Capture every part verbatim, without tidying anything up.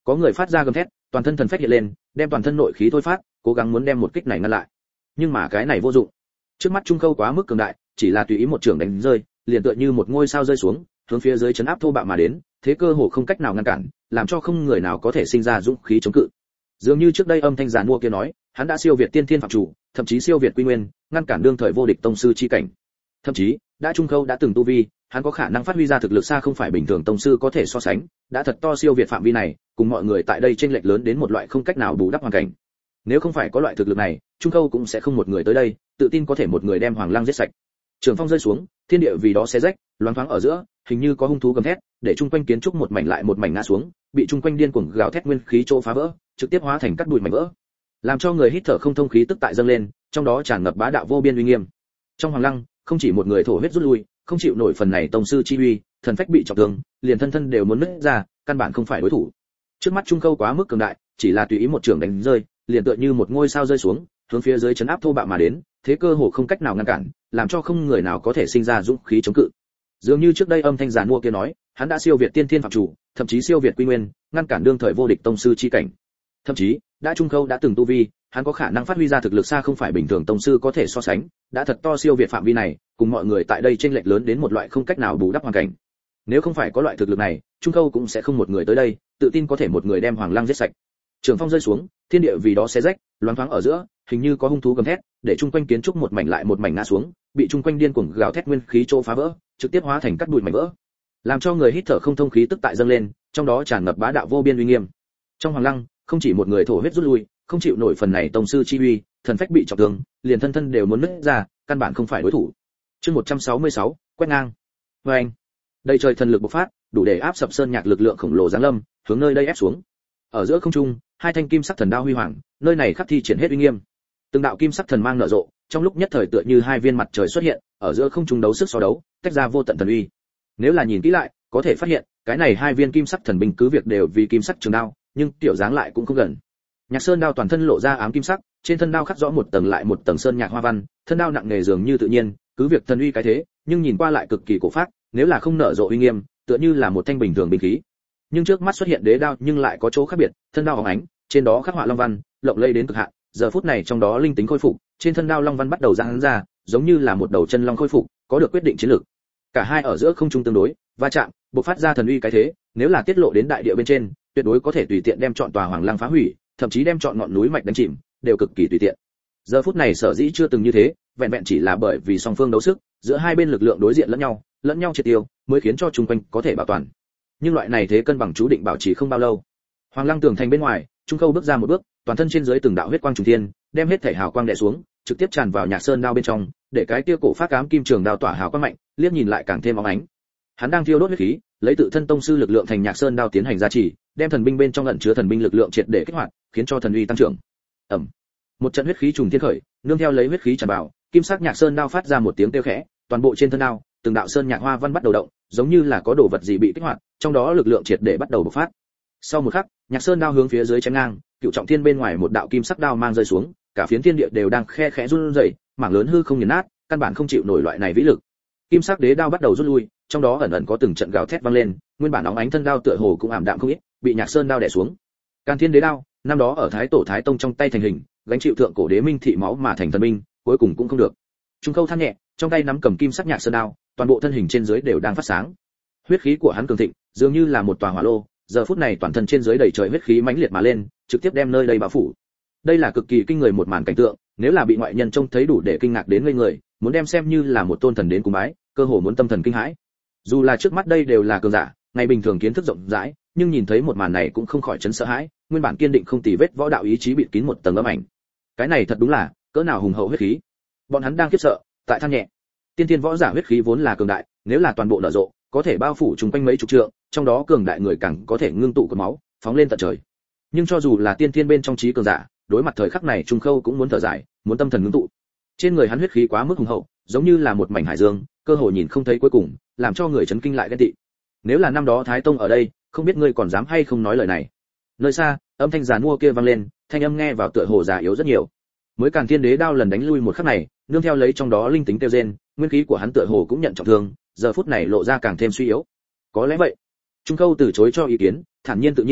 Có người phát ra gầm thét, toàn thân thần phách hiện lên, đem toàn thân nội khí thôi phát, cố gắng muốn đem một kích này ngăn lại. Nhưng mà cái này vô dụng. Trước mắt Trung Khâu quá mức cường đại, chỉ là tùy ý một trường đánh rơi, liền tựa như một ngôi sao rơi xuống, hướng phía dưới chấn áp thô bạo mà đến, thế cơ hồ không cách nào ngăn cản, làm cho không người nào có thể sinh ra dũng khí chống cự. Dường như trước đây âm thanh giàn mua kia nói, hắn đã siêu việt tiên thiên phạm chủ, thậm chí siêu việt quy nguyên, ngăn cản đương thời vô địch tông sư chi cảnh. Thậm chí, đã Trung Khâu đã từng tu vi, hắn có khả năng phát huy ra thực lực xa không phải bình thường tông sư có thể so sánh, đã thật to siêu việt phạm vi này, cùng mọi người tại đây chênh lệch lớn đến một loại không cách nào bù đắp hoàn cảnh. Nếu không phải có loại thực lực này, Trung Khâu cũng sẽ không một người tới đây, tự tin có thể một người đem Hoàng Lăng giết sạch. Trường phong rơi xuống, thiên địa vì đó xé rách, loáng thoáng ở giữa, hình như có hung thú gầm thét, để chung quanh kiến trúc một mảnh lại một mảnh ngã xuống, bị chung quanh điên cuồng gào thét nguyên khí chỗ phá vỡ, trực tiếp hóa thành cát bụi mảnh vỡ, làm cho người hít thở không thông khí tức tại dâng lên, trong đó tràn ngập bá đạo vô biên uy nghiêm. Trong Hoàng Lăng, không chỉ một người thổ huyết rút lui, không chịu nổi phần này tông sư chi uy, thần phách bị trọng thương, liền thân thân đều muốn nứt ra, căn bản không phải đối thủ. Trước mắt Trung Khâu quá mức cường đại, chỉ là tùy ý một trường đánh rơi, liền tựa như một ngôi sao rơi xuống, hướng phía dưới chấn áp thô bạo mà đến, thế cơ hồ không cách nào ngăn cản, làm cho không người nào có thể sinh ra dũng khí chống cự. Dường như trước đây âm thanh giàn mua kia nói, hắn đã siêu việt tiên thiên phạm chủ, thậm chí siêu việt quy nguyên, ngăn cản đương thời vô địch tông sư chi cảnh. Thậm chí, đã Trung Khâu đã từng tu vi, hắn có khả năng phát huy ra thực lực xa không phải bình thường tông sư có thể so sánh, đã thật to siêu việt phạm vi này, cùng mọi người tại đây chênh lệch lớn đến một loại không cách nào bù đắp hoàn cảnh. Nếu không phải có loại thực lực này, Trung Khâu cũng sẽ không một người tới đây, tự tin có thể một người đem Hoàng Lăng giết sạch. Trường phong rơi xuống, thiên địa vì đó xé rách, loáng thoáng ở giữa, hình như có hung thú gầm thét, để chung quanh kiến trúc một mảnh lại một mảnh ngã xuống, bị chung quanh điên cuồng gào thét nguyên khí chỗ phá vỡ, trực tiếp hóa thành cát bụi mảnh vỡ, làm cho người hít thở không thông khí tức tại dâng lên, trong đó tràn ngập bá đạo vô biên uy nghiêm. Trong Hoàng Lăng, không chỉ một người thổ huyết rút lui, không chịu nổi phần này tông sư chi uy, thần phách bị trọng thương, liền thân thân đều muốn nứt ra, căn bản không phải đối thủ. Chương một trăm sáu mươi sáu, quét ngang. Oeng. Đây trời thần lực bộc phát, đủ để áp sập sơn nhạc lực lượng khổng lồ giáng lâm, hướng nơi đây ép xuống. Ở giữa không trung, hai thanh kim sắc thần đao huy hoàng, nơi này khắc thi triển hết uy nghiêm. Từng đạo kim sắc thần mang nở rộ, trong lúc nhất thời tựa như hai viên mặt trời xuất hiện, ở giữa không trung đấu sức so đấu, tách ra vô tận thần uy. Nếu là nhìn kỹ lại, có thể phát hiện, cái này hai viên kim sắc thần binh cứ việc đều vì kim sắc trường đao, nhưng tiểu dáng lại cũng không gần. Nhạc Sơn đao toàn thân lộ ra ám kim sắc, trên thân đao khắc rõ một tầng lại một tầng sơn nhạc hoa văn, thân đao nặng nề dường như tự nhiên, cứ việc thần uy cái thế, nhưng nhìn qua lại cực kỳ cổ phác, nếu là không nở rộ uy nghiêm, tựa như là một thanh bình thường binh khí. Nhưng trước mắt xuất hiện đế đao nhưng lại có chỗ khác biệt, thân đao óng ánh, trên đó khắc họa long văn, lộng lẫy đến cực hạn, giờ phút này trong đó linh tính khôi phục, trên thân đao long văn bắt đầu giãn ra, giống như là một đầu chân long khôi phục, có được quyết định chiến lược. Cả hai ở giữa không trung tương đối, va chạm, bộc phát ra thần uy cái thế, nếu là tiết lộ đến đại địa bên trên, tuyệt đối có thể tùy tiện đem trọn tòa Hoàng Lăng phá hủy, thậm chí đem trọn ngọn núi mạch đánh chìm, đều cực kỳ tùy tiện. Giờ phút này sở dĩ chưa từng như thế, vẹn vẹn chỉ là bởi vì song phương đấu sức, giữa hai bên lực lượng đối diện lẫn nhau, lẫn nhau triệt tiêu, mới khiến cho chung quanh có thể bảo toàn. Nhưng loại này thế cân bằng chú định bảo trì không bao lâu. Hoàng Lăng tường thành bên ngoài, Trung Khâu bước ra một bước, toàn thân trên dưới từng đạo huyết quang trùng thiên, đem hết thể hào quang đè xuống, trực tiếp tràn vào Nhạc Sơn đao bên trong, để cái kia cổ phát ám kim trường đao tỏa hào quang mạnh, liếc nhìn lại càng thêm óng ánh. Hắn đang thiêu đốt huyết khí, lấy tự thân tông sư lực lượng thành Nhạc Sơn đao tiến hành gia trì, đem thần binh bên trong ẩn chứa thần binh lực lượng triệt để kích hoạt, khiến cho thần uy tăng trưởng. Ầm. Một trận huyết khí trùng thiên khởi, nương theo lấy huyết khí tràn vào, kim sắc Nhạc Sơn đao phát ra một tiếng kêu khẽ, toàn bộ trên thân đao, từng đạo sơn nhạc hoa văn bắt đầu động, giống như là có đồ vật gì bị kích hoạt, trong đó lực lượng triệt để bắt đầu bộc phát. Sau một khắc, Nhạc Sơn đao hướng phía dưới chém ngang, cựu trọng thiên bên ngoài một đạo kim sắc đao mang rơi xuống, cả phiến thiên địa đều đang khe khẽ run rẩy, mảng lớn hư không nghiền nát, căn bản không chịu nổi loại này vĩ lực. Kim sắc đế đao bắt đầu rút lui, trong đó ẩn ẩn có từng trận gào thét vang lên, nguyên bản óng ánh thân đao tựa hồ cũng ảm đạm không ít, bị Nhạc Sơn đao đè xuống. Can Thiên đế đao, năm đó ở Thái Tổ Thái Tông trong tay thành hình, gánh chịu thượng cổ đế minh thị máu mà thành thần binh, cuối cùng cũng không được. Trung Khâu than nhẹ, trong tay nắm cầm kim sắc Nhạc Sơn đao, toàn bộ thân hình trên dưới đều đang phát sáng. Huyết khí của hắn cường thịnh, dường như là một tòa hỏa lô, giờ phút này toàn thân trên dưới đầy trời huyết khí mãnh liệt mà lên, trực tiếp đem nơi đây bao phủ. Đây là cực kỳ kinh người một màn cảnh tượng, nếu là bị ngoại nhân trông thấy đủ để kinh ngạc đến ngây người, muốn đem xem như là một tôn thần đến cúng bái, cơ hồ muốn tâm thần kinh hãi. Dù là trước mắt đây đều là cường giả, ngày bình thường kiến thức rộng rãi, nhưng nhìn thấy một màn này cũng không khỏi chấn sợ hãi, nguyên bản kiên định không tì vết võ đạo ý chí bịt kín một tầng âm ảnh. Cái này thật đúng là cỡ nào hùng hậu huyết khí. Bọn hắn đang khiếp sợ, tại than nhẹ. Tiên tiên võ giả huyết khí vốn là cường đại, nếu là toàn bộ nở rộ, có thể bao phủ chung quanh mấy chục trượng, trong đó cường đại người càng có thể ngưng tụ cột máu, phóng lên tận trời. Nhưng cho dù là tiên tiên bên trong trí cường giả, đối mặt thời khắc này Trung Khâu cũng muốn thở dài, muốn tâm thần ngưng tụ. Trên người hắn huyết khí quá mức hùng hậu, giống như là một mảnh hải dương, cơ hội nhìn không thấy cuối cùng, làm cho người chấn kinh lại ghen tị. Nếu là năm đó Thái Tông ở đây, không biết ngươi còn dám hay không nói lời này. Nơi xa, âm thanh giàn mua kia vang lên, thanh âm nghe vào tựa hồ già yếu rất nhiều. Mới Càn Thiên Đế đao lần đánh lui một khắc này, nương theo lấy trong đó linh tính tiêu gen, nguyên khí của hắn tựa hồ cũng nhận trọng thương, giờ phút này lộ ra càng thêm suy yếu. Có lẽ vậy. Trung Khâu từ chối cho ý kiến, thản nhiên tự nhiên,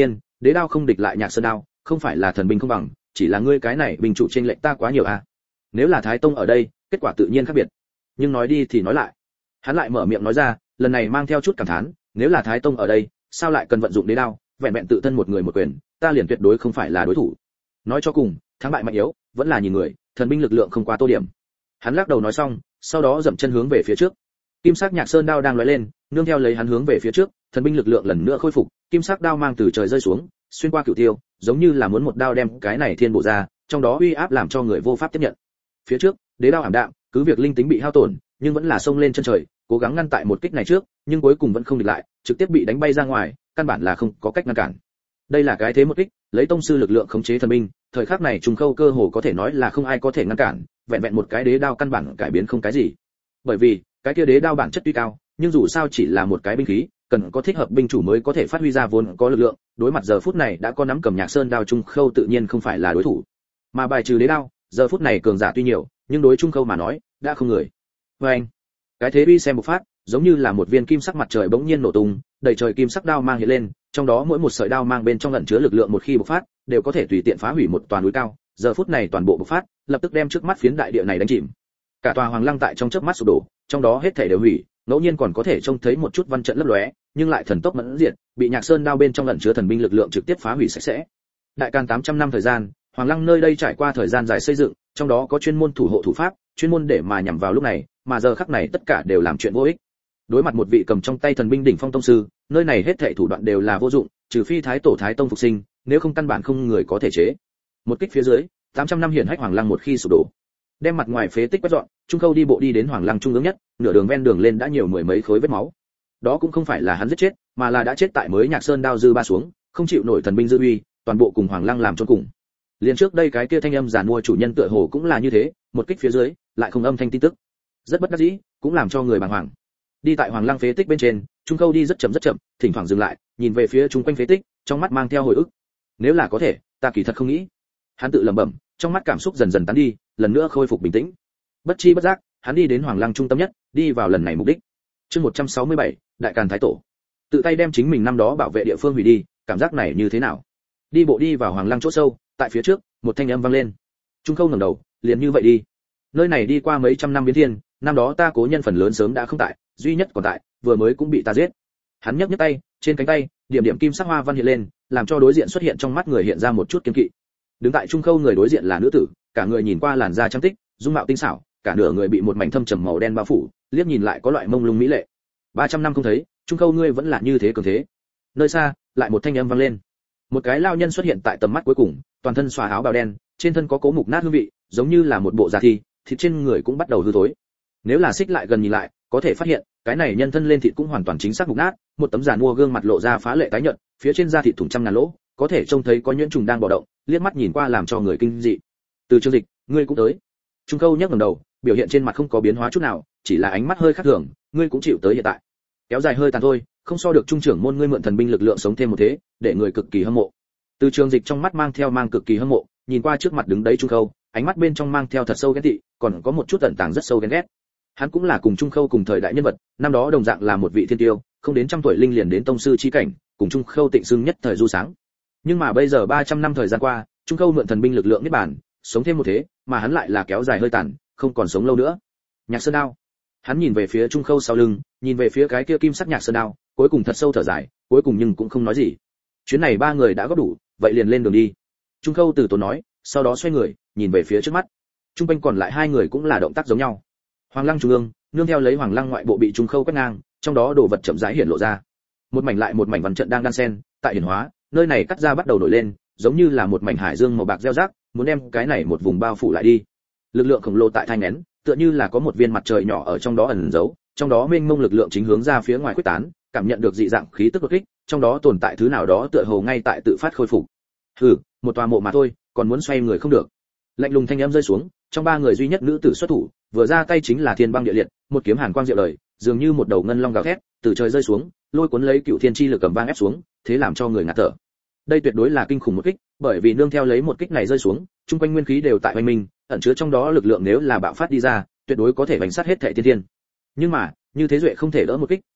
đế đao không địch lại Nhạc Sơn đao, không phải là thần binh không bằng, chỉ là ngươi cái này binh chủ chênh lệch ta quá nhiều à. Nếu là Thái Tông ở đây, kết quả tự nhiên khác biệt. Nhưng nói đi thì nói lại, hắn lại mở miệng nói ra, lần này mang theo chút cảm thán, nếu là Thái Tông ở đây, sao lại cần vận dụng đế đao, vẹn vẹn tự thân một người một quyền, ta liền tuyệt đối không phải là đối thủ. Nói cho cùng, thắng bại mạnh yếu, vẫn là nhìn người, thần binh lực lượng không quá tô điểm. Hắn lắc đầu nói xong, sau đó dậm chân hướng về phía trước. Kim sắc Nhạc Sơn đao đang lóe lên, nương theo lấy hắn hướng về phía trước, thần binh lực lượng lần nữa khôi phục, kim sắc đao mang từ trời rơi xuống, xuyên qua cửu tiêu, giống như là muốn một đao đem cái này thiên bộ ra, trong đó uy áp làm cho người vô pháp tiếp nhận. Phía trước, đế đao ảm đạm, cứ việc linh tính bị hao tổn, nhưng vẫn là xông lên chân trời, cố gắng ngăn tại một kích này trước, nhưng cuối cùng vẫn không địch lại, trực tiếp bị đánh bay ra ngoài, căn bản là không có cách ngăn cản. Đây là cái thế một kích, lấy tông sư lực lượng khống chế thần binh, thời khắc này trùng khâu cơ hồ có thể nói là không ai có thể ngăn cản, vẹn vẹn một cái đế đao căn bản cải biến không cái gì. Bởi vì, cái kia đế đao bản chất tuy cao, nhưng dù sao chỉ là một cái binh khí, cần có thích hợp binh chủ mới có thể phát huy ra vốn có lực lượng, đối mặt giờ phút này đã có nắm cầm Nhạc Sơn đao trùng khâu tự nhiên không phải là đối thủ. Mà bài trừ đế đao, giờ phút này cường giả tuy nhiều, nhưng đối trùng khâu mà nói, đã không người. Và anh, cái thế uy xem một phát, giống như là một viên kim sắc mặt trời bỗng nhiên nổ tung, đầy trời kim sắc đao mang hiện lên, trong đó mỗi một sợi đao mang bên trong ẩn chứa lực lượng một khi bộc phát, đều có thể tùy tiện phá hủy một tòa núi cao. Giờ phút này toàn bộ bộc phát, lập tức đem trước mắt phiến đại địa này đánh chìm. Cả tòa Hoàng Lăng tại trong chớp mắt sụp đổ, trong đó hết thảy đều hủy, ngẫu nhiên còn có thể trông thấy một chút văn trận lấp lóe, nhưng lại thần tốc mẫn diệt, bị Nhạc Sơn đao bên trong ẩn chứa thần binh lực lượng trực tiếp phá hủy sạch sẽ. Đại Càn tám trăm năm thời gian, Hoàng Lăng nơi đây trải qua thời gian dài xây dựng, trong đó có chuyên môn thủ hộ thủ pháp, chuyên môn để mà nhằm vào lúc này, mà giờ khắc này tất cả đều làm chuyện vô ích. Đối mặt một vị cầm trong tay thần binh đỉnh phong tông sư, nơi này hết thảy thủ đoạn đều là vô dụng, trừ phi Thái Tổ Thái Tông phục sinh, nếu không căn bản không người có thể chế. Một kích phía dưới, tám trăm năm hiển hách Hoàng Lăng một khi sụp đổ, đem mặt ngoài phế tích quét dọn, Trung Khâu đi bộ đi đến Hoàng Lăng trung ương nhất, nửa đường ven đường lên đã nhiều mười mấy khối vết máu. Đó cũng không phải là hắn giết chết, mà là đã chết tại mới Nhạc Sơn đao dư ba xuống, không chịu nổi thần binh dư uy, toàn bộ cùng Hoàng Lăng làm chôn cùng. Liên trước đây cái kia thanh âm giản mua chủ nhân tựa hồ cũng là như thế, một kích phía dưới, lại không âm thanh tin tức. Rất bất đắc dĩ, cũng làm cho người bàng hoàng. Đi tại Hoàng Lăng phế tích bên trên, Trung Khâu đi rất chậm rất chậm, thỉnh thoảng dừng lại, nhìn về phía chung quanh phế tích, trong mắt mang theo hồi ức. Nếu là có thể, ta kỳ thật không nghĩ. Hắn tự lẩm bẩm, trong mắt cảm xúc dần dần tán đi, lần nữa khôi phục bình tĩnh. Bất chi bất giác, hắn đi đến Hoàng Lăng trung tâm nhất, đi vào lần này mục đích. Chương một trăm sáu mươi bảy, Đại Càn Thái Tổ. Tự tay đem chính mình năm đó bảo vệ địa phương hủy đi, cảm giác này như thế nào? Đi bộ đi vào Hoàng Lăng chỗ sâu, tại phía trước, một thanh âm vang lên. Trung Khâu ngẩng đầu, liền như vậy đi. Nơi này đi qua mấy trăm năm biến thiên, năm đó ta cố nhân phần lớn sớm đã không tại, duy nhất còn tại, vừa mới cũng bị ta giết. Hắn nhấc nhấc tay, trên cánh tay, điểm điểm kim sắc hoa văn hiện lên, làm cho đối diện xuất hiện trong mắt người hiện ra một chút kiêng kỵ. Đứng tại Trung Khâu người đối diện là nữ tử, cả người nhìn qua làn da trắng tích, dung mạo tinh xảo, cả nửa người bị một mảnh thâm trầm màu đen bao phủ, liếc nhìn lại có loại mông lung mỹ lệ. ba trăm năm không thấy, Trung Khâu ngươi vẫn là như thế cường thế. Nơi xa, lại một thanh âm vang lên. Một cái lao nhân xuất hiện tại tầm mắt cuối cùng, toàn thân xòa áo bào đen, trên thân có cố mục nát hương vị, giống như là một bộ da thi, thịt trên người cũng bắt đầu hư thối. Nếu là xích lại gần nhìn lại, có thể phát hiện, cái này nhân thân lên thịt cũng hoàn toàn chính xác mục nát, một tấm giàn mua gương mặt lộ ra phá lệ tái nhợt, phía trên da thịt thủng trăm ngàn lỗ, có thể trông thấy có nhuyễn trùng đang bò động, liếc mắt nhìn qua làm cho người kinh dị. Từ Chương Dịch, ngươi cũng tới. Trung Khâu nhấc ngẩng đầu, biểu hiện trên mặt không có biến hóa chút nào, chỉ là ánh mắt hơi khác thường, ngươi cũng chịu tới hiện tại. Kéo dài hơi tàn thôi, không so được trung trưởng môn ngươi mượn thần binh lực lượng sống thêm một thế, để người cực kỳ hâm mộ. Từ Chương Dịch trong mắt mang theo mang cực kỳ hâm mộ, nhìn qua trước mặt đứng đấy Trung Khâu, ánh mắt bên trong mang theo thật sâu ghen tị, còn có một chút tận tàng rất sâu ghen ghét. Hắn cũng là cùng Trung Khâu cùng thời đại nhân vật, năm đó đồng dạng là một vị thiên tiêu, không đến trăm tuổi linh liền đến tông sư chi cảnh, cùng Trung Khâu tịnh xưng nhất thời du sáng. Nhưng mà bây giờ ba trăm năm thời gian qua, Trung Khâu mượn thần binh lực lượng niết bàn, sống thêm một thế, mà hắn lại là kéo dài hơi tàn, không còn sống lâu nữa. Nhạc Sơn đao. Hắn nhìn về phía Trung Khâu sau lưng, nhìn về phía cái kia kim sắc Nhạc Sơn đao, cuối cùng thật sâu thở dài, cuối cùng nhưng cũng không nói gì. Chuyến này ba người đã góp đủ, vậy liền lên đường đi. Trung Khâu từ tốn nói, sau đó xoay người, nhìn về phía trước mắt. Trung quanh còn lại hai người cũng là động tác giống nhau. Hoàng Lăng trung ương, nương theo lấy Hoàng Lăng ngoại bộ bị Trung Khâu quét ngang, trong đó đồ vật chậm rãi hiện lộ ra. Một mảnh lại một mảnh văn trận đang đan xen, tại hiển hóa, nơi này cắt ra bắt đầu nổi lên, giống như là một mảnh hải dương màu bạc gieo rắc, muốn đem cái này một vùng bao phủ lại đi. Lực lượng khổng lồ tại thanh nén, tựa như là có một viên mặt trời nhỏ ở trong đó ẩn giấu, trong đó mênh mông lực lượng chính hướng ra phía ngoài quyết tán, cảm nhận được dị dạng khí tức đột kích, trong đó tồn tại thứ nào đó tựa hồ ngay tại tự phát khôi phục. Hừ, một tòa mộ mà thôi, còn muốn xoay người không được. Lạnh lùng thanh âm rơi xuống, trong ba người duy nhất nữ tử xuất thủ, vừa ra tay chính là Thiên Băng Địa Liệt, một kiếm hàn quang diệu đời, dường như một đầu ngân long gào thét, từ trời rơi xuống, lôi cuốn lấy cựu thiên chi lực cầm vang ép xuống, thế làm cho người ngạt thở. Đây tuyệt đối là kinh khủng một kích, bởi vì nương theo lấy một kích này rơi xuống, trung quanh nguyên khí đều tại hoành minh, ẩn chứa trong đó lực lượng nếu là bạo phát đi ra, tuyệt đối có thể bành sát hết thảy thiên thiên. Nhưng mà, như thế duệ không thể đỡ một kích,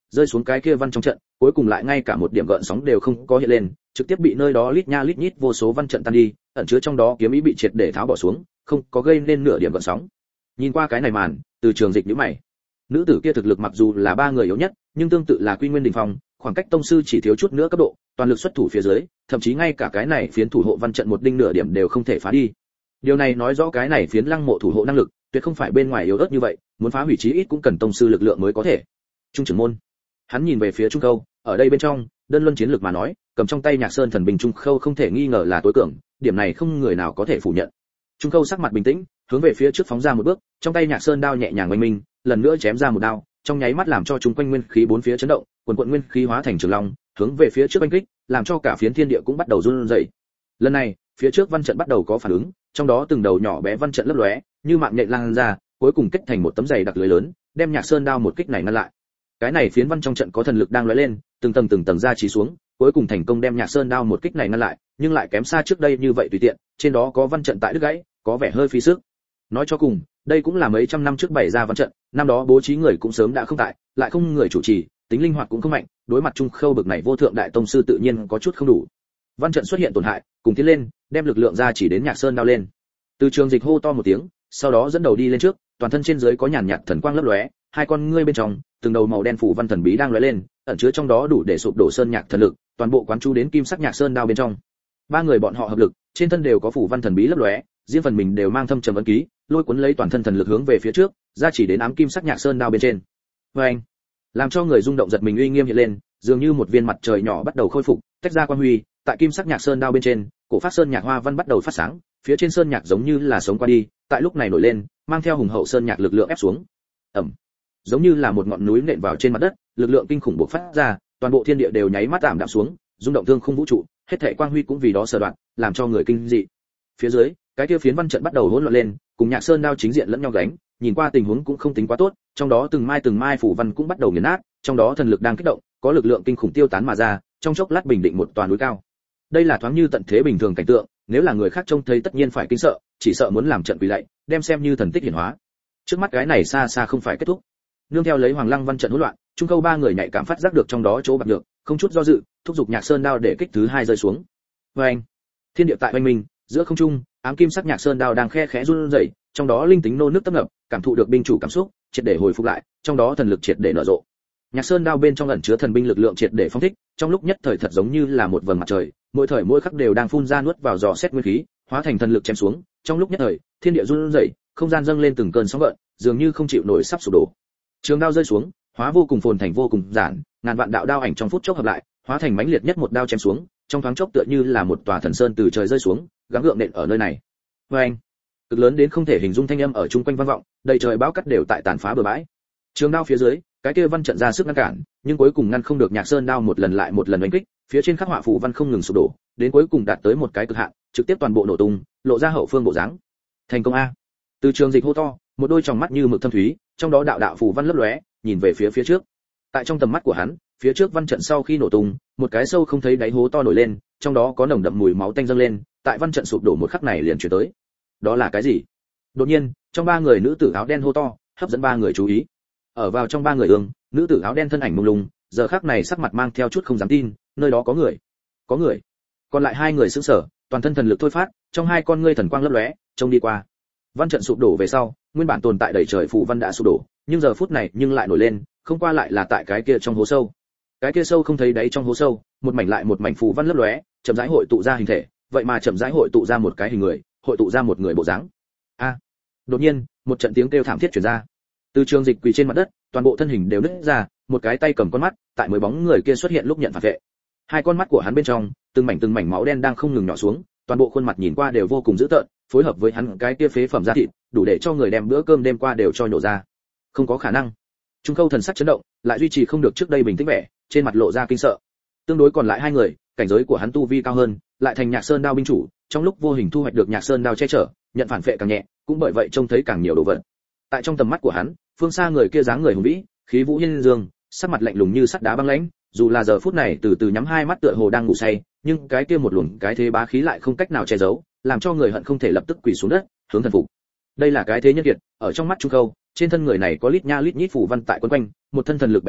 rơi xuống cái kia văn trong trận, cuối cùng lại ngay cả một điểm gợn sóng đều không có hiện lên, trực tiếp bị nơi đó lít nha lít nhít vô số văn trận tan đi, ẩn chứa trong đó kiếm ý bị triệt để tháo bỏ xuống, không có gây nên nửa điểm gợn sóng. Nhìn qua cái này màn, Từ Trường Dịch nhíu mày. Nữ tử kia thực lực mặc dù là ba người yếu nhất, nhưng tương tự là Quy Nguyên đỉnh phong, khoảng cách tông sư chỉ thiếu chút nữa cấp độ, toàn lực xuất thủ phía dưới, thậm chí ngay cả cái này phiến thủ hộ văn trận một đinh nửa điểm đều không thể phá đi. Điều này nói rõ cái này phiến lăng mộ thủ hộ năng lực, tuyệt không phải bên ngoài yếu ớt như vậy, muốn phá hủy chí ít cũng cần tông sư lực lượng mới có thể. Trung trưởng môn, hắn nhìn về phía Trung Khâu, ở đây bên trong, đơn luân chiến lược mà nói, cầm trong tay Nhạc Sơn thần binh Trung Khâu không thể nghi ngờ là tối cường, điểm này không người nào có thể phủ nhận. Trung Khâu sắc mặt bình tĩnh, hướng về phía trước phóng ra một bước, trong tay Nhạc Sơn đao nhẹ nhàng oanh minh, lần nữa chém ra một đao, trong nháy mắt làm cho chúng quanh nguyên khí bốn phía chấn động, quần quần nguyên khí hóa thành trường long, hướng về phía trước oanh kích, làm cho cả phiến thiên địa cũng bắt đầu run rẩy. Lần này, phía trước văn trận bắt đầu có phản ứng, trong đó từng đầu nhỏ bé văn trận lấp lóe, như mạng nhện lan ra, cuối cùng kết thành một tấm dày đặc lưới lớn, đem Nhạc Sơn đao một kích này ngăn lại. Cái này phiến văn trong trận có thần lực đang lóe lên, từng tầng từng tầng ra chỉ xuống, cuối cùng thành công đem Nhạc Sơn đao một kích này ngăn lại, nhưng lại kém xa trước đây như vậy tùy tiện, trên đó có văn trận tại đứt gãy, có vẻ hơi phí sức. Nói cho cùng, đây cũng là mấy trăm năm trước bày ra văn trận, năm đó bố trí người cũng sớm đã không tại, lại không người chủ trì, tính linh hoạt cũng không mạnh, đối mặt Trung Khâu bực này vô thượng đại tông sư tự nhiên có chút không đủ. Văn trận xuất hiện tổn hại, cùng tiến lên, đem lực lượng ra chỉ đến Nhạc Sơn đao lên. Từ Trường Dịch hô to một tiếng, sau đó dẫn đầu đi lên trước, toàn thân trên dưới có nhàn nhạt thần quang lấp lóe, hai con ngươi bên trong, từng đầu màu đen phủ văn thần bí đang lóe lên, ẩn chứa trong đó đủ để sụp đổ sơn nhạc thần lực, toàn bộ quán chú đến kim sắc Nhạc Sơn đao bên trong. Ba người bọn họ hợp lực, trên thân đều có phủ văn thần bí lấp lóe, riêng phần mình đều mang thâm trầm ấn ký, lôi cuốn lấy toàn thân thần lực hướng về phía trước, ra chỉ đến ám kim sắc Nhạc Sơn đao bên trên. Oeng! Làm cho người rung động giật mình uy nghiêm hiện lên, dường như một viên mặt trời nhỏ bắt đầu khôi phục, tách ra quang huy, tại kim sắc Nhạc Sơn đao bên trên, cổ phát sơn nhạc hoa văn bắt đầu phát sáng, phía trên sơn nhạc giống như là sống qua đi, tại lúc này nổi lên, mang theo hùng hậu sơn nhạc lực lượng ép xuống. Ầm! Giống như là một ngọn núi nện vào trên mặt đất, lực lượng kinh khủng bộc phát ra, toàn bộ thiên địa đều nháy mắt tạm đạm xuống, rung động thương không vũ trụ, hết thảy quang huy cũng vì đó sờ đoạn, làm cho người kinh dị. Phía dưới, cái kia phiến văn trận bắt đầu hỗn loạn lên, cùng Nhạc Sơn đao chính diện lẫn nhau gánh, nhìn qua tình huống cũng không tính quá tốt, trong đó từng mai từng mai phủ văn cũng bắt đầu nghiền nát, trong đó thần lực đang kích động, có lực lượng kinh khủng tiêu tán mà ra, trong chốc lát bình định một tòa núi cao. Đây là thoáng như tận thế bình thường cảnh tượng, nếu là người khác trông thấy tất nhiên phải kinh sợ, chỉ sợ muốn làm trận quỳ lạy, đem xem như thần tích hiển hóa. Trước mắt cái này xa xa không phải kết thúc. Nương theo lấy Hoàng Lăng văn trận hỗn loạn, Trung Khâu ba người nhạy cảm phát giác được trong đó chỗ bạc được, không chút do dự, thúc giục Nhạc Sơn đao để kích thứ hai rơi xuống. Oeng! Thiên địa tại oanh minh, giữa không trung, ám kim sắc Nhạc Sơn đao đang khe khẽ run rẩy, trong đó linh tính nô nước tấp nập, cảm thụ được binh chủ cảm xúc, triệt để hồi phục lại, trong đó thần lực triệt để nở rộ. Nhạc Sơn đao bên trong ẩn chứa thần binh lực lượng triệt để phóng thích, trong lúc nhất thời thật giống như là một vầng mặt trời, mỗi thời mỗi khắc đều đang phun ra nuốt vào dò xét nguyên khí, hóa thành thần lực chém xuống, trong lúc nhất thời, thiên địa run rẩy, không gian dâng lên từng cơn sóng gợn, dường như không chịu nổi sắp sụp đổ. Trường đao rơi xuống, hóa vô cùng phồn thành vô cùng giản, ngàn vạn đạo đao ảnh trong phút chốc hợp lại, hóa thành mãnh liệt nhất một đao chém xuống, trong thoáng chốc tựa như là một tòa thần sơn từ trời rơi xuống, gắng gượng nện ở nơi này. Oeng! Cực lớn đến không thể hình dung thanh âm ở chung quanh vang vọng, đầy trời bão cắt đều tại tàn phá bờ bãi. Trường đao phía dưới, cái kia văn trận ra sức ngăn cản, nhưng cuối cùng ngăn không được Nhạc Sơn đao một lần lại một lần đánh kích, phía trên khắc họa phù văn không ngừng sụp đổ, đến cuối cùng đạt tới một cái cực hạn, trực tiếp toàn bộ nổ tung, lộ ra hậu phương bộ dáng. Thành công a! Từ Trường Dịch hô to, một đôi tròng mắt như mực thâm thúy, trong đó đạo đạo phù văn lấp lóe, nhìn về phía phía trước. Tại trong tầm mắt của hắn, phía trước văn trận sau khi nổ tung, một cái sâu không thấy đáy hố to nổi lên, trong đó có nồng đậm mùi máu tanh dâng lên, tại văn trận sụp đổ một khắc này liền chuyển tới. Đó là cái gì? Đột nhiên, trong ba người nữ tử áo đen hô to, hấp dẫn ba người chú ý. Ở vào trong ba người ương, nữ tử áo đen thân ảnh mông lung, giờ khắc này sắc mặt mang theo chút không dám tin, nơi đó có người, có người. Còn lại hai người sững sờ, toàn thân thần lực thôi phát, trong hai con ngươi thần quang lấp lóe, trông đi qua. Văn trận sụp đổ về sau, nguyên bản tồn tại đầy trời phù văn đã sụp đổ, nhưng giờ phút này nhưng lại nổi lên, không qua lại là tại cái kia trong hố sâu. Cái kia sâu không thấy đáy trong hố sâu, một mảnh lại một mảnh phù văn lấp lóe, chậm rãi hội tụ ra hình thể, vậy mà chậm rãi hội tụ ra một cái hình người, hội tụ ra một người bộ dáng. A! Đột nhiên, một trận tiếng kêu thảm thiết truyền ra. Từ Trường Dịch quỳ trên mặt đất, toàn bộ thân hình đều nứt ra, một cái tay cầm con mắt, tại mới bóng người kia xuất hiện lúc nhận phản vệ. Hai con mắt của hắn bên trong, từng mảnh từng mảnh máu đen đang không ngừng nhỏ xuống, toàn bộ khuôn mặt nhìn qua đều vô cùng dữ tợn, phối hợp với hắn cái kia phế phẩm da thịt, đủ để cho người đem bữa cơm đêm qua đều cho nhổ ra. Không có khả năng. Trung Khâu thần sắc chấn động, lại duy trì không được trước đây bình tĩnh vẻ, trên mặt lộ ra kinh sợ. Tương đối còn lại hai người, cảnh giới của hắn tu vi cao hơn, lại thành Nhạc Sơn đao binh chủ, trong lúc vô hình thu hoạch được Nhạc Sơn đao che chở, nhận phản phệ càng nhẹ, cũng bởi vậy trông thấy càng nhiều đồ vật. Tại trong tầm mắt của hắn, phương xa người kia dáng người hùng vĩ, khí vũ hiên dương, sắc mặt lạnh lùng như sắt đá băng lãnh, dù là giờ phút này từ từ nhắm hai mắt tựa hồ đang ngủ say, nhưng cái kia một luồng cái thế bá khí lại không cách nào che giấu, làm cho người hận không thể lập tức quỳ xuống đất, hướng thần phục. Đây là cái thế nhân kiệt, ở trong mắt Trung Khâu, trên thân người này có lít nha lít nhít phù văn tại quấn quanh, một thân thần lực bành trướng,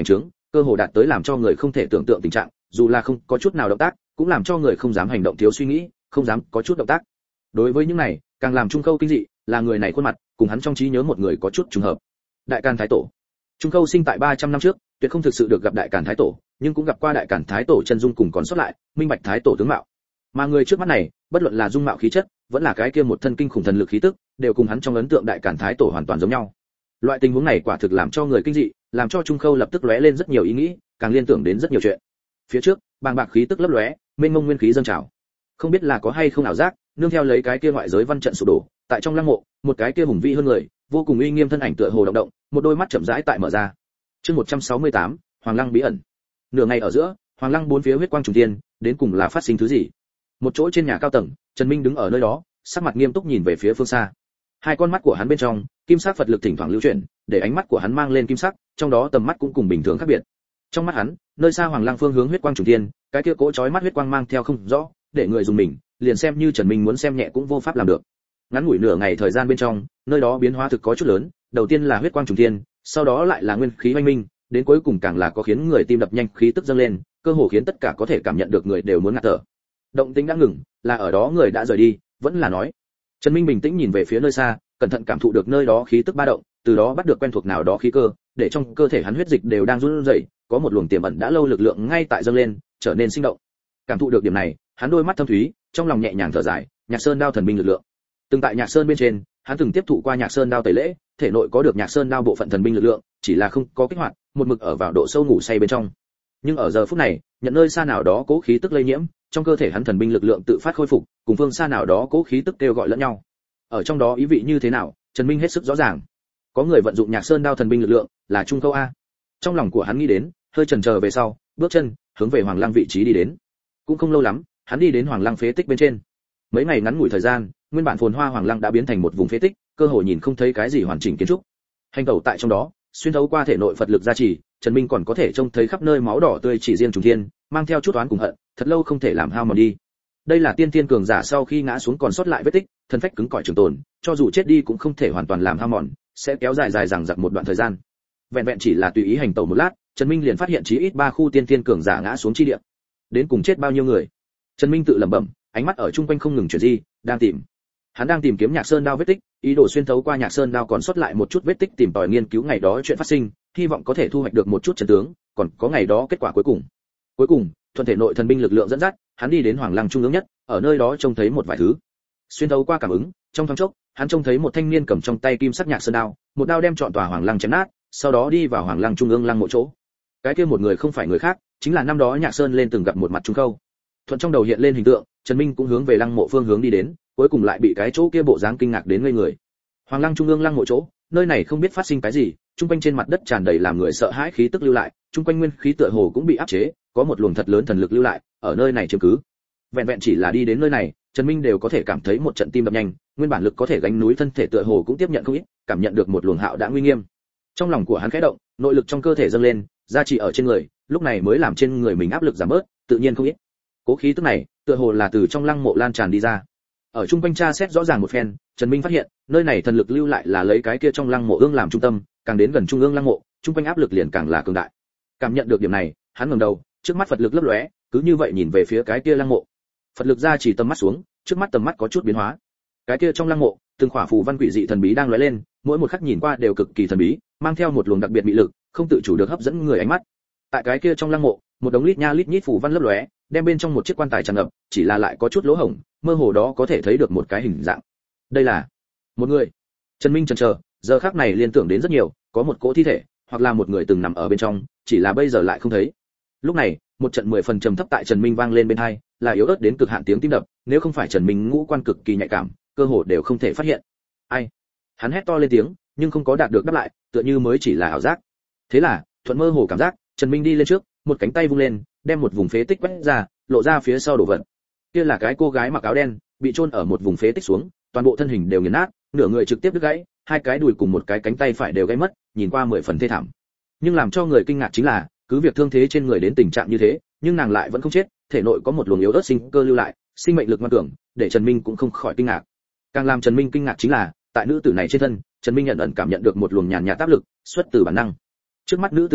cơ hồ đạt tới làm cho người không thể tưởng tượng tình trạng, dù là không có chút nào động tác, cũng làm cho người không dám hành động thiếu suy nghĩ, không dám có chút động tác. Đối với những này, càng làm Trung Khâu kinh dị, là người này khuôn mặt, cùng hắn trong trí nhớ một người có chút trùng hợp. Đại Càn Thái Tổ. Trung Khâu sinh tại ba trăm năm trước, tuyệt không thực sự được gặp Đại Càn Thái Tổ, nhưng cũng gặp qua Đại Càn Thái Tổ chân dung cùng còn sót lại, minh bạch Thái Tổ tướng mạo. Mà người trước mắt này, bất luận là dung mạo khí chất, vẫn là cái kia một thân kinh khủng thần lực khí tức, đều cùng hắn trong ấn tượng Đại Càn Thái Tổ hoàn toàn giống nhau. Loại tình huống này quả thực làm cho người kinh dị, làm cho Trung Khâu lập tức lóe lên rất nhiều ý nghĩ, càng liên tưởng đến rất nhiều chuyện. Phía trước, bàng bạc khí tức lấp lóe, mênh mông nguyên khí dâng trào. Không biết là có hay không ảo giác, nương theo lấy cái kia ngoại giới văn trận sụp đổ, tại trong lăng mộ, một cái kia hùng vĩ hơn người, vô cùng uy nghiêm thân ảnh tựa hồ động động, một đôi mắt chậm rãi tại mở ra. Chương một trăm sáu mươi tám, Hoàng Lăng bí ẩn. Nửa ngày ở giữa, Hoàng Lăng bốn phía huyết quang trùng thiên, đến cùng là phát sinh thứ gì? Một chỗ trên nhà cao tầng, Trần Minh đứng ở nơi đó, sắc mặt nghiêm túc nhìn về phía phương xa. Hai con mắt của hắn bên trong, kim sắc Phật lực thỉnh thoảng lưu chuyển, để ánh mắt của hắn mang lên kim sắc, trong đó tầm mắt cũng cùng bình thường khác biệt. Trong mắt hắn, nơi xa Hoàng Lăng phương hướng huyết quang trùng thiên, cái kia cỗ chói mắt huyết quang mang theo không rõ, để người dùng mình, liền xem như Trần Minh muốn xem nhẹ cũng vô pháp làm được. Ngắn ngủi nửa ngày thời gian bên trong, nơi đó biến hóa thực có chút lớn, đầu tiên là huyết quang trùng thiên, sau đó lại là nguyên khí oanh minh, đến cuối cùng càng là có khiến người tim đập nhanh khí tức dâng lên, cơ hồ khiến tất cả có thể cảm nhận được người đều muốn ngạt thở. Động tĩnh đã ngừng, là ở đó người đã rời đi, vẫn là nói. Trần Minh bình tĩnh nhìn về phía nơi xa, cẩn thận cảm thụ được nơi đó khí tức ba động, từ đó bắt được quen thuộc nào đó khí cơ, để trong cơ thể hắn huyết dịch đều đang run rẩy, có một luồng tiềm ẩn đã lâu lực lượng ngay tại dâng lên, trở nên sinh động. Cảm thụ được điểm này, hắn đôi mắt thâm thúy, trong lòng nhẹ nhàng thở dài, Nhạc Sơn đao thần binh lực lượng. Từng tại Nhạc Sơn bên trên, hắn từng tiếp thụ qua Nhạc Sơn đao tẩy lễ, thể nội có được Nhạc Sơn đao bộ phận thần binh lực lượng, chỉ là không có kích hoạt, một mực ở vào độ sâu ngủ say bên trong. Nhưng ở giờ phút này, nhận nơi xa nào đó cố khí tức lây nhiễm, trong cơ thể hắn thần binh lực lượng tự phát khôi phục, cùng phương xa nào đó cố khí tức kêu gọi lẫn nhau. Ở trong đó ý vị như thế nào, Trần Minh hết sức rõ ràng. Có người vận dụng Nhạc Sơn đao thần binh lực lượng, là Trung Khâu a. Trong lòng của hắn nghĩ đến, hơi chần chờ về sau, bước chân hướng về Hoàng Lăng vị trí đi đến. Cũng không lâu lắm, hắn đi đến Hoàng Lăng phế tích bên trên. Mấy ngày ngắn ngủi thời gian, nguyên bản phồn hoa Hoàng Lăng đã biến thành một vùng phế tích, cơ hồ nhìn không thấy cái gì hoàn chỉnh kiến trúc. Hành tẩu tại trong đó, xuyên thấu qua thể nội Phật lực gia trì, Trần Minh còn có thể trông thấy khắp nơi máu đỏ tươi chỉ riêng trùng thiên, mang theo chút oán cùng hận, thật lâu không thể làm hao mòn đi. Đây là tiên tiên cường giả sau khi ngã xuống còn sót lại vết tích, thân phách cứng cỏi trường tồn, cho dù chết đi cũng không thể hoàn toàn làm hao mòn, sẽ kéo dài dài dằng dặc một đoạn thời gian. Vẹn vẹn chỉ là tùy ý hành tẩu một lát, Trần Minh liền phát hiện chí ít ba khu tiên tiên cường giả ngã xuống chi địa. Đến cùng chết bao nhiêu người? Trần Minh tự lẩm bẩm, ánh mắt ở chung quanh không ngừng chuyển di, đang tìm. Hắn đang tìm kiếm Nhạc Sơn đao vết tích, ý đồ xuyên thấu qua Nhạc Sơn đao còn sót lại một chút vết tích tìm tòi nghiên cứu ngày đó chuyện phát sinh, hy vọng có thể thu hoạch được một chút chân tướng, còn có ngày đó kết quả cuối cùng. Cuối cùng, thuận thể nội thần binh lực lượng dẫn dắt, hắn đi đến Hoàng Lăng trung ương nhất, ở nơi đó trông thấy một vài thứ. Xuyên thấu qua cảm ứng, trong thoáng chốc, hắn trông thấy một thanh niên cầm trong tay kim sắc Nhạc Sơn đao, một đao đem trọn tòa Hoàng Lăng chém nát, sau đó đi vào Hoàng Lăng trung ương lăng mộ chỗ. Cái kia một người không phải người khác, chính là năm đó Nhạc Sơn lên từng gặp một mặt Trung Khâu. Thuận trong đầu hiện lên hình tượng, Trần Minh cũng hướng về lăng mộ phương hướng đi đến, cuối cùng lại bị cái chỗ kia bộ dáng kinh ngạc đến ngây người. Hoàng Lăng trung ương lăng mộ chỗ, nơi này không biết phát sinh cái gì, trung quanh trên mặt đất tràn đầy làm người sợ hãi khí tức lưu lại, trung quanh nguyên khí tựa hồ cũng bị áp chế, có một luồng thật lớn thần lực lưu lại, ở nơi này chiếm cứ. Vẹn vẹn chỉ là đi đến nơi này, Trần Minh đều có thể cảm thấy một trận tim đập nhanh, nguyên bản lực có thể gánh núi thân thể tựa hồ cũng tiếp nhận không ít, cảm nhận được một luồng hạo đã nguy nghiêm. Trong lòng của hắn khẽ động, nội lực trong cơ thể dâng lên, gia trì ở trên người, lúc này mới làm trên người mình áp lực giảm bớt, tự nhiên không ít. Cố khí tức này, tựa hồ là từ trong lăng mộ lan tràn đi ra. Ở trung quanh tra xét rõ ràng một phen, Trần Minh phát hiện, nơi này thần lực lưu lại là lấy cái kia trong lăng mộ ương làm trung tâm, càng đến gần trung ương lăng mộ, trung quanh áp lực liền càng là cường đại. Cảm nhận được điểm này, hắn ngẩng đầu, trước mắt Phật lực lấp lóe, cứ như vậy nhìn về phía cái kia lăng mộ. Phật lực ra chỉ tầm mắt xuống, trước mắt tầm mắt có chút biến hóa. Cái kia trong lăng mộ, từng khỏa phù văn quỷ dị thần bí đang lóe lên, mỗi một khắc nhìn qua đều cực kỳ thần bí, mang theo một luồng đặc biệt mị lực, không tự chủ được hấp dẫn người ánh mắt. Tại cái kia trong lăng mộ, một đống lít nha lít nhít phù văn lấp lóe, đem bên trong một chiếc quan tài tràn ngập, chỉ là lại có chút lỗ hổng, mơ hồ đó có thể thấy được một cái hình dạng. Đây là một người. Trần Minh chần chờ, giờ khắc này liên tưởng đến rất nhiều, có một cỗ thi thể, hoặc là một người từng nằm ở bên trong, chỉ là bây giờ lại không thấy. Lúc này, một trận mười phần trầm thấp tại Trần Minh vang lên bên tai, là yếu ớt đến cực hạn tiếng tim đập, nếu không phải Trần Minh ngũ quan cực kỳ nhạy cảm, cơ hồ đều không thể phát hiện. Ai? Hắn hét to lên tiếng, nhưng không có đạt được đáp lại, tựa như mới chỉ là ảo giác. Thế là, thuận mơ hồ cảm giác, Trần Minh đi lên trước, một cánh tay vung lên, đem một vùng phế tích quét ra, lộ ra phía sau đổ vật. Kia là cái cô gái mặc áo đen, bị chôn ở một vùng phế tích xuống, toàn bộ thân hình đều nghiền nát, nửa người trực tiếp đứt gãy, hai cái đùi cùng một cái cánh tay phải đều gãy mất, nhìn qua mười phần thê thảm. Nhưng làm cho người kinh ngạc chính là, cứ việc thương thế trên người đến tình trạng như thế, nhưng nàng lại vẫn không chết, thể nội có một luồng yếu ớt sinh cơ lưu lại, sinh mệnh lực ngoan cường, để Trần Minh cũng không khỏi kinh ngạc. Càng làm Trần Minh kinh ngạc chính là, tại nữ tử này trên thân, Trần Minh nhận ẩn cảm nhận được một luồng nhàn nhạt áp lực, xuất từ bản năng. Trước mắt nữ tử này,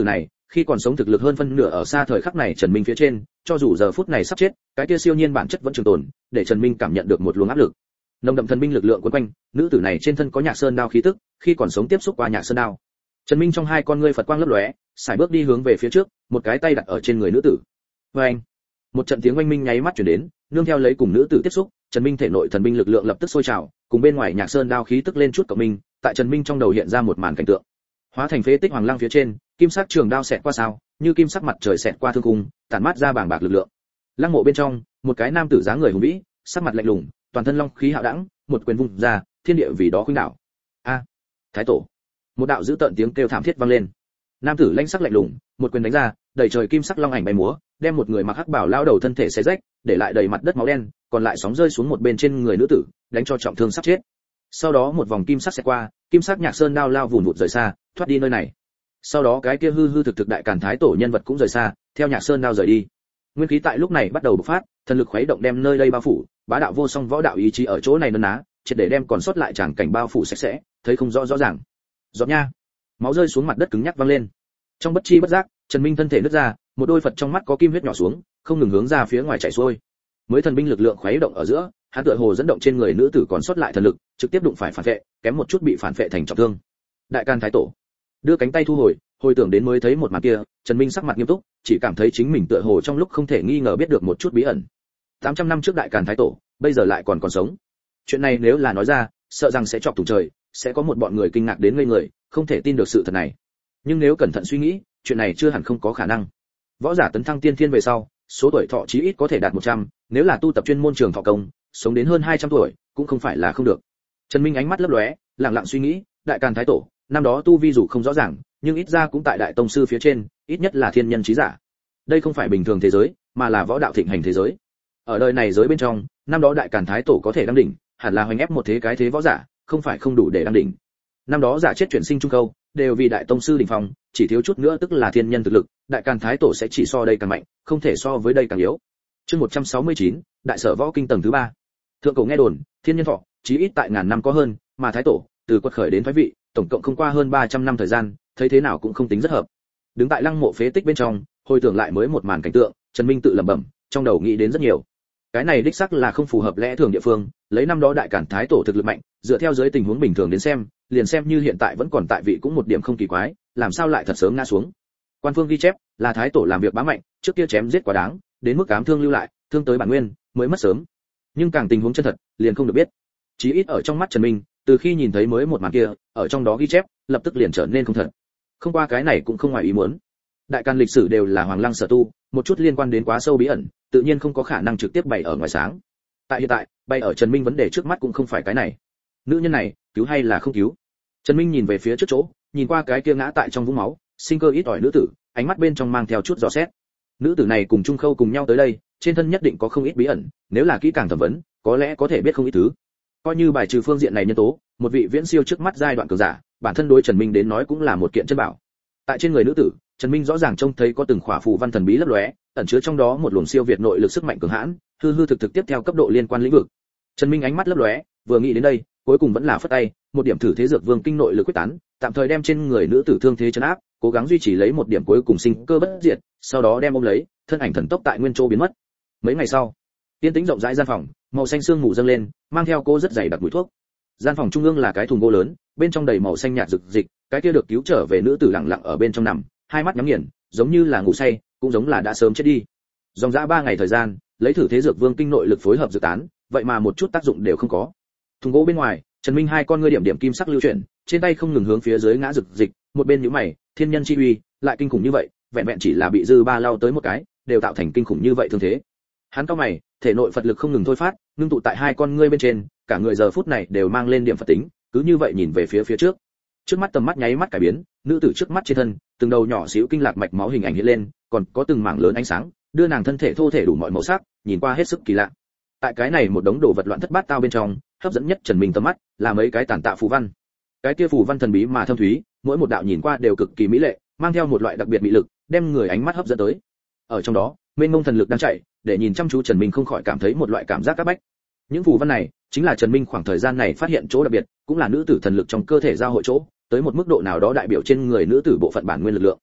khi còn sống thực lực hơn phân nửa ở xa thời khắc này Trần Minh phía trên, cho dù giờ phút này sắp chết, cái kia siêu nhiên bản chất vẫn trường tồn, để Trần Minh cảm nhận được một luồng áp lực. Nồng đậm thần binh lực lượng quấn quanh, nữ tử này trên thân có Nhạc Sơn đao khí tức, khi còn sống tiếp xúc qua Nhạc Sơn đao. Trần Minh trong hai con ngươi Phật quang lấp lóe, sải bước đi hướng về phía trước, một cái tay đặt ở trên người nữ tử. Oeng! Một trận tiếng oanh minh nháy mắt truyền đến, nương theo lấy cùng nữ tử tiếp xúc, Trần Minh thể nội thần binh lực lượng lập tức sôi trào, cùng bên ngoài Nhạc Sơn đao khí tức lên chút cộng minh, tại Trần Minh trong đầu hiện ra một màn cảnh tượng. Hóa thành phế tích hoàng lăng phía trên, kim sắc trường đao xẹt qua sao, như kim sắc mặt trời xẹt qua thương cung, tản mát ra bàng bạc lực lượng. Lăng mộ bên trong, một cái nam tử dáng người hùng vĩ, sắc mặt lạnh lùng, toàn thân long khí hạo đãng, một quyền vung ra, thiên địa vì đó khuynh đảo. A, Thái tổ! Một đạo dữ tợn tiếng kêu thảm thiết vang lên. Nam tử lãnh sắc lạnh lùng, một quyền đánh ra, đầy trời kim sắc long ảnh bay múa, đem một người mặc hắc bào lao đầu thân thể xé rách, để lại đầy mặt đất máu đen, còn lại sóng rơi xuống một bên trên người nữ tử, đánh cho trọng thương sắp chết. Sau đó một vòng kim sắc xẹt qua, kim sắc Nhạc Sơn đao lao vụn vụt rời xa, thoát đi nơi này. Sau đó cái kia hư hư thực thực đại càn thái tổ nhân vật cũng rời xa, theo Nhạc Sơn đao rời đi. Nguyên khí tại lúc này bắt đầu bộc phát, thần lực khuấy động đem nơi đây bao phủ, bá đạo vô song võ đạo ý chí ở chỗ này nấn ná, triệt để đem còn sót lại tràng cảnh bao phủ sạch sẽ, thấy không rõ rõ ràng. Giọt nha, máu rơi xuống mặt đất cứng nhắc văng lên. Trong bất chi bất giác, Trần Minh thân thể nứt ra, một đôi Phật trong mắt có kim huyết nhỏ xuống, không ngừng hướng ra phía ngoài chảy xuôi. Mới thần binh lực lượng khuấy động ở giữa, hắn tựa hồ dẫn động trên người nữ tử còn sót lại thần lực, trực tiếp đụng phải phản vệ, kém một chút bị phản vệ thành trọng thương. Đại can thái tổ đưa cánh tay thu hồi, hồi tưởng đến mới thấy một màn kia, Trần Minh sắc mặt nghiêm túc, chỉ cảm thấy chính mình tựa hồ trong lúc không thể nghi ngờ biết được một chút bí ẩn. tám trăm năm trước đại càn thái tổ, bây giờ lại còn còn sống. Chuyện này nếu là nói ra, sợ rằng sẽ chọc thủng trời, sẽ có một bọn người kinh ngạc đến ngây người, không thể tin được sự thật này. Nhưng nếu cẩn thận suy nghĩ, chuyện này chưa hẳn không có khả năng. Võ giả tấn thăng tiên thiên về sau, số tuổi thọ chí ít có thể đạt một trăm, nếu là tu tập chuyên môn trường thọ công, sống đến hơn hai trăm tuổi, cũng không phải là không được. Trần Minh ánh mắt lấp lóe, lặng lặng suy nghĩ, đại càn thái tổ, năm đó tu vi dù không rõ ràng, nhưng ít ra cũng tại đại tông sư phía trên, ít nhất là thiên nhân chí giả. Đây không phải bình thường thế giới, mà là võ đạo thịnh hành thế giới. Ở đời này giới bên trong, năm đó đại càn thái tổ có thể đăng đỉnh, hẳn là hoành ép một thế cái thế võ giả, không phải không đủ để đăng đỉnh. Năm đó giả chết chuyển sinh trung câu, đều vì đại tông sư đỉnh phong, chỉ thiếu chút nữa tức là thiên nhân thực lực, đại càn thái tổ sẽ chỉ so đây càng mạnh, không thể so với đây càng yếu. Chương một trăm sáu mươi chín, đại sở võ kinh tầng thứ ba. Thượng cổ nghe đồn, thiên nhân thọ, chí ít tại ngàn năm có hơn, mà thái tổ, từ quật khởi đến thoái vị, tổng cộng không qua hơn ba trăm năm thời gian, thấy thế nào cũng không tính rất hợp. Đứng tại lăng mộ phế tích bên trong, hồi tưởng lại mới một màn cảnh tượng, Trần Minh tự lẩm bẩm, trong đầu nghĩ đến rất nhiều. Cái này đích xác là không phù hợp lẽ thường địa phương, lấy năm đó đại càn thái tổ thực lực mạnh, dựa theo dưới tình huống bình thường đến xem, liền xem như hiện tại vẫn còn tại vị cũng một điểm không kỳ quái, làm sao lại thật sớm ngã xuống. Quan phương ghi chép là thái tổ làm việc bá mạnh, trước kia chém giết quá đáng, đến mức ám thương lưu lại, thương tới bản nguyên, mới mất sớm. Nhưng càng tình huống chân thật, liền không được biết. Chí ít ở trong mắt Trần Minh, từ khi nhìn thấy mới một màn kia, ở trong đó ghi chép, lập tức liền trở nên không thật. Không qua cái này cũng không ngoài ý muốn. Đại càn lịch sử đều là hoàng lăng sở tu, một chút liên quan đến quá sâu bí ẩn, tự nhiên không có khả năng trực tiếp bày ở ngoài sáng. Tại hiện tại, bày ở Trần Minh vấn đề trước mắt cũng không phải cái này. Nữ nhân này, cứu hay là không cứu? Trần Minh nhìn về phía trước chỗ, nhìn qua cái kia ngã tại trong vũng máu, sinh cơ ít ỏi nữ tử, ánh mắt bên trong mang theo chút dò xét. Nữ tử này cùng Trung Khâu cùng nhau tới đây, trên thân nhất định có không ít bí ẩn, nếu là kỹ càng thẩm vấn, có lẽ có thể biết không ít thứ. Coi như bài trừ phương diện này nhân tố, một vị viễn siêu trước mắt giai đoạn cường giả, bản thân đối Trần Minh đến nói cũng là một kiện chân bảo. Tại trên người nữ tử, Trần Minh rõ ràng trông thấy có từng khỏa phù văn thần bí lấp lóe, ẩn chứa trong đó một luồng siêu việt nội lực sức mạnh cường hãn, hư hư thực thực tiếp theo cấp độ liên quan lĩnh vực. Trần Minh ánh mắt lấp lóe, vừa nghĩ đến đây, cuối cùng vẫn là phất tay, một điểm thử thế dược vương kinh nội lực quyết tán, tạm thời đem trên người nữ tử thương thế trấn áp, cố gắng duy trì lấy một điểm cuối cùng sinh cơ bất diệt, sau đó đem ôm lấy, thân ảnh thần tốc tại nguyên chỗ biến mất. Mấy ngày sau, tiên tĩnh rộng rãi gian phòng, màu xanh sương mù dâng lên, mang theo cô rất dày đặc mùi thuốc. Gian phòng trung ương là cái thùng gỗ lớn, bên trong đầy màu xanh nhạt rực dịch, cái kia được cứu trở về nữ tử lặng lặng ở bên trong nằm, hai mắt nhắm nghiền, giống như là ngủ say, cũng giống là đã sớm chết đi. Dòng dã ba ngày thời gian, lấy thử thế dược vương kinh nội lực phối hợp dự tán, vậy mà một chút tác dụng đều không có. Thùng gỗ bên ngoài, Trần Minh hai con ngươi điểm điểm kim sắc lưu chuyển, trên tay không ngừng hướng phía dưới ngã rực dịch, một bên nhíu mày, thiên nhân chi uy, lại kinh khủng như vậy, vẹn vẹn chỉ là bị dư ba lao tới một cái, đều tạo thành kinh khủng như vậy thương thế. Hắn cau mày, thể nội Phật lực không ngừng thôi phát, ngưng tụ tại hai con ngươi bên trên, cả người giờ phút này đều mang lên điểm Phật tính, cứ như vậy nhìn về phía phía trước. Trước mắt tầm mắt nháy mắt cải biến, nữ tử trước mắt trên thân, từng đầu nhỏ xíu kinh lạc mạch máu hình ảnh hiện lên, còn có từng mảng lớn ánh sáng, đưa nàng thân thể thô thể đủ mọi màu sắc, nhìn qua hết sức kỳ lạ. Tại cái này một đống đồ vật loạn thất bát tao bên trong, hấp dẫn nhất Trần Minh tầm mắt là mấy cái tản tạ phù văn. Cái kia phù văn thần bí mà thâm thúy, mỗi một đạo nhìn qua đều cực kỳ mỹ lệ, mang theo một loại đặc biệt mỹ lực, đem người ánh mắt hấp dẫn tới. Ở trong đó, mênh mông thần lực đang chạy, để nhìn chăm chú Trần Minh không khỏi cảm thấy một loại cảm giác áp bách. Những phù văn này, chính là Trần Minh khoảng thời gian này phát hiện chỗ đặc biệt, cũng là nữ tử thần lực trong cơ thể giao hội chỗ, tới một mức độ nào đó đại biểu trên người nữ tử bộ phận bản nguyên lực lượng.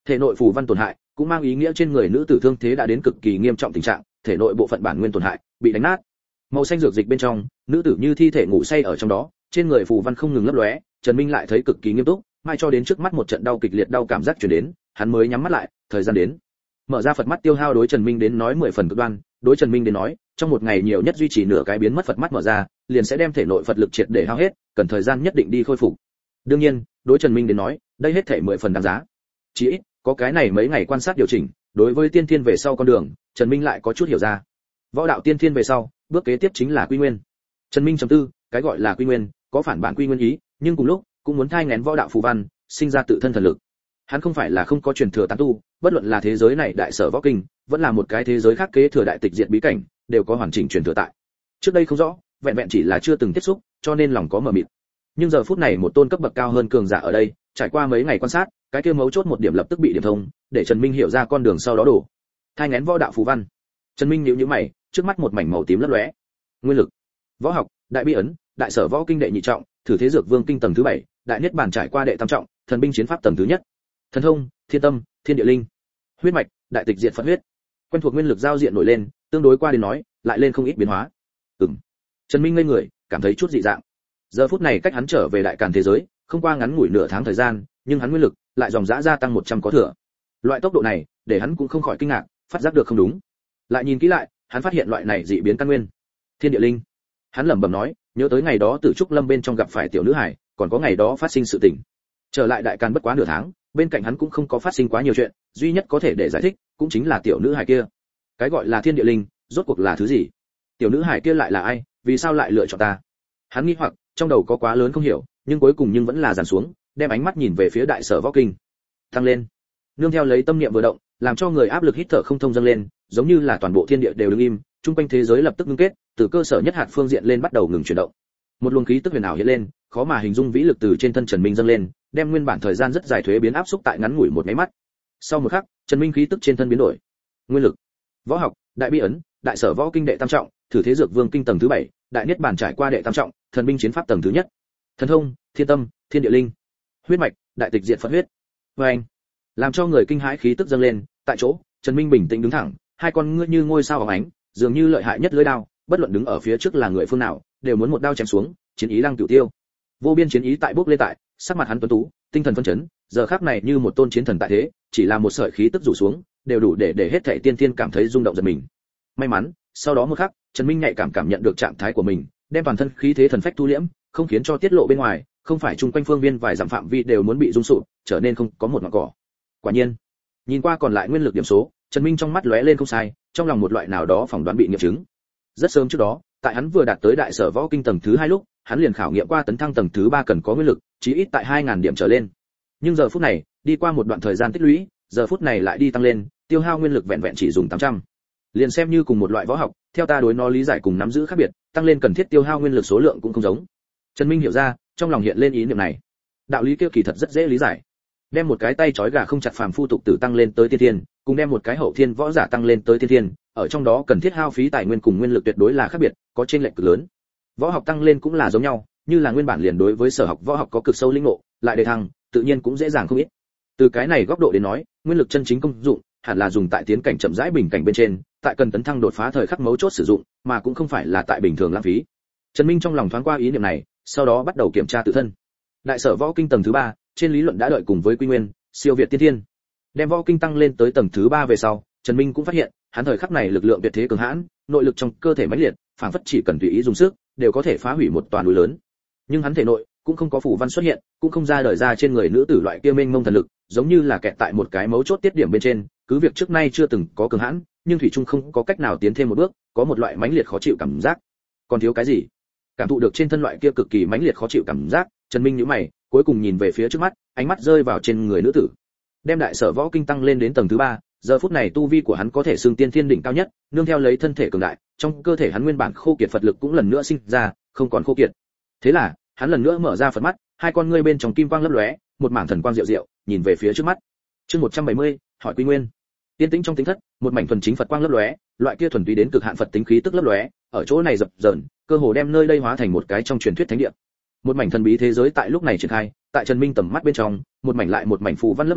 Thể nội phù văn tổn hại, cũng mang ý nghĩa trên người nữ tử thương thế đã đến cực kỳ nghiêm trọng tình trạng, thể nội bộ phận bản nguyên tổn hại, bị đánh nát. Màu xanh dược dịch bên trong, nữ tử như thi thể ngủ say ở trong đó, trên người phù văn không ngừng lấp lóe, Trần Minh lại thấy cực kỳ nghiêm túc, mai cho đến trước mắt một trận đau kịch liệt đau cảm giác truyền đến, hắn mới nhắm mắt lại, thời gian đến. Mở ra Phật mắt tiêu hao đối Trần Minh đến nói mười phần cực đoan, đối Trần Minh đến nói, trong một ngày nhiều nhất duy trì nửa cái biến mất Phật mắt mở ra, liền sẽ đem thể nội Phật lực triệt để hao hết, cần thời gian nhất định đi khôi phục. Đương nhiên, đối Trần Minh đến nói, đây hết thảy mười phần đáng giá. Chỉ ít, có cái này mấy ngày quan sát điều chỉnh, đối với tiên thiên về sau con đường, Trần Minh lại có chút hiểu ra. Võ đạo tiên thiên về sau, bước kế tiếp chính là quy nguyên. Trần Minh trầm tư, cái gọi là quy nguyên, có phản bản quy nguyên ý, nhưng cùng lúc cũng muốn thai nghén võ đạo phù văn, sinh ra tự thân thần lực. Hắn không phải là không có truyền thừa tán tu, bất luận là thế giới này đại sở võ kinh, vẫn là một cái thế giới khác kế thừa đại tịch diệt bí cảnh, đều có hoàn chỉnh truyền thừa tại. Trước đây không rõ, vẹn vẹn chỉ là chưa từng tiếp xúc, cho nên lòng có mờ mịt. Nhưng giờ phút này một tôn cấp bậc cao hơn cường giả ở đây, trải qua mấy ngày quan sát, cái kia mấu chốt một điểm lập tức bị điểm thông, để Trần Minh hiểu ra con đường sau đó đổ. Thai nghén võ đạo phù văn. Trần Minh nhíu nhíu mày, trước mắt một mảnh màu tím lấp lóe. Nguyên lực. Võ học, đại bi ấn, đại sở võ kinh đệ nhị trọng, thử thế dược vương kinh tầng thứ bảy, đại niết bàn trải qua đệ tam trọng, thần binh chiến pháp tầng thứ nhất. Thần thông, thiên tâm, thiên địa linh. Huyết mạch, đại tịch diệt phật huyết. Quen thuộc nguyên lực giao diện nổi lên, tương đối qua đến nói, lại lên không ít biến hóa. Ừm. Trần Minh ngây người, cảm thấy chút dị dạng. Giờ phút này cách hắn trở về đại càn thế giới, không qua ngắn ngủi nửa tháng thời gian, nhưng hắn nguyên lực lại dòng dã gia tăng một trăm có thừa. Loại tốc độ này, để hắn cũng không khỏi kinh ngạc, phát giác được không đúng. Lại nhìn kỹ lại, hắn phát hiện loại này dị biến căn nguyên. Thiên địa linh. Hắn lẩm bẩm nói, nhớ tới ngày đó Tử Trúc Lâm bên trong gặp phải tiểu nữ hải, còn có ngày đó phát sinh sự tình. Trở lại đại càn bất quá nửa tháng, bên cạnh hắn cũng không có phát sinh quá nhiều chuyện, duy nhất có thể để giải thích, cũng chính là tiểu nữ hải kia. Cái gọi là thiên địa linh, rốt cuộc là thứ gì? Tiểu nữ hải kia lại là ai, vì sao lại lựa chọn ta? Hắn nghi hoặc, trong đầu có quá lớn không hiểu, nhưng cuối cùng nhưng vẫn là dàn xuống, đem ánh mắt nhìn về phía đại sở võ kinh. Tăng lên. Nương theo lấy tâm niệm vừa động, làm cho người áp lực hít thở không thông dâng lên, giống như là toàn bộ thiên địa đều đứng im, trung quanh thế giới lập tức ngưng kết, từ cơ sở nhất hạt phương diện lên bắt đầu ngừng chuyển động. Một luồng khí tức huyền ảo hiện lên, khó mà hình dung vĩ lực từ trên thân Trần Minh dâng lên, đem nguyên bản thời gian rất dài thuế biến áp xúc tại ngắn ngủi một cái mắt. Sau một khắc, Trần Minh khí tức trên thân biến đổi. Nguyên lực, võ học, đại bi ấn, đại sở võ kinh đệ tam trọng, thử thế dược vương kinh tầng thứ bảy, đại niết bàn trải qua đệ tam trọng, thần binh chiến pháp tầng thứ nhất. Thần thông, thiên tâm, thiên địa linh. Huyết mạch, đại tịch diệt phật huyết. Và anh, làm cho người kinh hãi khí tức dâng lên, tại chỗ, Trần Minh bình tĩnh đứng thẳng, hai con ngươi như ngôi sao óng ánh, dường như lợi hại nhất lưỡi đao, bất luận đứng ở phía trước là người phương nào, đều muốn một đao chém xuống, chiến ý lăng cửu tiêu. Vô biên chiến ý tại bốc lên tại, sắc mặt hắn tuấn tú, tinh thần phấn chấn, giờ khắc này như một tôn chiến thần tại thế, chỉ là một sợi khí tức rủ xuống, đều đủ để để hết thảy tiên thiên cảm thấy rung động giật mình. May mắn, sau đó một khắc, Trần Minh nhạy cảm cảm nhận được trạng thái của mình, đem toàn thân khí thế thần phách thu liễm, không khiến cho tiết lộ bên ngoài, không phải chung quanh phương viên vài dặm phạm vi đều muốn bị rung sụp, trở nên không có một ngọn cỏ. Quả nhiên, nhìn qua còn lại nguyên lực điểm số, Trần Minh trong mắt lóe lên không sai, trong lòng một loại nào đó phỏng đoán bị nghiệm chứng. Rất sớm trước đó, tại hắn vừa đạt tới đại sở võ kinh tầng thứ hai lúc, hắn liền khảo nghiệm qua tấn thăng tầng thứ ba cần có nguyên lực, chí ít tại hai nghìn điểm trở lên. Nhưng giờ phút này, đi qua một đoạn thời gian tích lũy, giờ phút này lại đi tăng lên, tiêu hao nguyên lực vẹn vẹn chỉ dùng tám trăm. Liền xem như cùng một loại võ học, theo ta đối nó lý giải cùng nắm giữ khác biệt, tăng lên cần thiết tiêu hao nguyên lực số lượng cũng không giống. Trần Minh hiểu ra, trong lòng hiện lên ý niệm này. Đạo lý kia kỳ thật rất dễ lý giải. Đem một cái tay trói gà không chặt phàm phu tục tử tăng lên tới tiên thiên, cùng đem một cái hậu thiên võ giả tăng lên tới tiên thiên, ở trong đó cần thiết hao phí tài nguyên cùng nguyên lực tuyệt đối là khác biệt, có chênh lệch cực lớn. Võ học tăng lên cũng là giống nhau, như là nguyên bản liền đối với sở học võ học có cực sâu linh ngộ, lại đề thăng, tự nhiên cũng dễ dàng không ít. Từ cái này góc độ đến nói, nguyên lực chân chính công dụng, hẳn là dùng tại tiến cảnh chậm rãi bình cảnh bên trên, tại cần tấn thăng đột phá thời khắc mấu chốt sử dụng, mà cũng không phải là tại bình thường lãng phí. Trần Minh trong lòng thoáng qua ý niệm này, sau đó bắt đầu kiểm tra tự thân. Đại sở võ kinh tầng thứ ba, trên lý luận đã đợi cùng với quy nguyên, siêu việt tiên thiên. Đem võ kinh tăng lên tới tầng thứ ba về sau, Trần Minh cũng phát hiện, hắn thời khắc này lực lượng tuyệt thế cường hãn, nội lực trong cơ thể mãnh liệt, phảng phất chỉ cần tùy ý dùng sức, đều có thể phá hủy một toàn núi lớn. Nhưng hắn thể nội cũng không có phù văn xuất hiện, cũng không ra đời ra trên người nữ tử loại kia mênh mông thần lực, giống như là kẹt tại một cái mấu chốt tiết điểm bên trên, cứ việc trước nay chưa từng có cường hãn, nhưng thủy chung không có cách nào tiến thêm một bước, có một loại mãnh liệt khó chịu cảm giác. Còn thiếu cái gì? Cảm thụ được trên thân loại kia cực kỳ mãnh liệt khó chịu cảm giác, Trần Minh nhíu mày, cuối cùng nhìn về phía trước mắt, ánh mắt rơi vào trên người nữ tử. Đem đại sở võ kinh tăng lên đến tầng thứ ba, giờ phút này tu vi của hắn có thể xưng tiên thiên đỉnh cao nhất, nương theo lấy thân thể cường đại, trong cơ thể hắn nguyên bản khô kiệt Phật lực cũng lần nữa sinh ra, không còn khô kiệt. Thế là, hắn lần nữa mở ra Phật mắt, hai con ngươi bên trong kim quang lấp lóe, một mảng thần quang diệu diệu, nhìn về phía trước mắt. Chương một trăm bảy mươi, hỏi quy nguyên. Tiên tĩnh trong tính thất, một mảnh thuần chính Phật quang lấp lóe, loại kia thuần túy đến cực hạn Phật tính khí tức lấp lóe, ở chỗ này dập dờn, cơ hồ đem nơi đây hóa thành một cái trong truyền thuyết thánh địa. Một mảnh thần bí thế giới tại lúc này triển khai, tại Trần Minh tầm mắt bên trong, một mảnh lại một mảnh phù văn lấp lóe,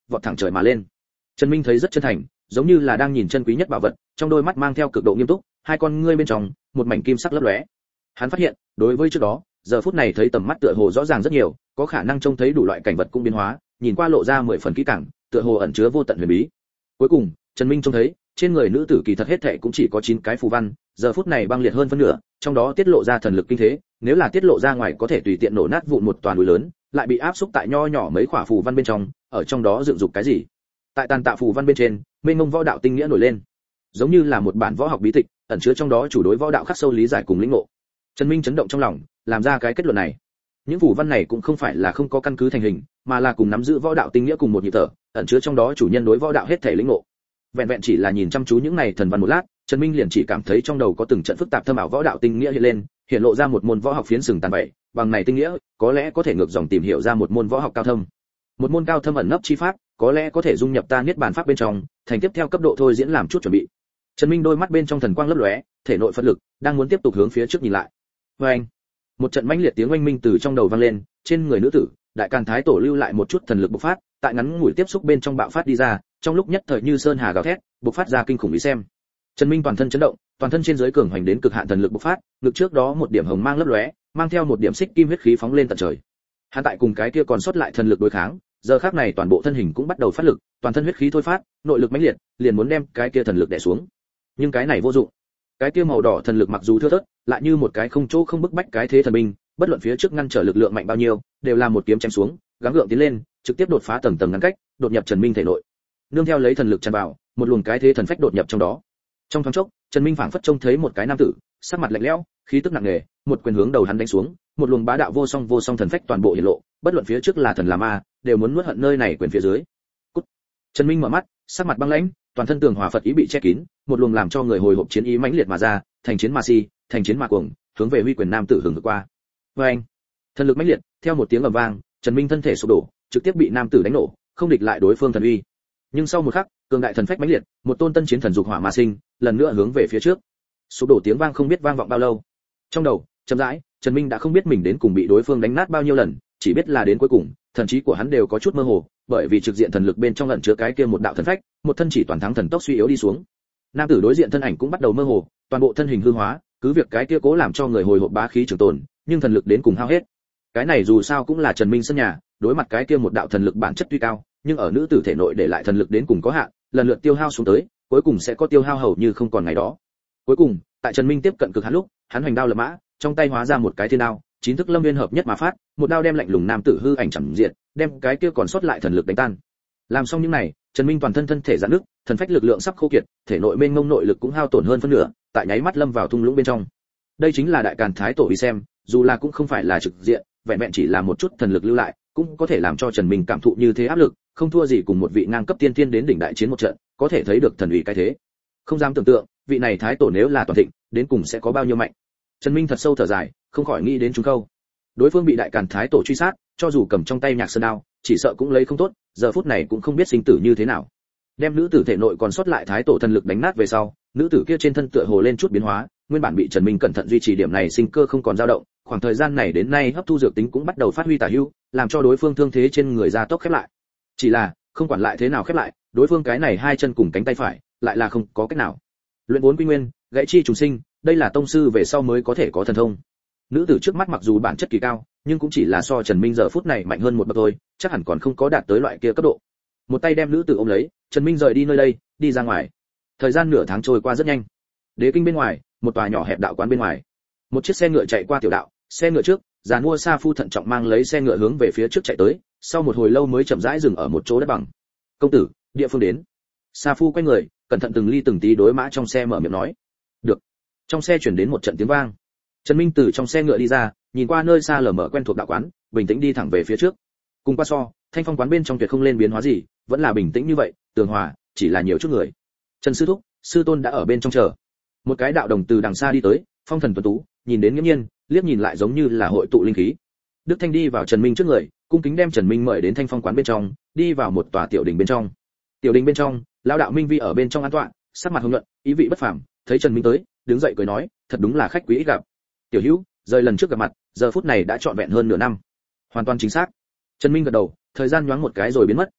vọt thẳng trời mà lên. Trần Minh thấy rất chân thành, giống như là đang nhìn chân quý nhất bảo vật, trong đôi mắt mang theo cực độ nghiêm túc, hai con ngươi bên trong một mảnh kim sắc lấp lóe. Hắn phát hiện, đối với trước đó, giờ phút này thấy tầm mắt tựa hồ rõ ràng rất nhiều, có khả năng trông thấy đủ loại cảnh vật cũng biến hóa, nhìn qua lộ ra mười phần kỹ càng, tựa hồ ẩn chứa vô tận huyền bí. Cuối cùng, Trần Minh trông thấy, trên người nữ tử kỳ thật hết thảy cũng chỉ có chín cái phù văn, giờ phút này băng liệt hơn phân nửa, trong đó tiết lộ ra thần lực kinh thế, nếu là tiết lộ ra ngoài có thể tùy tiện nổ nát vụn một toàn núi lớn, lại bị áp xúc tại nho nhỏ mấy khỏa phù văn bên trong, ở trong đó dựng dục cái gì? Tại tàn tạ phù văn bên trên, mênh mông võ đạo tinh nghĩa nổi lên, giống như là một bản võ học bí tịch, ẩn chứa trong đó chủ đối võ đạo khắc sâu lý giải cùng lĩnh ngộ. Trần Minh chấn động trong lòng, làm ra cái kết luận này. Những phù văn này cũng không phải là không có căn cứ thành hình, mà là cùng nắm giữ võ đạo tinh nghĩa cùng một nhịp thở, ẩn chứa trong đó chủ nhân đối võ đạo hết thể lĩnh ngộ. Vẹn vẹn chỉ là nhìn chăm chú những này thần văn một lát, Trần Minh liền chỉ cảm thấy trong đầu có từng trận phức tạp thâm ảo võ đạo tinh nghĩa hiện lên, hiện lộ ra một môn võ học phiến sừng tàn bậy, bằng này tinh nghĩa, có lẽ có thể ngược dòng tìm hiểu ra một môn võ học cao thâm. Một môn cao thâm ẩn nấp chi pháp, có lẽ có thể dung nhập ta niết bàn pháp bên trong, thành tiếp theo cấp độ thôi diễn làm chút chuẩn bị. Trần Minh đôi mắt bên trong thần quang lấp lóe, thể nội phật lực đang muốn tiếp tục hướng phía trước nhìn lại. Oeng! Một trận mãnh liệt tiếng oanh minh từ trong đầu vang lên, trên người nữ tử, đại càn thái tổ lưu lại một chút thần lực bộc phát, tại ngắn ngủi tiếp xúc bên trong bạo phát đi ra, trong lúc nhất thời như sơn hà gào thét, bộc phát ra kinh khủng ý xem. Trần Minh toàn thân chấn động, toàn thân trên dưới cường hoành đến cực hạn thần lực bộc phát, ngực trước đó một điểm hồng mang lấp lóe, mang theo một điểm xích kim huyết khí phóng lên tận trời. Hắn tại cùng cái kia còn sót lại thần lực đối kháng, giờ khắc này toàn bộ thân hình cũng bắt đầu phát lực, toàn thân huyết khí thôi phát, nội lực mãnh liệt, liền muốn đem cái kia thần lực đè xuống. Nhưng cái này vô dụng. Cái kia màu đỏ thần lực mặc dù thưa thớt, lại như một cái không chỗ không bức bách cái thế thần binh, bất luận phía trước ngăn trở lực lượng mạnh bao nhiêu, đều là một kiếm chém xuống, gắng gượng tiến lên, trực tiếp đột phá tầng tầng ngăn cách, đột nhập Trần Minh thể nội. Nương theo lấy thần lực tràn vào, một luồng cái thế thần phách đột nhập trong đó. Trong thoáng chốc, Trần Minh phảng phất trông thấy một cái nam tử, sắc mặt lạnh lẽo, khí tức nặng nề, một quyền hướng đầu hắn đánh xuống, một luồng bá đạo vô song vô song thần phách toàn bộ hiện lộ, bất luận phía trước là thần là ma, đều muốn nuốt hận nơi này quyền phía dưới. Cút. Trần Minh mở mắt, sắc mặt băng lãnh, toàn thân tường hòa phật ý bị che kín, một luồng làm cho người hồi hộp chiến ý mãnh liệt mà ra, thành chiến mà si, thành chiến mà cuồng, hướng về huy quyền nam tử hưởng ngược qua. Oeng! Thần lực mãnh liệt, theo một tiếng ầm vang, Trần Minh thân thể sụp đổ, trực tiếp bị nam tử đánh nổ, không địch lại đối phương thần uy. Nhưng sau một khắc, cường đại thần phách mãnh liệt, một tôn tân chiến thần dục hỏa mà sinh, lần nữa hướng về phía trước. Sụp đổ tiếng vang không biết vang vọng bao lâu. Trong đầu, chậm rãi, Trần Minh đã không biết mình đến cùng bị đối phương đánh nát bao nhiêu lần, chỉ biết là đến cuối cùng, thần trí của hắn đều có chút mơ hồ, bởi vì trực diện thần lực bên trong ẩn chứa cái kia một đạo thần phách, một thân chỉ toàn thắng thần tốc suy yếu đi xuống. Nam tử đối diện thân ảnh cũng bắt đầu mơ hồ, toàn bộ thân hình hư hóa, cứ việc cái kia cố làm cho người hồi hộp bá khí trường tồn, nhưng thần lực đến cùng hao hết. Cái này dù sao cũng là Trần Minh sân nhà, đối mặt cái kia một đạo thần lực bản chất tuy cao, nhưng ở nữ tử thể nội để lại thần lực đến cùng có hạn, lần lượt tiêu hao xuống tới, cuối cùng sẽ có tiêu hao hầu như không còn ngày đó. Cuối cùng, tại Trần Minh tiếp cận cực hạn lúc, hắn hoành đao lập mã, trong tay hóa ra một cái thiên đao, chín thức lâm viên hợp nhất mà phát, một đao đem lạnh lùng nam tử hư ảnh chằm diện, đem cái kia còn sót lại thần lực đánh tan. Làm xong những này, Trần Minh toàn thân thân thể giãn nước, thần phách lực lượng sắp khô kiệt, thể nội mênh mông nội lực cũng hao tổn hơn phân nửa, tại nháy mắt lâm vào thung lũng bên trong. Đây chính là đại càn thái tổ uy xem, dù là cũng không phải là trực diện, vẹn vẹn chỉ là một chút thần lực lưu lại, cũng có thể làm cho Trần Minh cảm thụ như thế áp lực, không thua gì cùng một vị ngang cấp tiên thiên đến đỉnh đại chiến một trận, có thể thấy được thần uy cái thế. Không dám tưởng tượng, vị này thái tổ nếu là toàn thịnh, đến cùng sẽ có bao nhiêu mạnh. Trần Minh thật sâu thở dài, không khỏi nghĩ đến chúng câu. Đối phương bị đại càn thái tổ truy sát, cho dù cầm trong tay nhạc sơn đao, chỉ sợ cũng lấy không tốt, giờ phút này cũng không biết sinh tử như thế nào. Đem nữ tử thể nội còn sót lại thái tổ thần lực đánh nát về sau, nữ tử kia trên thân tựa hồ lên chút biến hóa, nguyên bản bị Trần Minh cẩn thận duy trì điểm này sinh cơ không còn dao động, khoảng thời gian này đến nay hấp thu dược tính cũng bắt đầu phát huy tả hữu, làm cho đối phương thương thế trên người gia tốc khép lại. Chỉ là, không quản lại thế nào khép lại, đối phương cái này hai chân cùng cánh tay phải, lại là không có cách nào. Luyện bốn quy nguyên, gãy chi trùng sinh, đây là tông sư về sau mới có thể có thần thông. Nữ tử trước mắt mặc dù bản chất kỳ cao, nhưng cũng chỉ là so Trần Minh giờ phút này mạnh hơn một bậc thôi, chắc hẳn còn không có đạt tới loại kia cấp độ. Một tay đem nữ tử ôm lấy, Trần Minh rời đi nơi đây, đi ra ngoài. Thời gian nửa tháng trôi qua rất nhanh. Đế kinh bên ngoài, một tòa nhỏ hẹp đạo quán bên ngoài. Một chiếc xe ngựa chạy qua tiểu đạo, xe ngựa trước, giàn mua Sa Phu thận trọng mang lấy xe ngựa hướng về phía trước chạy tới, sau một hồi lâu mới chậm rãi dừng ở một chỗ đất bằng. "Công tử, địa phương đến." Sa Phu quay người, cẩn thận từng ly từng tí đối mã trong xe mở miệng nói. "Được." Trong xe truyền đến một trận tiếng vang. Trần Minh từ trong xe ngựa đi ra, nhìn qua nơi xa lờ mờ quen thuộc đạo quán, bình tĩnh đi thẳng về phía trước. Cùng qua so, Thanh Phong quán bên trong tuyệt không lên biến hóa gì, vẫn là bình tĩnh như vậy, tường hòa, chỉ là nhiều chút người. Trần sư thúc, sư tôn đã ở bên trong chờ. Một cái đạo đồng từ đằng xa đi tới, phong thần tuấn tú, nhìn đến nghiễm nhiên, liếc nhìn lại giống như là hội tụ linh khí. Đức Thanh đi vào Trần Minh trước người, cung kính đem Trần Minh mời đến Thanh Phong quán bên trong, đi vào một tòa tiểu đình bên trong. Tiểu đình bên trong, lão đạo Minh Vi ở bên trong an tọa, sắc mặt hồng nhuận, ý vị bất phàm, thấy Trần Minh tới, đứng dậy cười nói, thật đúng là khách quý ít gặp. Tiểu Hữu, rời lần trước gặp mặt, giờ phút này đã trọn vẹn hơn nửa năm. Hoàn toàn chính xác. Trần Minh gật đầu, thời gian nhoáng một cái rồi biến mất,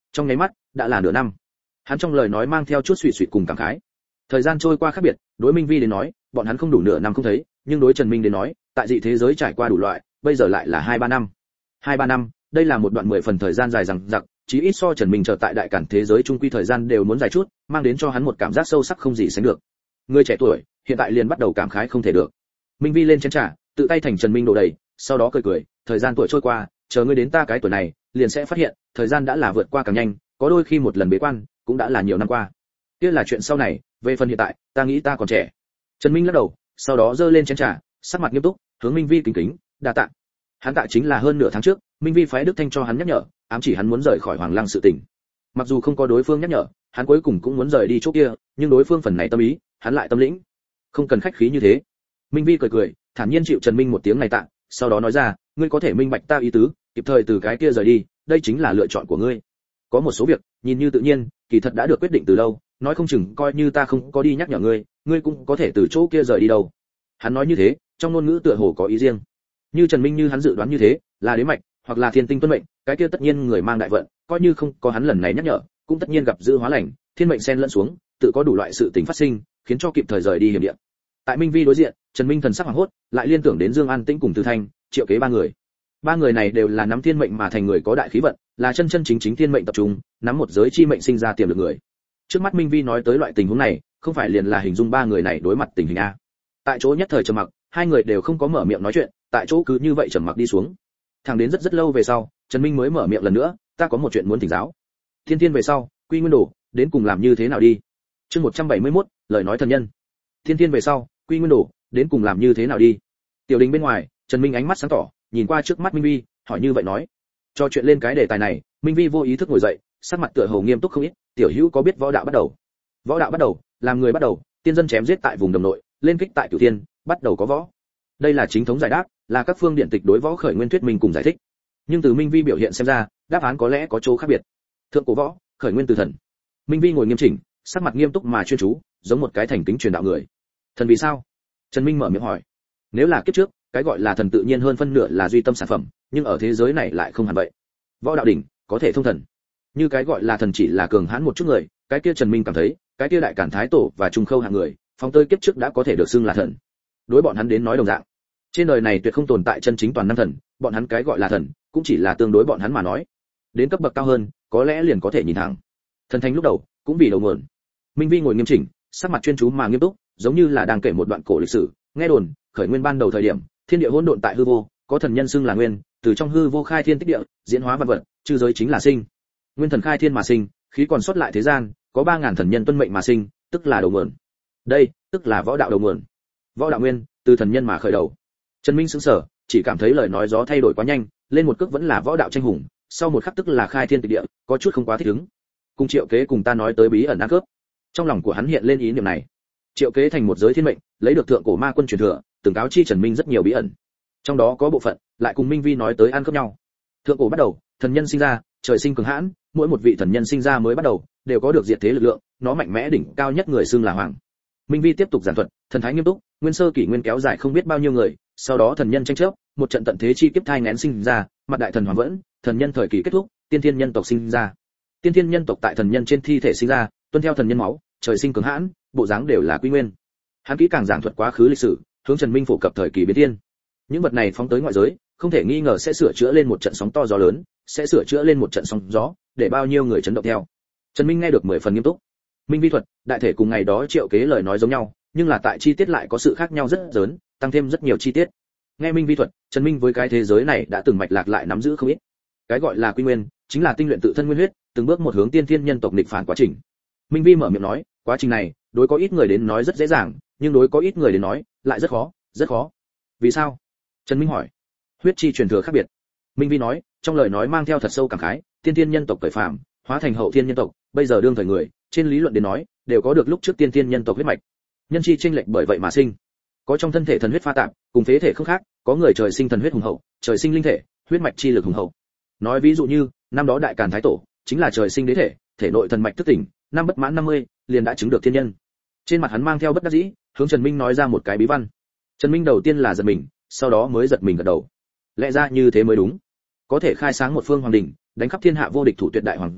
trong nháy mắt đã là nửa năm. Hắn trong lời nói mang theo chút suy suy cùng cảm khái. Thời gian trôi qua khác biệt, đối Minh Vi đến nói, bọn hắn không đủ nửa năm không thấy, nhưng đối Trần Minh đến nói, tại dị thế giới trải qua đủ loại, bây giờ lại là hai ba năm. Hai ba năm, đây là một đoạn mười phần thời gian dài dằng dặc, chí ít so Trần Minh chờ tại đại cản thế giới trung quy thời gian đều muốn dài chút, mang đến cho hắn một cảm giác sâu sắc không gì sánh được. Người trẻ tuổi, hiện tại liền bắt đầu cảm khái không thể được. Minh Vi lên chén trà, tự tay thành Trần Minh đổ đầy, sau đó cười cười, thời gian tuổi trôi qua, chờ ngươi đến ta cái tuổi này, liền sẽ phát hiện, thời gian đã là vượt qua càng nhanh, có đôi khi một lần bế quan, cũng đã là nhiều năm qua. Kia là chuyện sau này, về phần hiện tại, ta nghĩ ta còn trẻ. Trần Minh lắc đầu, sau đó giơ lên chén trà, sắc mặt nghiêm túc, hướng Minh Vi kính kính, đa tạ. Hắn tạ chính là hơn nửa tháng trước, Minh Vi phái Đức Thanh cho hắn nhắc nhở, ám chỉ hắn muốn rời khỏi Hoàng Lăng sự tình. Mặc dù không có đối phương nhắc nhở, hắn cuối cùng cũng muốn rời đi chỗ kia, nhưng đối phương phần này tâm ý, hắn lại tâm lĩnh. Không cần khách khí như thế. Minh Vi cười cười, thản nhiên chịu Trần Minh một tiếng này tạ, sau đó nói ra, ngươi có thể minh bạch ta ý tứ, kịp thời từ cái kia rời đi, đây chính là lựa chọn của ngươi. Có một số việc, nhìn như tự nhiên, kỳ thật đã được quyết định từ lâu, nói không chừng coi như ta không có đi nhắc nhở ngươi, ngươi cũng có thể từ chỗ kia rời đi đâu. Hắn nói như thế, trong ngôn ngữ tựa hồ có ý riêng. Như Trần Minh như hắn dự đoán như thế, là đế mạch, hoặc là thiên tinh tuân mệnh, cái kia tất nhiên người mang đại vận, coi như không có hắn lần này nhắc nhở, cũng tất nhiên gặp dư hóa lành, thiên mệnh xen lẫn xuống, tự có đủ loại sự tình phát sinh, khiến cho kịp thời rời đi hiểm địa. Tại Minh Vi đối diện, Trần Minh thần sắc hoảng hốt, lại liên tưởng đến Dương An Tĩnh cùng Từ Thanh, Triệu Kế ba người. Ba người này đều là nắm thiên mệnh mà thành người có đại khí vận, là chân chân chính chính thiên mệnh tập trung, nắm một giới chi mệnh sinh ra tiềm lực người. Trước mắt Minh Vi nói tới loại tình huống này, không phải liền là hình dung ba người này đối mặt tình hình a. Tại chỗ nhất thời trầm mặc, hai người đều không có mở miệng nói chuyện, tại chỗ cứ như vậy trầm mặc đi xuống. Thẳng đến rất rất lâu về sau, Trần Minh mới mở miệng lần nữa, ta có một chuyện muốn thỉnh giáo. Thiên Thiên về sau, Quy Nguyên Đồ, đến cùng làm như thế nào đi? Chương một trăm bảy mươi mốt, lời nói thần nhân. Thiên Thiên về sau, Quy Nguyên Đồ, đến cùng làm như thế nào đi? Tiểu Đình bên ngoài, Trần Minh ánh mắt sáng tỏ, nhìn qua trước mắt Minh Vi, hỏi như vậy nói. Cho chuyện lên cái đề tài này, Minh Vi vô ý thức ngồi dậy, sắc mặt tựa hồ nghiêm túc không ít, tiểu hữu có biết võ đạo bắt đầu? Võ đạo bắt đầu, làm người bắt đầu, tiên dân chém giết tại vùng đồng nội, lên kích tại cửu thiên, bắt đầu có võ. Đây là chính thống giải đáp, là các phương điện tịch đối võ khởi nguyên thuyết minh cùng giải thích. Nhưng từ Minh Vi biểu hiện xem ra, đáp án có lẽ có chỗ khác biệt. Thượng cổ võ, khởi nguyên từ thần. Minh Vi ngồi nghiêm chỉnh, sắc mặt nghiêm túc mà chuyên chú, giống một cái thành kính truyền đạo người. Thần vì sao? Trần Minh mở miệng hỏi. Nếu là kiếp trước, cái gọi là thần tự nhiên hơn phân nửa là duy tâm sản phẩm, nhưng ở thế giới này lại không hẳn vậy. Võ đạo đỉnh có thể thông thần. Như cái gọi là thần chỉ là cường hãn một chút người, cái kia Trần Minh cảm thấy, cái kia đại cản thái tổ và trung khâu hạng người, phong tơi kiếp trước đã có thể được xưng là thần. Đối bọn hắn đến nói đồng dạng. Trên đời này tuyệt không tồn tại chân chính toàn năng thần, bọn hắn cái gọi là thần, cũng chỉ là tương đối bọn hắn mà nói. Đến cấp bậc cao hơn, có lẽ liền có thể nhìn thẳng. Thần thánh lúc đầu, cũng vì đầu nguồn. Minh Vi ngồi nghiêm chỉnh, sắc mặt chuyên chú mà nghiêm túc, giống như là đang kể một đoạn cổ lịch sử. Nghe đồn, khởi nguyên ban đầu thời điểm, thiên địa hỗn độn tại hư vô, có thần nhân xưng là nguyên, từ trong hư vô khai thiên tích địa, diễn hóa vạn vật, chư giới chính là sinh. Nguyên thần khai thiên mà sinh, khí còn sót lại thế gian, có ba ngàn thần nhân tuân mệnh mà sinh, tức là đầu nguồn. Đây, tức là võ đạo đầu nguồn. Võ đạo nguyên, từ thần nhân mà khởi đầu. Trần Minh sững sờ, chỉ cảm thấy lời nói gió thay đổi quá nhanh, lên một cước vẫn là võ đạo tranh hùng, sau một khắc tức là khai thiên tịch địa, có chút không quá thích ứng. Cùng Triệu Kế cùng ta nói tới bí ẩn ăn cướp. Trong lòng của hắn hiện lên ý niệm này. Triệu Kế thành một giới thiên mệnh, lấy được thượng cổ ma quân truyền thừa, từng cáo chi Trần Minh rất nhiều bí ẩn. Trong đó có bộ phận lại cùng Minh Vi nói tới ăn cướp nhau. Thượng cổ bắt đầu, thần nhân sinh ra, trời sinh cường hãn, mỗi một vị thần nhân sinh ra mới bắt đầu, đều có được diệt thế lực lượng, nó mạnh mẽ đỉnh cao nhất người xưng là hoàng. Minh Vi tiếp tục giảng thuật, thần thái nghiêm túc, nguyên sơ kỷ nguyên kéo dài không biết bao nhiêu người, sau đó thần nhân tranh chấp, một trận tận thế chi kiếp thai nghén sinh ra, mặt đại thần hoàng vẫn, thần nhân thời kỳ kết thúc, tiên thiên nhân tộc sinh ra. Tiên thiên nhân tộc tại thần nhân trên thi thể sinh ra, tuân theo thần nhân máu, trời sinh cường hãn, bộ dáng đều là quy nguyên. Hắn kỹ càng giảng thuật quá khứ lịch sử, hướng Trần Minh phổ cập thời kỳ biến thiên. Những vật này phóng tới ngoại giới, không thể nghi ngờ sẽ sửa chữa lên một trận sóng to gió lớn, sẽ sửa chữa lên một trận sóng gió, để bao nhiêu người chấn động theo. Trần Minh nghe được mười phần nghiêm túc. Minh Vi thuật, đại thể cùng ngày đó Triệu Kế lời nói giống nhau, nhưng là tại chi tiết lại có sự khác nhau rất lớn, tăng thêm rất nhiều chi tiết. Nghe Minh Vi thuật, Trần Minh với cái thế giới này đã từng mạch lạc lại nắm giữ không ít. Cái gọi là quy nguyên, chính là tinh luyện tự thân nguyên huyết, từng bước một hướng tiên thiên nhân tộc nghịch phản quá trình. Minh Vi mở miệng nói, quá trình này, đối có ít người đến nói rất dễ dàng, nhưng đối có ít người đến nói, lại rất khó, rất khó. Vì sao? Trần Minh hỏi. Huyết chi truyền thừa khác biệt. Minh Vi nói, trong lời nói mang theo thật sâu cảm khái, tiên thiên nhân tộc cởi phàm, hóa thành hậu thiên nhân tộc, bây giờ đương thời người, trên lý luận đến nói, đều có được lúc trước tiên thiên nhân tộc huyết mạch. Nhân chi chênh lệch bởi vậy mà sinh. Có trong thân thể thần huyết pha tạp, cùng phế thể không khác, có người trời sinh thần huyết hùng hậu, trời sinh linh thể, huyết mạch chi lực hùng hậu. Nói ví dụ như, năm đó đại càn thái tổ, chính là trời sinh đế thể, thể nội thần mạch thức tỉnh, năm bất mãn năm mươi, liền đã chứng được thiên nhân. Trên mặt hắn mang theo bất đắc dĩ, hướng Trần Minh nói ra một cái bí văn. Trần Minh đầu tiên là giật mình, sau đó mới giật mình gật đầu. Lẽ ra như thế mới đúng. Có thể khai sáng một phương hoàng đình, đánh khắp thiên hạ vô địch thủ tuyệt đại hoàng giả,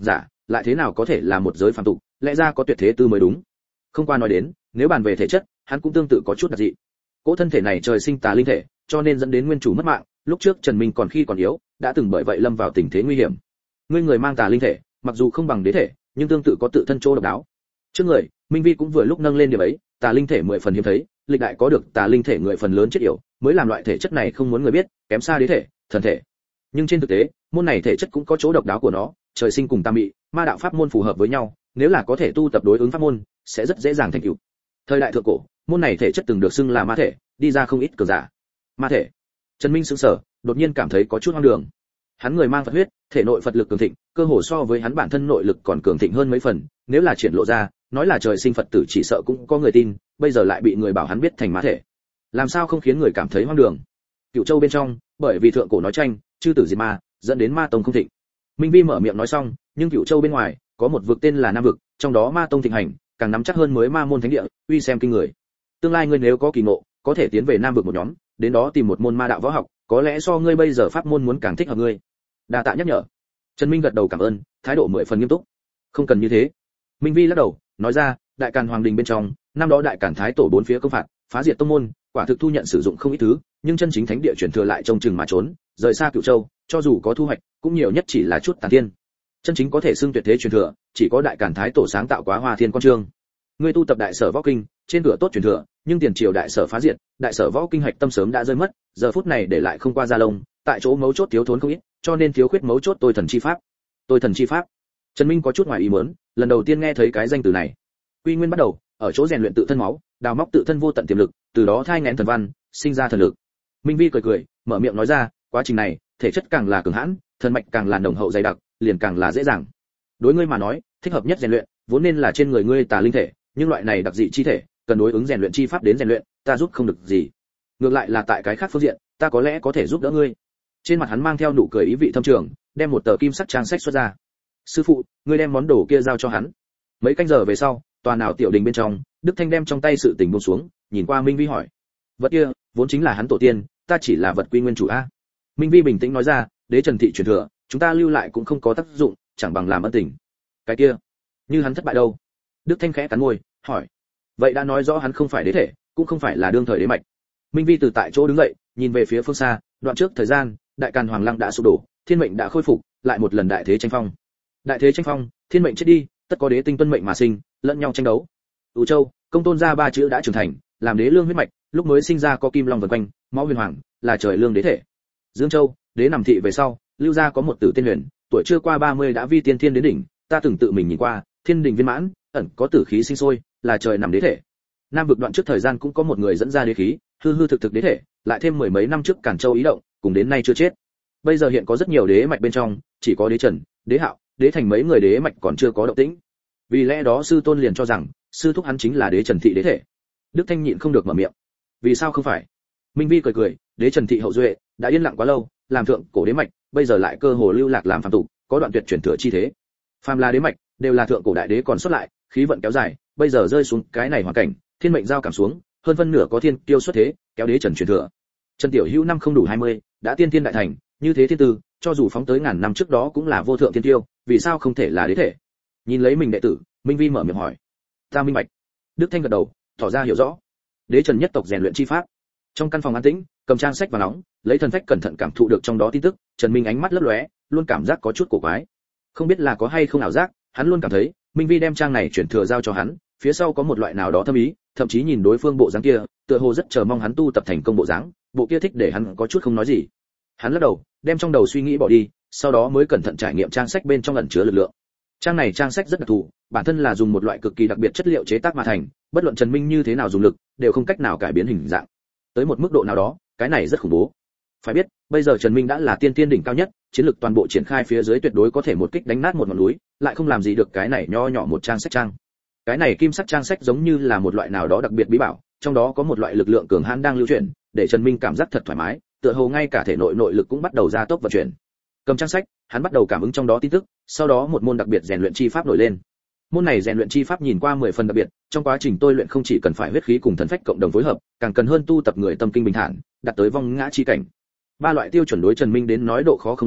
lại thế nào có thể là một giới phàm tục, lẽ ra có tuyệt thế tư mới đúng. Không qua nói đến, nếu bàn về thể chất, hắn cũng tương tự có chút đặc dị. Cỗ thân thể này trời sinh tà linh thể, cho nên dẫn đến nguyên chủ mất mạng, lúc trước Trần Minh còn khi còn yếu, đã từng bởi vậy lâm vào tình thế nguy hiểm. Ngươi người mang tà linh thể, mặc dù không bằng đế thể, nhưng tương tự có tự thân chỗ độc đáo. Trước người, Minh Vi cũng vừa lúc nâng lên điểm ấy, tà linh thể mười phần hiếm thấy, lịch đại có được tà linh thể người phần lớn chết yểu, mới làm loại thể chất này không muốn người biết, kém xa đế thể, thần thể. Nhưng trên thực tế, môn này thể chất cũng có chỗ độc đáo của nó, trời sinh cùng tà mị, ma đạo pháp môn phù hợp với nhau, nếu là có thể tu tập đối ứng pháp môn, sẽ rất dễ dàng thành tựu. Thời đại thượng cổ, môn này thể chất từng được xưng là ma thể, đi ra không ít cường giả. Ma thể. Trần Minh sững sờ, đột nhiên cảm thấy có chút hoang đường. Hắn người mang Phật huyết, thể nội Phật lực cường thịnh, cơ hồ so với hắn bản thân nội lực còn cường thịnh hơn mấy phần, nếu là triển lộ ra, nói là trời sinh Phật tử chỉ sợ cũng có người tin, bây giờ lại bị người bảo hắn biết thành ma thể. Làm sao không khiến người cảm thấy hoang đường? Cựu Châu bên trong, bởi vì thượng cổ nói tranh, chư tử diệt ma, dẫn đến ma tông không thịnh. Minh Vi mở miệng nói xong, nhưng Cựu Châu bên ngoài, có một vực tên là Nam vực, trong đó ma tông thịnh hành, càng nắm chắc hơn mới ma môn thánh địa, uy xem kinh người. Tương lai ngươi nếu có kỳ ngộ, có thể tiến về Nam vực một nhóm, đến đó tìm một môn ma đạo võ học, có lẽ so ngươi bây giờ pháp môn muốn càng thích hợp ngươi. Đa tạ nhắc nhở. Trần Minh gật đầu cảm ơn, thái độ mười phần nghiêm túc. Không cần như thế. Minh Vi lắc đầu, nói ra, đại càn hoàng đình bên trong, năm đó đại càn thái tổ bốn phía công phạt, phá diệt tông môn, quả thực thu nhận sử dụng không ít thứ, nhưng chân chính thánh địa chuyển thừa lại trông chừng mà trốn, rời xa Cửu Châu, cho dù có thu hoạch, cũng nhiều nhất chỉ là chút tàn thiên. Chân chính có thể xưng tuyệt thế truyền thừa, chỉ có đại càn thái tổ sáng tạo quá Hoa Thiên Con Chương. Ngươi tu tập đại sở võ kinh, trên cửa tốt truyền thừa, nhưng tiền triều đại sở phá diệt, đại sở võ kinh hạch tâm sớm đã rơi mất, giờ phút này để lại không qua gia lông, tại chỗ mấu chốt thiếu thốn không ít, cho nên thiếu khuyết mấu chốt tôi thần chi pháp. Tôi thần chi pháp. Trần Minh có chút ngoài ý muốn, lần đầu tiên nghe thấy cái danh từ này. Quy nguyên bắt đầu, ở chỗ rèn luyện tự thân máu, đào móc tự thân vô tận tiềm lực, từ đó thai nghén thần văn, sinh ra thần lực. Minh Vi cười cười, mở miệng nói ra, quá trình này, thể chất càng là cường hãn, thần mạch càng là nồng hậu dày đặc, liền càng là dễ dàng. Đối ngươi mà nói, thích hợp nhất rèn luyện, vốn nên là trên người ngươi tà linh thể, nhưng loại này đặc dị chi thể, cần đối ứng rèn luyện chi pháp đến rèn luyện, ta giúp không được gì. Ngược lại là tại cái khác phương diện, ta có lẽ có thể giúp đỡ ngươi. Trên mặt hắn mang theo nụ cười ý vị thâm trường, đem một tờ kim sắc trang sách xuất ra. Sư phụ, ngươi đem món đồ kia giao cho hắn. Mấy canh giờ về sau, tòa nào tiểu đình bên trong, Đức Thanh đem trong tay sự tình buông xuống, nhìn qua Minh Vi hỏi: vật kia vốn chính là hắn tổ tiên, ta chỉ là vật quy nguyên chủ a. Minh Vi bình tĩnh nói ra: đế trần thị truyền thừa, chúng ta lưu lại cũng không có tác dụng, chẳng bằng làm ân tình. Cái kia, như hắn thất bại đâu? Đức Thanh khẽ cắn môi, hỏi: vậy đã nói rõ hắn không phải đế thể, cũng không phải là đương thời đế mạch. Minh Vi từ tại chỗ đứng dậy, nhìn về phía phương xa, đoạn trước thời gian, đại càn hoàng lăng đã sụp đổ, thiên mệnh đã khôi phục, lại một lần đại thế tranh phong. Đại thế tranh phong, thiên mệnh chết đi, tất có đế tinh tuân mệnh mà sinh, lẫn nhau tranh đấu. Ủ Châu, công tôn gia ba chữ đã trưởng thành, làm đế lương huyết mạch, lúc mới sinh ra có kim long vần quanh, máu huyền hoàng, là trời lương đế thể. Dương Châu, đế nằm thị về sau, lưu gia có một tử tên huyền, tuổi chưa qua ba mươi đã vi tiên thiên đến đỉnh, ta từng tự mình nhìn qua, thiên đình viên mãn, ẩn có tử khí sinh sôi, là trời nằm đế thể. Nam vực đoạn trước thời gian cũng có một người dẫn ra đế khí, hư hư thực thực đế thể, lại thêm mười mấy năm trước Càn Châu ý động, cùng đến nay chưa chết. Bây giờ hiện có rất nhiều đế mạch bên trong, chỉ có đế Trần, đế Hạo, đế Thành mấy người đế mạch còn chưa có động tĩnh. Vì lẽ đó sư tôn liền cho rằng, sư thúc hắn chính là đế Trần thị đế thể. Đức Thanh nhịn không được mở miệng. Vì sao không phải? Minh Vi cười cười, đế Trần thị hậu duệ đã yên lặng quá lâu, làm thượng cổ đế mạch, bây giờ lại cơ hồ lưu lạc làm phàm tục, có đoạn tuyệt chuyển thừa chi thế. Phàm là đế mạch, đều là thượng cổ đại đế còn xuất lại, khí vận kéo dài, bây giờ rơi xuống cái này hoàn cảnh, thiên mệnh giao cảm xuống, hơn phân nửa có thiên tiêu xuất thế, kéo đế Trần truyền thừa. Trần Tiểu Hữu năm không đủ hai mươi, đã tiên thiên đại thành, như thế thiên tư, cho dù phóng tới ngàn năm trước đó cũng là vô thượng thiên tiêu, vì sao không thể là đế thể? Nhìn lấy mình đệ tử, Minh Vi mở miệng hỏi. Ta minh bạch. Đức Thanh gật đầu, tỏ ra hiểu rõ. Đế Trần nhất tộc rèn luyện chi pháp. Trong căn phòng an tĩnh, cầm trang sách và nóng, lấy thần phách cẩn thận cảm thụ được trong đó tin tức, Trần Minh ánh mắt lấp lóe, luôn cảm giác có chút cổ quái. Không biết là có hay không ảo giác, hắn luôn cảm thấy, Minh Vi đem trang này chuyển thừa giao cho hắn, phía sau có một loại nào đó thâm ý, thậm chí nhìn đối phương bộ dáng kia, tựa hồ rất chờ mong hắn tu tập thành công bộ dáng, bộ kia thích để hắn có chút không nói gì. Hắn lắc đầu, đem trong đầu suy nghĩ bỏ đi, sau đó mới cẩn thận trải nghiệm trang sách bên trong ẩn chứa lực lượng. Trang này trang sách rất đặc thù, bản thân là dùng một loại cực kỳ đặc biệt chất liệu chế tác mà thành, bất luận Trần Minh như thế nào dùng lực, đều không cách nào cải biến hình dạng. Tới một mức độ nào đó, cái này rất khủng bố. Phải biết, bây giờ Trần Minh đã là tiên tiên đỉnh cao nhất, chiến lực toàn bộ triển khai phía dưới tuyệt đối có thể một kích đánh nát một ngọn núi, lại không làm gì được cái này nho nhỏ một trang sách trang. Cái này kim sắc trang sách giống như là một loại nào đó đặc biệt bí bảo, trong đó có một loại lực lượng cường hãn đang lưu chuyển, để Trần Minh cảm giác thật thoải mái, tựa hồ ngay cả thể nội nội lực cũng bắt đầu gia tốc vận chuyển. Cầm trang sách, hắn bắt đầu cảm ứng trong đó tin tức, sau đó một môn đặc biệt rèn luyện chi pháp nổi lên. Môn này rèn luyện chi pháp nhìn qua mười phần đặc biệt, trong quá trình tôi luyện không chỉ cần phải huyết khí cùng thần phách cộng đồng phối hợp, càng cần hơn tu tập người tâm kinh bình thản, đạt tới vong ngã chi cảnh. Ba loại tiêu chuẩn đối Trần Minh đến nói độ khó không lớn,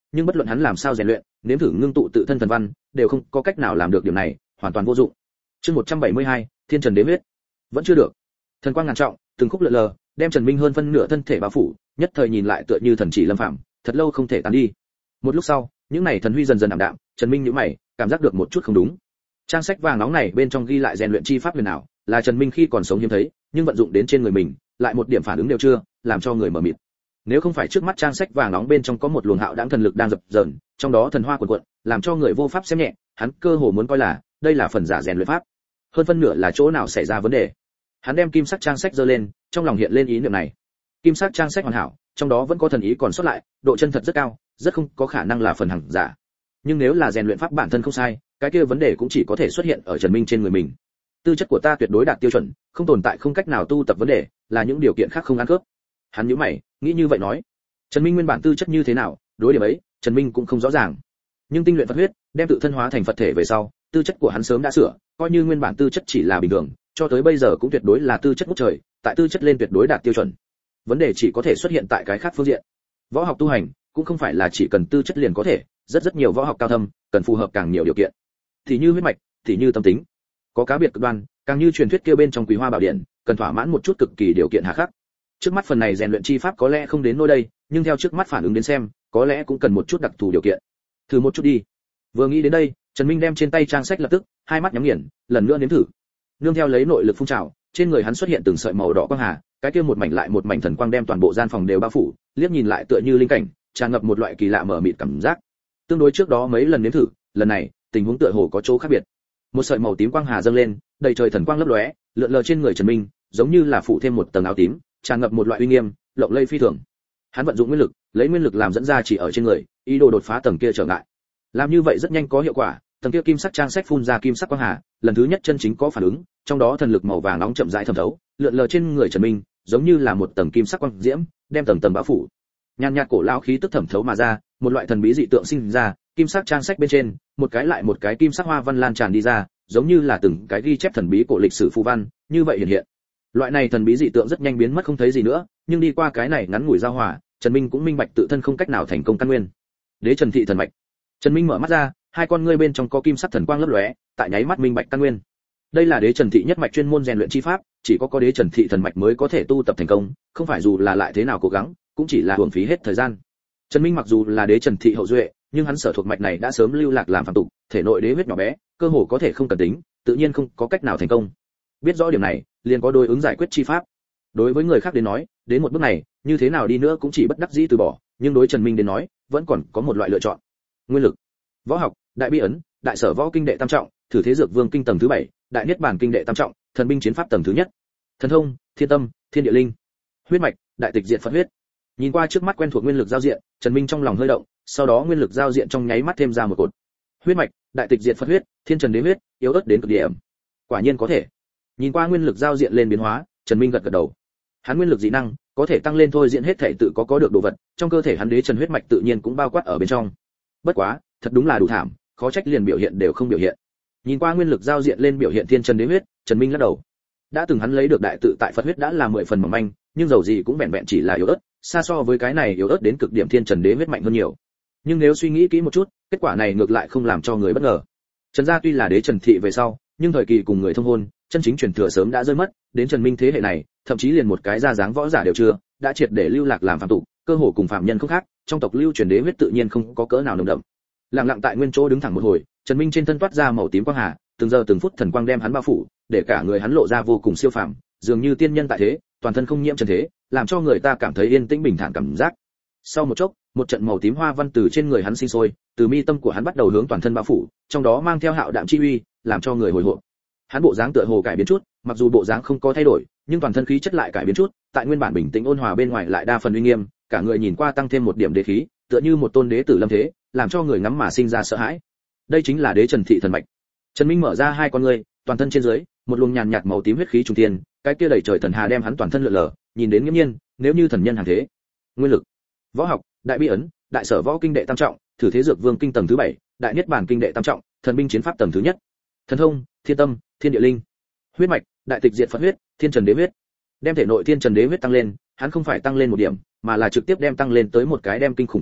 nhưng bất luận hắn làm sao rèn luyện, nếm thử ngưng tụ tự thân thần văn, đều không có cách nào làm được điểm này, hoàn toàn vô dụng. Chương một trăm bảy mươi hai, Thiên Trần Đế huyết. Vẫn chưa được. Thần quang ngàn trọng, từng khúc lượn lờ, đem Trần Minh hơn phân nửa thân thể bao phủ, nhất thời nhìn lại tựa như thần chỉ lâm phạm, thật lâu không thể tán đi. Một lúc sau, những này thần huy dần dần ảm đạm, Trần Minh nhíu mày, cảm giác được một chút không đúng. Trang sách vàng nóng này bên trong ghi lại rèn luyện chi pháp huyền ảo, là Trần Minh khi còn sống hiếm thấy, nhưng vận dụng đến trên người mình, lại một điểm phản ứng đều chưa, làm cho người mở mịt. Nếu không phải trước mắt trang sách vàng nóng bên trong có một luồng hạo đãng thần lực đang dập dờn, trong đó thần hoa cuồn cuộn, làm cho người vô pháp xem nhẹ, hắn cơ hồ muốn coi là đây là phần giả rèn luyện pháp. Hơn phân nửa là chỗ nào xảy ra vấn đề. Hắn đem kim sắc trang sách giơ lên, trong lòng hiện lên ý niệm này. Kim sắc trang sách hoàn hảo, trong đó vẫn có thần ý còn sót lại, độ chân thật rất cao, rất không có khả năng là phần hàng giả. Nhưng nếu là rèn luyện pháp bản thân không sai, cái kia vấn đề cũng chỉ có thể xuất hiện ở Trần Minh trên người mình. Tư chất của ta tuyệt đối đạt tiêu chuẩn, không tồn tại không cách nào tu tập vấn đề, là những điều kiện khác không ăn khớp. Hắn nhíu mày, nghĩ như vậy nói. Trần Minh nguyên bản tư chất như thế nào, đối điểm ấy, Trần Minh cũng không rõ ràng. Nhưng tinh luyện Phật huyết, đem tự thân hóa thành Phật thể về sau, tư chất của hắn sớm đã sửa, coi như nguyên bản tư chất chỉ là bình thường, cho tới bây giờ cũng tuyệt đối là tư chất ngút trời, tại tư chất lên tuyệt đối đạt tiêu chuẩn. Vấn đề chỉ có thể xuất hiện tại cái khác phương diện. Võ học tu hành cũng không phải là chỉ cần tư chất liền có thể, rất rất nhiều võ học cao thâm, cần phù hợp càng nhiều điều kiện. Thì như huyết mạch, thì như tâm tính. Có cá biệt cực đoan, càng như truyền thuyết kia bên trong Quý Hoa Bảo Điện, cần thỏa mãn một chút cực kỳ điều kiện hà khắc. Trước mắt phần này rèn luyện chi pháp có lẽ không đến nỗi đây, nhưng theo trước mắt phản ứng đến xem, có lẽ cũng cần một chút đặc thù điều kiện. Thử một chút đi. Vừa nghĩ đến đây, Trần Minh đem trên tay trang sách lập tức, hai mắt nhắm nghiền, lần nữa nếm thử. Nương theo lấy nội lực phun trào, trên người hắn xuất hiện từng sợi màu đỏ quang hà, cái kia một mảnh lại một mảnh thần quang đem toàn bộ gian phòng đều bao phủ, liếc nhìn lại tựa như linh cảnh, tràn ngập một loại kỳ lạ mở mịt cảm giác. Tương đối trước đó mấy lần nếm thử, lần này, tình huống tựa hồ có chỗ khác biệt. Một sợi màu tím quang hà dâng lên, đầy trời thần quang lấp lóe, lượn lờ trên người Trần Minh, giống như là phủ thêm một tầng áo tím, tràn ngập một loại uy nghiêm, lộng lẫy phi thường. Hắn vận dụng nguyên lực, lấy nguyên lực làm dẫn ra chỉ ở trên người, ý đồ đột phá tầng kia trở ngại. Làm như vậy rất nhanh có hiệu quả, tầng kia kim sắc trang sách phun ra kim sắc quang hà, lần thứ nhất chân chính có phản ứng, trong đó thần lực màu vàng nóng chậm rãi thẩm thấu, lượn lờ trên người Trần Minh, giống như là một tầng kim sắc quang diễm, đem tầng tầng bao phủ. Nhàn nhạt cổ lão khí tức thẩm thấu mà ra, một loại thần bí dị tượng sinh ra, kim sắc trang sách bên trên, một cái lại một cái kim sắc hoa văn lan tràn đi ra, giống như là từng cái ghi chép thần bí cổ lịch sử phù văn, như vậy hiện hiện. Loại này thần bí dị tượng rất nhanh biến mất không thấy gì nữa, nhưng đi qua cái này ngắn ngủi giao hòa, Trần Minh cũng minh bạch tự thân không cách nào thành công căn nguyên. Đế Trần thị thần mạch. Trần Minh mở mắt ra, hai con ngươi bên trong có kim sắc thần quang lấp lóe, tại nháy mắt minh bạch căn nguyên. Đây là Đế Trần thị nhất mạch chuyên môn rèn luyện chi pháp, chỉ có có Đế Trần thị thần mạch mới có thể tu tập thành công, không phải dù là lại thế nào cố gắng, cũng chỉ là uổng phí hết thời gian. Trần Minh mặc dù là Đế Trần thị hậu duệ, nhưng hắn sở thuộc mạch này đã sớm lưu lạc làm phàm tục, thể nội đế huyết nhỏ bé, cơ hồ có thể không cần tính, tự nhiên không có cách nào thành công. Biết rõ điểm này, liền có đối ứng giải quyết chi pháp. Đối với người khác đến nói, đến một bước này, như thế nào đi nữa cũng chỉ bất đắc dĩ từ bỏ, nhưng đối Trần Minh đến nói, vẫn còn có một loại lựa chọn. Nguyên lực. Võ học, Đại Bi ấn, Đại Sở Võ Kinh đệ tam trọng, Thử Thế Dược Vương Kinh tầng thứ bảy, Đại Niết Bàn Kinh đệ tam trọng, Thần binh chiến pháp tầng thứ nhất. Thần thông, Thiên Tâm, Thiên Địa Linh. Huyết mạch, Đại Tịch Diện Phật huyết. Nhìn qua trước mắt quen thuộc nguyên lực giao diện, Trần Minh trong lòng hơi động, sau đó nguyên lực giao diện trong nháy mắt thêm ra một cột. Huyết mạch, Đại Tịch Diện Phật huyết, Thiên Trần Đế huyết, yếu ớt đến cực điểm. Quả nhiên có thể. Nhìn qua nguyên lực giao diện lên biến hóa, Trần Minh gật gật đầu. Hắn nguyên lực dị năng có thể tăng lên thôi diện hết thể tự có có được đồ vật, trong cơ thể hắn Đế Trần huyết mạch tự nhiên cũng bao quát ở bên trong. Bất quá, thật đúng là đủ thảm, khó trách liền biểu hiện đều không biểu hiện. Nhìn qua nguyên lực giao diện lên biểu hiện Thiên Trần Đế huyết, Trần Minh lắc đầu. Đã từng hắn lấy được đại tự tại Phật huyết đã là mười phần mỏng manh, nhưng dầu gì cũng vẹn vẹn chỉ là yếu ớt, xa so với cái này yếu ớt đến cực điểm Thiên Trần Đế huyết mạnh hơn nhiều. Nhưng nếu suy nghĩ kỹ một chút, kết quả này ngược lại không làm cho người bất ngờ. Trần gia tuy là Đế Trần thị về sau, nhưng thời kỳ cùng người thông hôn, chân chính truyền thừa sớm đã rơi mất, đến Trần Minh thế hệ này, thậm chí liền một cái ra dáng võ giả đều chưa, đã triệt để lưu lạc làm phàm tục, cơ hồ cùng phàm nhân không khác, trong tộc lưu truyền đế huyết tự nhiên không có cỡ nào nồng đậm. Lặng lặng tại nguyên chỗ đứng thẳng một hồi, Trần Minh trên thân toát ra màu tím quang hà, từng giờ từng phút thần quang đem hắn bao phủ, để cả người hắn lộ ra vô cùng siêu phàm, dường như tiên nhân tại thế, toàn thân không nhiễm trần thế, làm cho người ta cảm thấy yên tĩnh bình thản cảm giác. Sau một chốc, một trận màu tím hoa văn từ trên người hắn sinh sôi, từ mi tâm của hắn bắt đầu hướng toàn thân bao phủ, trong đó mang theo hạo đạm chi uy, làm cho người hồi hộp. Hắn bộ dáng tựa hồ cải biến chút, mặc dù bộ dáng không có thay đổi, nhưng toàn thân khí chất lại cải biến chút, tại nguyên bản bình tĩnh ôn hòa bên ngoài lại đa phần uy nghiêm, cả người nhìn qua tăng thêm một điểm đế khí, tựa như một tôn đế tử lâm thế, làm cho người ngắm mà sinh ra sợ hãi. Đây chính là Đế Trần thị thần mạch. Trần Minh mở ra hai con ngươi, toàn thân trên dưới, một luồng nhàn nhạt màu tím huyết khí trung thiên, cái kia đầy trời thần hà đem hắn toàn thân lượn lờ, nhìn đến nghiêm nhiên, nếu như thần nhân hàng thế. Nguyên lực, võ học, Đại Bi ấn, Đại Sở Võ Kinh đệ tam trọng, Thử Thế Dược Vương Kinh tầng thứ bảy, Đại Niết Bàn Kinh đệ tam trọng, Thần binh chiến pháp tầng thứ nhất. Thần thông, Thiên Tâm, Thiên Địa Linh. Huyết mạch, Đại Tịch Diệt Phật huyết, Thiên Trần Đế huyết. Đem thể nội Thiên Trần Đế huyết tăng lên, hắn không phải tăng lên một điểm, mà là trực tiếp đem tăng lên tới một cái đem kinh khủng cấp độ,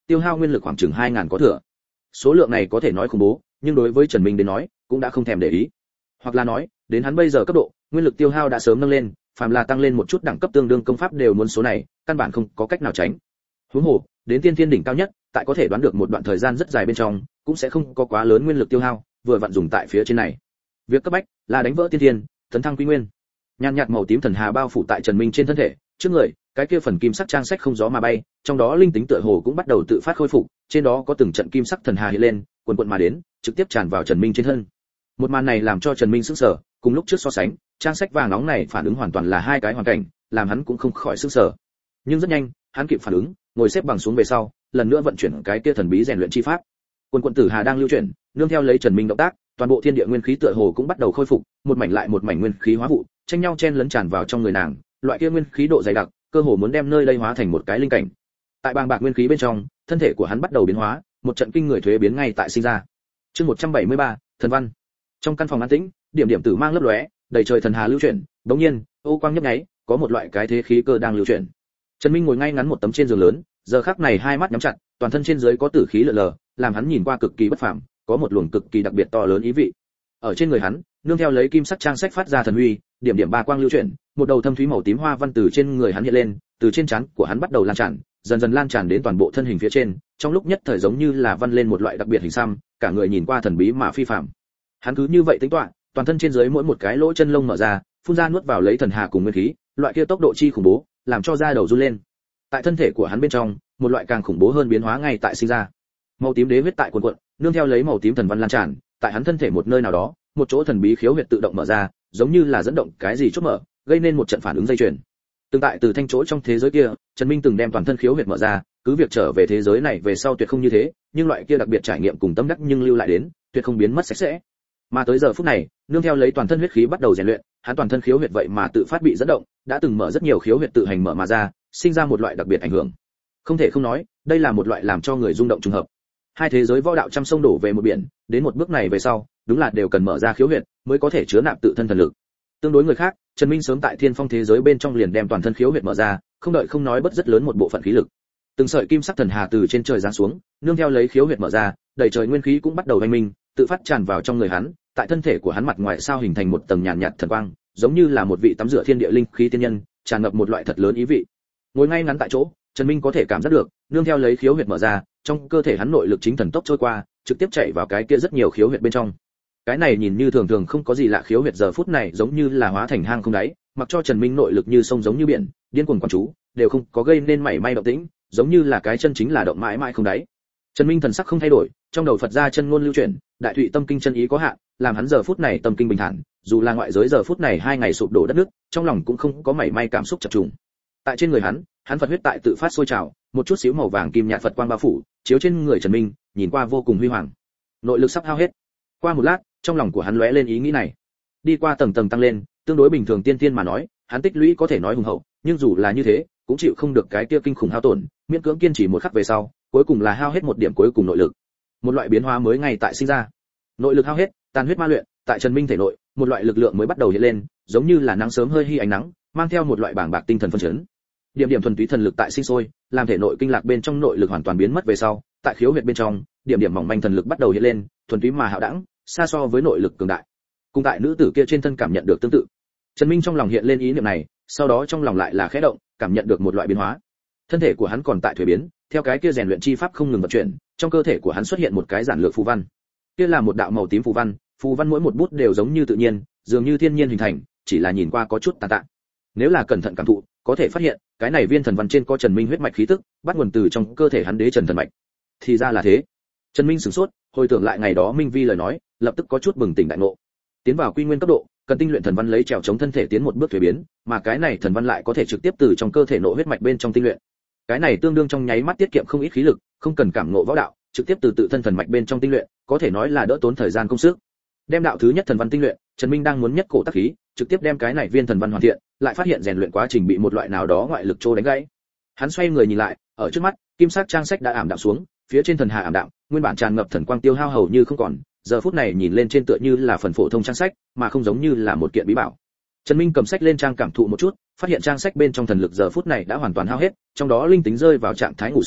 tiêu hao nguyên lực khoảng chừng hai ngàn có thừa. Số lượng này có thể nói khủng bố, nhưng đối với Trần Minh đến nói, cũng đã không thèm để ý. Hoặc là nói, đến hắn bây giờ cấp độ, nguyên lực tiêu hao đã sớm nâng lên, phàm là tăng lên một chút đẳng cấp tương đương công pháp đều muốn số này, căn bản không có cách nào tránh. Huống hồ, đến tiên thiên đỉnh cao nhất, tại có thể đoán được một đoạn thời gian rất dài bên trong, cũng sẽ không có quá lớn nguyên lực tiêu hao, vừa vặn dùng tại phía trên này. Việc cấp bách là đánh vỡ tiên thiên, tấn thăng quy nguyên. Nhàn nhạt màu tím thần hà bao phủ tại Trần Minh trên thân thể, trước người, cái kia phần kim sắc trang sách không gió mà bay, trong đó linh tính tựa hồ cũng bắt đầu tự phát khôi phục, trên đó có từng trận kim sắc thần hà hiện lên, cuồn cuộn mà đến, trực tiếp tràn vào Trần Minh trên thân. Một màn này làm cho Trần Minh sửng sở, cùng lúc trước so sánh, trang sách vàng nóng này phản ứng hoàn toàn là hai cái hoàn cảnh, làm hắn cũng không khỏi sửng sở. Nhưng rất nhanh, hắn kịp phản ứng, ngồi xếp bằng xuống về sau, lần nữa vận chuyển cái kia thần bí rèn luyện chi pháp. Cuồn cuộn tử hà đang lưu chuyển, nương theo lấy Trần Minh động tác, toàn bộ thiên địa nguyên khí tựa hồ cũng bắt đầu khôi phục, một mảnh lại một mảnh nguyên khí hóa vụ, tranh nhau chen lấn tràn vào trong người nàng, loại kia nguyên khí độ dày đặc, cơ hồ muốn đem nơi đây hóa thành một cái linh cảnh. Tại bàng bạc nguyên khí bên trong, thân thể của hắn bắt đầu biến hóa, một trận kinh người thuế biến ngay tại sinh ra. Chương một trăm bảy mươi ba, thần văn. Trong căn phòng an tĩnh, điểm điểm tử mang lấp lóe, đầy trời thần hà lưu chuyển, đống nhiên, ô quang nhấp nháy, có một loại cái thế khí cơ đang lưu chuyển. Trần Minh ngồi ngay ngắn một tấm trên giường lớn, giờ khắc này hai mắt nhắm chặt, toàn thân trên dưới có tử khí lờ lờ, làm hắn nhìn qua cực kỳ bất phàm, có một luồng cực kỳ đặc biệt to lớn ý vị. Ở trên người hắn, nương theo lấy kim sắc trang sách phát ra thần huy, điểm điểm ba quang lưu chuyển, một đầu thâm thúy màu tím hoa văn từ trên người hắn hiện lên, từ trên trán của hắn bắt đầu lan tràn, dần dần lan tràn đến toàn bộ thân hình phía trên, trong lúc nhất thời giống như là văn lên một loại đặc biệt hình xăm, cả người nhìn qua thần bí mà phi phàm. Hắn cứ như vậy tính toán, toàn thân trên dưới mỗi một cái lỗ chân lông mở ra, phun ra nuốt vào lấy thần hà cùng nguyên khí, loại kia tốc độ chi khủng bố, làm cho da đầu run lên. Tại thân thể của hắn bên trong, một loại càng khủng bố hơn biến hóa ngay tại sinh ra. Màu tím đế huyết tại cuồn cuộn, nương theo lấy màu tím thần văn lan tràn, tại hắn thân thể một nơi nào đó, một chỗ thần bí khiếu huyệt tự động mở ra, giống như là dẫn động cái gì chốt mở, gây nên một trận phản ứng dây chuyền. Tương tại từ thanh chỗ trong thế giới kia, Trần Minh từng đem toàn thân khiếu huyệt mở ra, cứ việc trở về thế giới này về sau tuyệt không như thế, nhưng loại kia đặc biệt trải nghiệm cùng tâm đắc nhưng lưu lại đến, tuyệt không biến mất sạch sẽ. Mà tới giờ phút này, nương theo lấy toàn thân huyết khí bắt đầu rèn luyện, hắn toàn thân khiếu huyệt vậy mà tự phát bị dẫn động, đã từng mở rất nhiều khiếu huyệt tự hành mở mà ra, sinh ra một loại đặc biệt ảnh hưởng. Không thể không nói, đây là một loại làm cho người rung động trùng hợp. Hai thế giới võ đạo trăm sông đổ về một biển, đến một bước này về sau, đúng là đều cần mở ra khiếu huyệt mới có thể chứa nạp tự thân thần lực. Tương đối người khác, Trần Minh sớm tại Thiên Phong thế giới bên trong liền đem toàn thân khiếu huyệt mở ra, không đợi không nói bất rất lớn một bộ phận khí lực. Từng sợi kim sắc thần hà từ trên trời giáng xuống, nương theo lấy khiếu huyệt mở ra, đầy trời nguyên khí cũng bắt đầu vang minh, tự phát tràn vào trong người hắn, tại thân thể của hắn mặt ngoài sao hình thành một tầng nhàn nhạt thần quang, giống như là một vị tắm rửa thiên địa linh khí tiên nhân, tràn ngập một loại thật lớn ý vị. Ngồi ngay ngắn tại chỗ, Trần Minh có thể cảm giác được, nương theo lấy khiếu huyệt mở ra, trong cơ thể hắn nội lực chính thần tốc trôi qua, trực tiếp chạy vào cái kia rất nhiều khiếu huyệt bên trong. Cái này nhìn như thường thường không có gì lạ khiếu huyệt giờ phút này giống như là hóa thành hang không đáy, mặc cho Trần Minh nội lực như sông giống như biển, điên cuồng quán chú, đều không có gây nên mảy may động tĩnh, giống như là cái chân chính là động mãi mãi không đáy. Trần Minh thần sắc không thay đổi, trong đầu Phật gia chân ngôn lưu chuyển, đại thụy tâm kinh chân ý có hạn, làm hắn giờ phút này tâm kinh bình thản, dù là ngoại giới giờ phút này hai ngày sụp đổ đất nước, trong lòng cũng không có mảy may cảm xúc chập trùng. Tại trên người hắn, hắn Phật huyết tại tự phát sôi trào, một chút xíu màu vàng kim nhạt Phật quang bao phủ, chiếu trên người Trần Minh, nhìn qua vô cùng huy hoàng. Nội lực sắp hao hết. Qua một lát, trong lòng của hắn lóe lên ý nghĩ này. Đi qua tầng tầng tăng lên, tương đối bình thường tiên tiên mà nói, hắn tích lũy có thể nói hùng hậu, nhưng dù là như thế, cũng chịu không được cái kia kinh khủng hao tổn, miễn cưỡng kiên trì một khắc về sau, cuối cùng là hao hết một điểm cuối cùng nội lực. Một loại biến hóa mới ngay tại sinh ra. Nội lực hao hết, tàn huyết ma luyện, tại Trần Minh thể nội, một loại lực lượng mới bắt đầu hiện lên, giống như là nắng sớm hơi hi ánh nắng, mang theo một loại bàng bạc tinh thần phấn chấn. Điểm điểm thuần túy thần lực tại sinh sôi, làm thể nội kinh lạc bên trong nội lực hoàn toàn biến mất về sau, tại khiếu huyệt bên trong, điểm điểm mỏng manh thần lực bắt đầu hiện lên, thuần túy mà hạo đẳng, xa so với nội lực cường đại. Cùng tại nữ tử kia trên thân cảm nhận được tương tự. Trần Minh trong lòng hiện lên ý niệm này, sau đó trong lòng lại là khẽ động, cảm nhận được một loại biến hóa. Thân thể của hắn còn tại thuế biến, theo cái kia rèn luyện chi pháp không ngừng vận chuyển, trong cơ thể của hắn xuất hiện một cái giản lược phù văn. Kia là một đạo màu tím phù văn, phù văn mỗi một bút đều giống như tự nhiên, dường như thiên nhiên hình thành, chỉ là nhìn qua có chút tàn tạ. Nếu là cẩn thận cảm thụ, có thể phát hiện, cái này viên thần văn trên có Trần Minh huyết mạch khí tức, bắt nguồn từ trong cơ thể hắn đế trần thần mạch. Thì ra là thế. Trần Minh sửng sốt, hồi tưởng lại ngày đó Minh Vi lời nói, lập tức có chút bừng tỉnh đại ngộ. Tiến vào quy nguyên cấp độ, cần tinh luyện thần văn lấy trèo chống thân thể tiến một bước thuế biến, mà cái này thần văn lại có thể trực tiếp từ trong cơ thể nội huyết mạch bên trong tinh luyện. Cái này tương đương trong nháy mắt tiết kiệm không ít khí lực, không cần cảm ngộ võ đạo, trực tiếp từ tự thân thần mạch bên trong tinh luyện, có thể nói là đỡ tốn thời gian công sức. Đem đạo thứ nhất thần văn tinh luyện, Trần Minh đang muốn nhất cổ tác khí, trực tiếp đem cái này viên thần văn hoàn thiện, lại phát hiện rèn luyện quá trình bị một loại nào đó ngoại lực trô đánh gãy. Hắn xoay người nhìn lại, ở trước mắt, kim sắc trang sách đã ảm đạm xuống, phía trên thần hà ảm đạm, nguyên bản tràn ngập thần quang tiêu hao hầu như không còn, giờ phút này nhìn lên trên tựa như là phần phổ thông trang sách, mà không giống như là một kiện bí bảo. Trần Minh cầm sách lên trang cảm thụ một chút, phát hiện trang sách bên trong thần lực giờ phút này đã hoàn toàn hao hết, trong đó linh tính rơi vào trạng thái ngủ say,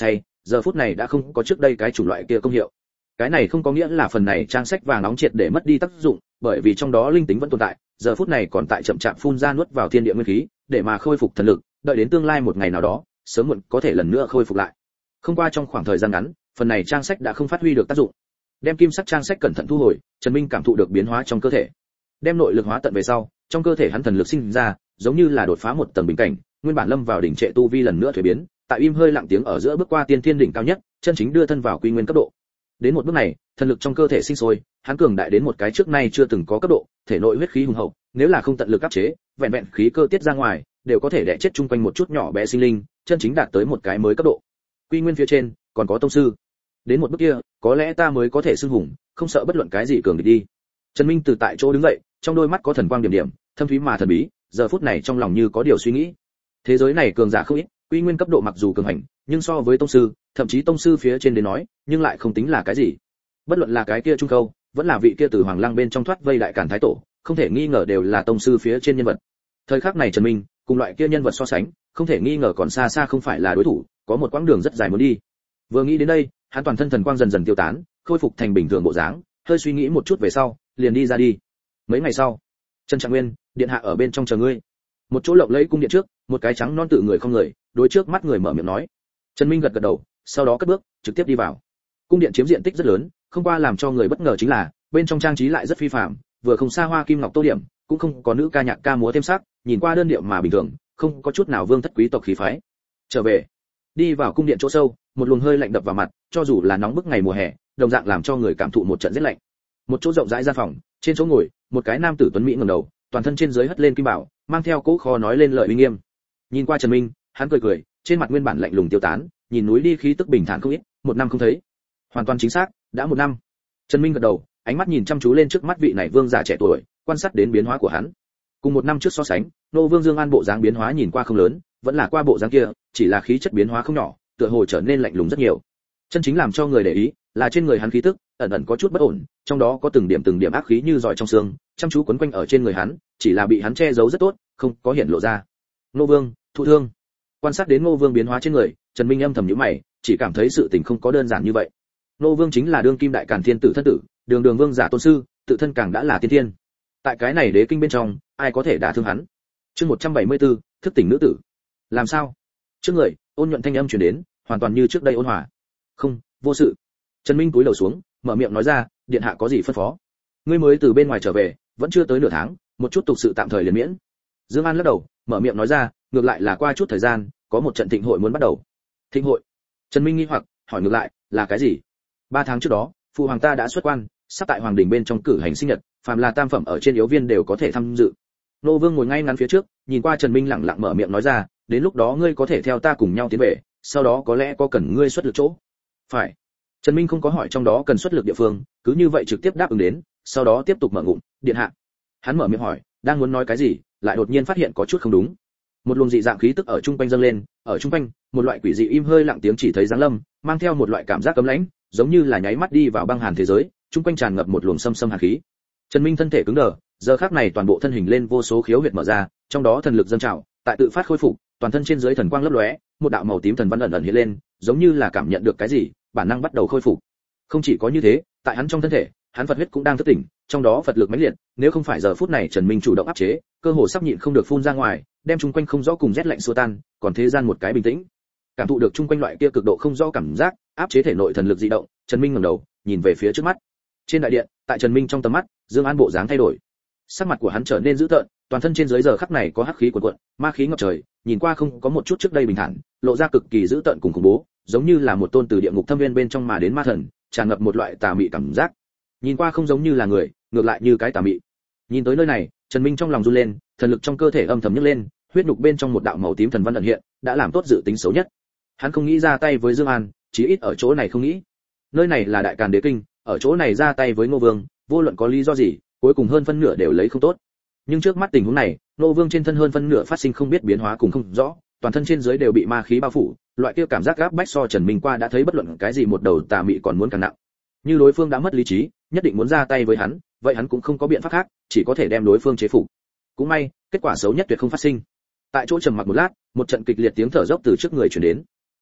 giờ phút này đã không có trước đây cái chủng loại kia công hiệu. Cái này không có nghĩa là phần này trang sách vàng nóng triệt để mất đi tác dụng, bởi vì trong đó linh tính vẫn tồn tại, giờ phút này còn tại chậm chạp phun ra nuốt vào thiên địa nguyên khí, để mà khôi phục thần lực, đợi đến tương lai một ngày nào đó, sớm muộn có thể lần nữa khôi phục lại. Không qua trong khoảng thời gian ngắn, phần này trang sách đã không phát huy được tác dụng. Đem kim sắc trang sách cẩn thận thu hồi, Trần Minh cảm thụ được biến hóa trong cơ thể. Đem nội lực hóa tận về sau, trong cơ thể hắn thần lực sinh ra, giống như là đột phá một tầng bình cảnh, nguyên bản lâm vào đỉnh trệ tu vi lần nữa thay biến, tại im hơi lặng tiếng ở giữa bước qua tiên thiên đỉnh cao nhất, chân chính đưa thân vào quy nguyên cấp độ. Đến một bước này, thần lực trong cơ thể sinh sôi, hắn cường đại đến một cái trước nay chưa từng có cấp độ, thể nội huyết khí hùng hậu, nếu là không tận lực áp chế, vẹn vẹn khí cơ tiết ra ngoài, đều có thể đè chết chung quanh một chút nhỏ bé sinh linh, chân chính đạt tới một cái mới cấp độ. Quy nguyên phía trên, còn có tông sư. Đến một bước kia, có lẽ ta mới có thể xưng hùng, không sợ bất luận cái gì cường địch đi. Trần Minh từ tại chỗ đứng dậy, trong đôi mắt có thần quang điểm điểm, thâm thúy mà thần bí, giờ phút này trong lòng như có điều suy nghĩ. Thế giới này cường giả không ít, quy nguyên cấp độ mặc dù cường hành, nhưng so với tông sư, thậm chí tông sư phía trên đến nói, nhưng lại không tính là cái gì. Bất luận là cái kia trung câu, vẫn là vị kia từ hoàng lăng bên trong thoát vây đại càn thái tổ, không thể nghi ngờ đều là tông sư phía trên nhân vật. Thời khắc này Trần Minh, cùng loại kia nhân vật so sánh, không thể nghi ngờ còn xa xa không phải là đối thủ, có một quãng đường rất dài muốn đi. Vừa nghĩ đến đây, hắn toàn thân thần quang dần dần tiêu tán, khôi phục thành bình thường bộ dáng, hơi suy nghĩ một chút về sau, liền đi ra đi. Mấy ngày sau, Trần Trạng Nguyên, điện hạ ở bên trong chờ ngươi. Một chỗ lộng lẫy cung điện trước, một cái trắng non tự người không người, đối trước mắt người mở miệng nói. Trần Minh gật gật đầu, sau đó cất bước, trực tiếp đi vào. Cung điện chiếm diện tích rất lớn, không qua làm cho người bất ngờ chính là, bên trong trang trí lại rất phi phàm, vừa không xa hoa kim ngọc tô điểm, cũng không có nữ ca nhạc ca múa thêm sắc, nhìn qua đơn điệu mà bình thường, không có chút nào vương thất quý tộc khí phái. Trở về, đi vào cung điện chỗ sâu, một luồng hơi lạnh đập vào mặt, cho dù là nóng bức ngày mùa hè, đồng dạng làm cho người cảm thụ một trận rét lạnh. Một chỗ rộng rãi gian phòng, trên chỗ ngồi, một cái nam tử tuấn mỹ ngẩng đầu, toàn thân trên dưới hất lên kim bảo, mang theo cỗ kho nói lên lời uy nghiêm. Nhìn qua Trần Minh, hắn cười cười, trên mặt nguyên bản lạnh lùng tiêu tán, nhìn núi đi khí tức bình thản không ít, một năm không thấy. Hoàn toàn chính xác, đã một năm. Trần Minh gật đầu, ánh mắt nhìn chăm chú lên trước mắt vị này vương giả trẻ tuổi, quan sát đến biến hóa của hắn. Cùng một năm trước so sánh, nô vương Dương An bộ dáng biến hóa nhìn qua không lớn, vẫn là qua bộ dáng kia, chỉ là khí chất biến hóa không nhỏ, tựa hồ trở nên lạnh lùng rất nhiều. Chân chính làm cho người để ý, là trên người hắn khí tức ẩn ẩn có chút bất ổn, trong đó có từng điểm từng điểm ác khí như giỏi trong xương, chăm chú quấn quanh ở trên người hắn, chỉ là bị hắn che giấu rất tốt, không có hiện lộ ra. Ngô Vương, thụ thương. Quan sát đến Ngô Vương biến hóa trên người, Trần Minh âm thầm nhíu mày, chỉ cảm thấy sự tình không có đơn giản như vậy. Ngô Vương chính là đương kim đại càn thiên tử thân tử, đường đường vương giả tôn sư, tự thân càng đã là tiên thiên. Tại cái này đế kinh bên trong, ai có thể đả thương hắn? Chương một trăm bảy mươi tư, thức tỉnh nữ tử. Làm sao? Trước người, ôn nhuận thanh âm truyền đến, hoàn toàn như trước đây ôn hòa. Không, vô sự. Trần Minh cúi đầu xuống, mở miệng nói ra, điện hạ có gì phân phó? Ngươi mới từ bên ngoài trở về, vẫn chưa tới nửa tháng, một chút tục sự tạm thời liền miễn. Dương An lắc đầu, mở miệng nói ra, ngược lại là qua chút thời gian, có một trận thịnh hội muốn bắt đầu. Thịnh hội? Trần Minh nghi hoặc, hỏi ngược lại, là cái gì? Ba tháng trước đó, phụ hoàng ta đã xuất quan, sắp tại hoàng đình bên trong cử hành sinh nhật, phàm là tam phẩm ở trên yếu viên đều có thể tham dự. Nô Vương ngồi ngay ngắn phía trước, nhìn qua Trần Minh lặng lặng mở miệng nói ra, đến lúc đó ngươi có thể theo ta cùng nhau tiến về, sau đó có lẽ có cần ngươi xuất lực chỗ. Phải. Trần Minh không có hỏi trong đó cần xuất lực địa phương, cứ như vậy trực tiếp đáp ứng đến, sau đó tiếp tục mở ngụm, điện hạ. Hắn mở miệng hỏi, đang muốn nói cái gì, lại đột nhiên phát hiện có chút không đúng. Một luồng dị dạng khí tức ở trung quanh dâng lên, ở trung quanh, một loại quỷ dị im hơi lặng tiếng chỉ thấy giáng lâm, mang theo một loại cảm giác cấm lãnh, giống như là nháy mắt đi vào băng hàn thế giới, trung quanh tràn ngập một luồng xâm xâm hàn khí. Trần Minh thân thể cứng đờ, giờ khắc này toàn bộ thân hình lên vô số khiếu huyệt mở ra, trong đó thần lực dâng trào, tại tự phát khôi phục, toàn thân trên dưới thần quang lấp lóe, một đạo màu tím thần văn ẩn ẩn hiện lên, giống như là cảm nhận được cái gì, bản năng bắt đầu khôi phục. Không chỉ có như thế, tại hắn trong thân thể, hắn Phật huyết cũng đang thức tỉnh, trong đó Phật lực mãnh liệt, nếu không phải giờ phút này Trần Minh chủ động áp chế, cơ hồ sắp nhịn không được phun ra ngoài, đem chung quanh không rõ cùng rét lạnh xua tan, còn thế gian một cái bình tĩnh. Cảm thụ được chung quanh loại kia cực độ không rõ cảm giác, áp chế thể nội thần lực dị động, Trần Minh ngẩng đầu, nhìn về phía trước mắt. Trên đại điện, tại Trần Minh trong tầm mắt, Dương An bộ dáng thay đổi. Sắc mặt của hắn trở nên dữ tợn, toàn thân trên dưới giờ khắc này có hắc khí cuồn cuộn, ma khí ngập trời, nhìn qua không có một chút trước đây bình thản, lộ ra cực kỳ dữ tợn cùng khủng bố, giống như là một tôn từ địa ngục thâm viên bên trong mà đến ma thần, tràn ngập một loại tà mị cảm giác. Nhìn qua không giống như là người, ngược lại như cái tà mị. Nhìn tới nơi này, Trần Minh trong lòng run lên, thần lực trong cơ thể âm thầm nhấc lên, huyết nhục bên trong một đạo màu tím thần văn ẩn hiện, đã làm tốt dự tính xấu nhất. Hắn không nghĩ ra tay với Dương An, chí ít ở chỗ này không nghĩ. Nơi này là Đại Càn Đế Kinh, ở chỗ này ra tay với Ngô Vương, vô luận có lý do gì, cuối cùng hơn phân nửa đều lấy không tốt. Nhưng trước mắt tình huống này, Ngô Vương trên thân hơn phân nửa phát sinh không biết biến hóa cùng không rõ, toàn thân trên dưới đều bị ma khí bao phủ, loại kia cảm giác gáp bách so Trần Minh qua đã thấy bất luận cái gì một đầu tà mị còn muốn càng nặng. Như đối phương đã mất lý trí, nhất định muốn ra tay với hắn, vậy hắn cũng không có biện pháp khác, chỉ có thể đem đối phương chế phục. Cũng may, kết quả xấu nhất tuyệt không phát sinh. Tại chỗ trầm mặc một lát, một trận kịch liệt tiếng thở dốc từ trước người truyền đến.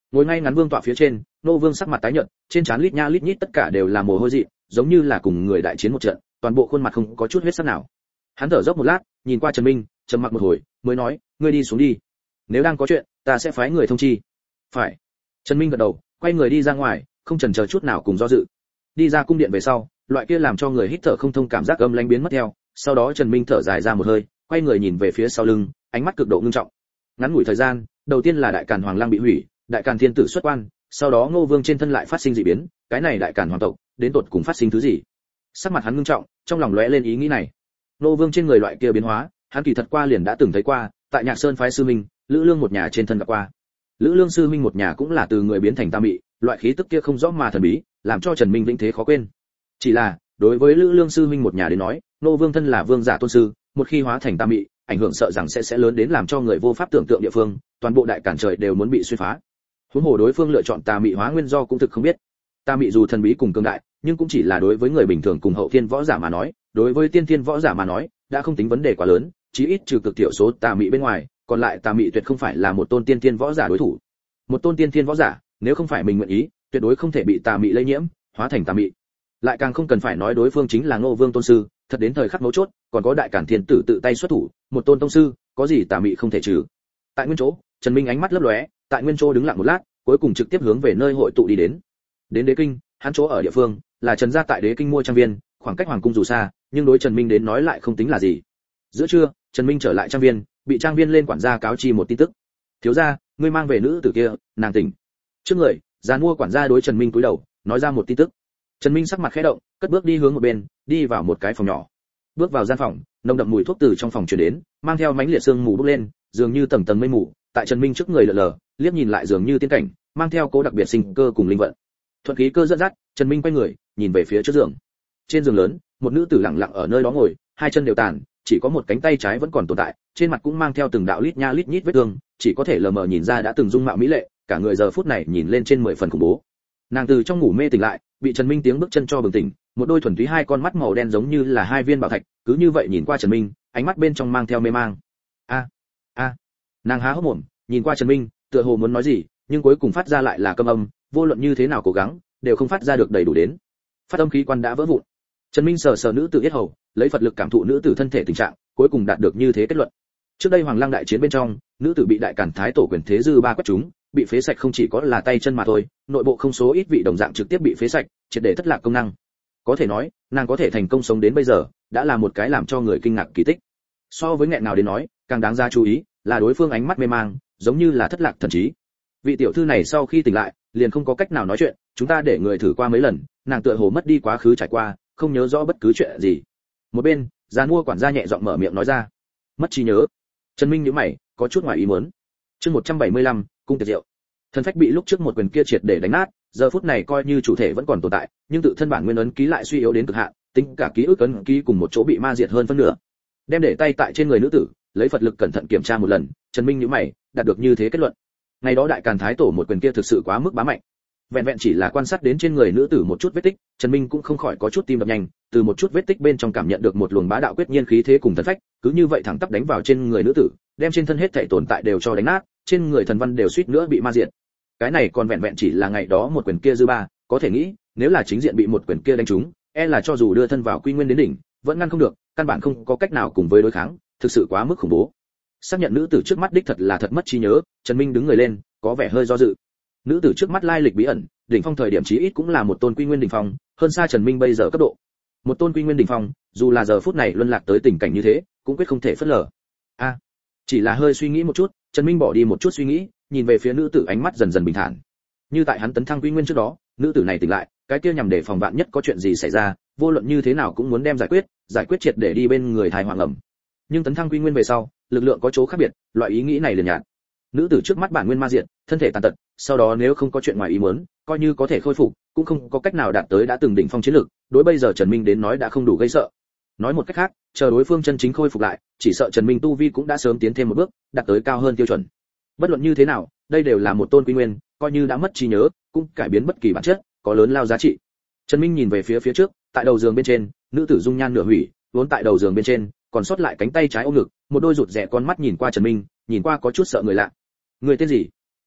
Ngồi ngay ngắn vương tọa phía trên, Nô Vương sắc mặt tái nhợt, trên trán lít nha lít nhít tất cả đều là mồ hôi dị, giống như là cùng người đại chiến một trận, toàn bộ khuôn mặt không có chút huyết sắc nào. Hắn thở dốc một lát, nhìn qua Trần Minh, trầm mặc một hồi, mới nói, ngươi đi xuống đi. Nếu đang có chuyện, ta sẽ phái người thông chi. Phải. Trần Minh gật đầu, quay người đi ra ngoài, không chần chờ chút nào cùng do dự. Đi ra cung điện về sau, loại kia làm cho người hít thở không thông cảm giác âm lãnh biến mất theo, sau đó Trần Minh thở dài ra một hơi, quay người nhìn về phía sau lưng, ánh mắt cực độ ngưng trọng. Ngắn ngủi thời gian, đầu tiên là đại càn hoàng lang bị hủy, đại càn thiên tử xuất quan, sau đó Ngô Vương trên thân lại phát sinh dị biến, cái này đại càn hoàng tộc, đến tột cùng phát sinh thứ gì? Sắc mặt hắn ngưng trọng, trong lòng lóe lên ý nghĩ này. Ngô Vương trên người loại kia biến hóa, hắn kỳ thật qua liền đã từng thấy qua, tại Nhạc Sơn phái sư minh, Lữ Lương một nhà trên thân gặp qua. Lữ Lương sư minh một nhà cũng là từ người biến thành tà mị, loại khí tức kia không rõ mà thần bí, làm cho Trần Minh vĩnh thế khó quên. Chỉ là, đối với Lữ Lương sư minh một nhà đến nói, Ngô Vương thân là vương giả tôn sư, một khi hóa thành tà mị, ảnh hưởng sợ rằng sẽ sẽ lớn đến làm cho người vô pháp tưởng tượng địa phương, toàn bộ đại cản trời đều muốn bị xuyên phá. Huống hồ đối phương lựa chọn tà mị hóa nguyên do cũng thực không biết. Tà mị dù thần bí cùng cường đại, nhưng cũng chỉ là đối với người bình thường cùng hậu thiên võ giả mà nói, đối với tiên thiên võ giả mà nói, đã không tính vấn đề quá lớn, chí ít trừ cực thiểu số tà mị bên ngoài, còn lại tà mị tuyệt không phải là một tôn tiên thiên võ giả đối thủ. Một tôn tiên thiên võ giả, nếu không phải mình nguyện ý, tuyệt đối không thể bị tà mị lây nhiễm, hóa thành tà mị. Lại càng không cần phải nói đối phương chính là Ngô Vương tôn sư, thật đến thời khắc mấu chốt, còn có đại cản thiên tử tự tay xuất thủ, một tôn tông sư, có gì tà mị không thể trừ. Tại nguyên chỗ, Trần Minh ánh mắt lấp lóe, tại nguyên chỗ đứng lặng một lát, cuối cùng trực tiếp hướng về nơi hội tụ đi đến. Đến Đế Kinh, hắn chỗ ở địa phương là Trần gia tại Đế Kinh mua trang viên, khoảng cách hoàng cung dù xa, nhưng đối Trần Minh đến nói lại không tính là gì. Giữa trưa, Trần Minh trở lại trang viên, bị trang viên lên quản gia cáo chi một tin tức. Thiếu gia, ngươi mang về nữ tử kia, nàng tỉnh. Trước người, giàn mua quản gia đối Trần Minh cúi đầu, nói ra một tin tức. Trần Minh sắc mặt khẽ động, cất bước đi hướng một bên, đi vào một cái phòng nhỏ. Bước vào gian phòng, nồng đậm mùi thuốc từ trong phòng truyền đến, mang theo mánh liệt sương mù bốc lên, dường như tầng tầng mây mù, tại Trần Minh trước người lờ lờ, liếc nhìn lại dường như tiên cảnh, mang theo cố đặc biệt sinh cơ cùng linh vận. Thuận khí cơ dẫn dắt, Trần Minh quay người, nhìn về phía trước giường. Trên giường lớn, một nữ tử lặng lặng ở nơi đó ngồi, hai chân đều tàn, chỉ có một cánh tay trái vẫn còn tồn tại, trên mặt cũng mang theo từng đạo lít nha lít nhít vết thương, chỉ có thể lờ mờ nhìn ra đã từng dung mạo mỹ lệ, cả người giờ phút này nhìn lên trên mười phần khủng bố. Nàng từ trong ngủ mê tỉnh lại, bị Trần Minh tiếng bước chân cho bừng tỉnh, một đôi thuần túy hai con mắt màu đen giống như là hai viên bảo thạch, cứ như vậy nhìn qua Trần Minh, ánh mắt bên trong mang theo mê mang. A, a. Nàng há hốc mồm, nhìn qua Trần Minh, tựa hồ muốn nói gì, nhưng cuối cùng phát ra lại là câm âm, vô luận như thế nào cố gắng, đều không phát ra được đầy đủ đến. Phát âm khí quan đã vỡ vụn. Trần Minh sờ sờ nữ tử yết hầu, lấy Phật lực cảm thụ nữ tử thân thể tình trạng, cuối cùng đạt được như thế kết luận. Trước đây Hoàng Lăng đại chiến bên trong, nữ tử bị đại cản thái tổ quyền thế dư ba quét chúng, bị phế sạch không chỉ có là tay chân mà thôi, nội bộ không số ít vị đồng dạng trực tiếp bị phế sạch, triệt để thất lạc công năng. Có thể nói, nàng có thể thành công sống đến bây giờ, đã là một cái làm cho người kinh ngạc kỳ tích. So với nghẹn nào đến nói, càng đáng ra chú ý là đối phương ánh mắt mê mang, giống như là thất lạc thần trí. Vị tiểu thư này sau khi tỉnh lại, liền không có cách nào nói chuyện, chúng ta để người thử qua mấy lần, nàng tựa hồ mất đi quá khứ trải qua, không nhớ rõ bất cứ chuyện gì. Một bên, giàn mua quản gia nhẹ giọng mở miệng nói ra. Mất trí nhớ. Trần Minh nhíu mày, có chút ngoài ý muốn. Chương một trăm bảy mươi lăm, cung tiệc rượu. Thần phách bị lúc trước một quyền kia triệt để đánh nát, giờ phút này coi như chủ thể vẫn còn tồn tại, nhưng tự thân bản nguyên ấn ký lại suy yếu đến cực hạn, tính cả ký ức ấn ký cùng một chỗ bị ma diệt hơn phân nửa. Đem để tay tại trên người nữ tử, lấy Phật lực cẩn thận kiểm tra một lần, Trần Minh nhíu mày, đạt được như thế kết luận. Ngày đó đại càn thái tổ một quyền kia thực sự quá mức bá mạnh. Vẹn vẹn chỉ là quan sát đến trên người nữ tử một chút vết tích, Trần Minh cũng không khỏi có chút tim đập nhanh, từ một chút vết tích bên trong cảm nhận được một luồng bá đạo quyết nhiên khí thế cùng thần phách, cứ như vậy thẳng tắp đánh vào trên người nữ tử, đem trên thân hết thảy tồn tại đều cho đánh nát, trên người thần văn đều suýt nữa bị ma diệt. Cái này còn vẹn vẹn chỉ là ngày đó một quyền kia dư ba, có thể nghĩ, nếu là chính diện bị một quyền kia đánh trúng, e là cho dù đưa thân vào quy nguyên đến đỉnh, vẫn ngăn không được, căn bản không có cách nào cùng với đối kháng, thực sự quá mức khủng bố. Xác nhận nữ tử trước mắt đích thật là thật mất trí nhớ, Trần Minh đứng người lên, có vẻ hơi do dự. Nữ tử trước mắt lai lịch bí ẩn, đỉnh phong thời điểm chí ít cũng là một tôn quy nguyên đỉnh phong, hơn xa Trần Minh bây giờ cấp độ. Một tôn quy nguyên đỉnh phong, dù là giờ phút này luân lạc tới tình cảnh như thế, cũng quyết không thể phớt lờ. A, à, chỉ là hơi suy nghĩ một chút, Trần Minh bỏ đi một chút suy nghĩ, nhìn về phía nữ tử ánh mắt dần dần bình thản. Như tại hắn tấn thăng quy nguyên trước đó, nữ tử này tỉnh lại, cái kia nhằm để phòng vạn nhất có chuyện gì xảy ra, vô luận như thế nào cũng muốn đem giải quyết, giải quyết triệt để đi bên người thai hoàng ẩm. Nhưng tấn thăng quy nguyên về sau, lực lượng có chỗ khác biệt, loại ý nghĩ này liền nhạt. Nữ tử trước mắt bản nguyên ma diệt, thân thể tàn tật, sau đó nếu không có chuyện ngoài ý muốn, coi như có thể khôi phục, cũng không có cách nào đạt tới đã từng đỉnh phong chiến lực, đối bây giờ Trần Minh đến nói đã không đủ gây sợ. Nói một cách khác, chờ đối phương chân chính khôi phục lại, chỉ sợ Trần Minh tu vi cũng đã sớm tiến thêm một bước, đạt tới cao hơn tiêu chuẩn. Bất luận như thế nào, đây đều là một tôn quy nguyên, coi như đã mất trí nhớ, cũng cải biến bất kỳ bản chất, có lớn lao giá trị. Trần Minh nhìn về phía phía trước, tại đầu giường bên trên, nữ tử dung nhan nửa hủy, vốn tại đầu giường bên trên, còn sót lại cánh tay trái ôm ngực, một đôi rụt rè con mắt nhìn qua Trần Minh, nhìn qua có chút sợ người lạ. Người tên gì?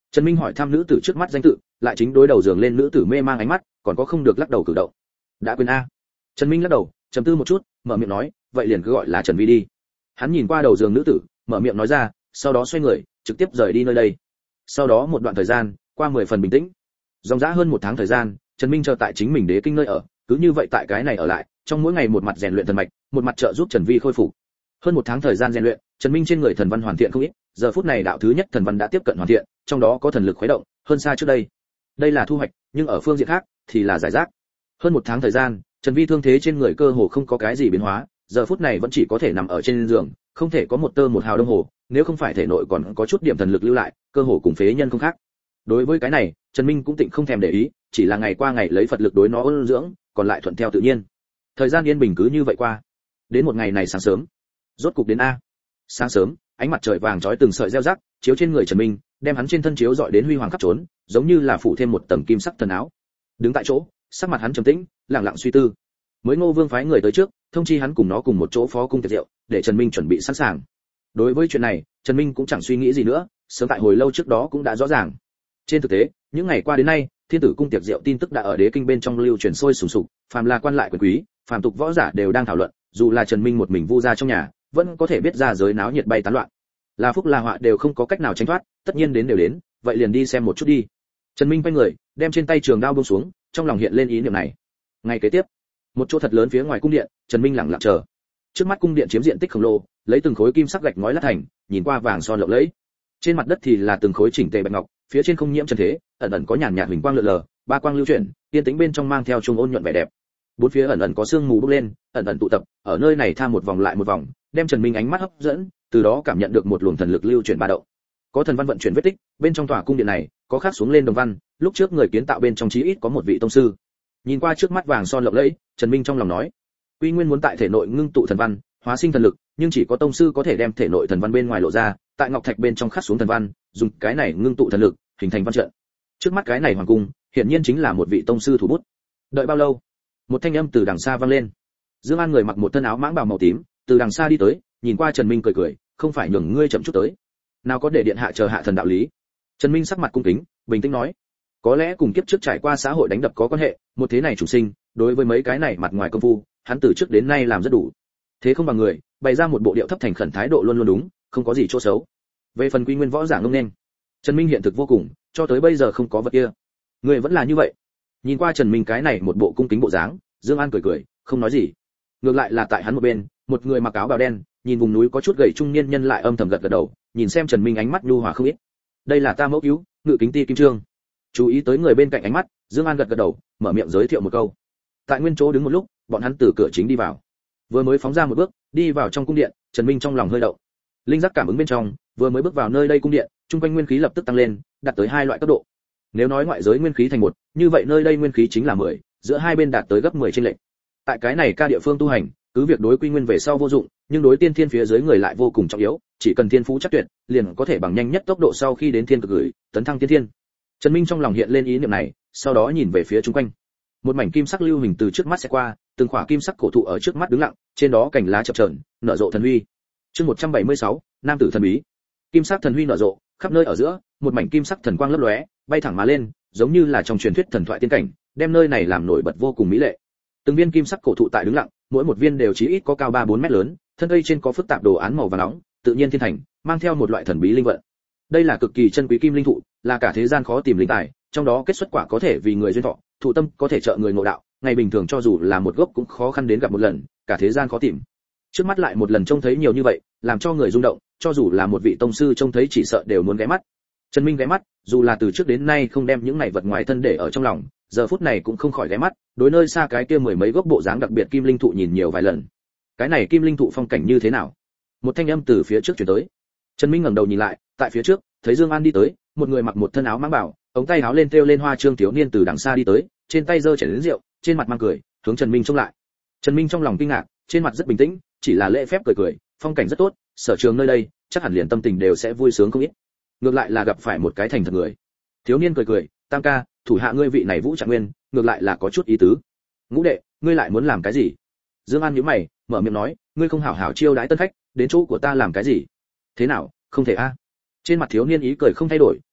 Trần Minh hỏi thăm nữ tử trước mắt danh tự, lại chính đối đầu giường lên nữ tử mê mang ánh mắt, còn có không được lắc đầu cử động. Đã quên a. Trần Minh lắc đầu, trầm tư một chút, mở miệng nói, vậy liền cứ gọi là Trần Vi đi. Hắn nhìn qua đầu giường nữ tử, mở miệng nói ra, sau đó xoay người, trực tiếp rời đi nơi đây. Sau đó một đoạn thời gian, qua mười phần bình tĩnh. Dòng dã hơn một tháng thời gian, Trần Minh chờ tại chính mình đế kinh nơi ở, cứ như vậy tại cái này ở lại, trong mỗi ngày một mặt rèn luyện thần mạch, một mặt trợ giúp Trần Vi khôi phục. Hơn một tháng thời gian rèn luyện, Trần Minh trên người thần văn hoàn thiện không ít, giờ phút này đạo thứ nhất thần văn đã tiếp cận hoàn thiện, trong đó có thần lực khuấy động, hơn xa trước đây. Đây là thu hoạch, nhưng ở phương diện khác thì là giải rác. Hơn một tháng thời gian, Trần Vi thương thế trên người cơ hồ không có cái gì biến hóa, giờ phút này vẫn chỉ có thể nằm ở trên giường, không thể có một tơ một hào đông hồ, nếu không phải thể nội còn có chút điểm thần lực lưu lại, cơ hồ cùng phế nhân không khác. Đối với cái này, Trần Minh cũng tịnh không thèm để ý, chỉ là ngày qua ngày lấy Phật lực đối nó ôn dưỡng, còn lại thuận theo tự nhiên. Thời gian yên bình cứ như vậy qua. Đến một ngày này sáng sớm, rốt cục đến a. Sáng sớm, ánh mặt trời vàng chói từng sợi reo rắc, chiếu trên người Trần Minh, đem hắn trên thân chiếu rọi đến huy hoàng khắp trốn, giống như là phủ thêm một tầng kim sắc thần áo. Đứng tại chỗ, sắc mặt hắn trầm tĩnh, lặng lặng suy tư. Mới Ngô Vương phái người tới trước, thông chi hắn cùng nó cùng một chỗ phó cung tiệc rượu, để Trần Minh chuẩn bị sẵn sàng. Đối với chuyện này, Trần Minh cũng chẳng suy nghĩ gì nữa, sớm tại hồi lâu trước đó cũng đã rõ ràng. Trên thực tế, những ngày qua đến nay, Thiên tử cung tiệc rượu tin tức đã ở đế kinh bên trong lưu truyền sôi sùng sục, phàm là quan lại quyền quý, phàm tục võ giả đều đang thảo luận, dù là Trần Minh một mình vu ra trong nhà, vẫn có thể biết ra giới náo nhiệt bay tán loạn. Là phúc là họa đều không có cách nào tránh thoát, tất nhiên đến đều đến, vậy liền đi xem một chút đi. Trần Minh quay người, đem trên tay trường đao buông xuống, trong lòng hiện lên ý niệm này. Ngày kế tiếp, một chỗ thật lớn phía ngoài cung điện, Trần Minh lặng lặng chờ. Trước mắt cung điện chiếm diện tích khổng lồ, lấy từng khối kim sắc gạch ngói lát thành, nhìn qua vàng son lộng lẫy. Trên mặt đất thì là từng khối chỉnh tề bạch ngọc, phía trên không nhiễm trần thế, ẩn ẩn có nhàn nhạt huỳnh quang lượn lờ, ba quang lưu chuyển, yên tĩnh bên trong mang theo trung ôn nhuận vẻ đẹp. Bốn phía ẩn ẩn có sương mù bốc lên, ẩn ẩn tụ tập, ở nơi này tham một vòng lại một vòng, đem Trần Minh ánh mắt hấp dẫn, từ đó cảm nhận được một luồng thần lực lưu chuyển ba động. Có thần văn vận chuyển vết tích, bên trong tòa cung điện này có khắc xuống lên đồng văn, lúc trước người kiến tạo bên trong chí ít có một vị tông sư. Nhìn qua trước mắt vàng son lộng lẫy, Trần Minh trong lòng nói, Quy Nguyên muốn tại thể nội ngưng tụ thần văn, hóa sinh thần lực, nhưng chỉ có tông sư có thể đem thể nội thần văn bên ngoài lộ ra, tại ngọc thạch bên trong khắc xuống thần văn, dùng cái này ngưng tụ thần lực, hình thành văn trận. Trước mắt cái này hoàng cung, hiển nhiên chính là một vị tông sư thủ bút. Đợi bao lâu? Một thanh âm từ đằng xa vang lên. Dương An người mặc một thân áo mãng bào màu tím, từ đằng xa đi tới, nhìn qua Trần Minh cười cười, không phải nhường ngươi chậm chút tới. Nào có để điện hạ chờ hạ thần đạo lý. Trần Minh sắc mặt cung kính, bình tĩnh nói, có lẽ cùng kiếp trước trải qua xã hội đánh đập có quan hệ, một thế này chủ sinh, đối với mấy cái này mặt ngoài công phu, hắn từ trước đến nay làm rất đủ. Thế không bằng người, bày ra một bộ điệu thấp thành khẩn thái độ luôn luôn đúng, không có gì chỗ xấu. Về phần Quy Nguyên võ giả ngông nên, Trần Minh hiện thực vô cùng, cho tới bây giờ không có vật kia. Người vẫn là như vậy. Nhìn qua Trần Minh cái này một bộ cung kính bộ dáng, Dương An cười cười, không nói gì. Ngược lại là tại hắn một bên, một người mặc áo bào đen, nhìn vùng núi có chút gầy trung niên nhân lại âm thầm gật gật đầu, nhìn xem Trần Minh ánh mắt nhu hòa không ít. Đây là ta mẫu cứu, Ngự Kính Ti Kim Trương. Chú ý tới người bên cạnh ánh mắt, Dương An gật gật đầu, mở miệng giới thiệu một câu. Tại nguyên chỗ đứng một lúc, bọn hắn từ cửa chính đi vào. Vừa mới phóng ra một bước, đi vào trong cung điện, Trần Minh trong lòng hơi động. Linh giác cảm ứng bên trong, vừa mới bước vào nơi đây cung điện, trung quanh nguyên khí lập tức tăng lên, đạt tới hai loại cấp độ. Nếu nói ngoại giới nguyên khí thành một, như vậy nơi đây nguyên khí chính là mười, giữa hai bên đạt tới gấp mười trên lệch. Tại cái này ca địa phương tu hành, cứ việc đối Quy Nguyên về sau vô dụng, nhưng đối tiên thiên phía dưới người lại vô cùng trọng yếu, chỉ cần thiên phú chắc tuyệt, liền có thể bằng nhanh nhất tốc độ sau khi đến thiên cực gửi, tấn thăng tiên thiên. Trần Minh trong lòng hiện lên ý niệm này, sau đó nhìn về phía xung quanh. Một mảnh kim sắc lưu hình từ trước mắt sẽ qua, từng khỏa kim sắc cổ thụ ở trước mắt đứng lặng, trên đó cành lá chập chờn, nở rộ thần huy. Chương một trăm bảy mươi sáu, nam tử thần bí. Kim sắc thần huy nở rộ, khắp nơi ở giữa, một mảnh kim sắc thần quang lấp lóe, bay thẳng mà lên, giống như là trong truyền thuyết thần thoại tiên cảnh, đem nơi này làm nổi bật vô cùng mỹ lệ. Từng viên kim sắc cổ thụ tại đứng lặng, mỗi một viên đều chí ít có cao ba bốn mét lớn, thân cây trên có phức tạp đồ án màu vàng nóng, tự nhiên thiên thành, mang theo một loại thần bí linh vận. Đây là cực kỳ chân quý kim linh thụ, là cả thế gian khó tìm linh tài, trong đó kết xuất quả có thể vì người duyên thọ, thụ tâm có thể trợ người ngộ đạo, ngày bình thường cho dù là một gốc cũng khó khăn đến gặp một lần, cả thế gian khó tìm. Trước mắt lại một lần trông thấy nhiều như vậy, làm cho người rung động, cho dù là một vị tông sư trông thấy chỉ sợ đều muốn ghé mắt. Trần Minh ghé mắt, dù là từ trước đến nay không đem những này vật ngoài thân để ở trong lòng, giờ phút này cũng không khỏi ghé mắt, đối nơi xa cái kia mười mấy gốc bộ dáng đặc biệt kim linh thụ nhìn nhiều vài lần. Cái này kim linh thụ phong cảnh như thế nào? Một thanh âm từ phía trước truyền tới. Trần Minh ngẩng đầu nhìn lại, tại phía trước, thấy Dương An đi tới, một người mặc một thân áo mãng bảo, ống tay áo lên treo lên hoa trương thiếu niên từ đằng xa đi tới, trên tay giơ chén rượu, trên mặt mang cười, hướng Trần Minh trông lại. Trần Minh trong lòng kinh ngạc, trên mặt rất bình tĩnh, chỉ là lễ phép cười cười, phong cảnh rất tốt, sở trường nơi đây, chắc hẳn liền tâm tình đều sẽ vui sướng không ít. Ngược lại là gặp phải một cái thành thật người. Thiếu niên cười cười, Tam ca, thủ hạ ngươi vị này Vũ Trạng Nguyên, ngược lại là có chút ý tứ. Ngũ đệ, ngươi lại muốn làm cái gì? Dương An nhíu mày, mở miệng nói, ngươi không hảo hảo chiêu đãi tân khách, đến chỗ của ta làm cái gì? Thế nào, không thể a? Trên mặt thiếu niên ý cười không thay đổi,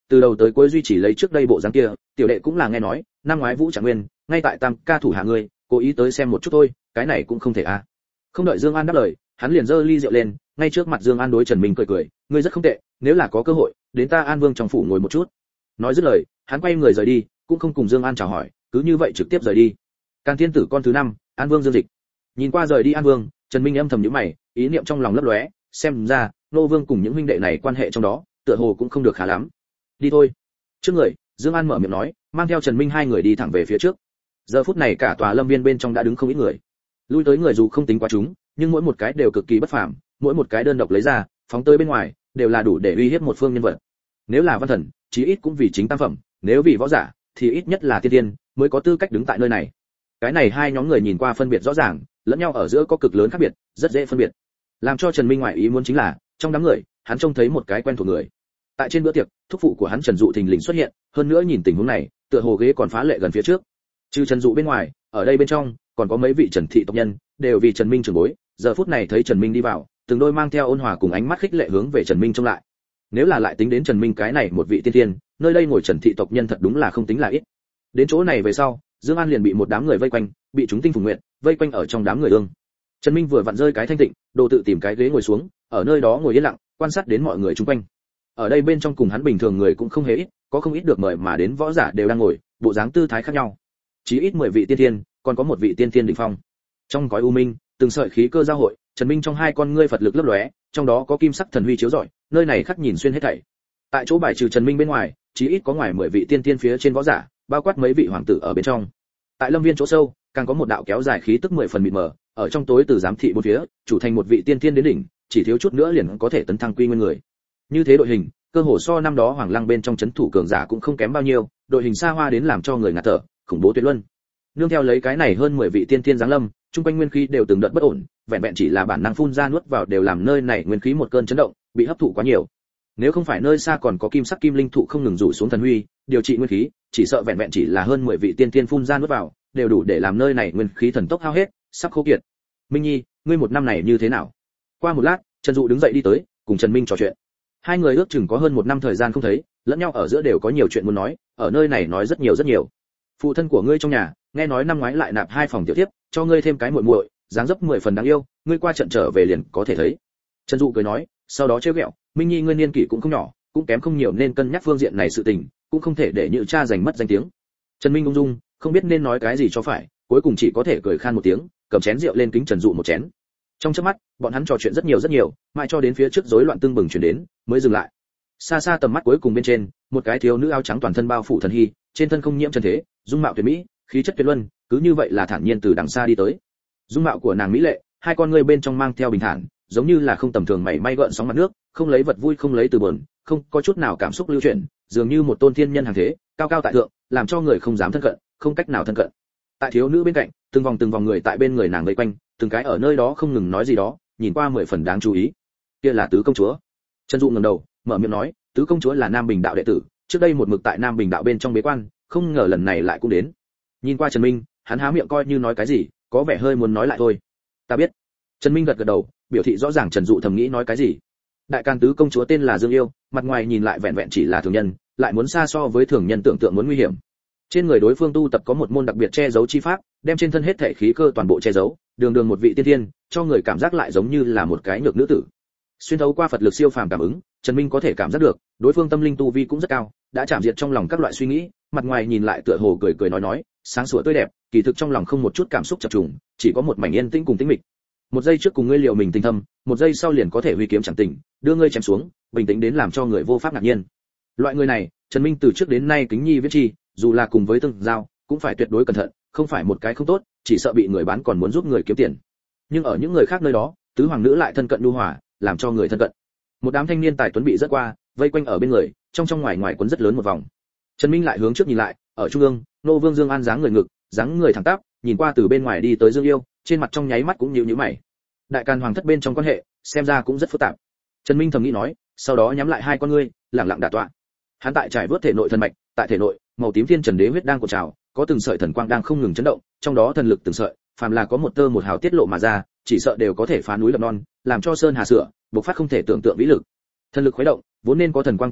từ đầu tới cuối duy trì lấy trước đây bộ dáng kia, tiểu đệ cũng là nghe nói, năm ngoái Vũ Trạng Nguyên, ngay tại Tam ca thủ hạ ngươi, cố ý tới xem một chút thôi, cái này cũng không thể a. À. Không đợi Dương An đáp lời, hắn liền giơ ly rượu lên, ngay trước mặt Dương An đối Trần Minh cười cười, ngươi rất không tệ, nếu là có cơ hội, đến ta An Vương trong phủ ngồi một chút. Nói dứt lời, hắn quay người rời đi, cũng không cùng Dương An chào hỏi, cứ như vậy trực tiếp rời đi. Càn Thiên tử con thứ năm, An Vương Dương Dịch. Nhìn qua rời đi An Vương, Trần Minh âm thầm nhíu mày, ý niệm trong lòng lấp lóe, xem ra, Nô Vương cùng những huynh đệ này quan hệ trong đó, tựa hồ cũng không được khá lắm. Đi thôi. Trước người, Dương An mở miệng nói, mang theo Trần Minh hai người đi thẳng về phía trước. Giờ phút này cả tòa Lâm Viên bên trong đã đứng không ít người. Lui tới người dù không tính quá chúng, nhưng mỗi một cái đều cực kỳ bất phàm, mỗi một cái đơn độc lấy ra, phóng tới bên ngoài, đều là đủ để uy hiếp một phương nhân vật. Nếu là văn thần, chí ít cũng vì chính tam phẩm, nếu vì võ giả, thì ít nhất là tiên tiên, mới có tư cách đứng tại nơi này. Cái này hai nhóm người nhìn qua phân biệt rõ ràng, lẫn nhau ở giữa có cực lớn khác biệt, rất dễ phân biệt. Làm cho Trần Minh ngoại ý muốn chính là, trong đám người, hắn trông thấy một cái quen thuộc người. Tại trên bữa tiệc, thúc phụ của hắn Trần Dụ thình lình xuất hiện, hơn nữa nhìn tình huống này, tựa hồ ghế còn phá lệ gần phía trước. Trừ Trần Dụ bên ngoài, ở đây bên trong, còn có mấy vị Trần thị tộc nhân, đều vì Trần Minh trưởng bối, giờ phút này thấy Trần Minh đi vào, từng đôi mang theo ôn hòa cùng ánh mắt khích lệ hướng về Trần Minh trông lại. Nếu là lại tính đến Trần Minh cái này một vị tiên tiên, nơi đây ngồi Trần thị tộc nhân thật đúng là không tính là ít. Đến chỗ này về sau, Dương An liền bị một đám người vây quanh, bị chúng tinh phùng nguyện, vây quanh ở trong đám người ương. Trần Minh vừa vặn rơi cái thanh tịnh, đồ tự tìm cái ghế ngồi xuống, ở nơi đó ngồi yên lặng, quan sát đến mọi người xung quanh. Ở đây bên trong cùng hắn bình thường người cũng không hề ít, có không ít được mời mà đến võ giả đều đang ngồi, bộ dáng tư thái khác nhau. Chí ít mười vị tiên tiên, còn có một vị tiên tiên đỉnh phong. Trong cõi u minh, từng sợi khí cơ giao hội, Trần Minh trong hai con ngươi Phật lực lấp lóe, trong đó có kim sắc thần huy chiếu rọi, nơi này khắc nhìn xuyên hết thảy. Tại chỗ bài trừ Trần Minh bên ngoài, chí ít có ngoài mười vị tiên tiên phía trên võ giả, bao quát mấy vị hoàng tử ở bên trong. Tại Lâm Viên chỗ sâu, càng có một đạo kéo dài khí tức mười phần mịt mờ, ở trong tối từ giám thị bốn phía, chủ thành một vị tiên tiên đến đỉnh, chỉ thiếu chút nữa liền có thể tấn thăng quy nguyên người. Như thế đội hình, cơ hồ so năm đó Hoàng Lăng bên trong chấn thủ cường giả cũng không kém bao nhiêu, đội hình xa hoa đến làm cho người ngạt thở, khủng bố tuyệt luân. Nương theo lấy cái này hơn mười vị tiên tiên giáng lâm, trung quanh nguyên khí đều từng đợt bất ổn, vẹn vẹn chỉ là bản năng phun ra nuốt vào đều làm nơi này nguyên khí một cơn chấn động, bị hấp thụ quá nhiều. Nếu không phải nơi xa còn có kim sắc kim linh thụ không ngừng rủ xuống thần huy, điều trị nguyên khí, chỉ sợ vẹn vẹn chỉ là hơn mười vị tiên tiên phun ra nuốt vào, đều đủ để làm nơi này nguyên khí thần tốc hao hết, sắp khô kiệt. Minh Nhi, ngươi một năm này như thế nào? Qua một lát, Trần Dụ đứng dậy đi tới, cùng Trần Minh trò chuyện. Hai người ước chừng có hơn một năm thời gian không thấy, lẫn nhau ở giữa đều có nhiều chuyện muốn nói, ở nơi này nói rất nhiều rất nhiều. Phụ thân của ngươi trong nhà, nghe nói năm ngoái lại nạp hai phòng tiểu tiếp, cho ngươi thêm cái muội muội, dáng dấp mười phần đáng yêu, ngươi qua trận trở về liền có thể thấy. Trần Dụ cười nói, sau đó trêu ghẹo, Minh Nhi ngươi niên kỷ cũng không nhỏ, cũng kém không nhiều nên cân nhắc phương diện này sự tình, cũng không thể để Nhự cha giành mất danh tiếng. Trần Minh ung dung, không biết nên nói cái gì cho phải, cuối cùng chỉ có thể cười khan một tiếng, cầm chén rượu lên kính Trần Dụ một chén. Trong chớp mắt, bọn hắn trò chuyện rất nhiều rất nhiều, mãi cho đến phía trước rối loạn tương bừng chuyển đến, mới dừng lại. Xa xa tầm mắt cuối cùng bên trên, một cái thiếu nữ áo trắng toàn thân bao phủ thần hy, trên thân không nhiễm trần thế, dung mạo tuyệt mỹ, khí chất tuyệt luân, cứ như vậy là thản nhiên từ đằng xa đi tới. Dung mạo của nàng mỹ lệ, hai con ngươi bên trong mang theo bình thản, giống như là không tầm thường mảy may gợn sóng mặt nước, không lấy vật vui không lấy từ buồn, không có chút nào cảm xúc lưu chuyển, dường như một tôn thiên nhân hàng thế, cao cao tại thượng, làm cho người không dám thân cận, không cách nào thân cận. Tại thiếu nữ bên cạnh, từng vòng từng vòng người tại bên người nàng vây quanh, từng cái ở nơi đó không ngừng nói gì đó, nhìn qua mười phần đáng chú ý. Kia là tứ công chúa. Trần Dụ ngẩng đầu, mở miệng nói, tứ công chúa là Nam Bình đạo đệ tử, trước đây một mực tại Nam Bình đạo bên trong bế quan, không ngờ lần này lại cũng đến. Nhìn qua Trần Minh, hắn há miệng coi như nói cái gì, có vẻ hơi muốn nói lại thôi. Ta biết. Trần Minh gật gật đầu, biểu thị rõ ràng Trần Dụ thầm nghĩ nói cái gì. Đại Càn tứ công chúa tên là Dương Yêu, mặt ngoài nhìn lại vẹn vẹn chỉ là thường nhân, lại muốn xa so với thường nhân tưởng tượng muốn nguy hiểm. Trên người đối phương tu tập có một môn đặc biệt che giấu chi pháp, đem trên thân hết thể khí cơ toàn bộ che giấu, đường đường một vị tiên tiên, cho người cảm giác lại giống như là một cái nhược nữ tử. Xuyên thấu qua Phật lực siêu phàm cảm ứng, Trần Minh có thể cảm giác được, đối phương tâm linh tu vi cũng rất cao, đã chạm diệt trong lòng các loại suy nghĩ, mặt ngoài nhìn lại tựa hồ cười cười nói nói, sáng sủa tươi đẹp, kỳ thực trong lòng không một chút cảm xúc chập trùng, chỉ có một mảnh yên tĩnh cùng tĩnh mịch. Một giây trước cùng ngươi liều mình tình thâm, một giây sau liền có thể huy kiếm chẳng tình, đưa ngươi chém xuống, bình tĩnh đến làm cho người vô pháp ngạc nhiên. Loại người này, Trần Minh từ trước đến nay kính nhi viễn chi, dù là cùng với tương giao, cũng phải tuyệt đối cẩn thận, không phải một cái không tốt, chỉ sợ bị người bán còn muốn giúp người kiếm tiền. Nhưng ở những người khác nơi đó, tứ hoàng nữ lại thân cận nhu hòa, làm cho người thân cận. Một đám thanh niên tài tuấn bị rất qua, vây quanh ở bên người, trong trong ngoài ngoài quấn rất lớn một vòng. Trần Minh lại hướng trước nhìn lại, ở trung ương, nô vương Dương An dáng người ngực, dáng người thẳng tắp, nhìn qua từ bên ngoài đi tới Dương Yêu, trên mặt trong nháy mắt cũng nhíu nhíu mày. Đại Càn hoàng thất bên trong quan hệ, xem ra cũng rất phức tạp. Trần Minh thầm nghĩ nói, sau đó nhắm lại hai con ngươi, lặng lặng đả tọa. Hắn tại trải vớt thể nội thần mạch, tại thể nội, màu tím thiên trần đế huyết đang cuộn trào, có từng sợi thần quang đang không ngừng chấn động, trong đó thần lực từng sợi, phàm là có một tơ một hào tiết lộ mà ra, chỉ sợ đều có thể phá núi lập non, làm cho sơn hà sửa, bộc phát không thể tưởng tượng vĩ lực. Thần lực khuấy động, vốn nên có thần quang từng trận,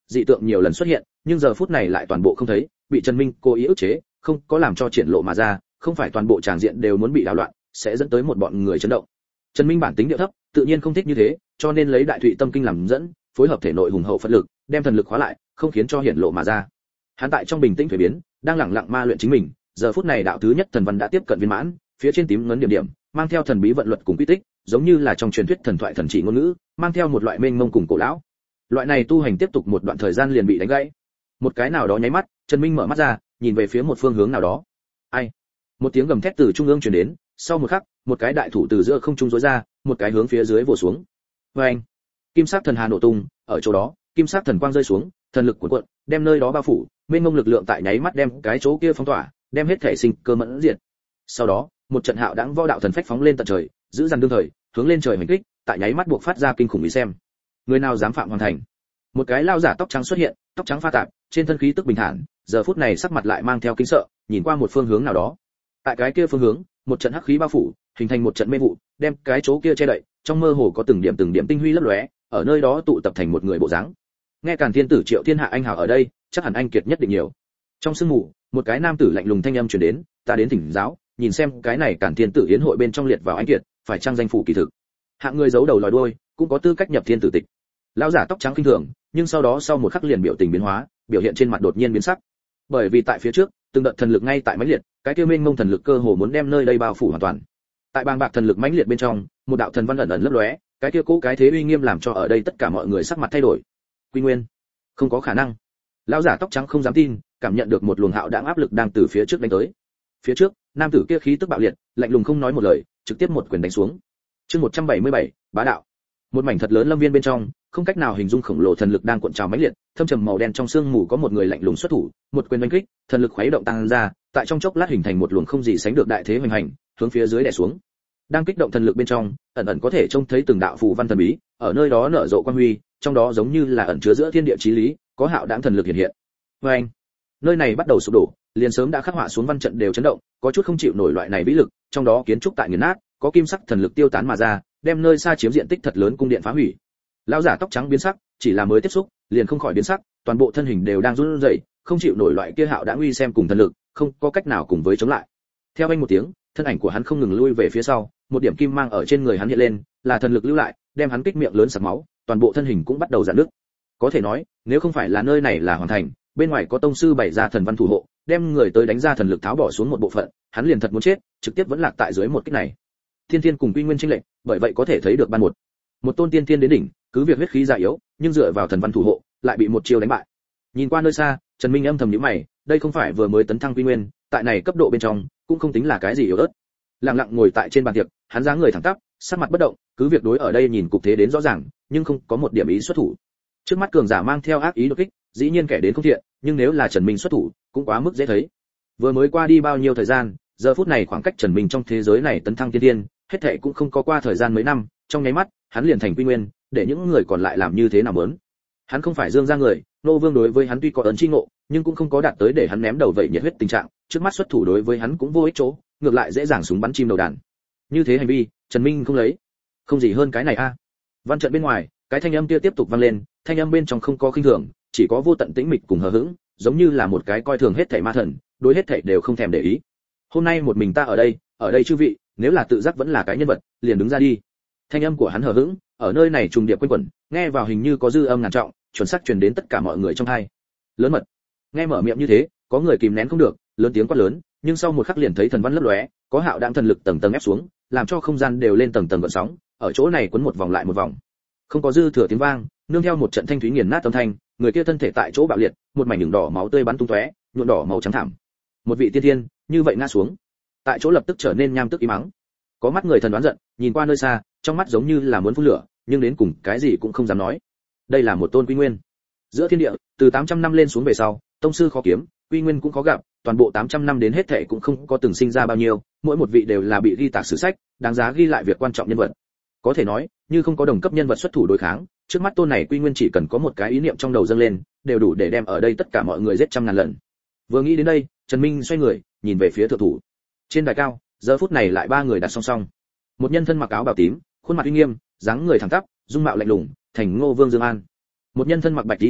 dị tượng nhiều lần xuất hiện, nhưng giờ phút này lại toàn bộ không thấy, bị Trần Minh cố ý ức chế, không có làm cho triển lộ mà ra, không phải toàn bộ tràng diện đều muốn bị đảo loạn, sẽ dẫn tới một bọn người chấn động. Trần Minh bản tính điệu thấp, tự nhiên không thích như thế, cho nên lấy Đại Thụy Tâm Kinh làm dẫn, phối hợp thể nội hùng hậu Phật lực, đem thần lực khóa lại, không khiến cho hiển lộ mà ra. Hắn tại trong bình tĩnh thủy biến, đang lặng lặng ma luyện chính mình, giờ phút này đạo thứ nhất thần văn đã tiếp cận viên mãn, phía trên tím ngấn điểm điểm, mang theo thần bí vận luật cùng quy tích, giống như là trong truyền thuyết thần thoại thần chỉ ngôn ngữ, mang theo một loại mênh mông cùng cổ lão. Loại này tu hành tiếp tục một đoạn thời gian liền bị đánh gãy. Một cái nào đó nháy mắt, Trần Minh mở mắt ra, nhìn về phía một phương hướng nào đó. Ai? Một tiếng gầm thét từ trung ương truyền đến, sau một khắc, một cái đại thủ từ giữa không trung rối ra, một cái hướng phía dưới vồ xuống. Oeng! Kim sắc thần hà nổ tung, ở chỗ đó, kim sắc thần quang rơi xuống, thần lực cuộn cuộn, đem nơi đó bao phủ, mênh mông lực lượng tại nháy mắt đem cái chỗ kia phong tỏa, đem hết thể sinh cơ mẫn diệt. Sau đó, một trận hạo đãng võ đạo thần phách phóng lên tận trời, giữ dằn đương thời, hướng lên trời hành kích, tại nháy mắt buộc phát ra kinh khủng ý xem. Người nào dám phạm hoàn thành? Một cái lao giả tóc trắng xuất hiện, tóc trắng pha tạp, trên thân khí tức bình thản, giờ phút này sắc mặt lại mang theo kinh sợ, nhìn qua một phương hướng nào đó. Tại cái kia phương hướng, một trận hắc khí bao phủ, hình thành một trận mê vụ, đem cái chỗ kia che đậy, trong mơ hồ có từng điểm từng điểm tinh huy lấp lóe, ở nơi đó tụ tập thành một người bộ dáng. Nghe Càn Thiên Tử Triệu Thiên Hạ anh hào ở đây, chắc hẳn anh kiệt nhất định nhiều. Trong sương mù, một cái nam tử lạnh lùng thanh âm truyền đến, ta đến thỉnh giáo, nhìn xem cái này Càn Thiên Tử yến hội bên trong liệt vào anh kiệt, phải trang danh phủ kỳ thực. Hạng người giấu đầu lòi đuôi, cũng có tư cách nhập thiên tử tịch. Lão giả tóc trắng kinh thường, nhưng sau đó sau một khắc liền biểu tình biến hóa, biểu hiện trên mặt đột nhiên biến sắc. Bởi vì tại phía trước, từng đợt thần lực ngay tại mãnh liệt, cái kia mênh mông thần lực cơ hồ muốn đem nơi đây bao phủ hoàn toàn. Tại bàng bạc thần lực mãnh liệt bên trong, một đạo thần văn ẩn ẩn lấp lóe, cái kia cố cái thế uy nghiêm làm cho ở đây tất cả mọi người sắc mặt thay đổi. Quy Nguyên, không có khả năng. Lão giả tóc trắng không dám tin, cảm nhận được một luồng hạo đãng áp lực đang từ phía trước đánh tới. Phía trước, nam tử kia khí tức bạo liệt, lạnh lùng không nói một lời, trực tiếp một quyền đánh xuống. Chương một trăm bảy mươi bảy, bá đạo. Một mảnh thật lớn lâm viên bên trong, không cách nào hình dung khổng lồ thần lực đang cuộn trào mãnh liệt, thâm trầm màu đen trong sương mù có một người lạnh lùng xuất thủ, một quyền đánh kích, thần lực khuấy động tăng ra, tại trong chốc lát hình thành một luồng không gì sánh được đại thế hoành hành, hướng phía dưới đè xuống. Đang kích động thần lực bên trong, ẩn ẩn có thể trông thấy từng đạo phù văn thần bí, ở nơi đó nở rộ quang huy, trong đó giống như là ẩn chứa giữa thiên địa chí lý, có hạo đãng thần lực hiện hiện. Và anh, nơi này bắt đầu sụp đổ, liền sớm đã khắc họa xuống văn trận đều chấn động, có chút không chịu nổi loại này vĩ lực, trong đó kiến trúc tại nghiền nát, có kim sắc thần lực tiêu tán mà ra, đem nơi xa chiếm diện tích thật lớn cung điện phá hủy. Lão giả tóc trắng biến sắc, chỉ là mới tiếp xúc, liền không khỏi biến sắc, toàn bộ thân hình đều đang run rẩy, không chịu nổi loại kia hạo đã uy xem cùng thần lực, không có cách nào cùng với chống lại. Theo anh một tiếng, thân ảnh của hắn không ngừng lui về phía sau, một điểm kim mang ở trên người hắn hiện lên, là thần lực lưu lại, đem hắn kích miệng lớn sặc máu, toàn bộ thân hình cũng bắt đầu rạn nứt. Có thể nói, nếu không phải là nơi này là hoàn thành, bên ngoài có tông sư bày ra thần văn thủ hộ, đem người tới đánh ra thần lực tháo bỏ xuống một bộ phận, hắn liền thật muốn chết, trực tiếp vẫn lạc tại dưới một kích này. Thiên Thiên cùng Quy Nguyên chênh lệch, bởi vậy có thể thấy được ban một. Một tôn tiên thiên đến đỉnh, cứ việc huyết khí già yếu, nhưng dựa vào thần văn thủ hộ, lại bị một chiêu đánh bại. Nhìn qua nơi xa, Trần Minh âm thầm nhíu mày, đây không phải vừa mới tấn thăng Quy Nguyên, tại này cấp độ bên trong, cũng không tính là cái gì yếu ớt. Lặng lặng ngồi tại trên bàn tiệc, hắn dáng người thẳng tắp, sắc mặt bất động, cứ việc đối ở đây nhìn cục thế đến rõ ràng, nhưng không có một điểm ý xuất thủ. Trước mắt cường giả mang theo ác ý đột kích, dĩ nhiên kẻ đến không thiện, nhưng nếu là Trần Minh xuất thủ, cũng quá mức dễ thấy. Vừa mới qua đi bao nhiêu thời gian, giờ phút này khoảng cách Trần Minh trong thế giới này tấn thăng tiên tiên, hết thảy cũng không có qua thời gian mấy năm, trong nháy mắt, hắn liền thành Quy Nguyên, để những người còn lại làm như thế nào muốn. Hắn không phải Dương gia người, Nô Vương đối với hắn tuy có ấn chi ngộ, nhưng cũng không có đạt tới để hắn ném đầu vậy nhiệt huyết tình trạng, trước mắt xuất thủ đối với hắn cũng vô ích chỗ, ngược lại dễ dàng súng bắn chim đầu đàn. Như thế hành vi, Trần Minh không lấy. Không gì hơn cái này a. Văn trận bên ngoài, cái thanh âm kia tiếp tục vang lên, thanh âm bên trong không có khinh thường, chỉ có vô tận tĩnh mịch cùng hờ hững, giống như là một cái coi thường hết thảy ma thần, đối hết thảy đều không thèm để ý. Hôm nay một mình ta ở đây, ở đây chư vị, nếu là tự giác vẫn là cái nhân vật, liền đứng ra đi. Thanh âm của hắn hờ hững, ở nơi này trùng điệp quanh quẩn, nghe vào hình như có dư âm ngàn trọng, chuẩn xác truyền đến tất cả mọi người trong tai. Lớn mật. Nghe mở miệng như thế, có người kìm nén không được, lớn tiếng quát lớn, nhưng sau một khắc liền thấy thần văn lấp lóe, có hạo đãng thần lực tầng tầng ép xuống, làm cho không gian đều lên tầng tầng gợn sóng, ở chỗ này quấn một vòng lại một vòng. Không có dư thừa tiếng vang, nương theo một trận thanh thúy nghiền nát âm thanh, người kia thân thể tại chỗ bạo liệt, một mảnh đường đỏ máu tươi bắn tung tóe, nhuộm đỏ màu trắng thảm. Một vị tiên thiên, như vậy ngã xuống. Tại chỗ lập tức trở nên nham tức im mắng. Có mắt người thần đoán giận, nhìn qua nơi xa, trong mắt giống như là muốn phun lửa, nhưng đến cùng cái gì cũng không dám nói. Đây là một tôn Quy Nguyên. Giữa thiên địa, từ tám trăm năm lên xuống về sau, tông sư khó kiếm, Quy Nguyên cũng khó gặp, toàn bộ tám trăm năm đến hết thảy cũng không có từng sinh ra bao nhiêu, mỗi một vị đều là bị ghi tạc sử sách, đáng giá ghi lại việc quan trọng nhân vật. Có thể nói, như không có đồng cấp nhân vật xuất thủ đối kháng, trước mắt tôn này Quy Nguyên chỉ cần có một cái ý niệm trong đầu dâng lên, đều đủ để đem ở đây tất cả mọi người giết trăm ngàn lần. Vừa nghĩ đến đây, Trần Minh xoay người, nhìn về phía thượng thủ. Trên đài cao, giờ phút này lại ba người đặt song song. Một nhân thân mặc áo bào tím, khuôn mặt uy nghiêm, dáng người thẳng tắp, dung mạo lạnh lùng, thành Ngô Vương Dương An. Một nhân thân mặc bạch y liễu,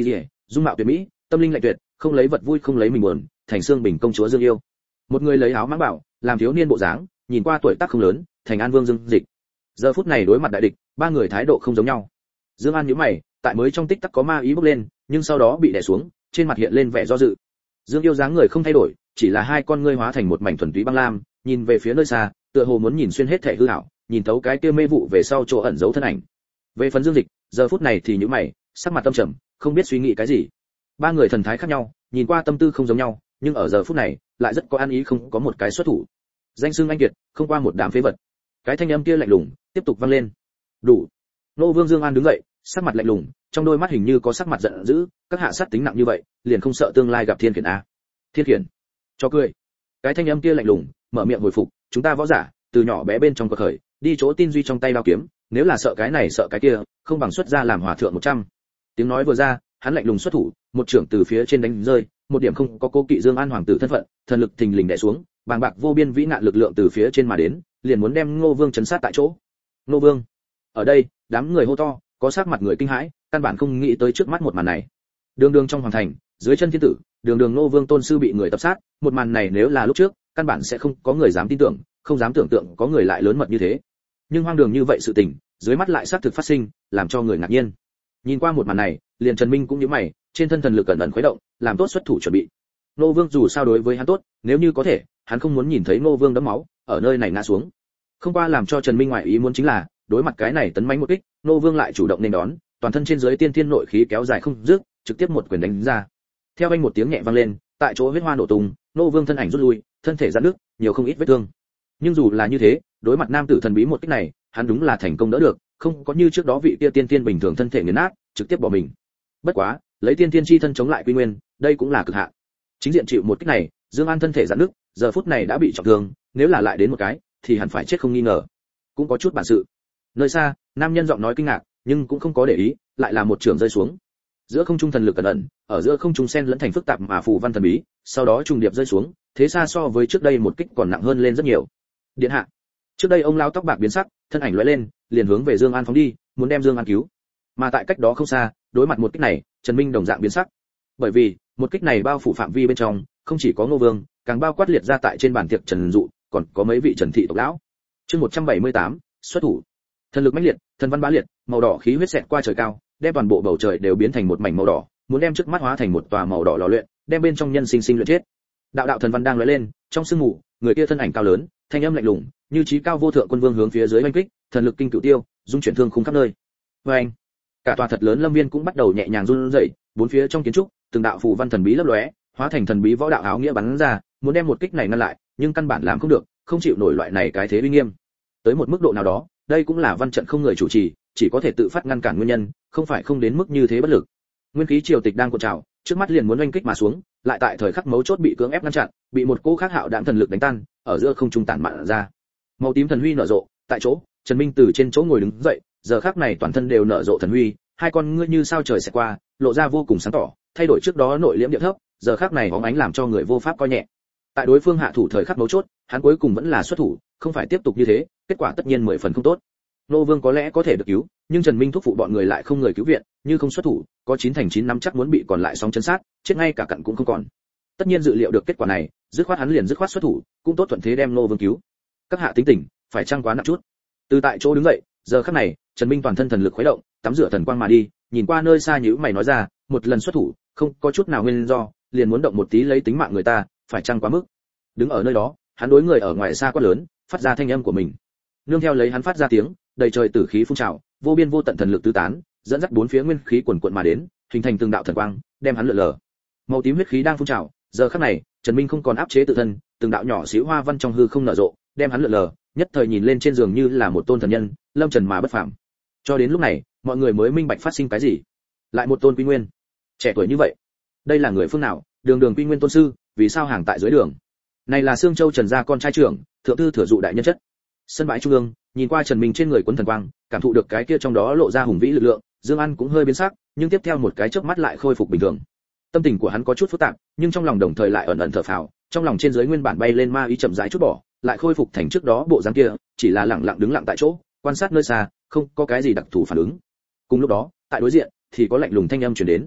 dung mạo tuyệt mỹ, tâm linh lạnh tuyệt, không lấy vật vui không lấy mình buồn, thành xương bình công chúa Dương Yêu. Một người lấy áo mãng bảo, làm thiếu niên bộ dáng, nhìn qua tuổi tác không lớn, thành An Vương Dương Dịch. Giờ phút này đối mặt đại địch, ba người thái độ không giống nhau. Dương An nhíu mày, tại mới trong tích tắc có ma ý bốc lên, nhưng sau đó bị đè xuống, trên mặt hiện lên vẻ do dự. Dương Yêu dáng người không thay đổi, chỉ là hai con ngươi hóa thành một mảnh thuần túy băng lam, nhìn về phía nơi xa, tựa hồ muốn nhìn xuyên hết thể hư ảo, nhìn thấu cái kia mê vụ về sau chỗ ẩn giấu thân ảnh. Về phần Dương Dịch, giờ phút này thì nhíu mày, sắc mặt tâm trầm, không biết suy nghĩ cái gì. Ba người thần thái khác nhau, nhìn qua tâm tư không giống nhau, nhưng ở giờ phút này, lại rất có an ý không có một cái xuất thủ. Danh xưng anh kiệt, không qua một đám phế vật. Cái thanh âm kia lạnh lùng, tiếp tục vang lên. Đủ. Nô Vương Dương An đứng dậy, sắc mặt lạnh lùng, trong đôi mắt hình như có sắc mặt giận dữ, các hạ sát tính nặng như vậy, liền không sợ tương lai gặp Thiên Khiển a? Thiên Khiển? Cho cười. Cái thanh âm kia lạnh lùng, mở miệng hồi phục, chúng ta võ giả, từ nhỏ bé bên trong cuộc khởi, đi chỗ tin duy trong tay đao kiếm, nếu là sợ cái này sợ cái kia, không bằng xuất ra làm hòa thượng một trăm. Tiếng nói vừa ra, hắn lạnh lùng xuất thủ, một trưởng từ phía trên đánh rơi, một điểm không có cố kỵ Dương An hoàng tử thân phận, thần lực thình lình đè xuống, bàng bạc vô biên vĩ nạn lực lượng từ phía trên mà đến, liền muốn đem Ngô Vương chấn sát tại chỗ. Ngô Vương. Ở đây, đám người hô to, có sắc mặt người kinh hãi, căn bản không nghĩ tới trước mắt một màn này. Đường đường trong hoàng thành, dưới chân thiên tử, đường đường Ngô Vương tôn sư bị người tập sát, một màn này nếu là lúc trước, căn bản sẽ không có người dám tin tưởng, không dám tưởng tượng có người lại lớn mật như thế. Nhưng hoang đường như vậy sự tình, dưới mắt lại xác thực phát sinh, làm cho người ngạc nhiên. Nhìn qua một màn này, liền Trần Minh cũng nhíu mày, trên thân thần lực ẩn ẩn khuấy động, làm tốt xuất thủ chuẩn bị. Ngô Vương dù sao đối với hắn tốt, nếu như có thể, hắn không muốn nhìn thấy Ngô Vương đẫm máu, ở nơi này ngã xuống. Không qua làm cho Trần Minh ngoại ý muốn chính là, đối mặt cái này tấn mãnh một kích, Ngô Vương lại chủ động nên đón, toàn thân trên dưới tiên thiên nội khí kéo dài không dứt, trực tiếp một quyền đánh ra. Theo anh một tiếng nhẹ vang lên, tại chỗ huyết hoa nổ tung, Ngô Vương thân ảnh rút lui, thân thể giãn nước, nhiều không ít vết thương. Nhưng dù là như thế, đối mặt nam tử thần bí một kích này, hắn đúng là thành công đỡ được, không có như trước đó vị kia tiên tiên bình thường thân thể nghiền nát, trực tiếp bỏ mình. Bất quá, lấy tiên tiên chi thân chống lại quy nguyên, đây cũng là cực hạn. Chính diện chịu một kích này, Dương An thân thể giãn nước, giờ phút này đã bị trọng thương, nếu là lại đến một cái, thì hẳn phải chết không nghi ngờ. Cũng có chút bản sự. Nơi xa, nam nhân giọng nói kinh ngạc, nhưng cũng không có để ý, lại là một trường rơi xuống. Giữa không trung thần lực ẩn ẩn, ở giữa không trung xen lẫn thành phức tạp mà phù văn thần bí, sau đó trùng điệp rơi xuống, thế xa so với trước đây một kích còn nặng hơn lên rất nhiều. Điện hạ. Trước đây ông lão tóc bạc biến sắc, thân ảnh lóe lên, liền hướng về Dương An phóng đi, muốn đem Dương An cứu. Mà tại cách đó không xa, đối mặt một kích này, Trần Minh đồng dạng biến sắc. Bởi vì, một kích này bao phủ phạm vi bên trong, không chỉ có Ngô Vương, càng bao quát liệt ra tại trên bàn tiệc Trần Dụ, còn có mấy vị Trần thị tộc lão. Chương một trăm bảy mươi tám, xuất thủ. Thần lực mãnh liệt, thần văn bá liệt, màu đỏ khí huyết xẹt qua trời cao, đem toàn bộ bầu trời đều biến thành một mảnh màu đỏ, muốn đem trước mắt hóa thành một tòa màu đỏ lò luyện, đem bên trong nhân sinh sinh luyện chết. Đạo đạo thần văn đang lóe lên, trong sương mù, người kia thân ảnh cao lớn, thanh âm lạnh lùng, như chí cao vô thượng quân vương hướng phía dưới oanh kích, thần lực kinh cửu tiêu, dung chuyển thương khung khắp nơi. Oanh! Cả tòa thật lớn lâm viên cũng bắt đầu nhẹ nhàng run rẩy, bốn phía trong kiến trúc, từng đạo phù văn thần bí lấp lóe, hóa thành thần bí võ đạo áo nghĩa bắn ra, muốn đem một kích này ngăn lại, nhưng căn bản làm không được, không chịu nổi loại này cái thế uy nghiêm. Tới một mức độ nào đó, đây cũng là văn trận không người chủ trì, chỉ có thể tự phát ngăn cản nguyên nhân, không phải không đến mức như thế bất lực. Nguyên khí triều tịch đang cuộn trào, trước mắt liền muốn oanh kích mà xuống, lại tại thời khắc mấu chốt bị cưỡng ép ngăn chặn, bị một cỗ khác hạo đãng thần lực đánh tan, ở giữa không trung tản mạn ra. Màu tím thần huy nở rộ, tại chỗ, Trần Minh từ trên chỗ ngồi đứng dậy, giờ khắc này toàn thân đều nở rộ thần huy, hai con ngươi như sao trời sẽ qua, lộ ra vô cùng sáng tỏ, thay đổi trước đó nội liễm điệu thấp, giờ khắc này bóng ánh làm cho người vô pháp coi nhẹ. Tại đối phương hạ thủ thời khắc mấu chốt, hắn cuối cùng vẫn là xuất thủ, không phải tiếp tục như thế, kết quả tất nhiên mười phần không tốt. Nô Vương có lẽ có thể được cứu, nhưng Trần Minh thúc phụ bọn người lại không người cứu viện, như không xuất thủ, có chín thành chín nắm chắc muốn bị còn lại sóng chân sát, chết ngay cả cặn cũng không còn. Tất nhiên dự liệu được kết quả này, dứt khoát hắn liền dứt khoát xuất thủ, cũng tốt thuận thế đem Nô Vương cứu. Các hạ tính tình, phải chăng quá nặng chút. Từ tại chỗ đứng dậy, giờ khắc này, Trần Minh toàn thân thần lực khuấy động, tắm rửa thần quang mà đi, nhìn qua nơi xa nhíu mày nói ra, một lần xuất thủ, không có chút nào nguyên do, liền muốn động một tí lấy tính mạng người ta, phải chăng quá mức. Đứng ở nơi đó, hắn đối người ở ngoài xa quát lớn, phát ra thanh âm của mình. Nương theo lấy hắn phát ra tiếng, đầy trời tử khí phun trào, vô biên vô tận thần lực tứ tán, dẫn dắt bốn phía nguyên khí quần quật mà đến, hình thành từng đạo thần quang, đem hắn lượn lờ. Màu tím huyết khí đang phun trào, giờ khắc này, Trần Minh không còn áp chế tự thân, từng đạo nhỏ xíu hoa văn trong hư không nở rộ, đem hắn lượn lờ, nhất thời nhìn lên trên giường như là một tôn thần nhân, lâm trần mà bất phàm. Cho đến lúc này, mọi người mới minh bạch phát sinh cái gì. Lại một tôn quy nguyên, trẻ tuổi như vậy, đây là người phương nào? Đường đường quy nguyên tôn sư, vì sao hàng tại dưới đường? Này là Sương Châu Trần gia con trai trưởng, thượng thư thừa dụ đại nhân chất. Sân bãi trung ương, nhìn qua Trần Minh trên người quấn thần quang, cảm thụ được cái kia trong đó lộ ra hùng vĩ lực lượng, Dương An cũng hơi biến sắc, nhưng tiếp theo một cái chớp mắt lại khôi phục bình thường. Tâm tình của hắn có chút phức tạp, nhưng trong lòng đồng thời lại ẩn ẩn thở phào, trong lòng trên dưới nguyên bản bay lên ma ý chậm rãi chút bỏ, lại khôi phục thành trước đó bộ dáng kia, chỉ là lặng lặng đứng lặng tại chỗ, quan sát nơi xa, không có cái gì đặc thù phản ứng. Cùng lúc đó, tại đối diện thì có lạnh lùng thanh âm truyền đến.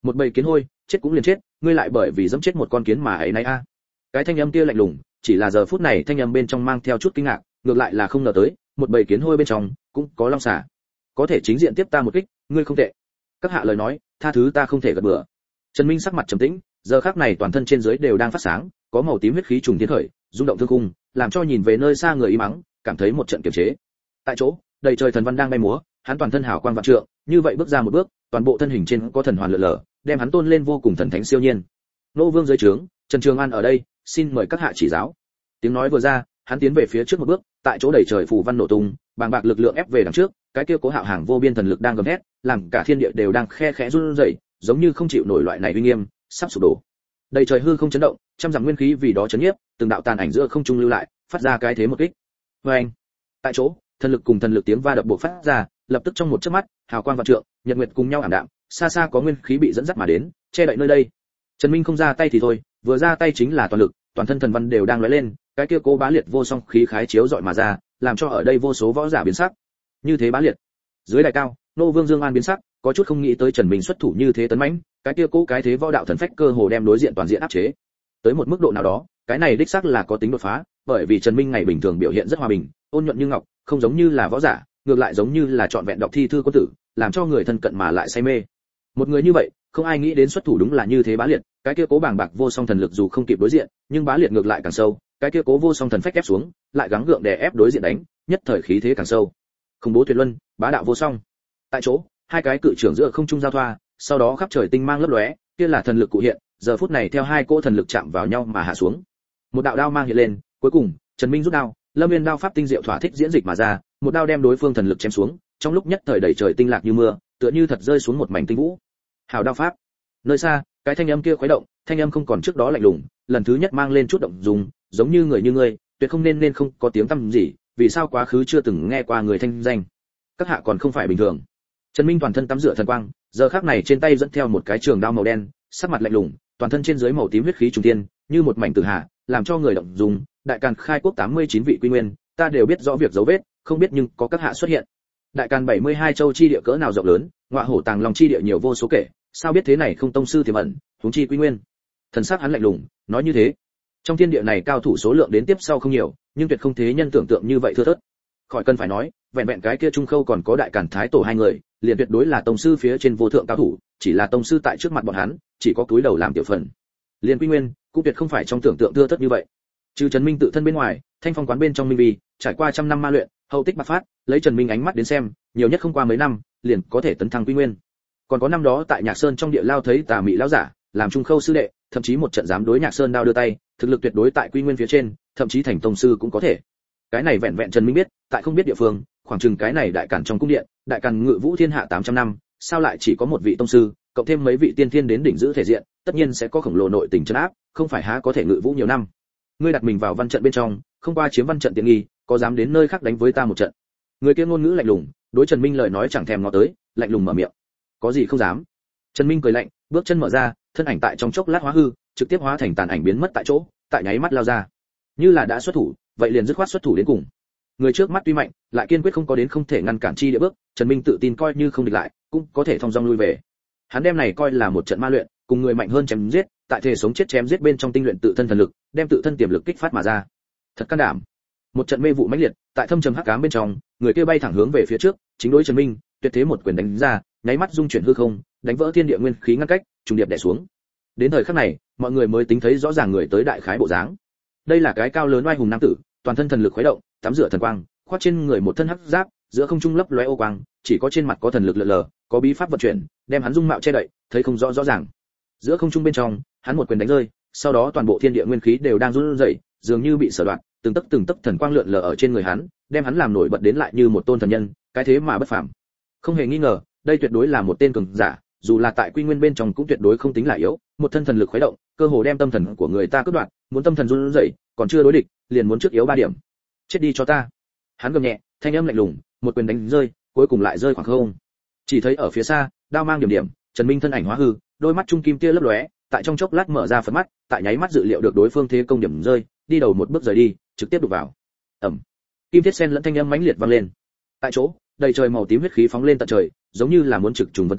một bầy kiến hôi, chết cũng liền chết, ngươi lại bởi vì dẫm chết một con kiến mà ấy nấy a. Cái thanh âm kia lạnh lùng, chỉ là giờ phút này thanh âm bên trong mang theo chút kinh ngạc, ngược lại là không ngờ tới, một bầy kiến hôi bên trong cũng có long xà. Có thể chính diện tiếp ta một kích, ngươi không tệ. Các hạ lời nói, tha thứ ta không thể gật bừa. Trần Minh sắc mặt trầm tĩnh, giờ khắc này toàn thân trên dưới đều đang phát sáng, có màu tím huyết khí trùng tiến khởi, rung động thương khung, làm cho nhìn về nơi xa người y mắng, cảm thấy một trận kiềm chế. Tại chỗ, đầy trời thần văn đang bay múa, hắn toàn thân hào quang vạn trượng, như vậy bước ra một bước, toàn bộ thân hình trên có thần hoàn lượn lờ, đem hắn tôn lên vô cùng thần thánh siêu nhiên. Nô vương dưới trướng, Trần Trường An ở đây, xin mời các hạ chỉ giáo. Tiếng nói vừa ra, hắn tiến về phía trước một bước, tại chỗ đầy trời phù văn nổ tung, bàng bạc lực lượng ép về đằng trước, cái kia cố hạo hàng vô biên thần lực đang gầm thét, làm cả thiên địa đều đang khe khẽ run rẩy, giống như không chịu nổi loại này uy nghiêm, sắp sụp đổ. Đầy trời hư không chấn động, trăm dặm nguyên khí vì đó chấn nhiếp, từng đạo tàn ảnh giữa không trung lưu lại, phát ra cái thế một kích. Oeng! Tại chỗ, thần lực cùng thần lực tiếng va đập bộc phát ra, lập tức trong một chớp mắt, hào quang vạn trượng, nhật nguyệt cùng nhau ảm đạm, xa xa có nguyên khí bị dẫn dắt mà đến, che đậy nơi đây. Trần Minh không ra tay thì thôi, vừa ra tay chính là toàn lực, toàn thân thần văn đều đang lóe lên, cái kia cố bá liệt vô song khí khái chiếu dọi mà ra, làm cho ở đây vô số võ giả biến sắc. Như thế bá liệt. Dưới đài cao, nô vương Dương An biến sắc, có chút không nghĩ tới Trần Minh xuất thủ như thế tấn mãnh, cái kia cố cái thế võ đạo thần phách cơ hồ đem đối diện toàn diện áp chế. Tới một mức độ nào đó, cái này đích xác là có tính đột phá, bởi vì Trần Minh ngày bình thường biểu hiện rất hòa bình, ôn nhuận như ngọc, không giống như là võ giả, ngược lại giống như là trọn vẹn đọc thi thư quân tử, làm cho người thân cận mà lại say mê. Một người như vậy, không ai nghĩ đến xuất thủ đúng là như thế bá liệt, cái kia cố bàng bạc vô song thần lực dù không kịp đối diện, nhưng bá liệt ngược lại càng sâu, cái kia cố vô song thần phách ép xuống, lại gắng gượng đè ép đối diện đánh, nhất thời khí thế càng sâu. Khủng bố tuyệt luân, bá đạo vô song. Tại chỗ, hai cái cự trưởng giữa không trung giao thoa, sau đó khắp trời tinh mang lấp lóe, kia là thần lực cụ hiện, giờ phút này theo hai cỗ thần lực chạm vào nhau mà hạ xuống. Một đạo đao mang hiện lên, cuối cùng, Trần Minh rút đao, Lâm Nguyên đao pháp tinh diệu thỏa thích diễn dịch mà ra, một đao đem đối phương thần lực chém xuống, trong lúc nhất thời đầy trời tinh lạc như mưa, tựa như thật rơi xuống một mảnh tinh vũ. Hào đao pháp. Nơi xa, cái thanh âm kia khuấy động, thanh âm không còn trước đó lạnh lùng, lần thứ nhất mang lên chút động dung, giống như người như ngươi, tuyệt không nên nên không có tiếng tăm gì, vì sao quá khứ chưa từng nghe qua người thanh danh. Các hạ còn không phải bình thường. Trần Minh toàn thân tắm rửa thần quang, giờ khắc này trên tay dẫn theo một cái trường đao màu đen, sắc mặt lạnh lùng, toàn thân trên dưới màu tím huyết khí trùng thiên, như một mảnh tử hạ, làm cho người động dung. Đại Càn khai quốc tám mươi chín vị quy nguyên, ta đều biết rõ việc dấu vết, không biết nhưng có các hạ xuất hiện. Đại Càn bảy mươi hai châu chi địa cỡ nào rộng lớn, ngọa hổ tàng long chi địa nhiều vô số kể, sao biết thế này không tông sư tiềm ẩn, huống chi quy nguyên. Thần sắc hắn lạnh lùng, nói như thế. Trong thiên địa này cao thủ số lượng đến tiếp sau không nhiều, nhưng tuyệt không thế nhân tưởng tượng như vậy thưa thớt. Khỏi cần phải nói, vẹn vẹn cái kia trung khâu còn có Đại Càn thái tổ hai người, liền tuyệt đối là tông sư phía trên vô thượng cao thủ, chỉ là tông sư tại trước mặt bọn hắn, chỉ có cúi đầu làm tiểu phần. Liên quy nguyên, cũng tuyệt không phải trong tưởng tượng thưa thớt như vậy. Trừ Trần Minh tự thân bên ngoài, Thanh Phong quán bên trong Minh Vi, trải qua trăm năm ma luyện, hậu tích bạc phát, lấy Trần Minh ánh mắt đến xem, nhiều nhất không qua mấy năm, liền có thể tấn thăng quy nguyên. Còn có năm đó tại Nhạc Sơn trong địa lao thấy Tà Mị lão giả, làm trung khâu sư đệ, thậm chí một trận dám đối Nhạc Sơn đao đưa tay, thực lực tuyệt đối tại quy nguyên phía trên, thậm chí thành tông sư cũng có thể. Cái này vẹn vẹn Trần Minh biết, tại không biết địa phương, khoảng chừng cái này Đại Càn trong cung điện, Đại Càn ngự vũ thiên hạ tám trăm năm, sao lại chỉ có một vị tông sư, cộng thêm mấy vị tiên thiên đến đỉnh giữ thể diện, tất nhiên sẽ có khổng lồ nội tình trấn áp, không phải há có thể ngự vũ nhiều năm. Ngươi đặt mình vào văn trận bên trong, không qua chiếm văn trận tiện nghi, có dám đến nơi khác đánh với ta một trận? Người kia ngôn ngữ lạnh lùng, đối Trần Minh lời nói chẳng thèm ngó tới, lạnh lùng mở miệng. Có gì không dám? Trần Minh cười lạnh, bước chân mở ra, thân ảnh tại trong chốc lát hóa hư, trực tiếp hóa thành tàn ảnh biến mất tại chỗ, tại nháy mắt lao ra. Như là đã xuất thủ, vậy liền dứt khoát xuất thủ đến cùng. Người trước mắt tuy mạnh, lại kiên quyết không có đến không thể ngăn cản chi địa bước, Trần Minh tự tin coi như không địch lại, cũng có thể thông dong lui về. Hắn đem này coi là một trận ma luyện, cùng người mạnh hơn chém giết, tại thể sống chết chém giết bên trong tinh luyện tự thân thần lực, đem tự thân tiềm lực kích phát mà ra. Thật can đảm. Một trận mê vụ mãnh liệt, tại thâm trầm hắc ám bên trong, người kia bay thẳng hướng về phía trước, chính đối Trần Minh, tuyệt thế một quyền đánh ra, nháy mắt dung chuyển hư không, đánh vỡ thiên địa nguyên khí ngăn cách, trùng điệp đè xuống. Đến thời khắc này, mọi người mới tính thấy rõ ràng người tới đại khái bộ dáng. Đây là cái cao lớn oai hùng nam tử, toàn thân thần lực khuấy động, tắm rửa thần quang, khoác trên người một thân hắc giáp, giữa không trung lấp lóe ô quang, chỉ có trên mặt có thần lực lờ lờ, có bí pháp vận chuyển, đem hắn dung mạo che đậy, thấy không rõ rõ ràng. Giữa không trung bên trong, hắn một quyền đánh rơi, sau đó toàn bộ thiên địa nguyên khí đều đang run rẩy, dường như bị sở đoạn, từng tấc từng tấc thần quang lượn lờ ở trên người hắn, đem hắn làm nổi bật đến lại như một tôn thần nhân, cái thế mà bất phàm. Không hề nghi ngờ, đây tuyệt đối là một tên cường giả, dù là tại quy nguyên bên trong cũng tuyệt đối không tính là yếu, một thân thần lực khuấy động, cơ hồ đem tâm thần của người ta cướp đoạt, muốn tâm thần run rẩy, còn chưa đối địch, liền muốn trước yếu ba điểm. Chết đi cho ta. Hắn gầm nhẹ, thanh âm lạnh lùng, một quyền đánh rơi, cuối cùng lại rơi khoảng không. Chỉ thấy ở phía xa, đao mang điểm điểm, Trần Minh thân ảnh hóa hư, đôi mắt trung kim tia lấp lóe, tại trong chốc lát mở ra phấn mắt, tại nháy mắt dự liệu được đối phương thế công điểm rơi, đi đầu một bước rời đi, trực tiếp đụng vào. Ầm. Kim thiết sen lẫn thanh âm mãnh liệt vang lên. Tại chỗ, đầy trời màu tím huyết khí phóng lên tận trời, giống như là muốn trực trùng vân tiêu,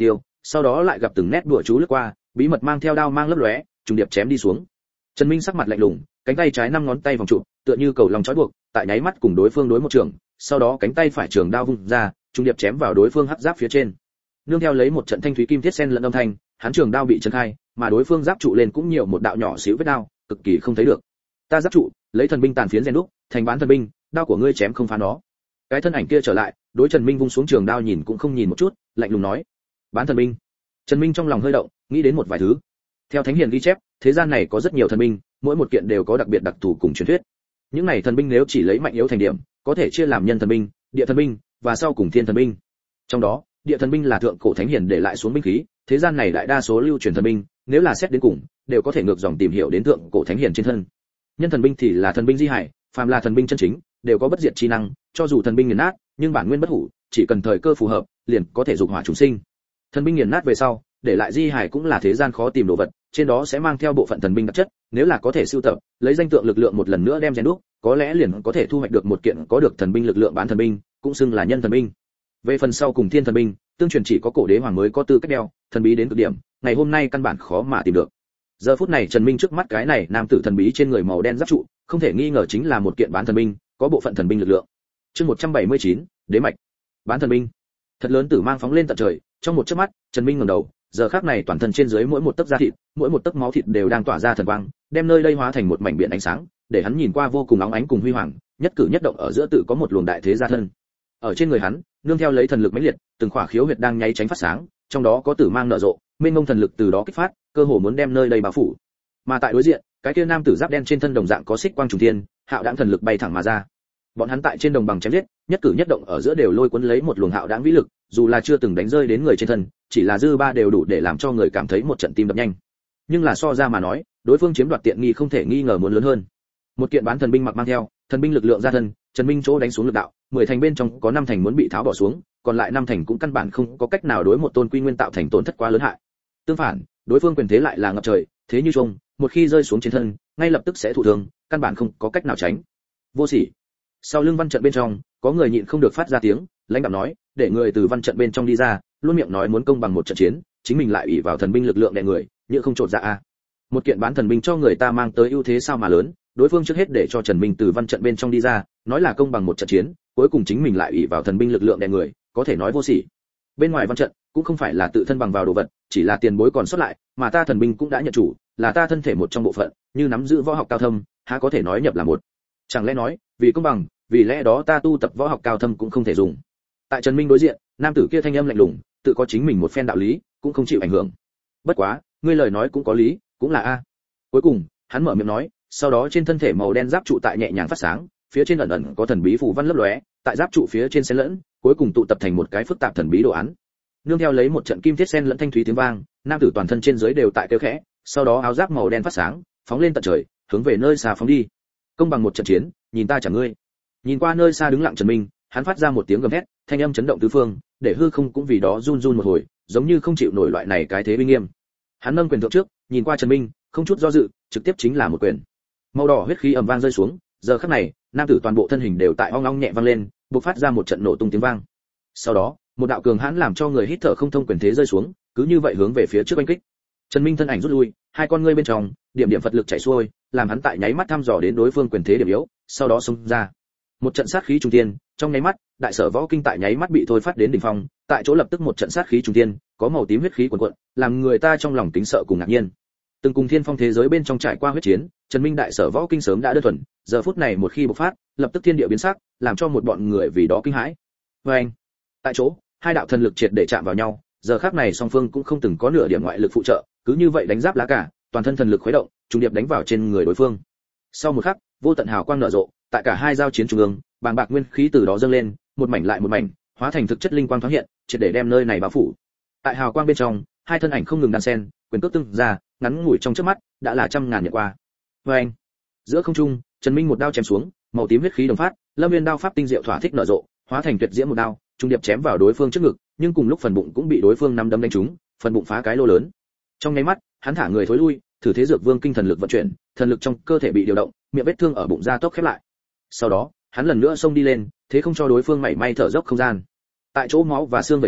sau đó lại gặp từng nét đùa chú lướt qua, bí mật mang theo đao mang lấp lóe, trùng điệp chém đi xuống. Trần Minh sắc mặt lạnh lùng, cánh tay trái năm ngón tay vòng trụ, tựa như cầu lòng trói buộc, tại nháy mắt cùng đối phương đối một trường, sau đó cánh tay phải trường đao vung ra, trùng điệp chém vào đối phương hắc giáp phía trên. Nương theo lấy một trận thanh thúy kim thiết sen lẫn âm thanh, hắn trường đao bị chấn khai, mà đối phương giáp trụ lên cũng nhiều một đạo nhỏ xíu vết đao, cực kỳ không thấy được. Ta giáp trụ, lấy thần binh tàn phiến rèn đúc, thành bán thần binh, đao của ngươi chém không phá nó. Cái thân ảnh kia trở lại, đối Trần Minh vung xuống trường đao nhìn cũng không nhìn một chút, lạnh lùng nói: bán thần binh. Trần Minh trong lòng hơi động, nghĩ đến một vài thứ. Theo thánh hiền ghi chép, thế gian này có rất nhiều thần binh, mỗi một kiện đều có đặc biệt đặc thù cùng truyền thuyết. Những này thần binh nếu chỉ lấy mạnh yếu thành điểm, có thể chia làm nhân thần binh, địa thần binh và sau cùng thiên thần binh. Trong đó, địa thần binh là thượng cổ thánh hiền để lại xuống binh khí, thế gian này đại đa số lưu truyền thần binh, nếu là xét đến cùng, đều có thể ngược dòng tìm hiểu đến thượng cổ thánh hiền trên thân. Nhân thần binh thì là thần binh di hải, phàm là thần binh chân chính, đều có bất diệt chi năng, cho dù thần binh nghiền nát, nhưng bản nguyên bất hủ, chỉ cần thời cơ phù hợp, liền có thể dục hỏa chúng sinh. Thần binh nghiền nát về sau, để lại di hải cũng là thế gian khó tìm đồ vật, trên đó sẽ mang theo bộ phận thần binh đặc chất, nếu là có thể sưu tập, lấy danh tượng lực lượng một lần nữa đem rèn đúc, có lẽ liền có thể thu hoạch được một kiện có được thần binh lực lượng bán thần binh, cũng xưng là nhân thần binh. Về phần sau cùng thiên thần binh, tương truyền chỉ có cổ đế hoàng mới có tư cách đeo, thần bí đến cực điểm, ngày hôm nay căn bản khó mà tìm được. Giờ phút này Trần Minh trước mắt cái này nam tử thần bí trên người màu đen giáp trụ, không thể nghi ngờ chính là một kiện bán thần binh, có bộ phận thần binh lực lượng. Chương một trăm bảy mươi chín, đế mạch. Bán thần binh. Thật lớn tử mang phóng lên tận trời, trong một chớp mắt, Trần Minh ngẩng đầu, giờ khắc này toàn thân trên dưới mỗi một tấc da thịt, mỗi một tấc máu thịt đều đang tỏa ra thần quang, đem nơi đây hóa thành một mảnh biển ánh sáng, để hắn nhìn qua vô cùng óng ánh cùng huy hoàng, nhất cử nhất động ở giữa tự có một luồng đại thế gia thân. Ở trên người hắn, nương theo lấy thần lực mãnh liệt, từng khỏa khiếu huyệt đang nháy tránh phát sáng, trong đó có tử mang nở rộ, mênh mông thần lực từ đó kích phát, cơ hồ muốn đem nơi đây bao phủ. Mà tại đối diện, cái kia nam tử giáp đen trên thân đồng dạng có xích quang trùng thiên, hạo đãng thần lực bay thẳng mà ra. Bọn hắn tại trên đồng bằng chém giết, nhất cử nhất động ở giữa đều lôi cuốn lấy một luồng hạo đãng vĩ lực, dù là chưa từng đánh rơi đến người trên thân, chỉ là dư ba đều đủ để làm cho người cảm thấy một trận tim đập nhanh. Nhưng là so ra mà nói, đối phương chiếm đoạt tiện nghi không thể nghi ngờ muốn lớn hơn. Một kiện bán thần binh mặc mang theo, thần binh lực lượng ra thân, Trần Minh chỗ đánh xuống lực đạo, mười thành bên trong có năm thành muốn bị tháo bỏ xuống, còn lại năm thành cũng căn bản không có cách nào đối một tôn quy nguyên tạo thành tổn thất quá lớn hại. Tương phản, đối phương quyền thế lại là ngập trời, thế như trung, một khi rơi xuống trên thân, ngay lập tức sẽ thụ thương, căn bản không có cách nào tránh. Vô sỉ. Sau lưng văn trận bên trong, có người nhịn không được phát ra tiếng, lãnh đạo nói, để người từ văn trận bên trong đi ra, luôn miệng nói muốn công bằng một trận chiến, chính mình lại ủy vào thần binh lực lượng đè người, như không trột dạ a. Một kiện bán thần binh cho người ta mang tới ưu thế sao mà lớn, đối phương trước hết để cho Trần Minh từ văn trận bên trong đi ra, nói là công bằng một trận chiến, cuối cùng chính mình lại ủy vào thần binh lực lượng đè người, có thể nói vô sỉ. Bên ngoài văn trận cũng không phải là tự thân bằng vào đồ vật, chỉ là tiền bối còn sót lại, mà ta thần binh cũng đã nhận chủ, là ta thân thể một trong bộ phận, như nắm giữ võ học cao thâm, há có thể nói nhập là một. Chẳng lẽ nói, vì công bằng, vì lẽ đó ta tu tập võ học cao thâm cũng không thể dùng. Tại Trần Minh đối diện, nam tử kia thanh âm lạnh lùng, tự có chính mình một phen đạo lý, cũng không chịu ảnh hưởng. Bất quá, ngươi lời nói cũng có lý, cũng là a. Cuối cùng, hắn mở miệng nói, sau đó trên thân thể màu đen giáp trụ tại nhẹ nhàng phát sáng, phía trên ẩn ẩn có thần bí phù văn lấp lóe, tại giáp trụ phía trên xen lẫn, cuối cùng tụ tập thành một cái phức tạp thần bí đồ án. Nương theo lấy một trận kim thiết xen lẫn thanh thúy tiếng vang, nam tử toàn thân trên dưới đều tại kêu khẽ, sau đó áo giáp màu đen phát sáng, phóng lên tận trời, hướng về nơi xa phóng đi. Công bằng một trận chiến, nhìn ta chẳng ngươi. Nhìn qua nơi xa đứng lặng Trần Minh, hắn phát ra một tiếng gầm thét, thanh âm chấn động tứ phương, để hư không cũng vì đó run run một hồi, giống như không chịu nổi loại này cái thế uy nghiêm. Hắn nâng quyền thượng trước, nhìn qua Trần Minh, không chút do dự, trực tiếp chính là một quyền. Màu đỏ huyết khí ầm vang rơi xuống, giờ khắc này, nam tử toàn bộ thân hình đều tại ong ong nhẹ vang lên, bộc phát ra một trận nổ tung tiếng vang. Sau đó, một đạo cường hãn làm cho người hít thở không thông quyền thế rơi xuống, cứ như vậy hướng về phía trước oanh kích. Trần Minh thân ảnh rút lui, hai con ngươi bên trong, điểm điểm Phật lực chảy xuôi, làm hắn tại nháy mắt thăm dò đến đối phương quyền thế điểm yếu, sau đó xông ra. Một trận sát khí trùng thiên, trong nháy mắt, đại sở võ kinh tại nháy mắt bị thôi phát đến đỉnh phong, tại chỗ lập tức một trận sát khí trùng thiên, có màu tím huyết khí cuồn cuộn, làm người ta trong lòng kính sợ cùng ngạc nhiên. Từng cùng thiên phong thế giới bên trong trải qua huyết chiến, Trần Minh đại sở võ kinh sớm đã đơn thuần, giờ phút này một khi bộc phát, lập tức thiên địa biến sắc, làm cho một bọn người vì đó kinh hãi. Và anh, tại chỗ, hai đạo thần lực triệt để chạm vào nhau, giờ khắc này song phương cũng không từng có nửa điểm ngoại lực phụ trợ, cứ như vậy đánh giáp lá cả, toàn thân thần lực khuấy động, trùng điệp đánh vào trên người đối phương. Sau một khắc, vô tận hào quang nở rộ, tại cả hai giao chiến trung ương, bàng bạc nguyên khí từ đó dâng lên, một mảnh lại một mảnh, hóa thành thực chất linh quang thoáng hiện, triệt để đem nơi này bao phủ. Tại hào quang bên trong, hai thân ảnh không ngừng đan xen, quyền cước tương ra, ngắn ngủi trong chớp mắt, đã là trăm ngàn nhật qua. Và anh, giữa không trung, Trần Minh một đao chém xuống, màu tím huyết khí đồng phát, Lâm Nguyên đao pháp tinh diệu thỏa thích nở rộ, hóa thành tuyệt diễm một đao, trung điệp chém vào đối phương trước ngực, nhưng cùng lúc phần bụng cũng bị đối phương nắm đấm đánh trúng, phần bụng phá cái lô lớn. Trong nháy mắt, hắn thả người thối lui, thử thế dược vương kinh thần lực vận chuyển, thần lực trong cơ thể bị điều động, miệng vết thương ở bụng ra tốc khép lại. Sau đó, hắn lần nữa xông đi lên, thế không cho đối phương mảy may thở dốc không gian. Tại chỗ máu và xương vẩy ra,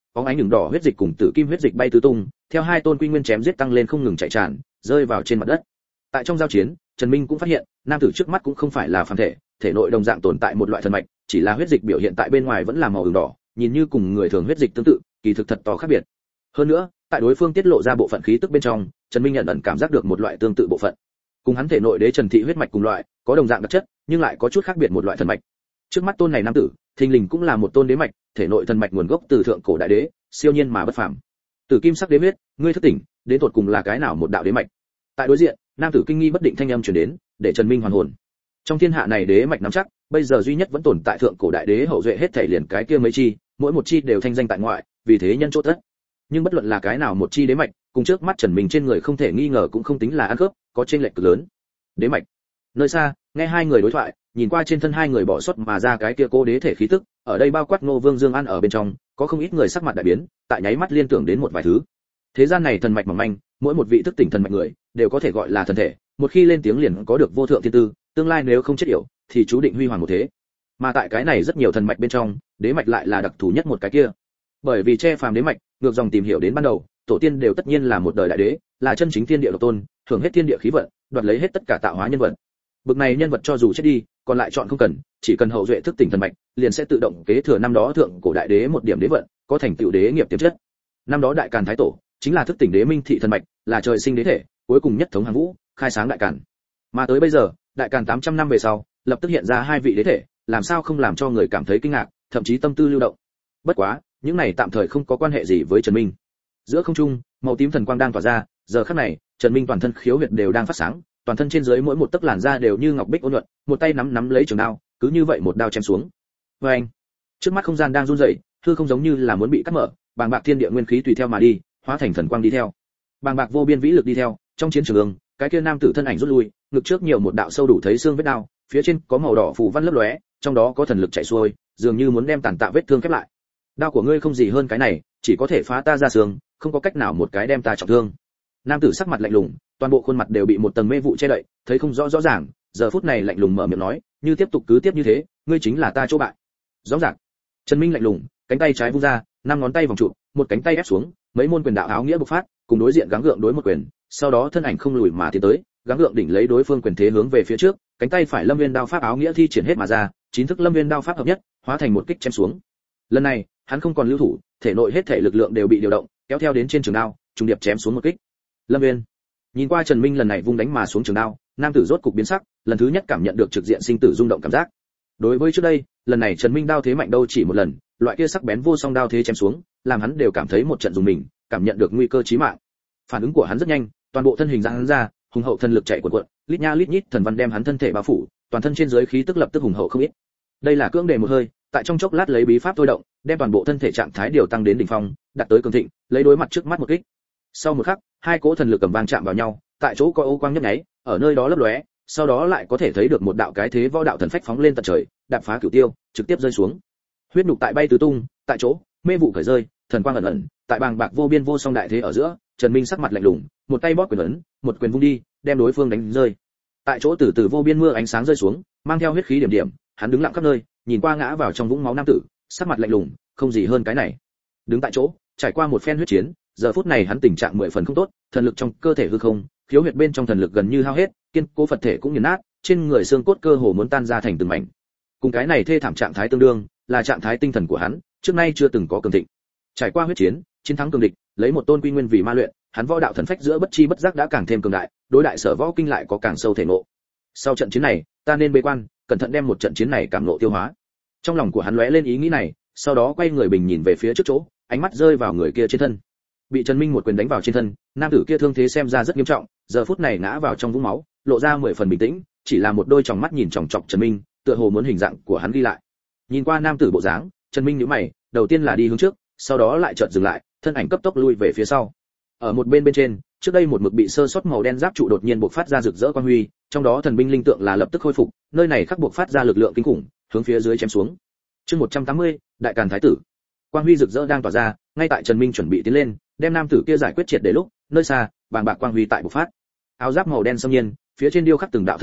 bóng ánh ửng đỏ huyết dịch cùng tử kim huyết dịch bay tứ tung, theo hai tôn quy nguyên chém giết tăng lên không ngừng chạy tràn, rơi vào trên mặt đất. Tại trong giao chiến, Trần Minh cũng phát hiện, nam tử trước mắt cũng không phải là phàm thể, thể nội đồng dạng tồn tại một loại thần mạch, chỉ là huyết dịch biểu hiện tại bên ngoài vẫn là màu ửng đỏ, nhìn như cùng người thường huyết dịch tương tự, kỳ thực thật to khác biệt. Hơn nữa, tại đối phương tiết lộ ra bộ phận khí tức bên trong, Trần Minh nhận ẩn cảm giác được một loại tương tự bộ phận. Cùng hắn thể nội đế Trần thị huyết mạch cùng loại, có đồng dạng đặc chất, nhưng lại có chút khác biệt một loại thần mạch. Trước mắt tôn này nam tử, thình lình cũng là một tôn đế mạch, thể nội thần mạch nguồn gốc từ thượng cổ đại đế, siêu nhiên mà bất phàm. Tử kim sắc đế huyết, ngươi thức tỉnh, đến tột cùng là cái nào một đạo đế mạch? Tại đối diện, nam tử kinh nghi bất định thanh âm truyền đến, để Trần Minh hoàn hồn. Trong thiên hạ này đế mạch nắm chắc, bây giờ duy nhất vẫn tồn tại thượng cổ đại đế hậu duệ hết thảy liền cái kia mấy chi, mỗi một chi đều thanh danh tại ngoại, vì thế nhân chỗ tất. Nhưng bất luận là cái nào một chi đế mạch, cùng trước mắt Trần Minh trên người không thể nghi ngờ cũng không tính là ăn khớp, có chênh lệch cực lớn. Đế mạch. Nơi xa, nghe hai người đối thoại, nhìn qua trên thân hai người bỏ xuất mà ra cái kia cô đế thể khí tức, ở đây bao quát Ngô Vương Dương An ở bên trong, có không ít người sắc mặt đại biến, tại nháy mắt liên tưởng đến một vài thứ. Thế gian này thần mạch mỏng manh, mỗi một vị thức tỉnh thần mạch người đều có thể gọi là thần thể, một khi lên tiếng liền có được vô thượng thiên tư, tương lai nếu không chết yểu, thì chú định huy hoàng một thế. Mà tại cái này rất nhiều thần mạch bên trong, đế mạch lại là đặc thù nhất một cái kia. Bởi vì che phàm đế mạch, ngược dòng tìm hiểu đến ban đầu, tổ tiên đều tất nhiên là một đời đại đế, là chân chính thiên địa độc tôn, thưởng hết thiên địa khí vận, đoạt lấy hết tất cả tạo hóa nhân vật. Bực này nhân vật cho dù chết đi, còn lại chọn không cần, chỉ cần hậu duệ thức tỉnh thần mạch, liền sẽ tự động kế thừa năm đó thượng cổ đại đế một điểm đế vận, có thành tựu đế nghiệp tiềm chất. Năm đó đại càn thái tổ chính là thức tỉnh đế minh thị thần mạch, là trời sinh đế thể, cuối cùng nhất thống hàng vũ, khai sáng đại càn. Mà tới bây giờ, đại càn tám trăm năm về sau, lập tức hiện ra hai vị đế thể, làm sao không làm cho người cảm thấy kinh ngạc, thậm chí tâm tư lưu động. Bất quá, những này tạm thời không có quan hệ gì với Trần Minh. Giữa không trung, màu tím thần quang đang tỏa ra, giờ khắc này, Trần Minh toàn thân khiếu huyệt đều đang phát sáng, toàn thân trên dưới mỗi một tấc làn da đều như ngọc bích ôn nhuận, một tay nắm nắm lấy trường đao, cứ như vậy một đao chém xuống. Oeng! Trước mắt không gian đang run rẩy, hư không giống như là muốn bị cắt mở, bàng bạc thiên địa nguyên khí tùy theo mà đi, hóa thành thần quang đi theo. Bàng bạc vô biên vĩ lực đi theo, trong chiến trường, cái kia nam tử thân ảnh rút lui, ngực trước nhiều một đạo sâu đủ thấy xương vết đao, phía trên có màu đỏ phù văn lấp lóe, trong đó có thần lực chảy xuôi, dường như muốn đem tàn tạ vết thương khép lại. Đao của ngươi không gì hơn cái này, chỉ có thể phá ta ra xương, không có cách nào một cái đem ta trọng thương. Nam tử sắc mặt lạnh lùng, toàn bộ khuôn mặt đều bị một tầng mê vụ che đậy, thấy không rõ rõ ràng, giờ phút này lạnh lùng mở miệng nói, như tiếp tục cứ tiếp như thế, ngươi chính là ta chỗ bại. Rõ ràng. Trần Minh lạnh lùng, cánh tay trái vung ra, năm ngón tay vòng trụ, một cánh tay ép xuống, mấy môn quyền đạo áo nghĩa bộc phát, cùng đối diện gắng gượng đối một quyền, sau đó thân ảnh không lùi mà tiến tới, gắng gượng đỉnh lấy đối phương quyền thế hướng về phía trước, cánh tay phải Lâm Viên đao pháp áo nghĩa thi triển hết mà ra, chín thức Lâm Viên đao pháp hợp nhất, hóa thành một kích chém xuống. Lần này, hắn không còn lưu thủ, thể nội hết thể lực lượng đều bị điều động, kéo theo đến trên trường đao, trùng điệp chém xuống một kích. Lâm Viên. Nhìn qua Trần Minh lần này vung đánh mà xuống trường đao, nam tử rốt cục biến sắc, lần thứ nhất cảm nhận được trực diện sinh tử rung động cảm giác. Đối với trước đây, lần này Trần Minh đao thế mạnh đâu chỉ một lần, loại kia sắc bén vô song đao thế chém xuống, làm hắn đều cảm thấy một trận rùng mình, cảm nhận được nguy cơ chí mạng. Phản ứng của hắn rất nhanh, toàn bộ thân hình giãn ra, hùng hậu thần lực chạy cuộn cuộn, lít nha lít nhít thần văn đem hắn thân thể bao phủ, toàn thân trên dưới khí tức lập tức hùng hậu không ít. Đây là cưỡng đề một hơi, tại trong chốc lát lấy bí pháp thôi động, đem toàn bộ thân thể trạng thái điều tăng đến đỉnh phong, đạt tới cường thịnh, lấy đối mặt trước mắt một kích. Sau một khắc, hai cỗ thần lực cầm vang chạm vào nhau, tại chỗ có ô quang nhấp nháy, ở nơi đó lấp lóe, sau đó lại có thể thấy được một đạo cái thế võ đạo thần phách phóng lên tận trời, đạp phá cửu tiêu, trực tiếp rơi xuống. Huyết nục tại bay tứ tung, tại chỗ, mê vụ khởi rơi, thần quang ẩn ẩn, tại bàng bạc vô biên vô song đại thế ở giữa, Trần Minh sắc mặt lạnh lùng, một tay bóp quyền ấn, một quyền vung đi, đem đối phương đánh rơi. Tại chỗ từ từ vô biên mưa ánh sáng rơi xuống, mang theo huyết khí điểm điểm, hắn đứng lặng khắp nơi, nhìn qua ngã vào trong vũng máu nam tử, sắc mặt lạnh lùng, không gì hơn cái này. Đứng tại chỗ, trải qua một phen huyết chiến, giờ phút này hắn tình trạng mười phần không tốt, thần lực trong cơ thể hư không, khiếu huyệt bên trong thần lực gần như hao hết, kiên cố Phật thể cũng nghiền nát, trên người xương cốt cơ hồ muốn tan ra thành từng mảnh. Cùng cái này thê thảm trạng thái tương đương, là trạng thái tinh thần của hắn, trước nay chưa từng có cường thịnh. Trải qua huyết chiến, chiến thắng cường địch, lấy một tôn quy nguyên vì ma luyện, hắn võ đạo thần phách giữa bất chi bất giác đã càng thêm cường đại, đối đại sở võ kinh lại có càng sâu thể ngộ. Sau trận chiến này, ta nên bế quan, cẩn thận đem một trận chiến này cảm ngộ tiêu hóa. Trong lòng của hắn lóe lên ý nghĩ này, sau đó quay người bình nhìn về phía trước chỗ, ánh mắt rơi vào người kia trên thân. Bị Trần Minh một quyền đánh vào trên thân, nam tử kia thương thế xem ra rất nghiêm trọng, giờ phút này ngã vào trong vũng máu, lộ ra mười phần bình tĩnh, chỉ là một đôi tròng mắt nhìn chòng chọc Trần Minh, tựa hồ muốn hình dạng của hắn ghi lại. Nhìn qua nam tử bộ dáng, Trần Minh nhíu mày, đầu tiên là đi hướng trước, sau đó lại chợt dừng lại, thân ảnh cấp tốc lui về phía sau. Ở một bên bên trên, trước đây một mực bị sơ sót màu đen giáp trụ đột nhiên bộc phát ra rực rỡ quang huy, trong đó thần binh linh tượng là lập tức khôi phục, nơi này khắc bộc phát ra lực lượng kinh khủng, hướng phía dưới chém xuống. Chương một trăm tám mươi, Đại Càn Thái tử. Quang huy rực rỡ đang tỏa ra, ngay tại Trần Minh chuẩn bị tiến lên, đem nam tử kia giải quyết triệt để lúc, nơi xa, bàng bạc quang huy tại bộc phát. Áo giáp màu đen xâm nhiên, phía trên điêu khắc từng đạo thần văn,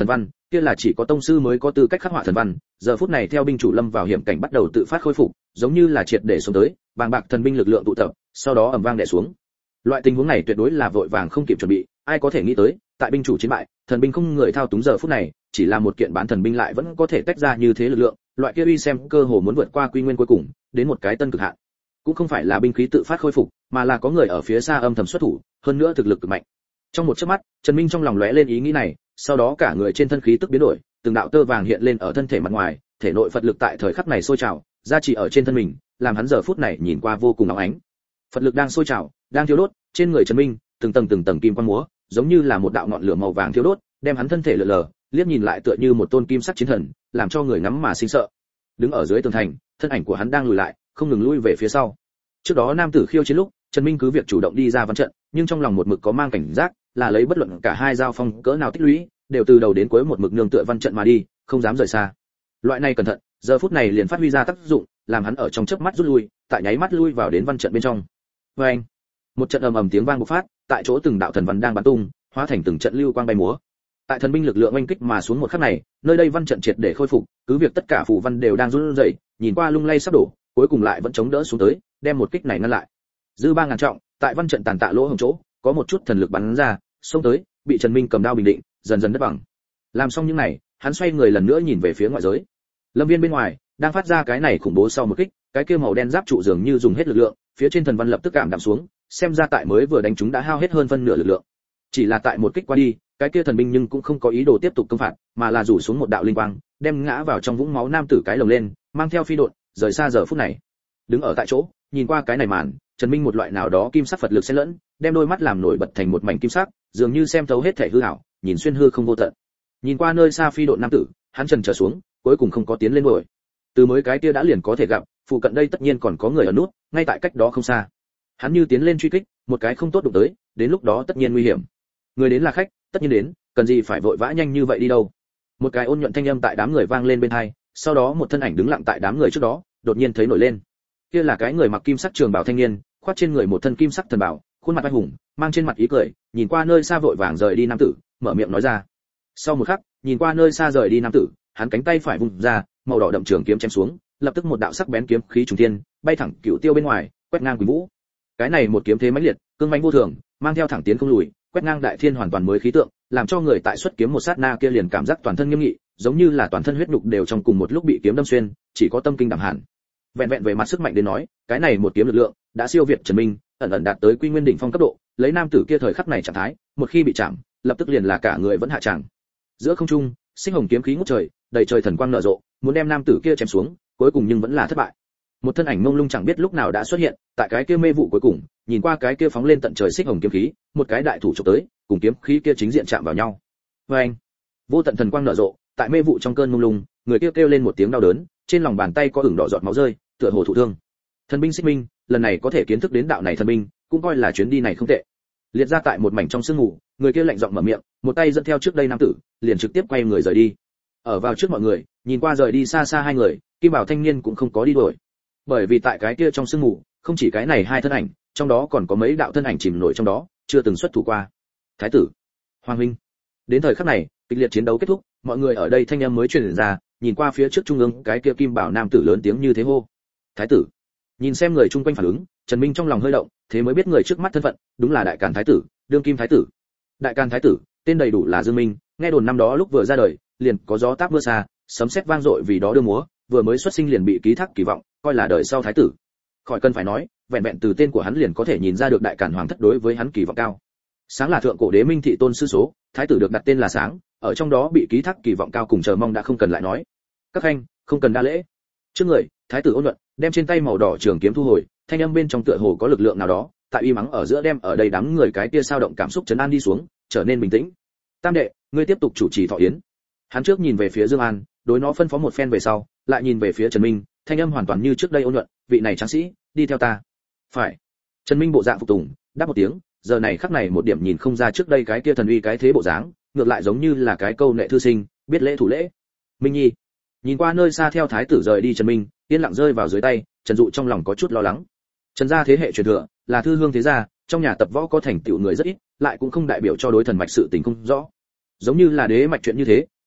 kia là chỉ có tông sư mới có tư cách khắc họa thần văn, giờ phút này theo binh chủ lâm vào hiểm cảnh bắt đầu tự phát khôi phục, giống như là triệt để xuống tới, bàng bạc thần binh lực lượng tụ tập, sau đó ầm vang đè xuống. Loại tình huống này tuyệt đối là vội vàng không kịp chuẩn bị, ai có thể nghĩ tới, tại binh chủ chiến bại, thần binh không người thao túng giờ phút này, chỉ là một kiện bán thần binh lại vẫn có thể tách ra như thế lực lượng, loại kia uy xem cơ hồ muốn vượt qua quy nguyên cuối cùng, đến một cái tân cực hạn. Cũng không phải là binh khí tự phát khôi phục, mà là có người ở phía xa âm thầm xuất thủ, hơn nữa thực lực cực mạnh. Trong một chớp mắt, Trần Minh trong lòng lóe lên ý nghĩ này, sau đó cả người trên thân khí tức biến đổi, từng đạo tơ vàng hiện lên ở thân thể mặt ngoài, thể nội Phật lực tại thời khắc này sôi trào, gia trì ở trên thân mình, làm hắn giờ phút này nhìn qua vô cùng nóng ánh. Phật lực đang sôi trào, đang thiêu đốt, trên người Trần Minh, từng tầng từng tầng kim quang múa, giống như là một đạo ngọn lửa màu vàng thiêu đốt, đem hắn thân thể lờ lờ, liếc nhìn lại tựa như một tôn kim sắc chiến thần, làm cho người ngắm mà sinh sợ. Đứng ở dưới tường thành, thân ảnh của hắn đang lùi lại, không ngừng lui về phía sau. Trước đó nam tử khiêu chiến lúc, Trần Minh cứ việc chủ động đi ra văn trận, nhưng trong lòng một mực có mang cảnh giác, là lấy bất luận cả hai giao phong cỡ nào tích lũy, đều từ đầu đến cuối một mực nương tựa văn trận mà đi, không dám rời xa. Loại này cẩn thận, giờ phút này liền phát huy ra tác dụng, làm hắn ở trong chớp mắt rút lui, tại nháy mắt lui vào đến văn trận bên trong. Oeng! Một trận ầm ầm tiếng vang bộc phát, tại chỗ từng đạo thần văn đang bắn tung, hóa thành từng trận lưu quang bay múa. Tại thần binh lực lượng oanh kích mà xuống một khắc này, nơi đây văn trận triệt để khôi phục, cứ việc tất cả phù văn đều đang run rẩy, nhìn qua lung lay sắp đổ, cuối cùng lại vẫn chống đỡ xuống tới, đem một kích này ngăn lại. Dư ba ngàn trọng, tại văn trận tàn tạ lỗ hổng chỗ, có một chút thần lực bắn ra, xông tới, bị Trần Minh cầm đao bình định, dần dần đất bằng. Làm xong những này, hắn xoay người lần nữa nhìn về phía ngoại giới. Lâm viên bên ngoài, đang phát ra cái này khủng bố sau một kích, cái kia màu đen giáp trụ dường như dùng hết lực lượng, phía trên thần văn lập tức cảm đạm xuống, xem ra tại mới vừa đánh chúng đã hao hết hơn phân nửa lực lượng. Chỉ là tại một kích qua đi, cái kia thần binh nhưng cũng không có ý đồ tiếp tục công phạt, mà là rủ xuống một đạo linh quang, đem ngã vào trong vũng máu nam tử cái lồng lên, mang theo phi độn, rời xa giờ phút này. Đứng ở tại chỗ, nhìn qua cái này màn, Trần Minh một loại nào đó kim sắc Phật lực xen lẫn, đem đôi mắt làm nổi bật thành một mảnh kim sắc, dường như xem thấu hết thể hư ảo, nhìn xuyên hư không vô tận. Nhìn qua nơi xa phi độn nam tử, hắn trần trở xuống, cuối cùng không có tiến lên rồi. Từ mới cái kia đã liền có thể gặp, phụ cận đây tất nhiên còn có người ở nút, ngay tại cách đó không xa. Hắn như tiến lên truy kích, một cái không tốt đụng tới, đến lúc đó tất nhiên nguy hiểm. Người đến là khách, tất nhiên đến, cần gì phải vội vã nhanh như vậy đi đâu. Một cái ôn nhuận thanh âm tại đám người vang lên bên tai, sau đó một thân ảnh đứng lặng tại đám người trước đó, đột nhiên thấy nổi lên. Kia là cái người mặc kim sắc trường bào thanh niên, khoác trên người một thân kim sắc thần bào, khuôn mặt oai hùng, mang trên mặt ý cười, nhìn qua nơi xa vội vàng rời đi nam tử, mở miệng nói ra. Sau một khắc, nhìn qua nơi xa rời đi nam tử, hắn cánh tay phải vung ra, màu đỏ đậm trường kiếm chém xuống, lập tức một đạo sắc bén kiếm khí trùng thiên, bay thẳng cửu tiêu bên ngoài, quét ngang quỷ vũ. Cái này một kiếm thế mãnh liệt, cương mãnh vô thường, mang theo thẳng tiến không lùi, quét ngang đại thiên hoàn toàn mới khí tượng, làm cho người tại xuất kiếm một sát na kia liền cảm giác toàn thân nghiêm nghị, giống như là toàn thân huyết nhục đều trong cùng một lúc bị kiếm đâm xuyên, chỉ có tâm kinh đảm hàn. Vẹn vẹn về mặt sức mạnh đến nói, cái này một kiếm lực lượng đã siêu việt Trần Minh, ẩn ẩn đạt tới quy nguyên đỉnh phong cấp độ, lấy nam tử kia thời khắc này trạng thái, một khi bị chạm, lập tức liền là cả người vẫn hạ tràng. Giữa không trung, sinh hồng kiếm khí ngút trời, đầy trời thần quang nở rộ, muốn đem nam tử kia chém xuống, cuối cùng nhưng vẫn là thất bại. Một thân ảnh mông lung chẳng biết lúc nào đã xuất hiện, tại cái kia mê vụ cuối cùng, nhìn qua cái kia phóng lên tận trời xích hồng kiếm khí, một cái đại thủ chụp tới, cùng kiếm khí kia chính diện chạm vào nhau. Oeng! Vô tận thần quang nở rộ, tại mê vụ trong cơn mông lung, người kia kêu, kêu lên một tiếng đau đớn, trên lòng bàn tay có ửng đỏ giọt máu rơi, tựa hồ thụ thương. Thần binh Xích Minh, lần này có thể kiến thức đến đạo này thần binh, cũng coi là chuyến đi này không tệ. Liệt ra tại một mảnh trong sương mù, người kia lạnh giọng mở miệng, một tay dẫn theo trước đây nam tử, liền trực tiếp quay người rời đi. Ở vào trước mọi người, nhìn qua rời đi xa xa hai người, Kim Bảo thanh niên cũng không có đi đuổi. Bởi vì tại cái kia trong sương mù, không chỉ cái này hai thân ảnh, trong đó còn có mấy đạo thân ảnh chìm nổi trong đó, chưa từng xuất thủ qua. Thái tử, Hoàng huynh. Đến thời khắc này, kịch liệt chiến đấu kết thúc, mọi người ở đây thanh âm mới truyền ra, nhìn qua phía trước trung ương, cái kia Kim Bảo nam tử lớn tiếng như thế hô. Thái tử. Nhìn xem người chung quanh phản ứng, Trần Minh trong lòng hơi động, thế mới biết người trước mắt thân phận, đúng là Đại Càn thái tử, đương kim thái tử. Đại Càn thái tử, tên đầy đủ là Dương Minh, nghe đồn năm đó lúc vừa ra đời, liền có gió táp mưa xa, sấm sét vang dội vì đó đưa múa, vừa mới xuất sinh liền bị ký thác kỳ vọng, coi là đời sau thái tử. Khỏi cần phải nói, vẹn vẹn từ tên của hắn liền có thể nhìn ra được Đại Càn hoàng thất đối với hắn kỳ vọng cao. Sáng là thượng cổ đế Minh thị tôn sư số, thái tử được đặt tên là Sáng, ở trong đó bị ký thác kỳ vọng cao cùng chờ mong đã không cần lại nói. Các khanh, không cần đa lễ. Trước người, thái tử ôn nhuận, đem trên tay màu đỏ trường kiếm thu hồi, thanh âm bên trong tựa hồ có lực lượng nào đó, tại uy mắng ở giữa đem ở đây đám người cái kia sao động cảm xúc trấn an đi xuống, trở nên bình tĩnh. Tam đệ, ngươi tiếp tục chủ trì thọ yến. Hắn trước nhìn về phía Dương An, đối nó phân phó một phen về sau, lại nhìn về phía Trần Minh, thanh âm hoàn toàn như trước đây ôn nhuận, vị này tráng sĩ, đi theo ta. Phải. Trần Minh bộ dạng phục tùng, đáp một tiếng, giờ này khắc này một điểm nhìn không ra trước đây cái kia thần uy cái thế bộ dáng, ngược lại giống như là cái câu nệ thư sinh, biết lễ thủ lễ. Minh Nhi. Nhìn qua nơi xa theo thái tử rời đi Trần Minh, yên lặng rơi vào dưới tay, Trần Dụ trong lòng có chút lo lắng. Trần gia thế hệ truyền thừa, là thư hương thế gia, trong nhà tập võ có thành tựu người rất ít, lại cũng không đại biểu cho đối thần mạch sự tình không rõ. Giống như là đế mạch chuyện như thế,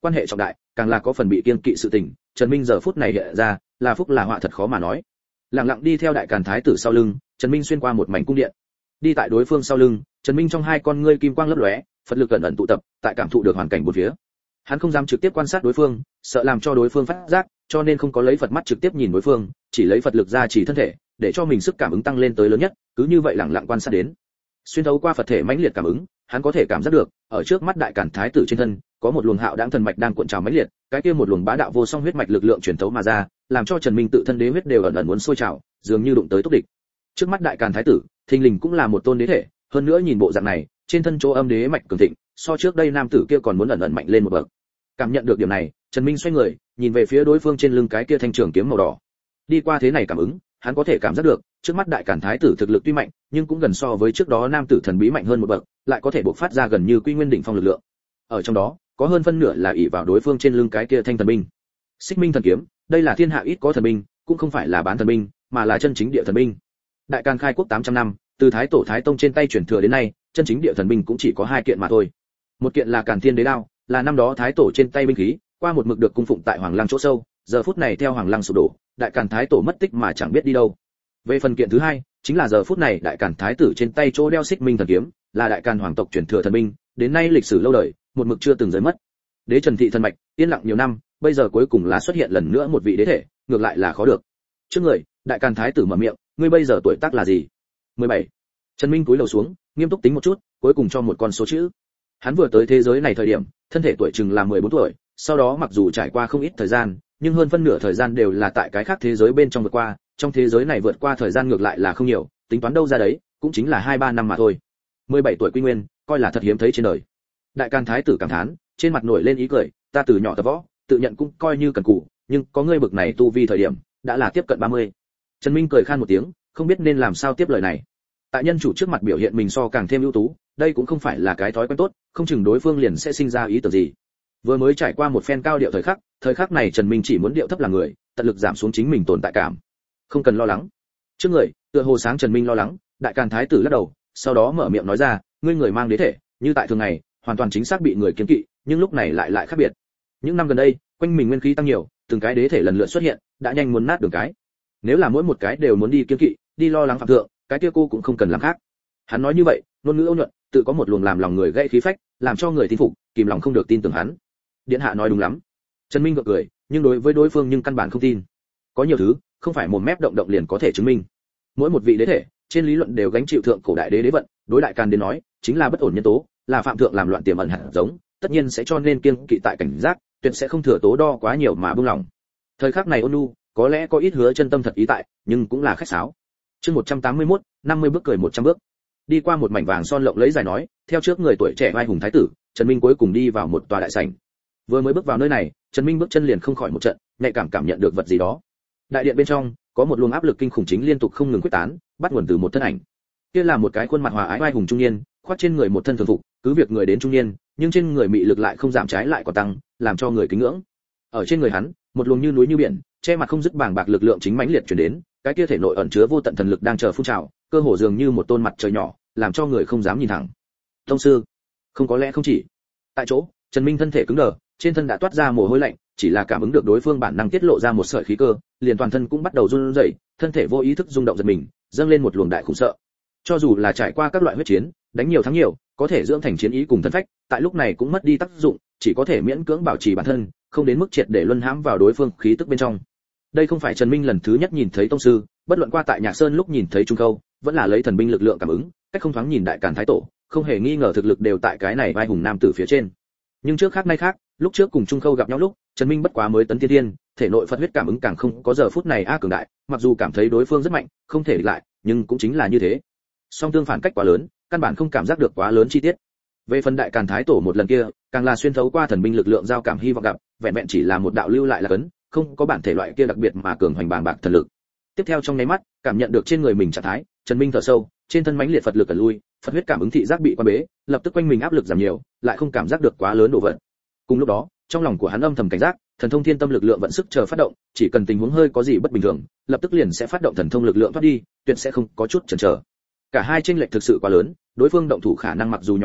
quan hệ trọng đại, càng là có phần bị kiêng kỵ sự tình, Trần Minh giờ phút này hiện ra, là phúc là họa thật khó mà nói. Lặng lặng đi theo đại càn thái tử sau lưng, Trần Minh xuyên qua một mảnh cung điện. Đi tại đối phương sau lưng, Trần Minh trong hai con ngươi kim quang lấp lóe, Phật lực ẩn ẩn tụ tập, tại cảm thụ được hoàn cảnh bốn phía. Hắn không dám trực tiếp quan sát đối phương, sợ làm cho đối phương phát giác, cho nên không có lấy Phật mắt trực tiếp nhìn đối phương, chỉ lấy Phật lực ra chỉ thân thể, để cho mình sức cảm ứng tăng lên tới lớn nhất, cứ như vậy lặng lặng quan sát đến. Xuyên thấu qua Phật thể mãnh liệt cảm ứng, hắn có thể cảm giác được, ở trước mắt đại càn thái tử trên thân, có một luồng hạo đãng thần mạch đang cuộn trào mãnh liệt, cái kia một luồng bá đạo vô song huyết mạch lực lượng truyền thấu mà ra, làm cho Trần Minh tự thân đế huyết đều ẩn ẩn muốn sôi trào, dường như đụng tới tốc địch. Trước mắt đại càn thái tử, thình lình cũng là một tôn đế thể, hơn nữa nhìn bộ dạng này, trên thân chỗ âm đế mạch cường thịnh, so trước đây nam tử kia còn muốn ẩn ẩn mạnh lên một bậc. Cảm nhận được điểm này, Trần Minh xoay người, nhìn về phía đối phương trên lưng cái kia thanh trường kiếm màu đỏ. Đi qua thế này cảm ứng, hắn có thể cảm giác được, trước mắt đại càn thái tử thực lực tuy mạnh, nhưng cũng gần so với trước đó nam tử thần bí mạnh hơn một bậc, lại có thể bộc phát ra gần như quy nguyên đỉnh phong lực lượng. Ở trong đó, có hơn phân nửa là ỷ vào đối phương trên lưng cái kia thanh thần binh. Xích Minh thần kiếm, đây là thiên hạ ít có thần binh, cũng không phải là bán thần binh, mà là chân chính địa thần binh. Đại Càn khai quốc tám trăm năm, từ Thái tổ Thái tông trên tay truyền thừa đến nay, chân chính địa thần binh cũng chỉ có hai kiện mà thôi. Một kiện là Càn Thiên Đế đao, là năm đó Thái tổ trên tay binh khí, qua một mực được cung phụng tại Hoàng Lăng chỗ sâu, giờ phút này theo Hoàng Lăng sụp đổ, Đại Càn Thái tổ mất tích mà chẳng biết đi đâu. Về phần kiện thứ hai, chính là giờ phút này Đại Càn Thái tử trên tay chỗ đeo Xích Minh thần kiếm, là Đại Càn hoàng tộc truyền thừa thần binh, đến nay lịch sử lâu đời, một mực chưa từng rời mất. Đế Trần thị thần mạch, yên lặng nhiều năm, bây giờ cuối cùng là xuất hiện lần nữa một vị đế thể, ngược lại là khó được. Trước người, Đại Càn Thái tử mở miệng, ngươi bây giờ tuổi tác là gì? mười bảy. Trần Minh cúi đầu xuống, nghiêm túc tính một chút, cuối cùng cho một con số chữ. Hắn vừa tới thế giới này thời điểm, thân thể tuổi chừng là mười bốn tuổi, sau đó mặc dù trải qua không ít thời gian, nhưng hơn phân nửa thời gian đều là tại cái khác thế giới bên trong vượt qua, trong thế giới này vượt qua thời gian ngược lại là không nhiều, tính toán đâu ra đấy, cũng chính là hai ba năm mà thôi. mười bảy tuổi quy nguyên, coi là thật hiếm thấy trên đời. Đại Càn Thái tử cảm thán, trên mặt nổi lên ý cười, ta từ nhỏ tập võ, tự nhận cũng coi như cần cù, nhưng có ngươi bực này tu vi thời điểm, đã là tiếp cận ba mươi. Trần Minh cười khan một tiếng, không biết nên làm sao tiếp lời này. Tại nhân chủ trước mặt biểu hiện mình so càng thêm ưu tú, đây cũng không phải là cái thói quen tốt, không chừng đối phương liền sẽ sinh ra ý tưởng gì. Vừa mới trải qua một phen cao điệu thời khắc, thời khắc này Trần Minh chỉ muốn điệu thấp là người, tận lực giảm xuống chính mình tồn tại cảm. Không cần lo lắng. Trước người, tựa hồ sáng Trần Minh lo lắng, Đại Càn Thái tử lắc đầu, sau đó mở miệng nói ra, ngươi người mang đế thể, như tại thường ngày, hoàn toàn chính xác bị người kiêng kỵ, nhưng lúc này lại lại khác biệt. Những năm gần đây, quanh mình nguyên khí tăng nhiều, từng cái đế thể lần lượt xuất hiện, đã nhanh muốn nát đường cái. Nếu là mỗi một cái đều muốn đi kiêng kỵ, đi lo lắng phạm thượng, cái kia cô cũng không cần làm khác. Hắn nói như vậy, ngôn ngữ ôn nhuận, tự có một luồng làm lòng người gãy khí phách, làm cho người tin phục, kìm lòng không được tin tưởng hắn. Điện hạ nói đúng lắm. Trần Minh gượng cười, nhưng đối với đối phương nhưng căn bản không tin. Có nhiều thứ, không phải mồm mép động động liền có thể chứng minh. Mỗi một vị đế thể, trên lý luận đều gánh chịu thượng cổ đại đế đế vận, đối Đại Càn đến nói, chính là bất ổn nhân tố, là phạm thượng làm loạn tiềm ẩn hạt giống, tất nhiên sẽ cho nên kiêng kỵ tại cảnh giác, tuyệt sẽ không thừa tố đo quá nhiều mà buông lỏng. Thời khắc này ôn nhu, có lẽ có ít hứa chân tâm thật ý tại, nhưng cũng là khách sáo. Chương một trăm tám mươi mốt, năm mươi bước cười một trăm bước. Đi qua một mảnh vàng son lộng lẫy dài nói, theo trước người tuổi trẻ oai hùng thái tử, Trần Minh cuối cùng đi vào một tòa đại sảnh. Vừa mới bước vào nơi này, Trần Minh bước chân liền không khỏi một trận, nhạy cảm cảm nhận được vật gì đó. Đại điện bên trong, có một luồng áp lực kinh khủng chính liên tục không ngừng quyết tán, bắt nguồn từ một thân ảnh. Kia là một cái khuôn mặt hòa ái oai hùng trung niên, khoác trên người một thân thường phục, cứ việc người đến trung niên, nhưng trên người mị lực lại không giảm trái lại còn tăng, làm cho người kính ngưỡng. Ở trên người hắn, một luồng như núi như biển, che mặt không dứt bàng bạc lực lượng chính mãnh liệt truyền đến, cái kia thể nội ẩn chứa vô tận thần lực đang chờ phun trào, cơ hồ dường như một tôn mặt trời nhỏ, làm cho người không dám nhìn thẳng. Tông sư, không có lẽ không chỉ. Tại chỗ, Trần Minh thân thể cứng đờ, trên thân đã toát ra mồ hôi lạnh, chỉ là cảm ứng được đối phương bản năng tiết lộ ra một sợi khí cơ, liền toàn thân cũng bắt đầu run rẩy, thân thể vô ý thức rung động giật mình, dâng lên một luồng đại khủng sợ. Cho dù là trải qua các loại huyết chiến, đánh nhiều thắng nhiều, có thể dưỡng thành chiến ý cùng thân phách, tại lúc này cũng mất đi tác dụng, chỉ có thể miễn cưỡng bảo trì bản thân, không đến mức triệt để luân hãm vào đối phương khí tức bên trong. Đây không phải Trần Minh lần thứ nhất nhìn thấy tông sư, bất luận qua tại Nhạc Sơn lúc nhìn thấy Trung Khâu, vẫn là lấy thần binh lực lượng cảm ứng, cách không thoáng nhìn Đại Càn Thái tổ, không hề nghi ngờ thực lực đều tại cái này vai hùng nam tử phía trên. Nhưng trước khác nay khác, lúc trước cùng Trung Khâu gặp nhau lúc, Trần Minh bất quá mới tấn tiên thiên, thể nội Phật huyết cảm ứng càng không có giờ phút này a cường đại, mặc dù cảm thấy đối phương rất mạnh, không thể địch lại, nhưng cũng chính là như thế. Song tương phản cách quá lớn, căn bản không cảm giác được quá lớn chi tiết. Về phần Đại Càn Thái tổ một lần kia, càng là xuyên thấu qua thần binh lực lượng giao cảm hy vọng gặp, vẹn vẹn chỉ là một đạo lưu lại là cấn, không có bản thể loại kia đặc biệt mà cường hoành bàng bạc thần lực. Tiếp theo trong nháy mắt, cảm nhận được trên người mình trạng thái, Trần Minh thở sâu, trên thân mãnh liệt Phật lực ẩn lui, Phật huyết cảm ứng thị giác bị quan bế, lập tức quanh mình áp lực giảm nhiều, lại không cảm giác được quá lớn độ vận. Cùng lúc đó, trong lòng của hắn âm thầm cảnh giác, thần thông thiên tâm lực lượng vận sức chờ phát động, chỉ cần tình huống hơi có gì bất bình thường, lập tức liền sẽ phát động thần thông lực lượng thoát đi, tuyệt sẽ không có chút chần chờ. Cả hai chênh lệch thực sự quá lớn, đối phương động thủ khả năng mặc dù nhỏ bé,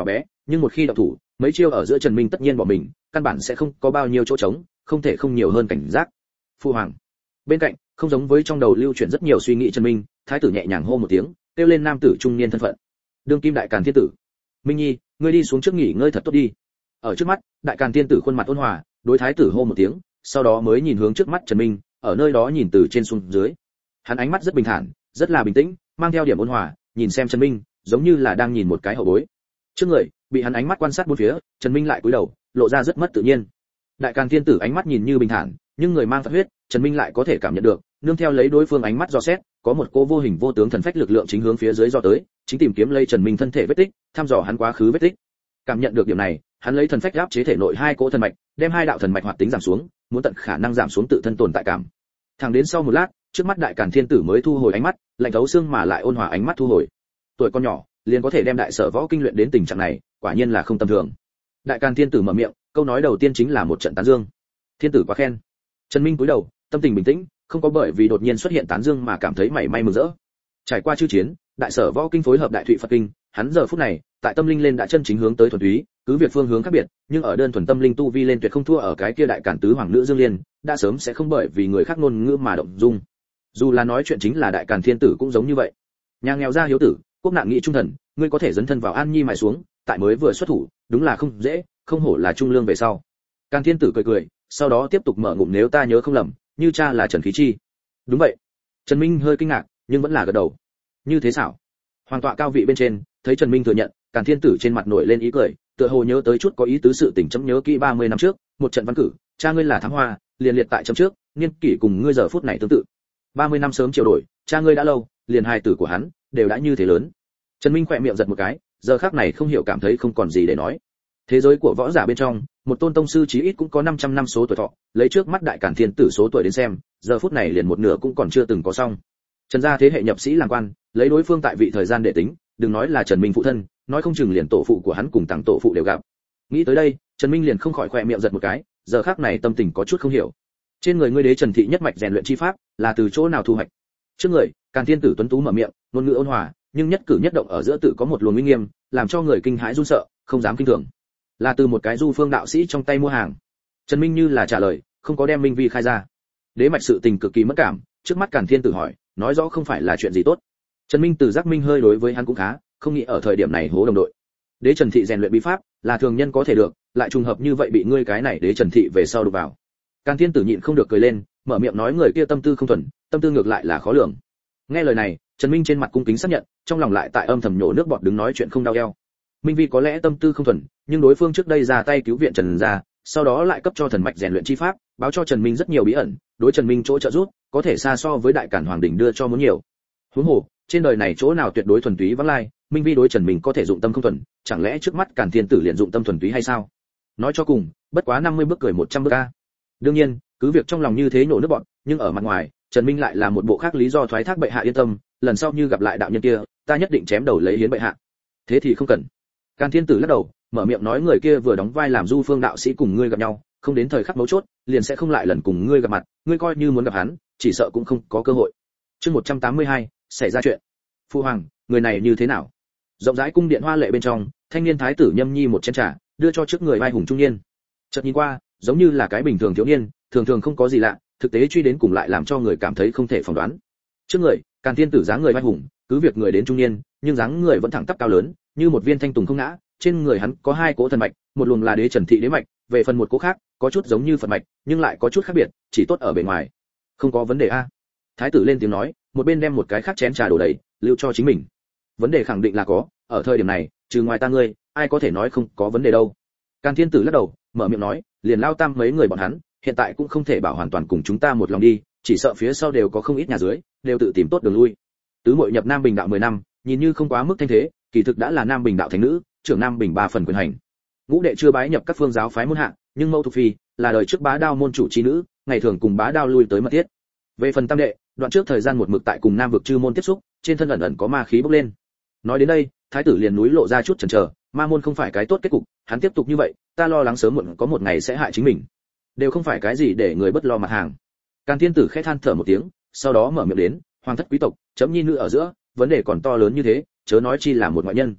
nhưng một khi động thủ, mấy chiêu ở giữa Trần Minh tất nhiên bỏ mình, căn bản sẽ không có bao nhiêu chỗ trống, không thể không nhiều hơn cảnh giác. Phu hoàng. Bên cạnh, không giống với trong đầu lưu chuyển rất nhiều suy nghĩ Trần Minh, thái tử nhẹ nhàng hô một tiếng, kêu lên nam tử trung niên thân phận. Đương kim đại càn thiên tử. Minh Nhi, ngươi đi xuống trước nghỉ ngơi thật tốt đi. Ở trước mắt, đại càn thiên tử khuôn mặt ôn hòa, đối thái tử hô một tiếng, sau đó mới nhìn hướng trước mắt Trần Minh, ở nơi đó nhìn từ trên xuống dưới. Hắn ánh mắt rất bình thản, rất là bình tĩnh, mang theo điểm ôn hòa, nhìn xem Trần Minh, giống như là đang nhìn một cái hậu bối. Trước người, bị hắn ánh mắt quan sát bốn phía, Trần Minh lại cúi đầu, lộ ra rất mất tự nhiên. Đại càn thiên tử ánh mắt nhìn như bình thản, nhưng người mang phật huyết, Trần Minh lại có thể cảm nhận được, nương theo lấy đối phương ánh mắt dò xét, có một cô vô hình vô tướng thần phách lực lượng chính hướng phía dưới dò tới, chính tìm kiếm lấy Trần Minh thân thể vết tích, thăm dò hắn quá khứ vết tích. Cảm nhận được điểm này, hắn lấy thần phách áp chế thể nội hai cỗ thần mạch, đem hai đạo thần mạch hoạt tính giảm xuống, muốn tận khả năng giảm xuống tự thân tồn tại cảm. Thẳng đến sau một lát, trước mắt đại càn thiên tử mới thu hồi ánh mắt, lạnh thấu xương mà lại ôn hòa ánh mắt thu hồi. Tuổi con nhỏ, liền có thể đem đại sở võ kinh luyện đến tình trạng này, quả nhiên là không tầm thường. Đại càn thiên tử mở miệng, câu nói đầu tiên chính là một trận tán dương. Thiên tử quá khen. Trần Minh cúi đầu, tâm tình bình tĩnh, không có bởi vì đột nhiên xuất hiện tán dương mà cảm thấy mảy may mừng rỡ. Trải qua chư chiến, đại sở võ kinh phối hợp đại thụy Phật kinh, hắn giờ phút này, tại tâm linh lên đã chân chính hướng tới thuần túy, cứ việc phương hướng khác biệt, nhưng ở đơn thuần tâm linh tu vi lên tuyệt không thua ở cái kia đại càn tứ hoàng nữ Dương Liên, đã sớm sẽ không bởi vì người khác ngôn ngữ mà động dung. Dù là nói chuyện chính là đại càn thiên tử cũng giống như vậy. Nhà nghèo ra hiếu tử, quốc nạn nghị trung thần, ngươi có thể dấn thân vào an nhi mài xuống, tại mới vừa xuất thủ, đúng là không dễ, không hổ là trung lương về sau. Càn thiên tử cười cười, sau đó tiếp tục mở ngụm nếu ta nhớ không lầm, như cha là Trần Khí Chi. Đúng vậy. Trần Minh hơi kinh ngạc, nhưng vẫn là gật đầu. Như thế xảo. Hoàng tọa cao vị bên trên, thấy Trần Minh thừa nhận, Càn thiên tử trên mặt nổi lên ý cười, tựa hồ nhớ tới chút có ý tứ sự tình chấm nhớ kỹ ba mươi năm trước, một trận văn cử, cha ngươi là thám hoa, liền liệt tại chấm trước, niên kỷ cùng ngươi giờ phút này tương tự. ba mươi năm sớm chiều đổi, cha ngươi đã lâu, liền hài tử của hắn đều đã như thế lớn. Trần Minh khỏe miệng giật một cái, giờ khắc này không hiểu cảm thấy không còn gì để nói. Thế giới của võ giả bên trong, một tôn tông sư chí ít cũng có năm trăm năm số tuổi thọ, lấy trước mắt đại càn thiên tử số tuổi đến xem, giờ phút này liền một nửa cũng còn chưa từng có xong. Trần gia thế hệ nhập sĩ làm quan, lấy đối phương tại vị thời gian để tính, đừng nói là Trần Minh phụ thân, nói không chừng liền tổ phụ của hắn cùng tàng tổ phụ đều gặp. Nghĩ tới đây, Trần Minh liền không khỏi khỏe miệng giật một cái, giờ khắc này tâm tình có chút không hiểu. Trên người ngươi đế Trần thị nhất mạch rèn luyện chi pháp, là từ chỗ nào thu hoạch? Trước người, Càn thiên tử tuấn tú mở miệng, ngôn ngữ ôn hòa, nhưng nhất cử nhất động ở giữa tự có một luồng uy nghiêm, làm cho người kinh hãi run sợ, không dám kinh thường. Là từ một cái du phương đạo sĩ trong tay mua hàng. Trần Minh như là trả lời, không có đem minh vi khai ra. Đế mạch sự tình cực kỳ mất cảm, trước mắt Càn thiên tử hỏi, nói rõ không phải là chuyện gì tốt. Trần Minh từ giác minh hơi đối với hắn cũng khá, không nghĩ ở thời điểm này hố đồng đội. Đế Trần thị rèn luyện bí pháp, là thường nhân có thể được, lại trùng hợp như vậy bị ngươi cái này Đế Trần thị về sau đụng vào. Càn thiên tử nhịn không được cười lên, mở miệng nói người kia tâm tư không thuần, tâm tư ngược lại là khó lường. Nghe lời này, Trần Minh trên mặt cung kính xác nhận, trong lòng lại tại âm thầm nhổ nước bọt đứng nói chuyện không đau eo. Minh vi có lẽ tâm tư không thuần, nhưng đối phương trước đây ra tay cứu viện Trần gia, sau đó lại cấp cho thần mạch rèn luyện chi pháp, báo cho Trần Minh rất nhiều bí ẩn, đối Trần Minh chỗ trợ giúp, có thể xa so với đại cản hoàng đỉnh đưa cho muốn nhiều. Huống hồ, trên đời này chỗ nào tuyệt đối thuần túy vắng lai, Minh vi đối Trần Minh có thể dụng tâm không thuần, chẳng lẽ trước mắt Càn thiên tử liền dụng tâm thuần túy hay sao? Nói cho cùng, bất quá năm mươi bước cười một trăm bước a. Đương nhiên, cứ việc trong lòng như thế nổ nước bọt, nhưng ở mặt ngoài, Trần Minh lại là một bộ khác lý do thoái thác bệ hạ yên tâm, lần sau như gặp lại đạo nhân kia, ta nhất định chém đầu lấy hiến bệ hạ. Thế thì không cần. Càn thiên tử lắc đầu, mở miệng nói người kia vừa đóng vai làm du phương đạo sĩ cùng ngươi gặp nhau, không đến thời khắc mấu chốt, liền sẽ không lại lần cùng ngươi gặp mặt, ngươi coi như muốn gặp hắn, chỉ sợ cũng không có cơ hội. Chương một trăm tám mươi hai, xảy ra chuyện. Phu hoàng, người này như thế nào? Rộng rãi cung điện hoa lệ bên trong, thanh niên thái tử nhâm nhi một chén trà, đưa cho trước người vai hùng trung niên. Chợt nhìn qua, giống như là cái bình thường thiếu niên, thường thường không có gì lạ, thực tế truy đến cùng lại làm cho người cảm thấy không thể phỏng đoán. Trước người, Càn thiên tử dáng người vai hùng, cứ việc người đến trung niên, nhưng dáng người vẫn thẳng tắp cao lớn, như một viên thanh tùng không ngã, trên người hắn có hai cỗ thần mạch, một luồng là đế Trần thị đế mạch, về phần một cỗ khác, có chút giống như Phật mạch, nhưng lại có chút khác biệt, chỉ tốt ở bề ngoài. Không có vấn đề a. Thái tử lên tiếng nói, một bên đem một cái khác chén trà đổ đầy, lưu cho chính mình. Vấn đề khẳng định là có, ở thời điểm này, trừ ngoài ta ngươi, ai có thể nói không có vấn đề đâu. Càn thiên tử lắc đầu, mở miệng nói, liền lao tam mấy người bọn hắn, hiện tại cũng không thể bảo hoàn toàn cùng chúng ta một lòng đi, chỉ sợ phía sau đều có không ít nhà dưới, đều tự tìm tốt đường lui. Tứ muội nhập Nam Bình đạo mười năm, nhìn như không quá mức thanh thế, kỳ thực đã là Nam Bình đạo thánh nữ, trưởng Nam Bình ba phần quyền hành. Ngũ đệ chưa bái nhập các phương giáo phái môn hạ, nhưng Mâu Thục Phi là đời trước Bá Đao môn chủ chi nữ, ngày thường cùng Bá Đao lui tới mật thiết. Về phần tam đệ, đoạn trước thời gian một mực tại cùng Nam vực chư môn tiếp xúc, trên thân ẩn ẩn có ma khí bốc lên. Nói đến đây, thái tử liền núi lộ ra chút chần chờ, ma môn không phải cái tốt kết cục, hắn tiếp tục như vậy, ta lo lắng sớm muộn có một ngày sẽ hại chính mình. Đều không phải cái gì để người bất lo mặt hàng. Càn thiên tử khẽ than thở một tiếng, sau đó mở miệng đến, hoàng thất quý tộc, chấm nhi nữ ở giữa, vấn đề còn to lớn như thế, chớ nói chi là một ngoại nhân.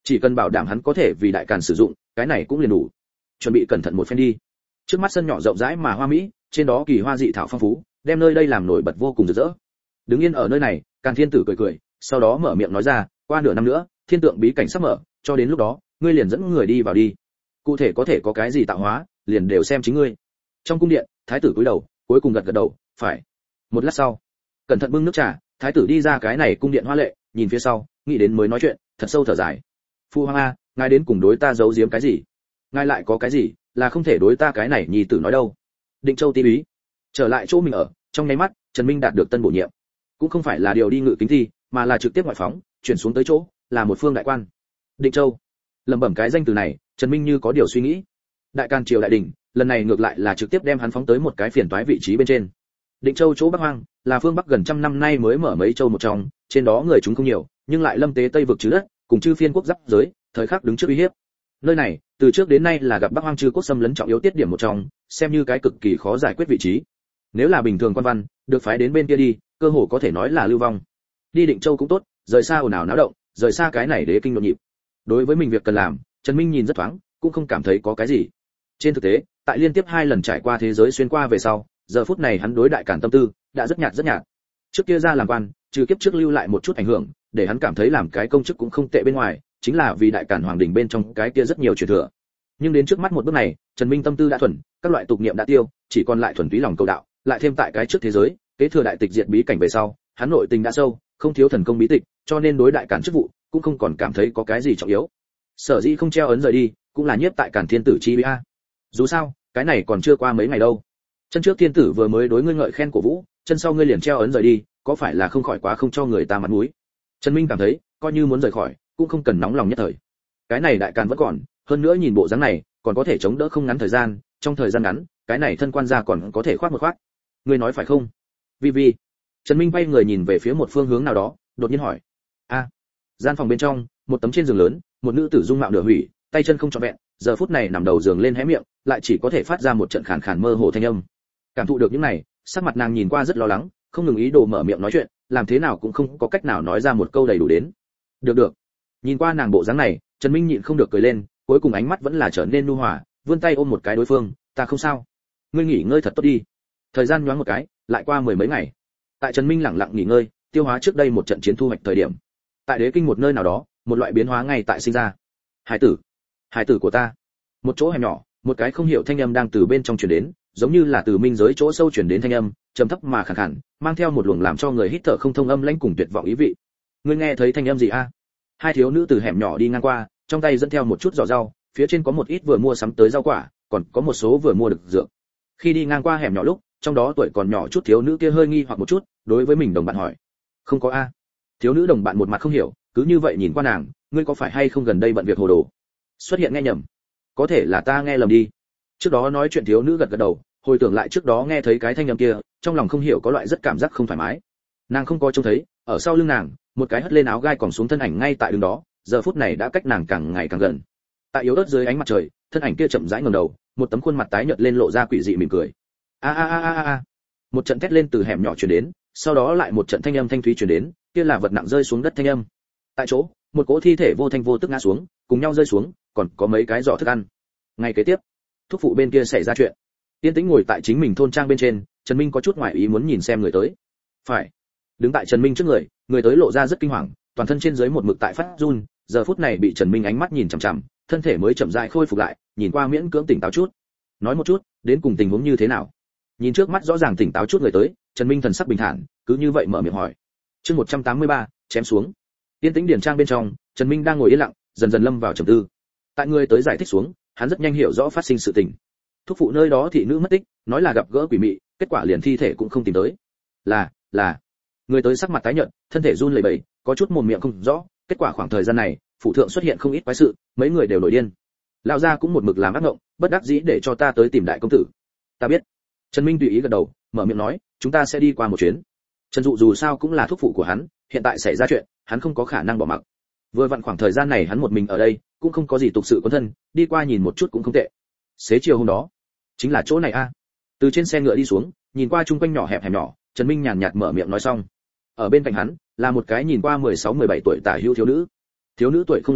chỉ cần bảo đảm hắn có thể vì đại càn sử dụng, cái này cũng liền đủ. Chuẩn bị cẩn thận một phen đi. Trước mắt sân nhỏ rộng rãi mà hoa mỹ, trên đó kỳ hoa dị thảo phong phú, đem nơi đây làm nổi bật vô cùng rực rỡ. Đứng yên ở nơi này, Càn Thiên Tử cười cười, sau đó mở miệng nói ra, qua nửa năm nữa, thiên tượng bí cảnh sắp mở, cho đến lúc đó, ngươi liền dẫn người đi vào đi. Cụ thể có thể có cái gì tạo hóa, liền đều xem chính ngươi. Trong cung điện, thái tử cúi đầu, cuối cùng gật gật đầu, phải. Một lát sau, cẩn thận bưng nước trà, thái tử đi ra cái này cung điện hoa lệ, nhìn phía sau, nghĩ đến mới nói chuyện, thật sâu thở dài. Phu hoàng a, ngài đến cùng đối ta giấu giếm cái gì? Ngài lại có cái gì là không thể đối ta cái này nhi tử nói đâu? Định Châu ti úy, trở lại chỗ mình ở, trong nháy mắt, Trần Minh đạt được tân bổ nhiệm. Cũng không phải là điều đi ngự kính thi, mà là trực tiếp ngoại phóng, chuyển xuống tới chỗ, là một phương đại quan. Định Châu. Lẩm bẩm cái danh từ này, Trần Minh như có điều suy nghĩ. Đại Càn triều đại đỉnh, lần này ngược lại là trực tiếp đem hắn phóng tới một cái phiền toái vị trí bên trên. Định Châu chỗ Bắc Hoang, là phương Bắc gần trăm năm nay mới mở mấy châu một trong, trên đó người chúng không nhiều, nhưng lại lâm tế Tây vực chứ đất, cùng chư phiên quốc giáp giới, thời khắc đứng trước uy hiếp. Nơi này, từ trước đến nay là gặp Bắc Hoang chư quốc xâm lấn trọng yếu tiết điểm một trong, xem như cái cực kỳ khó giải quyết vị trí. Nếu là bình thường quan văn, được phái đến bên kia đi, cơ hồ có thể nói là lưu vong. Đi Định Châu cũng tốt, rời xa ồn ào náo động, rời xa cái này đế kinh nhộn nhịp. Đối với mình việc cần làm, Trần Minh nhìn rất thoáng, cũng không cảm thấy có cái gì. Trên thực tế, tại liên tiếp hai lần trải qua thế giới xuyên qua về sau, giờ phút này hắn đối đại Càn tâm tư đã rất nhạt rất nhạt. Trước kia ra làm quan, trừ kiếp trước lưu lại một chút ảnh hưởng, để hắn cảm thấy làm cái công chức cũng không tệ bên ngoài, chính là vì đại Càn hoàng đình bên trong cái kia rất nhiều truyền thừa. Nhưng đến trước mắt một bước này, Trần Minh tâm tư đã thuần, các loại tục niệm đã tiêu, chỉ còn lại thuần túy lòng cầu đạo, lại thêm tại cái trước thế giới, kế thừa đại tịch diệt bí cảnh về sau, hắn nội tình đã sâu, không thiếu thần công bí tịch, cho nên đối đại Càn chức vụ cũng không còn cảm thấy có cái gì trọng yếu. Sở dĩ không treo ấn rời đi, cũng là nhiếp tại Càn Thiên Tử chi a. Dù sao, cái này còn chưa qua mấy ngày đâu. Chân trước thiên tử vừa mới đối ngươi ngợi khen cổ vũ, chân sau ngươi liền treo ấn rời đi, có phải là không khỏi quá không cho người ta mặt mũi? Trần Minh cảm thấy, coi như muốn rời khỏi, cũng không cần nóng lòng nhất thời. Cái này đại Càn vẫn còn, hơn nữa nhìn bộ dáng này, còn có thể chống đỡ không ngắn thời gian, trong thời gian ngắn, cái này thân quan gia còn có thể khoác một khoác. Ngươi nói phải không? Vi Vi. Trần Minh quay người nhìn về phía một phương hướng nào đó, đột nhiên hỏi. A. Gian phòng bên trong, một tấm trên giường lớn, một nữ tử dung mạo nửa hủy, tay chân không trọn vẹn, giờ phút này nằm đầu giường lên hé miệng, lại chỉ có thể phát ra một trận khàn khàn mơ hồ thanh âm. Cảm thụ được những này, sắc mặt nàng nhìn qua rất lo lắng, không ngừng ý đồ mở miệng nói chuyện, làm thế nào cũng không có cách nào nói ra một câu đầy đủ đến. Được được. Nhìn qua nàng bộ dáng này, Trần Minh nhịn không được cười lên, cuối cùng ánh mắt vẫn là trở nên nhu hòa, vươn tay ôm một cái đối phương, ta không sao. Ngươi nghỉ ngơi thật tốt đi. Thời gian nhoáng một cái, lại qua mười mấy ngày. Tại Trần Minh lặng lặng nghỉ ngơi, tiêu hóa trước đây một trận chiến thu hoạch thời điểm. Tại đế kinh một nơi nào đó, một loại biến hóa ngay tại sinh ra. Hải tử, hải tử của ta. Một chỗ hẻm nhỏ, một cái không hiểu thanh âm đang từ bên trong truyền đến, giống như là từ minh giới chỗ sâu truyền đến thanh âm, trầm thấp mà khàn khàn, mang theo một luồng làm cho người hít thở không thông âm lãnh cùng tuyệt vọng ý vị. Ngươi nghe thấy thanh âm gì a? Hai thiếu nữ từ hẻm nhỏ đi ngang qua, trong tay dẫn theo một chút giỏ rau, phía trên có một ít vừa mua sắm tới rau quả, còn có một số vừa mua được dược. Khi đi ngang qua hẻm nhỏ lúc, trong đó tuổi còn nhỏ chút thiếu nữ kia hơi nghi hoặc một chút, đối với mình đồng bạn hỏi. Không có a. Thiếu nữ đồng bạn một mặt không hiểu, cứ như vậy nhìn qua nàng, ngươi có phải hay không gần đây bận việc hồ đồ? Xuất hiện nghe nhầm. Có thể là ta nghe lầm đi. Trước đó nói chuyện thiếu nữ gật gật đầu, hồi tưởng lại trước đó nghe thấy cái thanh âm kia, trong lòng không hiểu có loại rất cảm giác không thoải mái. Nàng không có trông thấy, ở sau lưng nàng, một cái hất lên áo gai còn xuống thân ảnh ngay tại đường đó, giờ phút này đã cách nàng càng ngày càng gần. Tại yếu ớt dưới ánh mặt trời, thân ảnh kia chậm rãi ngẩng đầu, một tấm khuôn mặt tái nhợt lên lộ ra quỷ dị mỉm cười. A a a a a. Một trận thét lên từ hẻm nhỏ truyền đến, sau đó lại một trận thanh âm thanh thúy truyền đến, kia là vật nặng rơi xuống đất thanh âm. Tại chỗ, một cỗ thi thể vô thanh vô tức ngã xuống, cùng nhau rơi xuống, còn có mấy cái giỏ thức ăn. Ngay kế tiếp, thúc phụ bên kia xảy ra chuyện. Tiên Tĩnh ngồi tại chính mình thôn trang bên trên, Trần Minh có chút ngoại ý muốn nhìn xem người tới. Phải. Đứng tại Trần Minh trước người, người tới lộ ra rất kinh hoàng, toàn thân trên dưới một mực tại phát run, giờ phút này bị Trần Minh ánh mắt nhìn chằm chằm, thân thể mới chậm rãi khôi phục lại, nhìn qua miễn cưỡng tỉnh táo chút. Nói một chút, đến cùng tình huống như thế nào? Nhìn trước mắt rõ ràng tỉnh táo chút người tới, Trần Minh thần sắc bình thản, cứ như vậy mở miệng hỏi. Chương một trăm tám mươi ba, chém xuống. Tiên Tĩnh điển trang bên trong, Trần Minh đang ngồi yên lặng, dần dần lâm vào trầm tư. Tại người tới giải thích xuống, hắn rất nhanh hiểu rõ phát sinh sự tình. Thúc phụ nơi đó thị nữ mất tích, nói là gặp gỡ quỷ mị, kết quả liền thi thể cũng không tìm tới. Là, là. Người tới sắc mặt tái nhợt, thân thể run lẩy bẩy, có chút mồm miệng không rõ, kết quả khoảng thời gian này, phụ thượng xuất hiện không ít quái sự, mấy người đều nổi điên. Lão gia cũng một mực làm ác ngộng, bất đắc dĩ để cho ta tới tìm đại công tử. Ta biết. Trần Minh tùy ý gật đầu, mở miệng nói, chúng ta sẽ đi qua một chuyến. Trần Dụ dù sao cũng là thúc phụ của hắn, hiện tại xảy ra chuyện, hắn không có khả năng bỏ mặc. Vừa vặn khoảng thời gian này hắn một mình ở đây, cũng không có gì tục sự quân thân, đi qua nhìn một chút cũng không tệ. Xế chiều hôm đó, chính là chỗ này a. Từ trên xe ngựa đi xuống, nhìn qua chung quanh nhỏ hẹp hẹp nhỏ, Trần Minh nhàn nhạt mở miệng nói xong. Ở bên cạnh hắn, là một cái nhìn qua mười sáu mười bảy tuổi tả hữu thiếu nữ. Thiếu nữ tuổi không lớn lắm,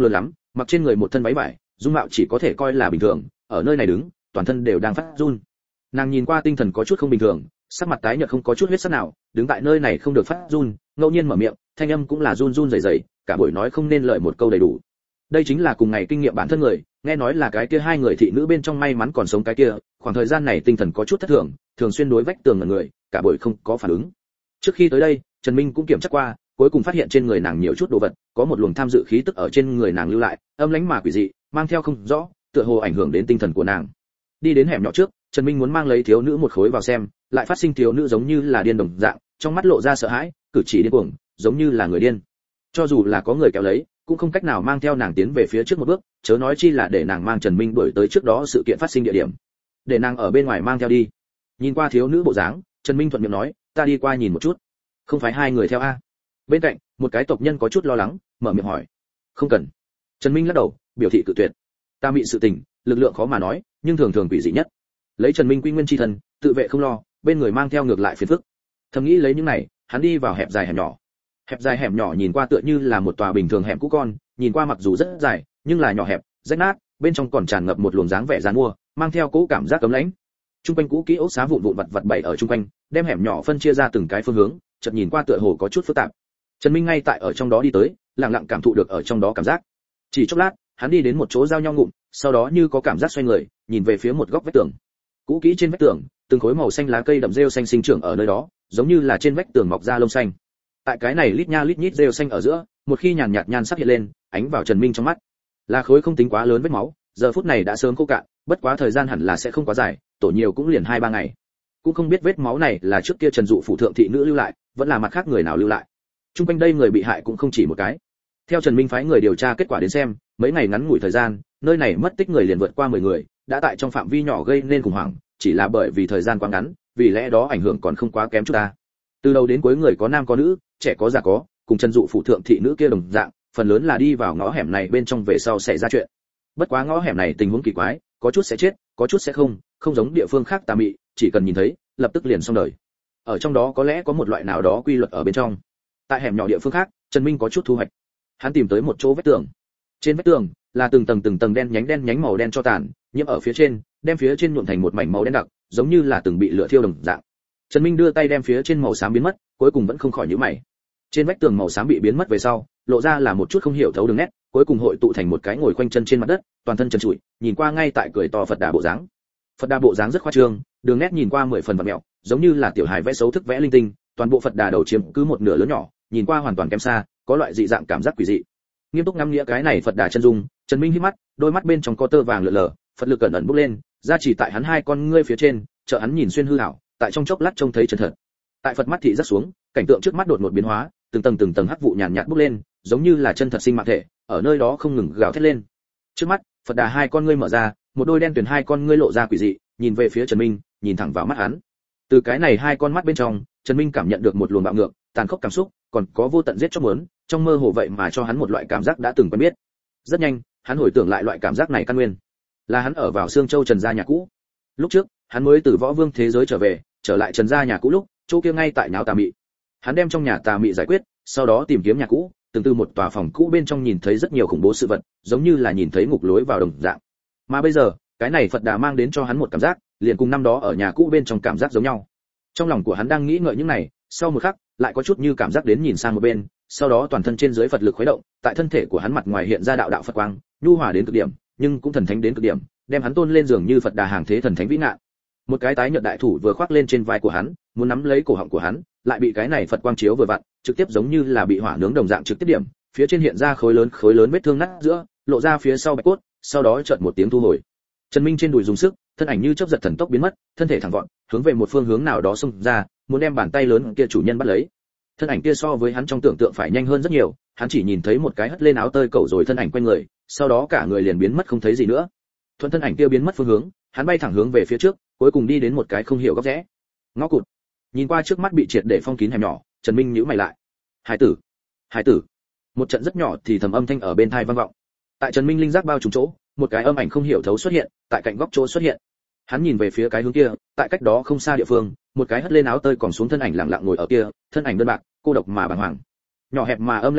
mặc trên người một thân váy vải, dung mạo chỉ có thể coi là bình thường, ở nơi này đứng, toàn thân đều đang phát run. Nàng nhìn qua tinh thần có chút không bình thường, sắc mặt tái nhợt không có chút huyết sắc nào, đứng tại nơi này không được phát run, ngẫu nhiên mở miệng, thanh âm cũng là run run rẩy rẩy, cả buổi nói không nên lời một câu đầy đủ. Đây chính là cùng ngày kinh nghiệm bản thân người, nghe nói là cái kia hai người thị nữ bên trong may mắn còn sống cái kia, khoảng thời gian này tinh thần có chút thất thường, thường xuyên đối vách tường ngẩn người, cả buổi không có phản ứng. Trước khi tới đây, Trần Minh cũng kiểm tra qua, cuối cùng phát hiện trên người nàng nhiều chút đồ vật, có một luồng tham dự khí tức ở trên người nàng lưu lại, âm lãnh mà quỷ dị, mang theo không rõ, tựa hồ ảnh hưởng đến tinh thần của nàng. Đi đến hẻm nhỏ trước, Trần Minh muốn mang lấy thiếu nữ một khối vào xem, lại phát sinh thiếu nữ giống như là điên đồng dạng, trong mắt lộ ra sợ hãi, cử chỉ điên cuồng, giống như là người điên. Cho dù là có người kéo lấy, cũng không cách nào mang theo nàng tiến về phía trước một bước, chớ nói chi là để nàng mang Trần Minh đuổi tới trước đó sự kiện phát sinh địa điểm. Để nàng ở bên ngoài mang theo đi. Nhìn qua thiếu nữ bộ dáng, Trần Minh thuận miệng nói, ta đi qua nhìn một chút. Không phải hai người theo a? Bên cạnh, một cái tộc nhân có chút lo lắng, mở miệng hỏi. Không cần. Trần Minh lắc đầu, biểu thị cự tuyệt. Ta bị sự tình, lực lượng khó mà nói, nhưng thường thường quỷ dị nhất. Lấy Trần Minh quy nguyên chi thần, tự vệ không lo, bên người mang theo ngược lại phiền phức. Thầm nghĩ lấy những này, hắn đi vào hẹp dài hẻm nhỏ. Hẹp dài hẻm nhỏ nhìn qua tựa như là một tòa bình thường hẻm cũ con, nhìn qua mặc dù rất dài, nhưng là nhỏ hẹp, rách nát, bên trong còn tràn ngập một luồng dáng vẻ giàn mua, mang theo cỗ cảm giác cấm lãnh. Trung quanh cũ kỹ ốc xá vụn vụn vặt vặt bày ở trung quanh, đem hẻm nhỏ phân chia ra từng cái phương hướng, chợt nhìn qua tựa hồ có chút phức tạp. Trần Minh ngay tại ở trong đó đi tới, lặng lặng cảm thụ được ở trong đó cảm giác. Chỉ chốc lát, hắn đi đến một chỗ giao nhau ngụm, sau đó như có cảm giác xoay người, nhìn về phía một góc vách tường. Cũ kỹ trên vách tường, từng khối màu xanh lá cây đậm rêu xanh sinh trưởng ở nơi đó, giống như là trên vách tường mọc ra lông xanh. Tại cái này lít nha lít nhít rêu xanh ở giữa, một khi nhàn nhạt nhan sắc hiện lên, ánh vào Trần Minh trong mắt. Là khối không tính quá lớn vết máu, giờ phút này đã sớm khô cạn, bất quá thời gian hẳn là sẽ không quá dài, tổ nhiều cũng liền hai ba ngày. Cũng không biết vết máu này là trước kia Trần Dụ phủ thượng thị nữ lưu lại, vẫn là mặt khác người nào lưu lại. Trung quanh đây người bị hại cũng không chỉ một cái. Theo Trần Minh phái người điều tra kết quả đến xem, mấy ngày ngắn ngủi thời gian, nơi này mất tích người liền vượt qua mười người, đã tại trong phạm vi nhỏ gây nên khủng hoảng, chỉ là bởi vì thời gian quá ngắn, vì lẽ đó ảnh hưởng còn không quá kém chút ta. Từ đầu đến cuối người có nam có nữ, trẻ có già có, cùng Trần Dụ phủ thượng thị nữ kia đồng dạng, phần lớn là đi vào ngõ hẻm này bên trong về sau xảy ra chuyện. Bất quá ngõ hẻm này tình huống kỳ quái, có chút sẽ chết, có chút sẽ không, không giống địa phương khác tà mị, chỉ cần nhìn thấy, lập tức liền xong đời. Ở trong đó có lẽ có một loại nào đó quy luật ở bên trong. Tại hẻm nhỏ địa phương khác, Trần Minh có chút thu hoạch. Hắn tìm tới một chỗ vách tường. Trên vách tường là từng tầng từng tầng đen nhánh đen nhánh màu đen cho tàn, nhiễm ở phía trên, đem phía trên nhuộm thành một mảnh màu đen đặc, giống như là từng bị lửa thiêu đồng dạng. Trần Minh đưa tay đem phía trên màu xám biến mất, cuối cùng vẫn không khỏi nhíu mày. Trên vách tường màu xám bị biến mất về sau, lộ ra là một chút không hiểu thấu đường nét, cuối cùng hội tụ thành một cái ngồi quanh chân trên mặt đất, toàn thân trần trụi, nhìn qua ngay tại cười to Phật Đà bộ dáng. Phật Đà bộ dáng rất khoa trương, đường nét nhìn qua mười phần vặn mèo, giống như là tiểu hài vẽ xấu thức vẽ linh tinh, toàn bộ Phật Đà đầu chiếm cứ một nửa lớn nhỏ, nhìn qua hoàn toàn kém xa, có loại dị dạng cảm giác quỷ dị. Nghiêm túc ngắm nghĩa cái này Phật Đà chân dung, Trần Minh hít mắt, đôi mắt bên trong có tơ vàng lượn lờ, Phật lực cẩn ẩn bốc lên, ra chỉ tại hắn hai con ngươi phía trên, trợ hắn nhìn xuyên hư ảo, tại trong chốc lát trông thấy chân thật. Tại Phật mắt thị rất xuống, cảnh tượng trước mắt đột ngột biến hóa, từng tầng từng tầng hắc vụ nhàn nhạt bốc lên, giống như là chân thật sinh mạng thể, ở nơi đó không ngừng gào thét lên. Trước mắt, Phật Đà hai con ngươi mở ra, một đôi đen tuyền hai con ngươi lộ ra quỷ dị, nhìn về phía Trần Minh, nhìn thẳng vào mắt hắn. Từ cái này hai con mắt bên trong, Trần Minh cảm nhận được một luồng bạo ngược, tàn khốc cảm xúc, còn có vô tận giết chóc muốn, trong mơ hồ vậy mà cho hắn một loại cảm giác đã từng quen biết. Rất nhanh, hắn hồi tưởng lại loại cảm giác này căn nguyên, là hắn ở vào Sương Châu Trần gia nhà cũ. Lúc trước, hắn mới từ Võ Vương thế giới trở về, trở lại Trần gia nhà cũ lúc, chỗ kia ngay tại nháo tà mị. Hắn đem trong nhà tà mị giải quyết, sau đó tìm kiếm nhà cũ, từng từ một tòa phòng cũ bên trong nhìn thấy rất nhiều khủng bố sự vật, giống như là nhìn thấy ngục lối vào đồng dạng. Mà bây giờ, cái này Phật Đà mang đến cho hắn một cảm giác, liền cùng năm đó ở nhà cũ bên trong cảm giác giống nhau. Trong lòng của hắn đang nghĩ ngợi những này, sau một khắc, lại có chút như cảm giác đến nhìn sang một bên, sau đó toàn thân trên dưới Phật lực khuấy động, tại thân thể của hắn mặt ngoài hiện ra đạo đạo Phật quang, nhu hòa đến cực điểm, nhưng cũng thần thánh đến cực điểm, đem hắn tôn lên dường như Phật Đà hàng thế thần thánh vĩ ngạn. Một cái tái nhợt đại thủ vừa khoác lên trên vai của hắn, muốn nắm lấy cổ họng của hắn, lại bị cái này Phật quang chiếu vừa vặn, trực tiếp giống như là bị hỏa nướng đồng dạng trực tiếp điểm, phía trên hiện ra khối lớn khối lớn vết thương nát giữa, lộ ra phía sau bạch cốt, sau đó chợt một tiếng thu hồi. Trần Minh trên đùi dùng sức, thân ảnh như chớp giật thần tốc biến mất, thân thể thẳng vọt, hướng về một phương hướng nào đó xông ra, muốn đem bàn tay lớn kia chủ nhân bắt lấy. Thân ảnh kia so với hắn trong tưởng tượng phải nhanh hơn rất nhiều, hắn chỉ nhìn thấy một cái hất lên áo tơi cẩu rồi thân ảnh quanh người, sau đó cả người liền biến mất không thấy gì nữa. Thuận thân ảnh kia biến mất phương hướng, hắn bay thẳng hướng về phía trước, cuối cùng đi đến một cái không hiểu góc rẽ. Ngõ cụt. Nhìn qua trước mắt bị triệt để phong kín hẻm nhỏ, Trần Minh nhíu mày lại. Hải tử, hải tử. Một trận rất nhỏ thì thầm âm thanh ở bên tai vang vọng. Tại Trần Minh linh giác bao trùm chỗ, một cái âm ảnh không hiểu thấu xuất hiện, tại cạnh góc chỗ xuất hiện. Hắn nhìn về phía cái hướng kia, tại cách đó không xa địa phương, một cái hất lên áo tơi còn xuống thân ảnh lặng lặng ngồi ở kia, thân ảnh đơn bạc, cô độc mà bàng hoàng. Nhỏ hẹp mà âm lãnh hẻm,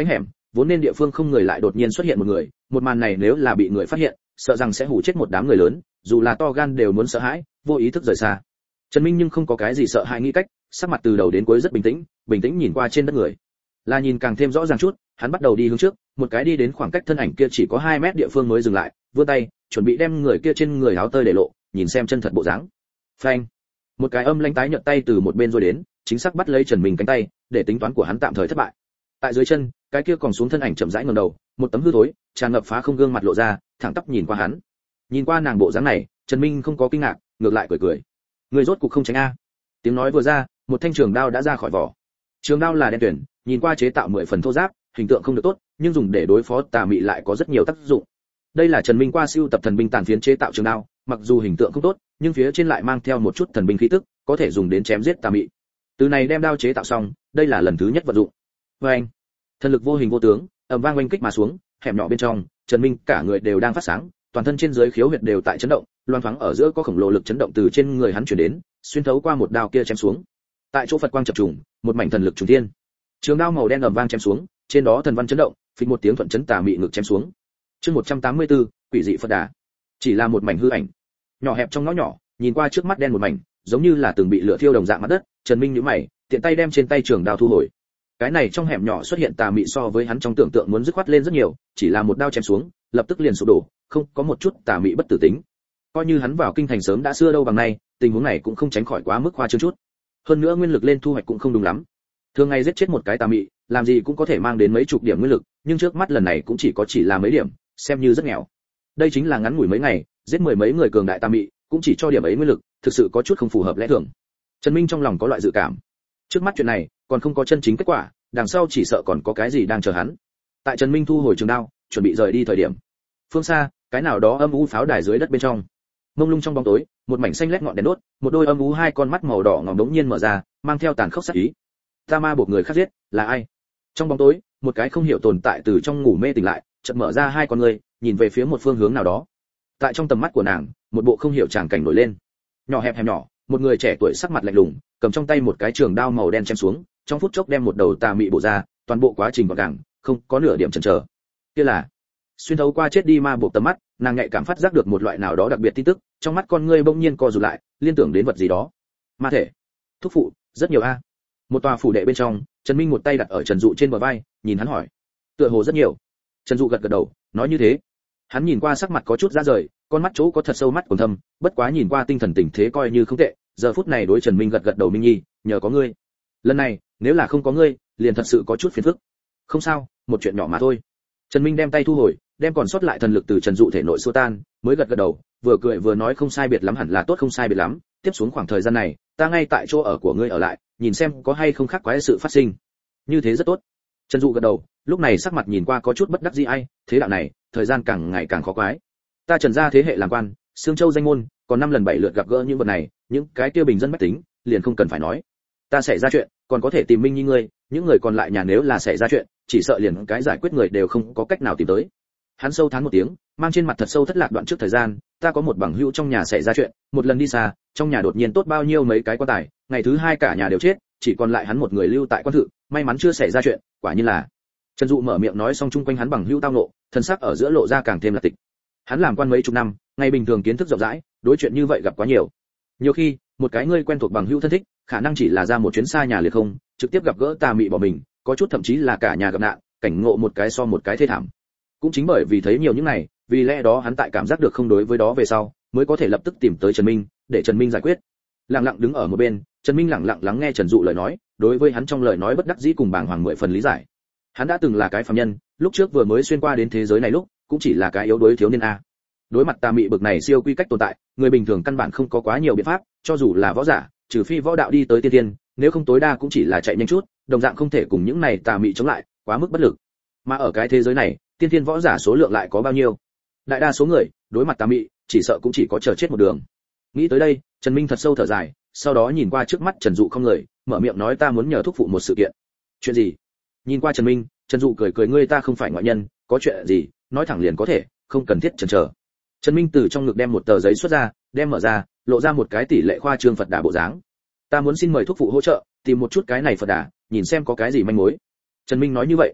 vốn nên địa phương không người lại đột nhiên xuất hiện một người, một màn này nếu là bị người phát hiện, sợ rằng sẽ hù chết một đám người lớn, dù là to gan đều muốn sợ hãi, vô ý thức rời xa. Trần Minh nhưng không có cái gì sợ hãi nghĩ cách, sắc mặt từ đầu đến cuối rất bình tĩnh, bình tĩnh nhìn qua trên đất người. Là nhìn càng thêm rõ ràng chút, hắn bắt đầu đi hướng trước, một cái đi đến khoảng cách thân ảnh kia chỉ có hai mét địa phương mới dừng lại, vươn tay, chuẩn bị đem người kia trên người áo tơi để lộ, nhìn xem chân thật bộ dáng. Phanh! Một cái âm lãnh tái nhợt tay từ một bên rồi đến, chính xác bắt lấy Trần Minh cánh tay, để tính toán của hắn tạm thời thất bại. Tại dưới chân, cái kia còn xuống thân ảnh chậm rãi ngẩng đầu, một tấm hư thối, tràn ngập phá không gương mặt lộ ra, thẳng tắp nhìn qua hắn. Nhìn qua nàng bộ dáng này, Trần Minh không có kinh ngạc, ngược lại cười cười. Người rốt cục không tránh a. Tiếng nói vừa ra, một thanh trường đao đã ra khỏi vỏ. Trường đao là đen tuyển, nhìn qua chế tạo mười phần thô ráp, hình tượng không được tốt, nhưng dùng để đối phó tà mị lại có rất nhiều tác dụng. Đây là Trần Minh qua siêu tập thần binh tàn phiến chế tạo trường đao, mặc dù hình tượng không tốt, nhưng phía trên lại mang theo một chút thần binh khí tức, có thể dùng đến chém giết tà mị. Từ này đem đao chế tạo xong, đây là lần thứ nhất vận dụng. Oeng! Thần lực vô hình vô tướng, ầm vang oanh kích mà xuống, hẻm nhỏ bên trong, Trần Minh cả người đều đang phát sáng, toàn thân trên dưới khiếu huyệt đều tại chấn động, loan thoáng ở giữa có khổng lồ lực chấn động từ trên người hắn truyền đến, xuyên thấu qua một đao kia chém xuống. Tại chỗ Phật quang chập trùng, một mảnh thần lực trùng thiên. Trường đao màu đen ầm vang chém xuống, trên đó thần văn chấn động, phịch một tiếng thuận chấn tà mị ngực chém xuống. Chương một trăm tám mươi tư, quỷ dị Phật đà. Chỉ là một mảnh hư ảnh, nhỏ hẹp trong ngõ nhỏ, nhìn qua trước mắt đen một mảnh, giống như là từng bị lửa thiêu đồng dạng mặt đất. Trần Minh nhíu mày, tiện tay đem trên tay trường đao thu hồi. Cái này trong hẻm nhỏ xuất hiện tà mị so với hắn trong tưởng tượng muốn dứt khoát lên rất nhiều, chỉ là một đao chém xuống, lập tức liền sụp đổ, không có một chút tà mị bất tử tính. Coi như hắn vào kinh thành sớm đã xưa đâu bằng nay, tình huống này cũng không tránh khỏi quá mức khoa trương chút. Hơn nữa nguyên lực lên thu hoạch cũng không đúng lắm. Thường ngày giết chết một cái tà mị, làm gì cũng có thể mang đến mấy chục điểm nguyên lực, nhưng trước mắt lần này cũng chỉ có chỉ là mấy điểm, xem như rất nghèo. Đây chính là ngắn ngủi mấy ngày, giết mười mấy người cường đại tà mị, cũng chỉ cho điểm ấy nguyên lực, thực sự có chút không phù hợp lẽ thường. Trần Minh trong lòng có loại dự cảm. Trước mắt chuyện này, còn không có chân chính kết quả, đằng sau chỉ sợ còn có cái gì đang chờ hắn. Tại Trần Minh thu hồi trường đao, chuẩn bị rời đi thời điểm, phương xa, cái nào đó âm u pháo đài dưới đất bên trong, mông lung trong bóng tối, một mảnh xanh lét ngọn đèn đốt, một đôi âm u hai con mắt màu đỏ ngòm đống nhiên mở ra, mang theo tàn khốc sát ý. Ta ma buộc người khác giết, là ai? Trong bóng tối, một cái không hiểu tồn tại từ trong ngủ mê tỉnh lại, chợt mở ra hai con ngươi, nhìn về phía một phương hướng nào đó. Tại trong tầm mắt của nàng, một bộ không hiểu tràng cảnh nổi lên. Nhỏ hẹp hẹp nhỏ, một người trẻ tuổi sắc mặt lạnh lùng, cầm trong tay một cái trường đao màu đen chém xuống, trong phút chốc đem một đầu tà mị bổ ra, toàn bộ quá trình gọn gàng, không có nửa điểm chần chờ. Kia là xuyên thấu qua chết đi ma buộc tầm mắt, nàng nhạy cảm phát giác được một loại nào đó đặc biệt tin tức, trong mắt con ngươi bỗng nhiên co rụt lại, liên tưởng đến vật gì đó. Ma thể, thúc phụ, rất nhiều a. Một tòa phủ đệ bên trong, Trần Minh một tay đặt ở Trần Dụ trên bờ vai, nhìn hắn hỏi. Tựa hồ rất nhiều. Trần Dụ gật gật đầu, nói như thế. Hắn nhìn qua sắc mặt có chút ra rời, con mắt chỗ có thật sâu mắt còn thâm, bất quá nhìn qua tinh thần tình thế coi như không tệ, giờ phút này đối Trần Minh gật gật đầu. Minh Nhi, nhờ có ngươi. Lần này, nếu là không có ngươi, liền thật sự có chút phiền phức. Không sao, một chuyện nhỏ mà thôi. Trần Minh đem tay thu hồi, đem còn sót lại thần lực từ Trần Dụ thể nội xua tan, mới gật gật đầu, vừa cười vừa nói không sai biệt lắm, hẳn là tốt không sai biệt lắm, tiếp xuống khoảng thời gian này, ta ngay tại chỗ ở của ngươi ở lại, nhìn xem có hay không khác quái sự phát sinh. Như thế rất tốt. Trần Dụ gật đầu, lúc này sắc mặt nhìn qua có chút bất đắc dĩ, ai, thế đạo này, thời gian càng ngày càng khó quái. Ta Trần gia thế hệ làm quan, Sương Châu danh môn, còn năm lần bảy lượt gặp gỡ những vật này, những cái kia bình dân bách tính, liền không cần phải nói. Ta xảy ra chuyện, còn có thể tìm Minh Nhi ngươi, những người còn lại nhà nếu là xảy ra chuyện, chỉ sợ liền cái giải quyết người đều không có cách nào tìm tới. Hắn sâu thán một tiếng, mang trên mặt thật sâu thất lạc. Đoạn trước thời gian, ta có một bằng hữu trong nhà xảy ra chuyện, một lần đi xa, trong nhà đột nhiên tốt bao nhiêu mấy cái quan tài, ngày thứ hai cả nhà đều chết, chỉ còn lại hắn một người lưu tại quan thự, may mắn chưa xảy ra chuyện, quả nhiên là. Trần Dụ mở miệng nói xong, chung quanh hắn bằng hữu tao ngộ, thân sắc ở giữa lộ ra càng thêm là tịch. Hắn làm quan mấy chục năm, ngày bình thường kiến thức rộng rãi, đối chuyện như vậy gặp quá nhiều. Nhiều khi, một cái ngươi quen thuộc bằng hữu thân thích, khả năng chỉ là ra một chuyến xa nhà liệt không, trực tiếp gặp gỡ tà mị bỏ mình, có chút thậm chí là cả nhà gặp nạn, cảnh ngộ một cái so một cái thê thảm. Cũng chính bởi vì thấy nhiều những này, vì lẽ đó hắn tại cảm giác được không đối với đó về sau, mới có thể lập tức tìm tới Trần Minh, để Trần Minh giải quyết. Lặng lặng đứng ở một bên, Trần Minh lặng lặng lắng nghe Trần Dụ lời nói, đối với hắn trong lời nói bất đắc dĩ cùng bàng hoàng mười phần lý giải. Hắn đã từng là cái phàm nhân, lúc trước vừa mới xuyên qua đến thế giới này lúc, cũng chỉ là cái yếu đuối thiếu niên a. Đối mặt tà mị bực này siêu quy cách tồn tại, người bình thường căn bản không có quá nhiều biện pháp, cho dù là võ giả, trừ phi võ đạo đi tới tiên tiên, nếu không tối đa cũng chỉ là chạy nhanh chút, đồng dạng không thể cùng những này tà mị chống lại, quá mức bất lực. Mà ở cái thế giới này, tiên tiên võ giả số lượng lại có bao nhiêu? Đại đa số người, đối mặt tà mị, chỉ sợ cũng chỉ có chờ chết một đường. Nghĩ tới đây, Trần Minh thật sâu thở dài, sau đó nhìn qua trước mắt Trần Dụ không người, mở miệng nói, ta muốn nhờ thúc phụ một sự kiện. Chuyện gì? Nhìn qua Trần Minh, Trần Dụ cười cười, ngươi ta không phải ngoại nhân, có chuyện gì, nói thẳng liền có thể, không cần thiết chần chờ. Trần Minh từ trong ngực đem một tờ giấy xuất ra, đem mở ra, lộ ra một cái tỷ lệ khoa trương Phật đà bộ dáng. Ta muốn xin mời thúc phụ hỗ trợ, tìm một chút cái này Phật đà, nhìn xem có cái gì manh mối. Trần Minh nói như vậy.